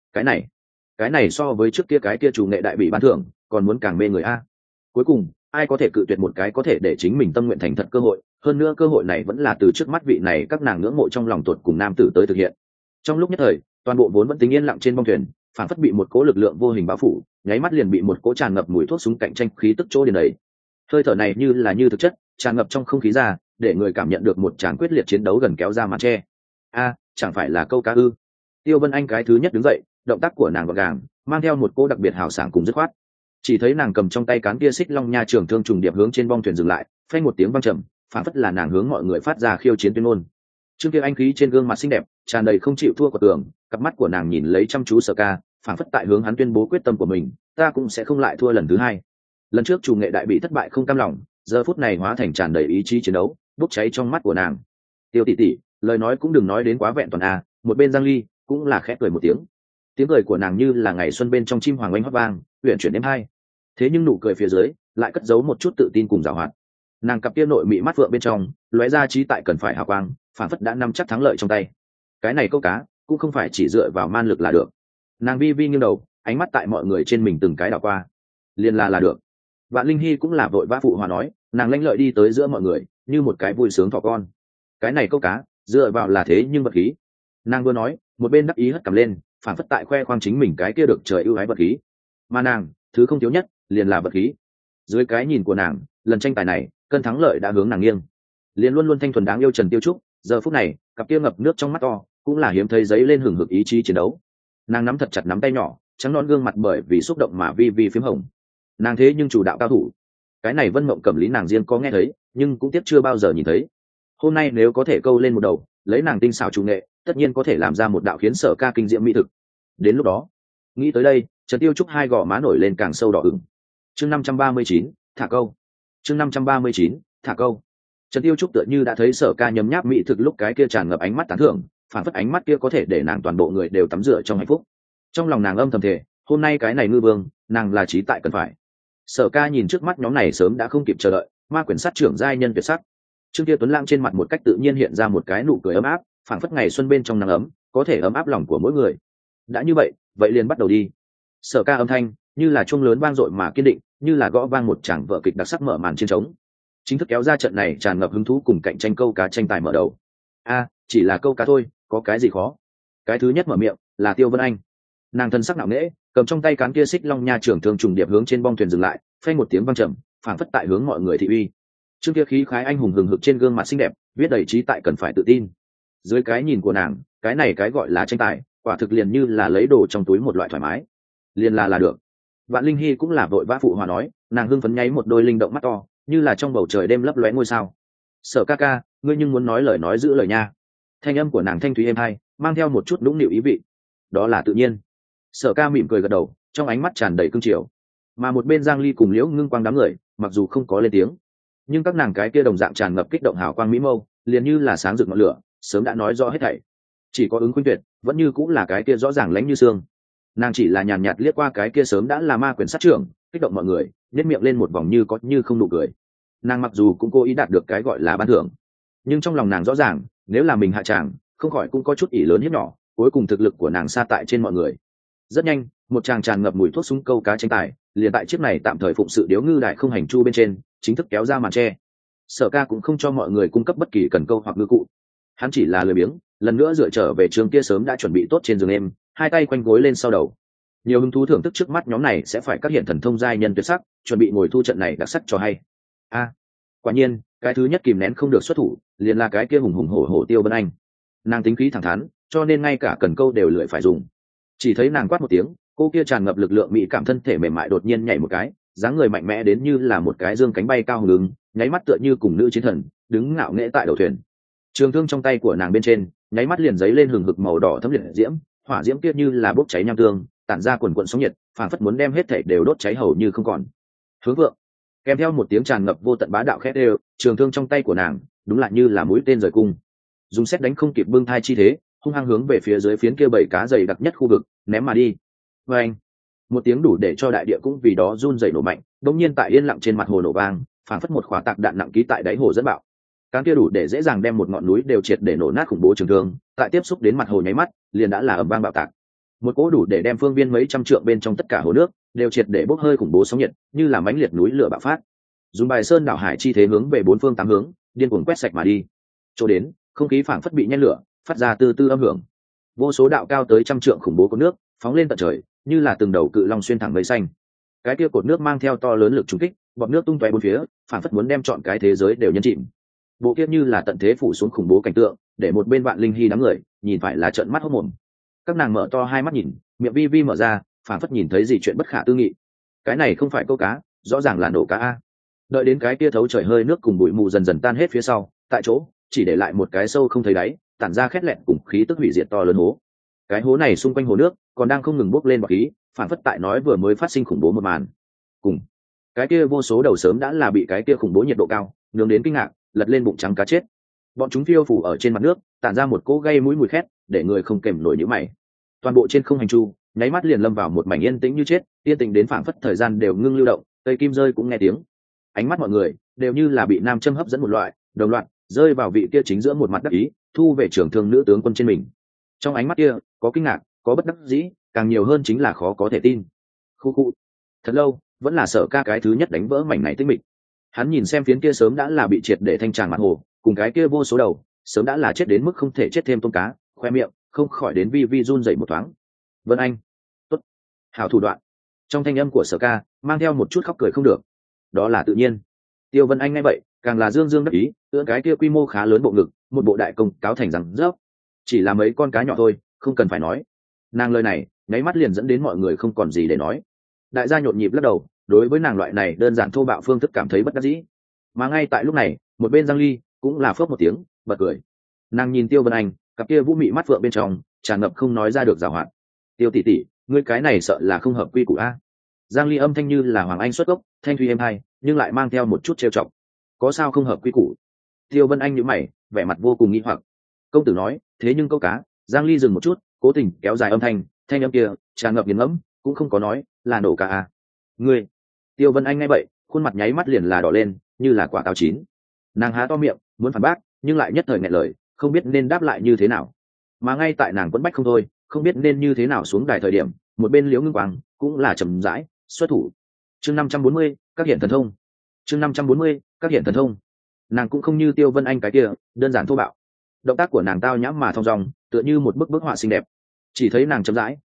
Cái này so với trước kia cái kia chủ nghệ đại bị ban thưởng còn muốn càng mê người a. Cuối cùng ai có thể cự tuyệt một cái có thể để chính mình tâm nguyện thành thật cơ hội, hơn nữa cơ hội này vẫn là từ trước mắt vị này các nàng ngưỡng mộ trong lòng tuột cùng nam tử tới thực hiện. Trong lúc nhất thời, toàn bộ vốn vẫn tính yên lặng trên bong thuyền phản phất bị một cỗ lực lượng vô hình bao phủ, nháy mắt liền bị một cỗ tràn ngập mùi thuốc súng cạnh tranh khí tức chỗ đến đấy. Hơi thở này như là như thực chất tràn ngập trong không khí ra, để người cảm nhận được một tràng quyết liệt chiến đấu gần kéo ra màn tre. Chẳng phải là câu cá ư? Tiêu Vân Anh cái thứ nhất đứng dậy, động tác của nàng gọn gàng, mang theo một cỗ đặc biệt hào sảng cùng dứt khoát. Chỉ thấy nàng cầm trong tay cán kia xích long nha trường thương trùng điệp hướng trên bong thuyền dừng lại, phanh một tiếng vang trầm, phản phất là nàng hướng mọi người phát ra khiêu chiến tuyên ngôn. Trương kia anh khí trên gương mặt xinh đẹp tràn đầy không chịu thua của tường, cặp mắt của nàng nhìn lấy chăm chú Sở ca, phản phất tại hướng hắn tuyên bố quyết tâm của mình, ta cũng sẽ không lại thua lần thứ hai. Lần trước chủ nghệ đại bị thất bại không cam lòng, giờ phút này hóa thành tràn đầy ý chí chiến đấu, bốc cháy trong mắt của nàng. Tiêu tỷ tỷ, lời nói cũng đừng nói đến quá vẹn toàn a. Một bên Giang Ly cũng là khẽ cười một tiếng. Tiếng cười của nàng như là ngày xuân bên trong chim hoàng oanh hót vang, uyển chuyển êm hai. Thế nhưng nụ cười phía dưới lại cất giấu một chút tự tin cùng giảo hoạt. Nàng cặp kia nội mị mắt vượng bên trong lóe ra trí tại cần phải hào quang, phản phất đã nắm chắc thắng lợi trong tay. Cái này câu cá cũng không phải chỉ dựa vào man lực là được. Nàng vi vi nghiêng đầu, ánh mắt tại mọi người trên mình từng cái đảo qua, liền là được. Vạn Linh Hy cũng là vội vã phụ hòa nói, nàng lanh lợi đi tới giữa mọi người như một cái vui sướng thỏ con. Cái này câu cá dựa vào là thế nhưng vật khí. Nàng vừa nói một bên đắc ý hất cầm lên, phản phất tại khoe khoang chính mình cái kia được trời ưu ái vật khí. Mà nàng thứ không thiếu nhất liền là vật khí. Dưới cái nhìn của nàng, lần tranh tài này cân thắng lợi đã hướng nàng nghiêng. Liền luôn luôn thanh thuần đáng yêu Trần Tiêu Trúc giờ phút này cặp kia ngập nước trong mắt to cũng là hiếm thấy giấy lên hừng hực ý chí chiến đấu. Nàng nắm thật chặt nắm tay nhỏ trắng non gương mặt bởi vì xúc động mà vi vi phím hồng. Nàng thế nhưng chủ đạo cao thủ, cái này Vân Mộng Cẩm Lý nàng riêng có nghe thấy nhưng cũng tiếc chưa bao giờ nhìn thấy. Hôm nay nếu có thể câu lên một đầu, lấy nàng tinh xảo chủ nghệ tất nhiên có thể làm ra một đạo khiến Sở ca kinh diệm mỹ thực. Đến lúc đó, nghĩ tới đây, Trần Tiêu Trúc hai gò má nổi lên càng sâu đỏ ửng. Chương 539, thả câu. Chương 539, thả câu. Trần Tiêu Trúc tựa như đã thấy Sở ca nhấm nháp mỹ thực lúc cái kia tràn ngập ánh mắt tán thưởng, phản phất ánh mắt kia có thể để nàng toàn bộ người đều tắm rửa trong hạnh phúc. Trong lòng nàng âm thầm thề, hôm nay cái này ngư vương, nàng là trí tại cần phải. Sở ca nhìn trước mắt nhóm này sớm đã không kịp chờ đợi, ma quyển sát trưởng giai nhân tuyệt sắc. Trương Kia Tuấn Lang trên mặt một cách tự nhiên hiện ra một cái nụ cười ấm áp, phảng phất ngày xuân bên trong nắng ấm, có thể ấm áp lòng của mỗi người. Đã như vậy, vậy liền bắt đầu đi. Sở ca âm thanh như là chuông lớn vang dội mà kiên định, như là gõ vang một tràng vở kịch đặc sắc mở màn trên trống. Chính thức kéo ra trận này tràn ngập hứng thú cùng cạnh tranh câu cá tranh tài mở đầu. Chỉ là câu cá thôi, có cái gì khó? Cái thứ nhất mở miệng là Tiêu Vân Anh. Nàng thân sắc nặng nễ, cầm trong tay cán kia xích long nha trưởng thương trùng điệp hướng trên bong thuyền dừng lại, phanh một tiếng vang trầm, phảng phất tại hướng mọi người thị uy. Trương kia khí khái anh hùng hừng hực trên gương mặt xinh đẹp viết đầy trí tại cần phải tự tin. Dưới cái nhìn của nàng, cái này cái gọi là tranh tài, quả thực liền như là lấy đồ trong túi một loại thoải mái, liền là được. Vạn Linh Hy cũng là vội vã phụ hòa nói, nàng hưng phấn nháy một đôi linh động mắt to, như là trong bầu trời đêm lấp lóe ngôi sao. Sở ca ca, ngươi nhưng muốn nói lời nói giữ lời nha. Thanh âm của nàng thanh thúy êm hay, mang theo một chút nũng nịu ý vị. Đó là tự nhiên. Sở ca mỉm cười gật đầu, trong ánh mắt tràn đầy cương triều. Mà một bên Giang Ly cùng Liễu Ngưng Quang đám người, mặc dù không có lên tiếng, nhưng các nàng cái kia đồng dạng tràn ngập kích động hào quang mỹ mâu, liền như là sáng rực ngọn lửa, sớm đã nói rõ hết thảy. Chỉ có Ứng Khuynh Tuyệt vẫn như cũng là cái kia rõ ràng lãnh như xương. Nàng chỉ là nhàn nhạt liếc qua cái kia sớm đã là ma quyền sát trưởng, kích động mọi người, nhếch miệng lên một vòng như có như không nụ cười. Nàng mặc dù cũng cố ý đạt được cái gọi là ban thưởng, nhưng trong lòng nàng rõ ràng, nếu là mình hạ tràng, không khỏi cũng có chút ỷ lớn hiếp nhỏ, cuối cùng thực lực của nàng xa tại trên mọi người. Rất nhanh, một tràng tràn ngập mùi thuốc súng câu cá tranh tài, liền tại chiếc này tạm thời phụng sự điếu ngư đại không hành chu bên trên, chính thức kéo ra màn che. Sở ca cũng không cho mọi người cung cấp bất kỳ cần câu hoặc ngư cụ, hắn chỉ là lười biếng, lần nữa dựa trở về trường kia sớm đã chuẩn bị tốt trên giường em, hai tay quanh gối lên sau đầu. Nhiều hứng thú thưởng thức trước mắt nhóm này sẽ phải các hiện thần thông giai nhân tuyệt sắc, chuẩn bị ngồi thu trận này đặc sắc cho hay. Quả nhiên, cái thứ nhất kìm nén không được xuất thủ, liền là cái kia hùng hùng hổ hổ Tiêu Vân Anh. Nàng tính khí thẳng thắn, cho nên ngay cả cần câu đều lười phải dùng. Chỉ thấy nàng quát một tiếng, cô kia tràn ngập lực lượng mỹ cảm thân thể mềm mại đột nhiên nhảy một cái, dáng người mạnh mẽ đến như là một cái dương cánh bay cao hùng ứng, nháy mắt tựa như cùng nữ chiến thần, đứng ngạo nghễ tại đầu thuyền. Trường thương trong tay của nàng bên trên, nháy mắt liền giấy lên hừng hực màu đỏ thấm liệt diễm, hỏa diễm kia như là bốc cháy nham tương, tản ra quần quần sóng nhiệt, phảng phất muốn đem hết thảy đều đốt cháy hầu như không còn. Hướng vượng, kèm theo một tiếng tràn ngập vô tận bá đạo khét đều, trường thương trong tay của nàng, đúng là như là mũi tên rời cung, dùng xét đánh không kịp bưng thai chi thế, hung hăng hướng về phía dưới phiến kia bảy cá dày đặc nhất khu vực, ném mà đi. Và anh, một tiếng đủ để cho đại địa cũng vì đó run rẩy nổ mạnh, đống nhiên tại yên lặng trên mặt hồ nổ vang, phảng phất một khóa tạc đạn nặng ký tại đáy hồ dẫn bạo. Cán kia đủ để dễ dàng đem một ngọn núi đều triệt để nổ nát khủng bố trường thương, tại tiếp xúc đến mặt hồ nháy mắt, liền đã là ầm vang bạo tạc. Một cỗ đủ để đem phương viên mấy trăm trượng bên trong tất cả hồ nước đều triệt để bốc hơi khủng bố sóng nhiệt, như là mãnh liệt núi lửa bạo phát. Dùng bài sơn đảo hải chi thế hướng về bốn phương tám hướng, điên cuồng quét sạch mà đi. Chỗ đến, không khí phảng phất bị nhen lửa, phát ra từ từ âm hưởng. Vô số đạo cao tới trăm trượng khủng bố cột nước phóng lên tận trời, như là từng đầu cự long xuyên thẳng mây xanh. Cái kia cột nước mang theo to lớn lực trùng kích, bọt nước tung tóe bốn phía, phảng phất muốn đem trọn cái thế giới đều nhấn chìm. Bộ kia như là tận thế phủ xuống khủng bố cảnh tượng, để một bên Vạn Linh Hy đám người nhìn phải là trợn mắt hốt mồm. Các nàng mở to hai mắt nhìn, miệng vi vi mở ra, phảng phất nhìn thấy gì chuyện bất khả tư nghị. Cái này không phải câu cá, rõ ràng là nổ cá a. Đợi đến cái kia thấu trời hơi nước cùng bụi mù dần dần tan hết phía sau, tại chỗ chỉ để lại một cái sâu không thấy đáy, tản ra khét lẹn cùng khí tức hủy diệt to lớn hố. Cái hố này xung quanh hồ nước còn đang không ngừng bốc lên bọt khí, phảng phất tại nói vừa mới phát sinh khủng bố một màn. Cùng cái kia vô số đầu sớm đã là bị cái kia khủng bố nhiệt độ cao nướng đến kinh ngạc, lật lên bụng trắng cá chết. Bọn chúng phiêu phủ ở trên mặt nước, tản ra một cỗ gây mũi mùi khét, để người không kềm nổi nhíu mày. Toàn bộ trên không hành chu nháy mắt liền lâm vào một mảnh yên tĩnh như chết, yên tĩnh đến phảng phất thời gian đều ngưng lưu động, cây kim rơi cũng nghe tiếng. Ánh mắt mọi người đều như là bị nam châm hấp dẫn một loại, đồng loạt rơi vào vị kia chính giữa một mặt đắc ý thu về trưởng thương nữ tướng quân trên mình. Trong ánh mắt kia có kinh ngạc, có bất đắc dĩ, càng nhiều hơn chính là khó có thể tin. Khu khu, thật lâu vẫn là Sở Ca cái thứ nhất đánh vỡ mảnh này tĩnh mịch. Hắn nhìn xem phiến kia sớm đã là bị triệt để thanh tràng mặt hồ, cùng cái kia vô số đầu sớm đã là chết đến mức không thể chết thêm tôm cá, khoe miệng không khỏi đến vi vi run dậy một thoáng. Vân Anh, tốt, hảo thủ đoạn. Trong thanh âm của Sở Ca mang theo một chút khóc cười không được. Đó là tự nhiên. Tiêu Vân Anh nghe vậy càng là dương dương đắc ý, ưỡn cái kia quy mô khá lớn bộ ngực, một bộ đại công cáo thành rằng dốc. Chỉ là mấy con cá nhỏ thôi, không cần phải nói. Nàng lời này nháy mắt liền dẫn đến mọi người không còn gì để nói. Đại gia nhộn nhịp lắc đầu, đối với nàng loại này đơn giản thô bạo phương thức cảm thấy bất đắc dĩ. Mà ngay tại lúc này, một bên Giang Ly cũng là phớp một tiếng bật cười. Nàng nhìn Tiêu Vân Anh, cặp kia vũ mị mắt vượng bên trong tràn ngập không nói ra được giảo hoạt. Tiêu tỷ tỷ, ngươi cái này sợ là không hợp quy củ a. Giang Ly âm thanh như là hoàng anh xuất gốc, thanh thủy êm hay, nhưng lại mang theo một chút trêu chọc. Có sao không hợp quy củ? Tiêu Vân Anh nhíu mày, vẻ mặt vô cùng nghi hoặc. Công tử nói, thế nhưng câu cá. Giang Ly dừng một chút, cố tình kéo dài âm thanh âm kia tràn ngập nghiền ngẫm, cũng không có nói là nổ cá à. Ngươi. Tiêu Vân Anh nghe vậy, khuôn mặt nháy mắt liền là đỏ lên, như là quả táo chín. Nàng há to miệng muốn phản bác, nhưng lại nhất thời nghẹn lời, không biết nên đáp lại như thế nào. Mà ngay tại nàng quẫn bách không thôi, không biết nên như thế nào xuống đài thời điểm, một bên Liễu Ngưng Quang cũng là trầm rãi xuất thủ. Chương 540, các hiện thần thông. Chương 540, các hiện thần thông. Nàng cũng không như Tiêu Vân Anh cái kia đơn giản thô bạo. Động tác của nàng tao nhãm mà thong dong, tựa như một bức họa xinh đẹp. Chỉ thấy nàng chậm rãi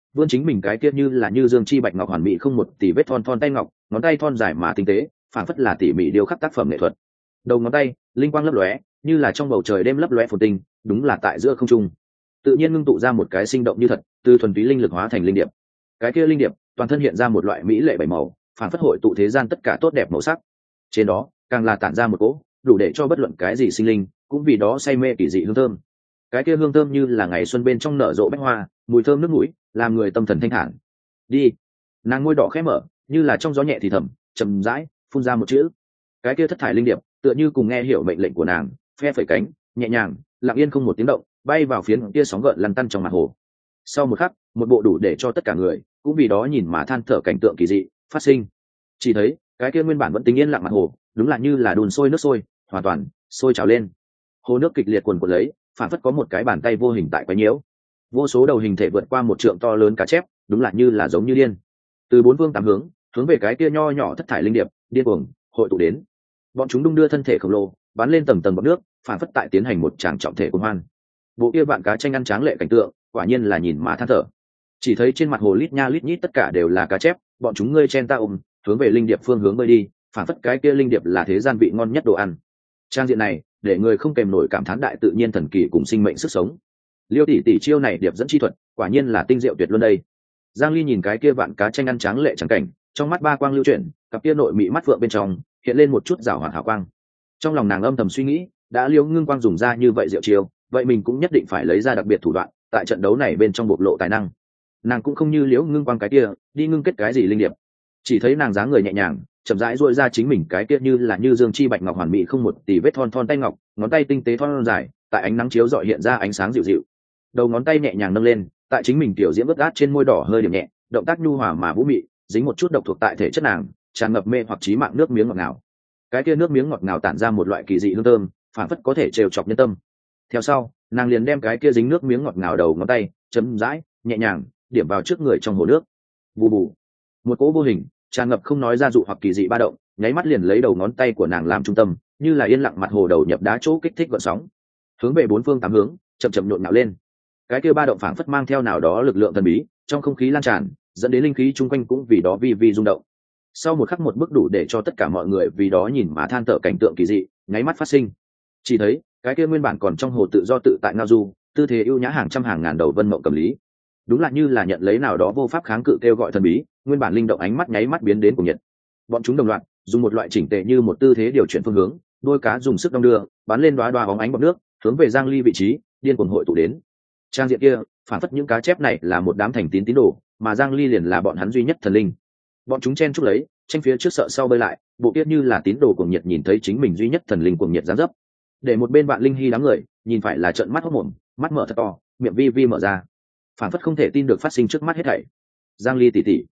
vươn chính mình cái kia như là như dương chi bạch ngọc hoàn mỹ không một tì vết thon thon tay ngọc, ngón tay thon dài mà tinh tế, phản phất là tỉ mỉ điêu khắc tác phẩm nghệ thuật. Đầu ngón tay linh quang lấp lóe, như là trong bầu trời đêm lấp lóe phồn tinh, đúng là tại giữa không trung tự nhiên ngưng tụ ra một cái sinh động như thật, từ thuần túy linh lực hóa thành linh điệp. Cái kia linh điệp toàn thân hiện ra một loại mỹ lệ bảy màu, phản phất hội tụ thế gian tất cả tốt đẹp màu sắc. Trên đó càng là tản ra một cỗ đủ để cho bất luận cái gì sinh linh cũng vì đó say mê kỳ dị hương thơm. Cái kia hương thơm như là ngày xuân bên trong nở rộ bách hoa, mùi thơm nước mũi làm người tâm thần thanh thản. Đi. Nàng môi đỏ khẽ mở, như là trong gió nhẹ thì thầm, chậm rãi phun ra một chữ. Cái kia thất thải linh điệp tựa như cùng nghe hiểu mệnh lệnh của nàng, phe phẩy cánh, nhẹ nhàng lặng yên không một tiếng động bay vào phiến kia sóng gợn lăn tăn trong mặt hồ. Sau một khắc, một bộ đủ để cho tất cả người cũng vì đó nhìn mà than thở cảnh tượng kỳ dị phát sinh. Chỉ thấy cái kia nguyên bản vẫn tính yên lặng mặt hồ, đúng là như là đun sôi nước sôi, hoàn toàn sôi trào lên. Hồ nước kịch liệt cuồn cuộn lấy, phản phất có một cái bàn tay vô hình tại quấy nhiễu. Vô số đầu hình thể vượt qua một trượng to lớn cá chép, đúng là như là giống như điên, từ bốn phương tám hướng về cái kia nho nhỏ thất thải linh điệp điên cuồng hội tụ đến. Bọn chúng đung đưa thân thể khổng lồ bắn lên tầng tầng bọt nước, phản phất tại tiến hành một tràng trọng thể cuồng hoan. Bộ kia vạn cá tranh ăn tráng lệ cảnh tượng, quả nhiên là nhìn mà than thở. Chỉ thấy trên mặt hồ lít nha lít nhít tất cả đều là cá chép, bọn chúng ngươi chen ta ôm, hướng về linh điệp phương hướng bơi đi, phản phất cái kia linh điệp là thế gian vị ngon nhất đồ ăn. Trang diện này để người không kèm nổi cảm thán đại tự nhiên thần kỳ cùng sinh mệnh sức sống. Liêu tỷ tỷ chiêu này điệp dẫn chi thuật, quả nhiên là tinh diệu tuyệt luân đây. Giang Ly nhìn cái kia vạn cá tranh ăn tráng lệ trắng cảnh, trong mắt ba quang lưu chuyển, cặp kia nội mị mắt phượng bên trong hiện lên một chút rào hoạt hào quang. Trong lòng nàng âm thầm suy nghĩ, đã Liêu Ngưng Quang dùng ra như vậy diệu chiêu, vậy mình cũng nhất định phải lấy ra đặc biệt thủ đoạn, tại trận đấu này bên trong bộc lộ tài năng. Nàng cũng không như Liễu Ngưng Quang cái kia đi ngưng kết cái gì linh điệp, chỉ thấy nàng dáng người nhẹ nhàng chậm rãi duỗi ra chính mình cái kia như là như dương chi bạch ngọc hoàn mỹ không một tì vết thon thon tay ngọc, ngón tay tinh tế thon dài tại ánh nắng chiếu rọi hiện ra ánh sáng dịu dịu. Đầu ngón tay nhẹ nhàng nâng lên, tại chính mình tiểu diễm ướt át trên môi đỏ hơi điểm nhẹ, động tác nhu hòa mà vũ mị, dính một chút độc thuộc tại thể chất nàng, tràn ngập mê hoặc trí mạng nước miếng ngọt ngào. Cái kia nước miếng ngọt ngào tản ra một loại kỳ dị hương thơm, phản phất có thể trêu chọc nhân tâm. Theo sau, nàng liền đem cái kia dính nước miếng ngọt ngào đầu ngón tay chấm rãi nhẹ nhàng điểm vào trước người trong hồ nước. Bù bù, một cỗ vô hình tràn ngập không nói ra dụ hoặc kỳ dị ba động, nháy mắt liền lấy đầu ngón tay của nàng làm trung tâm, như là yên lặng mặt hồ đầu nhập đá chỗ kích thích gợn sóng, hướng về bốn phương tám hướng chậm chậm nhộn nhạo lên. Cái kia ba động phảng phất mang theo nào đó lực lượng thần bí trong không khí lan tràn, dẫn đến linh khí chung quanh cũng vì đó vi vi rung động. Sau một khắc, một bức đủ để cho tất cả mọi người vì đó nhìn mà than thở cảnh tượng kỳ dị nháy mắt phát sinh. Chỉ thấy cái kia nguyên bản còn trong hồ tự do tự tại ngao du, tư thế ưu nhã hàng trăm hàng ngàn đầu vân mộng cầm lý, đúng là như là nhận lấy nào đó vô pháp kháng cự kêu gọi thần bí, nguyên bản linh động ánh mắt nháy mắt biến đến cuồng nhiệt. Bọn chúng đồng loạt dùng một loại chỉnh tề như một tư thế điều chuyển phương hướng, đôi cá dùng sức đong đưa bắn lên đoá đoá bóng ánh bọt nước, hướng về Giang Ly vị trí điên cuồng hội tụ đến. Trang diện kia phản phất những cá chép này là một đám thành tín tín đồ, mà Giang Ly liền là bọn hắn duy nhất thần linh. Bọn chúng chen chúc lấy, tranh phía trước sợ sau bơi lại, bộ tiết như là tín đồ cuồng nhiệt nhìn thấy chính mình duy nhất thần linh cuồng nhiệt giáng dấp. Để một bên bạn linh hy đám người nhìn phải là trợn mắt hốt mồm, mắt mở thật to, miệng vi vi mở ra, phản phất không thể tin được phát sinh trước mắt hết thảy. Giang Ly tỷ tỷ,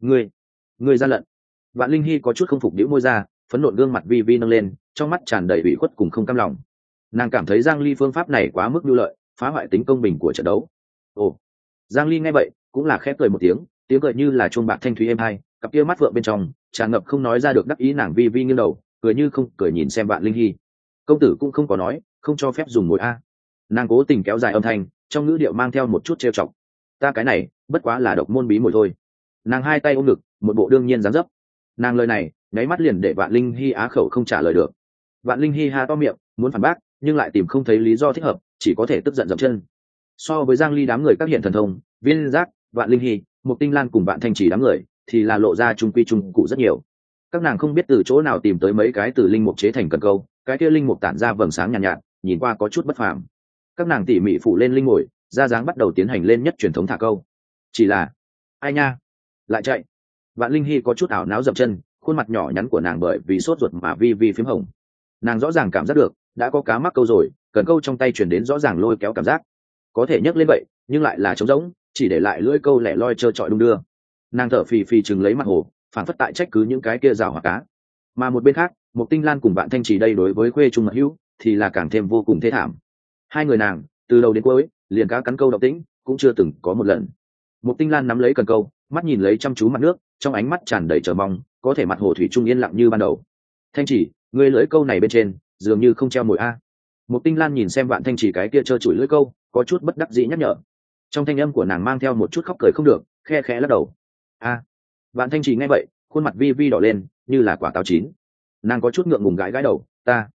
ngươi gian lận. Vạn Linh Hy có chút không phục, đĩu môi ra, phấn nộn gương mặt vi vi nâng lên, trong mắt tràn đầy ủy khuất cùng không cam lòng. Nàng cảm thấy Giang Ly phương pháp này quá mức nhu lợi, phá hoại tính công bình của trận đấu. Ồ. Giang Ly nghe vậy cũng là khép cười một tiếng, tiếng cười như là chuông bạc thanh thúy êm hai, cặp kia mắt vượng bên trong tràn ngập không nói ra được đắc ý. Nàng vi vi nghiêng đầu, cười như không cười nhìn xem Vạn Linh Hy. Công tử cũng không có nói không cho phép dùng mồi a. Nàng cố tình kéo dài âm thanh, trong ngữ điệu mang theo một chút trêu chọc. Ta cái này bất quá là độc môn bí mồi thôi. Nàng hai tay ôm ngực, một bộ đương nhiên dáng dấp. Nàng lời này nháy mắt liền để Vạn Linh Hy á khẩu không trả lời được. Vạn Linh Hy ha to miệng muốn phản bác, nhưng lại tìm không thấy lý do thích hợp, chỉ có thể tức giận dậm chân. So với Giang Ly đám người các hiện thần thông, Viên Giác, Vạn Linh Hy, Mục Tinh Lan cùng Vạn Thanh Chỉ đám người thì là lộ ra trung quy trung cụ rất nhiều. Các nàng không biết từ chỗ nào tìm tới mấy cái từ linh mục chế thành cần câu, cái kia linh mục tản ra vầng sáng nhàn nhạt, nhìn qua có chút bất phàm. Các nàng tỉ mỉ phủ lên linh ngồi, ra dáng bắt đầu tiến hành lên nhất truyền thống thả câu. Chỉ là ai nha, lại chạy. Vạn Linh Hy có chút ảo não dậm chân, khuôn mặt nhỏ nhắn của nàng bởi vì sốt ruột mà vi vi phím hồng. Nàng rõ ràng cảm giác được đã có cá mắc câu rồi, cần câu trong tay chuyển đến rõ ràng lôi kéo cảm giác, có thể nhấc lên vậy nhưng lại là trống rỗng, chỉ để lại lưỡi câu lẻ loi trơ trọi đung đưa. Nàng thở phì phì chừng lấy mặt hồ, phản phất tại trách cứ những cái kia rào hoặc cá. Mà một bên khác, Mục Tinh Lan cùng Vạn Thanh Chỉ đây đối với khuê trung mật hữu thì là càng thêm vô cùng thê thảm. Hai người nàng từ đầu đến cuối liền cá cắn câu động tĩnh cũng chưa từng có một lần. Mục Tinh Lan nắm lấy cần câu, mắt nhìn lấy chăm chú mặt nước, trong ánh mắt tràn đầy chờ mong, có thể mặt hồ thủy trung yên lặng như ban đầu. Thanh Chỉ, ngươi lưỡi câu này bên trên dường như không treo mồi a. Mục Tinh Lan nhìn xem Vạn Thanh Chỉ cái kia trơ trụi lưỡi câu, có chút bất đắc dĩ nhắc nhở. Trong thanh âm của nàng mang theo một chút khóc cười không được, khe khẽ lắc đầu. A. Vạn Thanh Trì nghe vậy, khuôn mặt vi vi đỏ lên như là quả táo chín. Nàng có chút ngượng ngùng gãi gãi đầu.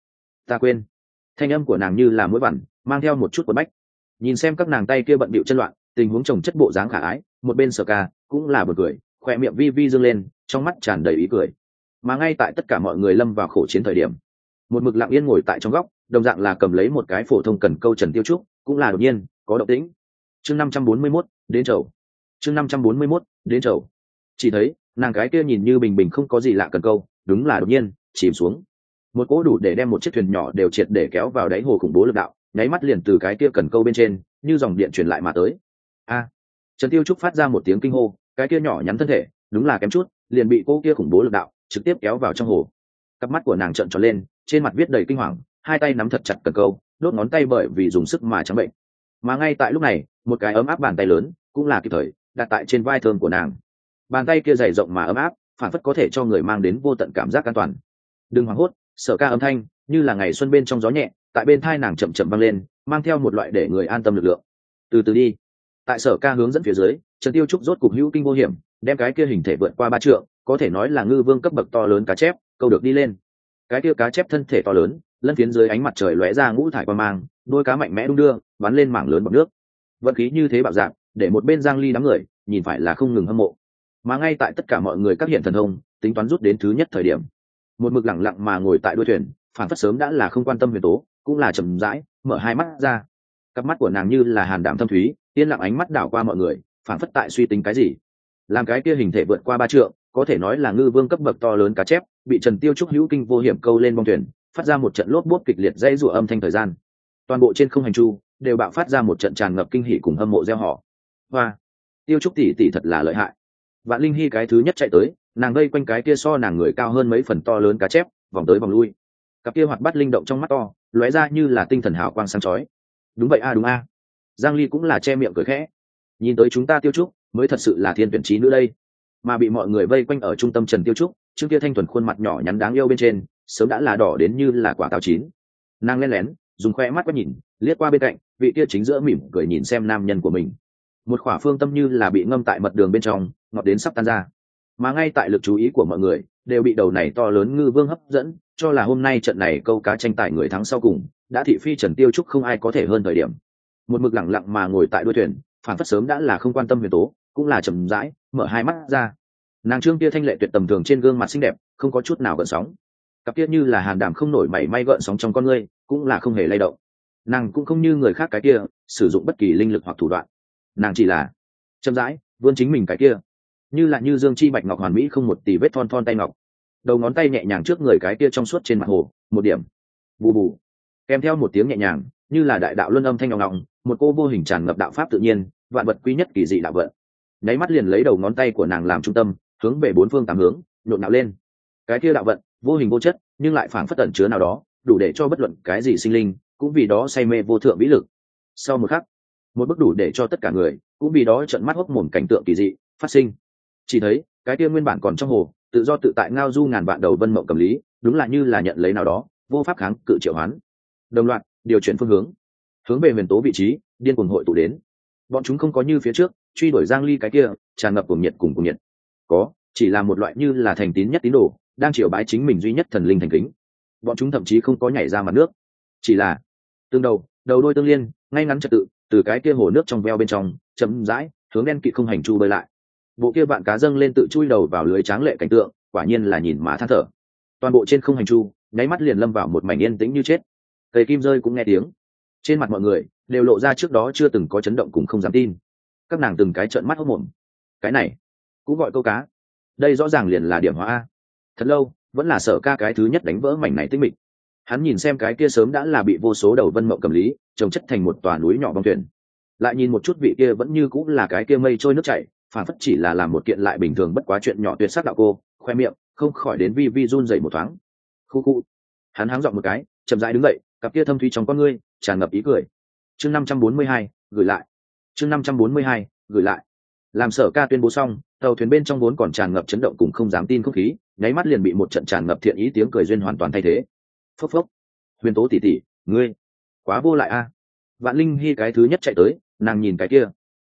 Ta quên. Thanh âm của nàng như là mũi vằn, mang theo một chút quấn bách. Nhìn xem các nàng tay kia bận bịu chân loạn, tình huống chồng chất bộ dáng khả ái, một bên Sở Ca cũng là buồn cười, khỏe miệng vi vi dương lên, trong mắt tràn đầy ý cười. Mà ngay tại tất cả mọi người lâm vào khổ chiến thời điểm, một mực lặng yên ngồi tại trong góc, đồng dạng là cầm lấy một cái phổ thông cần câu Trần Tiêu Trúc, cũng là đột nhiên có động tĩnh. Chương 541, đến chầu. Chương 541, đến chầu. Chỉ thấy nàng cái kia nhìn như bình bình không có gì lạ cần câu, đúng là đột nhiên chìm xuống. Một cỗ đủ để đem một chiếc thuyền nhỏ đều triệt để kéo vào đáy hồ khủng bố lực đạo, nháy mắt liền từ cái kia cần câu bên trên như dòng điện truyền lại mà tới. A. Trần Tiêu Trúc phát ra một tiếng kinh hô, cái kia nhỏ nhắn thân thể đúng là kém chút liền bị cô kia khủng bố lực đạo trực tiếp kéo vào trong hồ. Cặp mắt của nàng trợn tròn lên, trên mặt viết đầy kinh hoàng, hai tay nắm thật chặt cần câu, đốt ngón tay bởi vì dùng sức mà trắng bệnh. Mà ngay tại lúc này, một cái ấm áp bàn tay lớn cũng là kịp thời đặt tại trên vai thơm của nàng. Bàn tay kia dày rộng mà ấm áp, phản phất có thể cho người mang đến vô tận cảm giác an toàn. Đừng hoảng hốt, Sở Ca âm thanh như là ngày xuân bên trong gió nhẹ, tại bên thai nàng chậm chậm vang lên, mang theo một loại để người an tâm lực lượng. Từ từ đi. Tại Sở Ca hướng dẫn phía dưới, Trần Tiêu Trúc rốt cục hữu kinh vô hiểm, đem cái kia hình thể vượt qua 3 trượng, có thể nói là ngư vương cấp bậc to lớn cá chép câu được đi lên. Cái kia cá chép thân thể to lớn, lân phiến dưới ánh mặt trời lóe ra ngũ thải quang mang, đôi cá mạnh mẽ đung đưa, bắn lên mảng lớn bọt nước. Vận khí như thế bạo dạn, để một bên Giang Ly đám người nhìn phải là không ngừng hâm mộ. Mà ngay tại tất cả mọi người các hiện thần thông, tính toán rút đến thứ nhất thời điểm, một mực lặng lặng mà ngồi tại đuôi thuyền, phản phất sớm đã là không quan tâm huyền tố, cũng là chậm rãi mở hai mắt ra. Cặp mắt của nàng như là hàn đạm thâm thúy, yên lặng ánh mắt đảo qua mọi người, phản phất tại suy tính cái gì. Làm cái kia hình thể vượt qua 3 trượng, có thể nói là ngư vương cấp bậc to lớn cá chép, bị Trần Tiêu Trúc hữu kinh vô hiểm câu lên bong thuyền, phát ra một trận lốp bốp kịch liệt dãy rủa âm thanh thời gian. Toàn bộ trên không hành chu đều bạo phát ra một trận tràn ngập kinh hỉ cùng hâm mộ reo hò. Hoa, Tiêu Trúc tỷ tỷ thật là lợi hại. Vạn Linh Hy cái thứ nhất chạy tới, nàng vây quanh cái kia so nàng người cao hơn mấy phần to lớn cá chép, vòng tới vòng lui. Cặp kia hoạt bát linh động trong mắt to, lóe ra như là tinh thần hào quang sáng chói. Đúng vậy a, đúng a. Giang Ly cũng là che miệng cười khẽ. Nhìn tới chúng ta Tiêu Trúc mới thật sự là thiên tuyển trí nữ đây. Mà bị mọi người vây quanh ở trung tâm Trần Tiêu Trúc, Trương kia thanh thuần khuôn mặt nhỏ nhắn đáng yêu bên trên, sớm đã là đỏ đến như là quả táo chín. Nàng lén lén dùng khoe mắt quét nhìn, liếc qua bên cạnh, vị kia chính giữa mỉm cười nhìn xem nam nhân của mình. Một khỏa phương tâm như là bị ngâm tại mật đường bên trong, ngọt đến sắp tan ra. Mà ngay tại lực chú ý của mọi người đều bị đầu này to lớn ngư vương hấp dẫn, cho là hôm nay trận này câu cá tranh tài người thắng sau cùng đã thị phi Trần Tiêu Trúc không ai có thể hơn thời điểm. Một mực lặng lặng mà ngồi tại đuôi thuyền, phản phất sớm đã là không quan tâm huyền tố, cũng là chậm rãi mở hai mắt ra. Nàng Trương kia thanh lệ tuyệt tầm thường trên gương mặt xinh đẹp không có chút nào gợn sóng, cặp kia như là hàn đảm không nổi mảy may gợn sóng trong con ngươi cũng là không hề lay động. Nàng cũng không như người khác cái kia sử dụng bất kỳ linh lực hoặc thủ đoạn, nàng chỉ là chậm rãi vươn chính mình cái kia như là như dương chi bạch ngọc hoàn mỹ không một tì vết thon thon tay ngọc, đầu ngón tay nhẹ nhàng trước người cái kia trong suốt trên mặt hồ một điểm bù bù, kèm theo một tiếng nhẹ nhàng như là đại đạo luân âm thanh ngọng ngọng, một cô vô hình tràn ngập đạo pháp tự nhiên vạn vật quý nhất kỳ dị đạo vận, nháy mắt liền lấy đầu ngón tay của nàng làm trung tâm, hướng về bốn phương tám hướng nhộn nhạo lên. Cái kia đạo vận vô hình vô chất nhưng lại phảng phất ẩn chứa nào đó đủ để cho bất luận cái gì sinh linh cũng vì đó say mê vô thượng vĩ lực. Sau một khắc, một bức đủ để cho tất cả người cũng vì đó trợn mắt hốc mồm cảnh tượng kỳ dị phát sinh. Chỉ thấy cái kia nguyên bản còn trong hồ tự do tự tại ngao du ngàn vạn đầu vân mộng cầm lý, đúng là như là nhận lấy nào đó vô pháp kháng cự triệu hoán, đồng loạt điều chuyển phương hướng về huyền tố vị trí điên cuồng hội tụ đến. Bọn chúng không có như phía trước truy đuổi Giang Ly cái kia tràn ngập cuồng nhiệt cùng cuồng nhiệt, có chỉ là một loại như là thành tín nhất tín đồ đang triều bái chính mình duy nhất thần linh thành kính. Bọn chúng thậm chí không có nhảy ra mặt nước, chỉ là tương đầu đôi tương liên ngay ngắn trật tự từ cái kia hồ nước trong veo bên trong chậm rãi hướng đen kịt không hành chu bơi lại. Bộ kia bạn cá dâng lên tự chui đầu vào lưới tráng lệ cảnh tượng quả nhiên là nhìn mà than thở. Toàn bộ trên không hành chu nháy mắt liền lâm vào một mảnh yên tĩnh như chết, cây kim rơi cũng nghe tiếng. Trên mặt mọi người đều lộ ra trước đó chưa từng có chấn động cùng không dám tin. Các nàng từng cái trợn mắt hốt mồm. Cái này cũng gọi câu cá? Đây rõ ràng liền là điểm hóa a. Thật lâu vẫn là Sở Ca cái thứ nhất đánh vỡ mảnh này tĩnh mịch. Hắn nhìn xem cái kia sớm đã là bị vô số đầu vân mộng cầm lý trồng chất thành một tòa núi nhỏ bong thuyền, lại nhìn một chút vị kia vẫn như cũng là cái kia mây trôi nước chảy, phản phất chỉ là làm một kiện lại bình thường bất quá chuyện nhỏ tuyệt sắc đạo cô, khoe miệng không khỏi đến vi vi run dậy một thoáng. Khu khu. Hắn háng giọng một cái, chậm rãi đứng dậy, cặp kia thâm thúy trong con ngươi tràn ngập ý cười. Chương 542, gửi lại. Chương 542, gửi lại. Làm Sở Ca tuyên bố xong, tàu thuyền bên trong vốn còn tràn ngập chấn động cùng không dám tin không khí, nháy mắt liền bị một trận tràn ngập thiện ý tiếng cười duyên hoàn toàn thay thế. Phốc phốc. Huyền Tố tỷ tỷ, ngươi quá vô lại a. Vạn Linh Hy cái thứ nhất chạy tới, nàng nhìn cái kia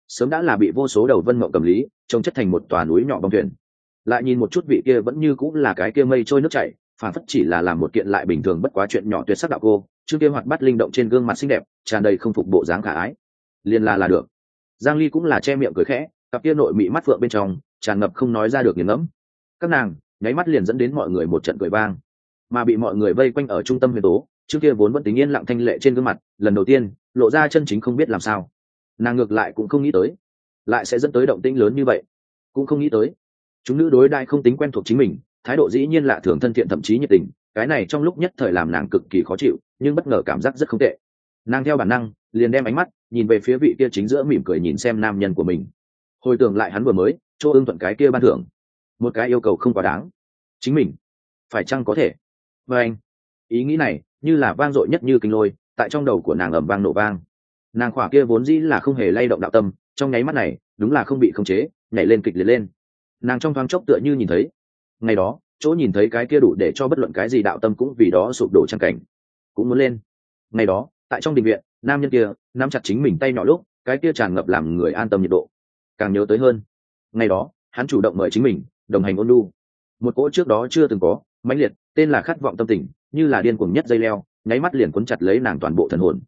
sớm đã là bị vô số đầu vân mộng cầm lý trông chất thành một tòa núi nhỏ bong thuyền. Lại nhìn một chút vị kia vẫn như cũng là cái kia mây trôi nước chảy, phản phất chỉ là làm một kiện lại bình thường bất quá chuyện nhỏ tuyệt sắc đạo cô, chương kia hoạt bát linh động trên gương mặt xinh đẹp tràn đầy không phục bộ dáng khả ái, liền là được. Giang Ly cũng là che miệng cười khẽ, cặp kia nội mị mắt phượng bên trong tràn ngập không nói ra được nghiền ngẫm. Các nàng nháy mắt liền dẫn đến mọi người một trận cười vang, mà bị mọi người vây quanh ở trung tâm huyền tố, trước kia vốn vẫn tính yên lặng thanh lệ trên gương mặt lần đầu tiên lộ ra chân chính không biết làm sao. Nàng ngược lại cũng không nghĩ tới lại sẽ dẫn tới động tĩnh lớn như vậy, cũng không nghĩ tới chúng nữ đối đãi không tính quen thuộc chính mình, thái độ dĩ nhiên lạ thường thân thiện thậm chí nhiệt tình. Cái này trong lúc nhất thời làm nàng cực kỳ khó chịu, nhưng bất ngờ cảm giác rất không tệ. Nàng theo bản năng liền đem ánh mắt nhìn về phía vị kia chính giữa mỉm cười nhìn xem nam nhân của mình, hồi tưởng lại hắn vừa mới chỗ ưng thuận cái kia ban thưởng, một cái yêu cầu không quá đáng, chính mình phải chăng có thể. Và anh ý nghĩ này như là vang dội nhất như kinh lôi tại trong đầu của nàng ầm vang nổ vang. Nàng khỏa kia vốn dĩ là không hề lay động đạo tâm trong nháy mắt này đúng là không bị khống chế nhảy lên kịch liệt lên. Nàng trong thoáng chốc tựa như nhìn thấy ngày đó chỗ nhìn thấy cái kia đủ để cho bất luận cái gì đạo tâm cũng vì đó sụp đổ trang cảnh, cũng muốn lên. Ngày đó tại trong đình viện, nam nhân kia nắm chặt chính mình tay nhỏ lúc cái kia tràn ngập làm người an tâm nhiệt độ. Càng nhớ tới hơn, ngày đó hắn chủ động mời chính mình đồng hành ôn nhu, một cỗ trước đó chưa từng có mãnh liệt tên là khát vọng tâm tình, như là điên cuồng nhất dây leo nháy mắt liền cuốn chặt lấy nàng toàn bộ thần hồn.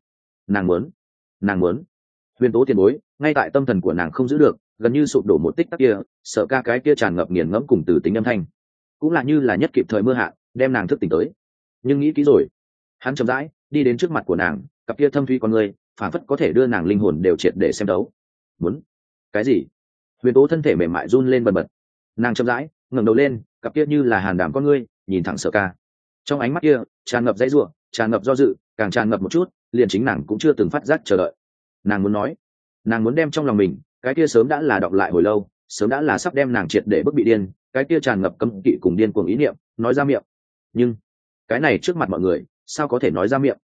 Nàng muốn huyền tố tiền bối ngay tại tâm thần của nàng không giữ được, gần như sụp đổ một tích tắc kia, sợ ca cái kia tràn ngập nghiền ngẫm cùng từ tính âm thanh cũng là như là nhất kịp thời mưa hạ đem nàng thức tỉnh tới. Nhưng nghĩ kỹ rồi, hắn chậm rãi đi đến trước mặt của nàng, cặp kia thâm thúy con người phản phất có thể đưa nàng linh hồn đều triệt để xem đấu. Muốn cái gì? Huyền tố thân thể mềm mại run lên bần bật, nàng chậm rãi ngẩng đầu lên, cặp kia như là hàn đảm con ngươi nhìn thẳng sợ ca, trong ánh mắt kia tràn ngập dãy giụa, tràn ngập do dự, càng tràn ngập một chút liền chính nàng cũng chưa từng phát giác chờ đợi. Nàng muốn nói, nàng muốn đem trong lòng mình cái kia sớm đã là đọng lại hồi lâu, sớm đã là sắp đem nàng triệt để bức bị điên, cái kia tràn ngập cấm kỵ cùng điên cuồng ý niệm nói ra miệng. Nhưng cái này trước mặt mọi người sao có thể nói ra miệng?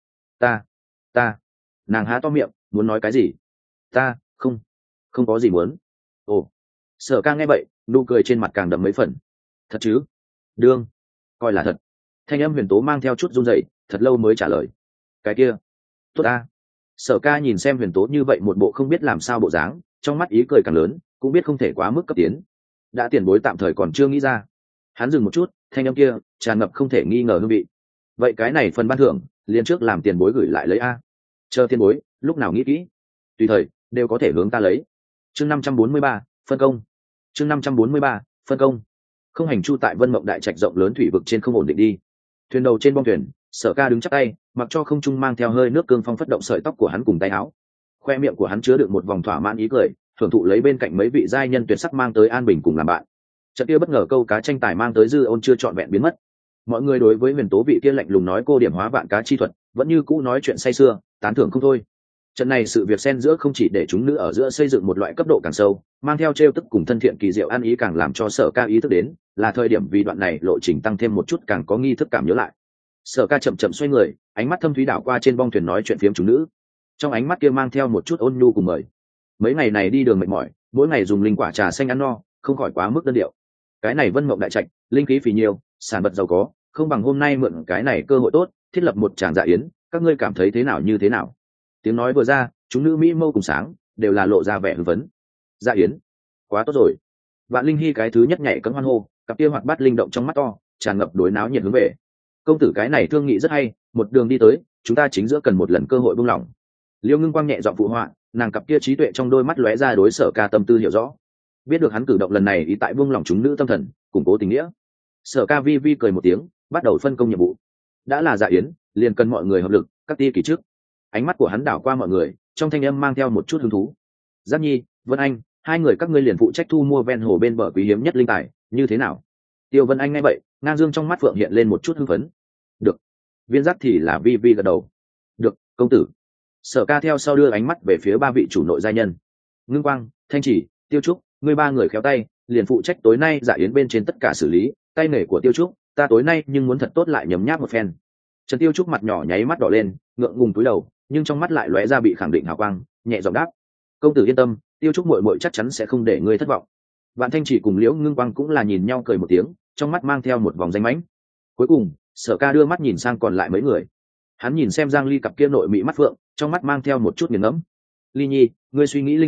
Ta nàng há to miệng muốn nói cái gì? Ta không có gì muốn. Ồ, Sở ca nghe vậy nụ cười trên mặt càng đậm mấy phần. Thật chứ? Đương coi là thật. Thanh âm huyền tố mang theo chút run rẩy, thật lâu mới trả lời. Cái kia tốt ta. Sở ca nhìn xem huyền tố như vậy một bộ không biết làm sao bộ dáng, trong mắt ý cười càng lớn, cũng biết không thể quá mức cấp tiến. Đã tiền bối tạm thời còn chưa nghĩ ra. Hắn dừng một chút, thanh âm kia tràn ngập không thể nghi ngờ hương vị. Vậy cái này phần ban thưởng liền trước làm tiền bối gửi lại lấy a, chờ tiền bối lúc nào nghĩ kỹ tùy thời đều có thể hướng ta lấy. Chương 543, phân công. Chương 543, phân công. Không hành chu tại Vân Mộng đại trạch rộng lớn thủy vực trên không ổn định đi. Thuyền đầu trên bong thuyền, Sở ca đứng chắp tay, mặc cho không trung mang theo hơi nước cương phong phất động sợi tóc của hắn cùng tay áo. Khoe miệng của hắn chứa đựng một vòng thỏa mãn ý cười, thưởng thụ lấy bên cạnh mấy vị giai nhân tuyệt sắc mang tới an bình cùng làm bạn. Trận kia bất ngờ câu cá tranh tài mang tới dư ôn chưa trọn vẹn biến mất. Mọi người đối với huyền tố vị kia lạnh lùng nói cô điểm hóa vạn cá chi thuật vẫn như cũ nói chuyện say sưa tán thưởng không thôi. Trận này sự việc xen giữa không chỉ để chúng nữ ở giữa xây dựng một loại cấp độ càng sâu, mang theo trêu tức cùng thân thiện kỳ diệu ăn ý, càng làm cho Sở ca ý thức đến là thời điểm vì đoạn này lộ trình tăng thêm một chút càng có nghi thức cảm nhớ lại. Sở ca chậm chậm xoay người, ánh mắt thâm thúy đảo qua trên bong thuyền nói chuyện phiếm chúng nữ, trong ánh mắt kia mang theo một chút ôn nhu cùng mời. Mấy ngày này đi đường mệt mỏi, mỗi ngày dùng linh quả trà xanh ăn no, không khỏi quá mức đơn điệu. Cái này Vân Mộng đại trạch linh khí phì nhiều, sản vật giàu có, không bằng hôm nay mượn cái này cơ hội tốt thiết lập một tràng dạ yến, các ngươi cảm thấy thế nào như thế nào? Tiếng nói vừa ra, chúng nữ mỹ mâu cùng sáng đều là lộ ra vẻ hưng phấn. Dạ yến quá tốt rồi. Vạn Linh Hy cái thứ nhất nhảy cẫng hoan hô, cặp kia hoạt bát linh động trong mắt to tràn ngập đối náo nhiệt hướng về. Công tử cái này thương nghị rất hay, một đường đi tới chúng ta chính giữa cần một lần cơ hội buông lỏng. Liêu Ngưng Quang nhẹ giọng phụ họa, nàng cặp kia trí tuệ trong đôi mắt lóe ra đối Sở ca tâm tư hiểu rõ, biết được hắn cử động lần này ý tại buông lỏng chúng nữ tâm thần, củng cố tình nghĩa. Sở ca vi vi cười một tiếng, bắt đầu phân công nhiệm vụ. Đã là dạ yến, liền cần mọi người hợp lực, các ti kỳ trước. Ánh mắt của hắn đảo qua mọi người, trong thanh âm mang theo một chút hứng thú. Giác Nhi, Vân Anh, hai người các ngươi liền phụ trách thu mua ven hồ bên bờ quý hiếm nhất linh tài, như thế nào? Tiêu Vân Anh nghe vậy, ngang dương trong mắt phượng hiện lên một chút hưng phấn. Được. Viên Giác thì là vi vi gật đầu. Được, công tử. Sở ca theo sau đưa ánh mắt về phía ba vị chủ nội gia nhân. Ngưng Quang, Thanh Chỉ, Tiêu Trúc, ngươi ba người khéo tay, liền phụ trách tối nay dạ yến bên trên tất cả xử lý, tay nghề của Tiêu Trúc, ta tối nay nhưng muốn thật tốt lại nhấm nháp một phen. Trần Tiêu Trúc mặt nhỏ nháy mắt đỏ lên, ngượng ngùng cúi đầu, nhưng trong mắt lại lóe ra bị khẳng định hào quang, nhẹ giọng đáp: công tử yên tâm, Tiêu Trúc muội muội chắc chắn sẽ không để ngươi thất vọng. Vạn Thanh Chỉ cùng Liễu Ngưng Quang cũng là nhìn nhau cười một tiếng, trong mắt mang theo một vòng danh mãnh. Cuối cùng, Sở ca đưa mắt nhìn sang còn lại mấy người, hắn nhìn xem Giang Ly cặp kia nội mỹ mắt phượng, trong mắt mang theo một chút nghiền ngẫm. Ly Nhi, ngươi suy nghĩ linh xảo,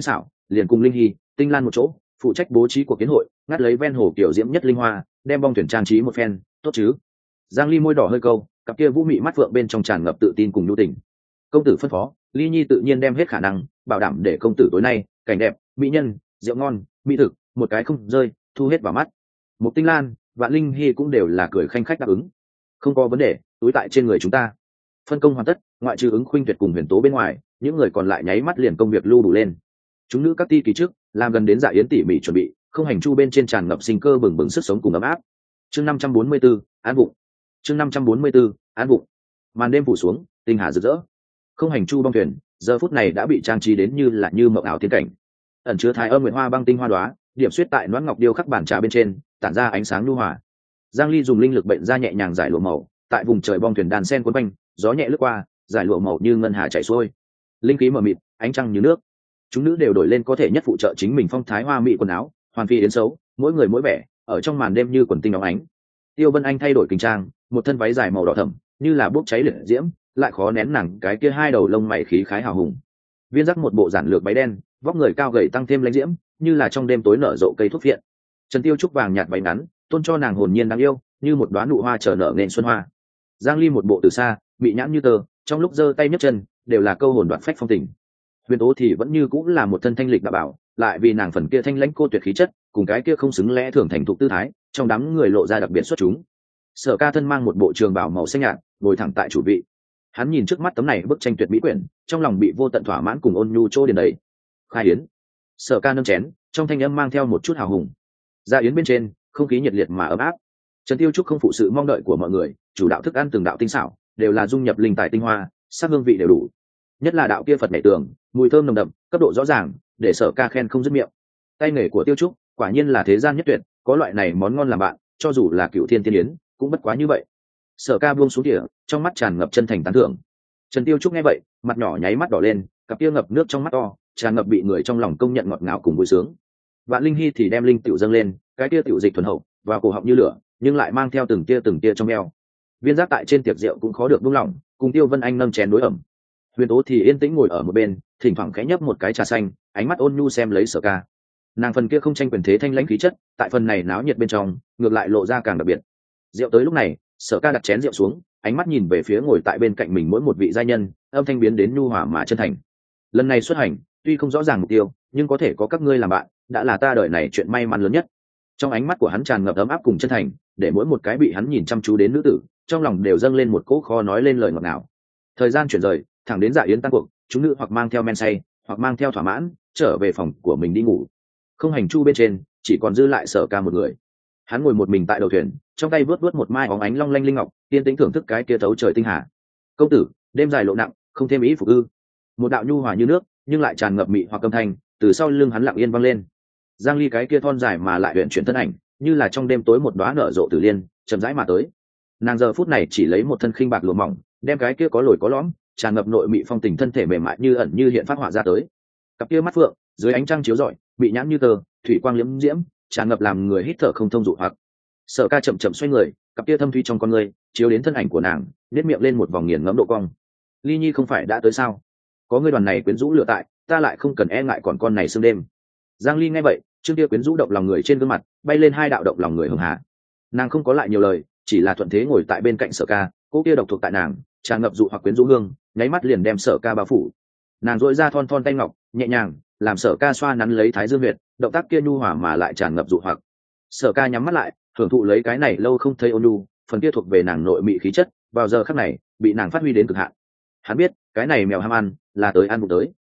liền cùng linh hy tinh lan một chỗ phụ trách bố trí của kiến hội, ngắt lấy ven hồ kiểu diễm nhất linh hoa, đem bong thuyền trang trí một phen, tốt chứ? Giang Ly môi đỏ hơi câu, cặp kia vũ mị mắt phượng bên trong tràn ngập tự tin cùng nhu tình. Công tử phân phó, Ly Nhi tự nhiên đem hết khả năng bảo đảm để công tử tối nay cảnh đẹp, mỹ nhân, rượu ngon, mỹ thực, một cái không rơi, thu hết vào mắt. Mục Tinh Lan, Vạn Linh Hy cũng đều là cười khanh khách đáp ứng. Không có vấn đề, túi tại trên người chúng ta. Phân công hoàn tất, ngoại trừ ứng khuynh tuyệt cùng Huyền Tố bên ngoài, những người còn lại nháy mắt liền công việc lưu đủ lên. Chúng nữ các ti kỳ trước, làm gần đến dạ yến tỉ mỉ chuẩn bị, không hành chu bên trên tràn ngập sinh cơ bừng bừng sức sống cùng ấm áp. Chương 544, án bụng. Chương 544, án bụng. Màn đêm phủ xuống, tinh hà rực rỡ. Không hành chu bong thuyền, giờ phút này đã bị trang trí đến như mộng ảo thiên cảnh. Ẩn chứa thái âm nguyệt hoa băng tinh hoa đóa, điểm xuyết tại noãn ngọc điêu khắc bản trà bên trên, tản ra ánh sáng nhu hòa. Giang Ly dùng linh lực bệnh ra nhẹ nhàng giải lụa màu, tại vùng trời bong thuyền đàn sen cuốn quanh, gió nhẹ lướt qua, giải lụa màu như ngân hà chảy xuôi. Linh khí mờ mịt, ánh trăng như nước. Chúng nữ đều đổi lên có thể nhất phụ trợ chính mình phong thái hoa mỹ quần áo, hoàn phi đến xấu, mỗi người mỗi vẻ, ở trong màn đêm như quần tinh óng ánh. Tiêu Vân Anh thay đổi kính trang, một thân váy dài màu đỏ thẫm, như là bốc cháy liệt diễm, lại khó nén nàng cái kia hai đầu lông mày khí khái hào hùng. Viên Giác một bộ giản lược váy đen, vóc người cao gầy tăng thêm lãnh diễm, như là trong đêm tối nở rộ cây thuốc viện. Trần Tiêu trúc vàng nhạt váy ngắn, tôn cho nàng hồn nhiên đáng yêu, như một đóa nụ hoa chờ nở nên xuân hoa. Giang Ly một bộ từ xa, bị nhãn như tơ, trong lúc giơ tay nhấc chân, đều là câu hồn đoạt phách phong tình. Huyền Tố thì vẫn như cũng là một thân thanh lịch đạo bảo, lại vì nàng phần kia thanh lãnh cô tuyệt khí chất, cùng cái kia không xứng lẽ thường thành thục tư thái, trong đám người lộ ra đặc biệt xuất chúng. Sở Ca thân mang một bộ trường bào màu xanh nhạt, ngồi thẳng tại chủ vị. Hắn nhìn trước mắt tấm này bức tranh tuyệt mỹ quyển, trong lòng bị vô tận thỏa mãn cùng ôn nhu trô điền đầy. Khai yến. Sở Ca nâng chén, trong thanh âm mang theo một chút hào hùng. Ra yến bên trên, không khí nhiệt liệt mà ấm áp. Trần Tiêu Trúc không phụ sự mong đợi của mọi người, chủ đạo thức ăn từng đạo tinh xảo, đều là dung nhập linh tài tinh hoa, sắc hương vị đều đủ. Nhất là đạo kia Phật nhảy tường, mùi thơm nồng đậm, cấp độ rõ ràng, để Sở Ca khen không dứt miệng. Tay nghề của Tiêu Trúc, quả nhiên là thế gian nhất tuyệt, có loại này món ngon làm bạn, cho dù là cựu thiên tiên yến, cũng bất quá như vậy. Sở Ca buông xuống đĩa, trong mắt tràn ngập chân thành tán thưởng. Trần Tiêu Trúc nghe vậy, mặt nhỏ nháy mắt đỏ lên, cặp kia ngập nước trong mắt to, tràn ngập bị người trong lòng công nhận ngọt ngào cùng vui sướng. Vạn Linh Hy thì đem linh tiểu dâng lên, cái kia tiểu dịch thuần hậu, vào cổ họng như lửa, nhưng lại mang theo từng tia trong eo. Viên Giác tại trên tiệc rượu cũng khó được buông lỏng, cùng Tiêu Vân Anh nâng chén đối ẩm. Huyền Tố thì yên tĩnh ngồi ở một bên, thỉnh thoảng khẽ nhấp một cái trà xanh, ánh mắt ôn nhu xem lấy Sở Ca. Nàng phần kia không tranh quyền thế thanh lãnh khí chất, tại phần này náo nhiệt bên trong, ngược lại lộ ra càng đặc biệt. Rượu tới lúc này, Sở Ca đặt chén rượu xuống, ánh mắt nhìn về phía ngồi tại bên cạnh mình mỗi một vị giai nhân, âm thanh biến đến nhu hòa mà chân thành. Lần này xuất hành, tuy không rõ ràng mục tiêu, nhưng có thể có các ngươi làm bạn, đã là ta đời này chuyện may mắn lớn nhất. Trong ánh mắt của hắn tràn ngập ấm áp cùng chân thành, để mỗi một cái bị hắn nhìn chăm chú đến nữ tử, trong lòng đều dâng lên một cỗ khó nói lên lời ngọt ngào. Thời gian chuyển rời, thẳng đến dạ yến tan cuộc, chúng nữ hoặc mang theo men say, hoặc mang theo thỏa mãn, trở về phòng của mình đi ngủ. Không hành chu bên trên, chỉ còn dư lại Sở Ca một người. Hắn ngồi một mình tại đầu thuyền, trong tay vớt một mai óng ánh long lanh linh ngọc, tiên tĩnh thưởng thức cái kia thấu trời tinh hà. Công tử, đêm dài lộ nặng, không thêm ý phục ư? Một đạo nhu hòa như nước, nhưng lại tràn ngập mị hoặc âm thanh, từ sau lưng hắn lặng yên vang lên. Giang Ly cái kia thon dài mà lại luyện chuyển thân ảnh, như là trong đêm tối một đóa nở rộ tử liên, chậm rãi mà tới. Nàng giờ phút này chỉ lấy một thân khinh bạc lụa mỏng, đem cái kia có lồi có lõm, tràn ngập nội mị phong tình thân thể mềm mại như ẩn như hiện phát họa ra tới. Cặp kia mắt phượng, dưới ánh trăng chiếu rọi, bị nhãn như tơ, thủy quang liễm diễm, tràn ngập làm người hít thở không thông dụ hoặc. Sở Ca chậm chậm xoay người, cặp kia thâm thủy trong con người chiếu đến thân ảnh của nàng, nét miệng lên một vòng nghiền ngẫm độ cong. Ly Nhi không phải đã tới sao? Có người đoàn này quyến rũ lựa tại, ta lại không cần e ngại còn con này sương đêm. Giang Ly nghe vậy, trương kia quyến rũ động lòng người trên gương mặt, bay lên hai đạo động lòng người hường hạ. Nàng không có lại nhiều lời, chỉ là thuận thế ngồi tại bên cạnh Sở Ca, cô kia độc thuộc tại nàng, tràn ngập dụ hoặc quyến rũ hương, nháy mắt liền đem Sở Ca bao phủ. Nàng duỗi ra thon thon tay ngọc, nhẹ nhàng làm Sở Ca xoa nắn lấy thái dương huyệt, động tác kia nhu hòa mà lại tràn ngập dụ hoặc. Sở Ca nhắm mắt lại, hưởng thụ lấy cái này lâu không thấy ôn nhu, phần kia thuộc về nàng nội mị khí chất, vào giờ khắc này bị nàng phát huy đến cực hạn. Hắn biết, cái này mèo ham ăn là tới ăn bụng tới.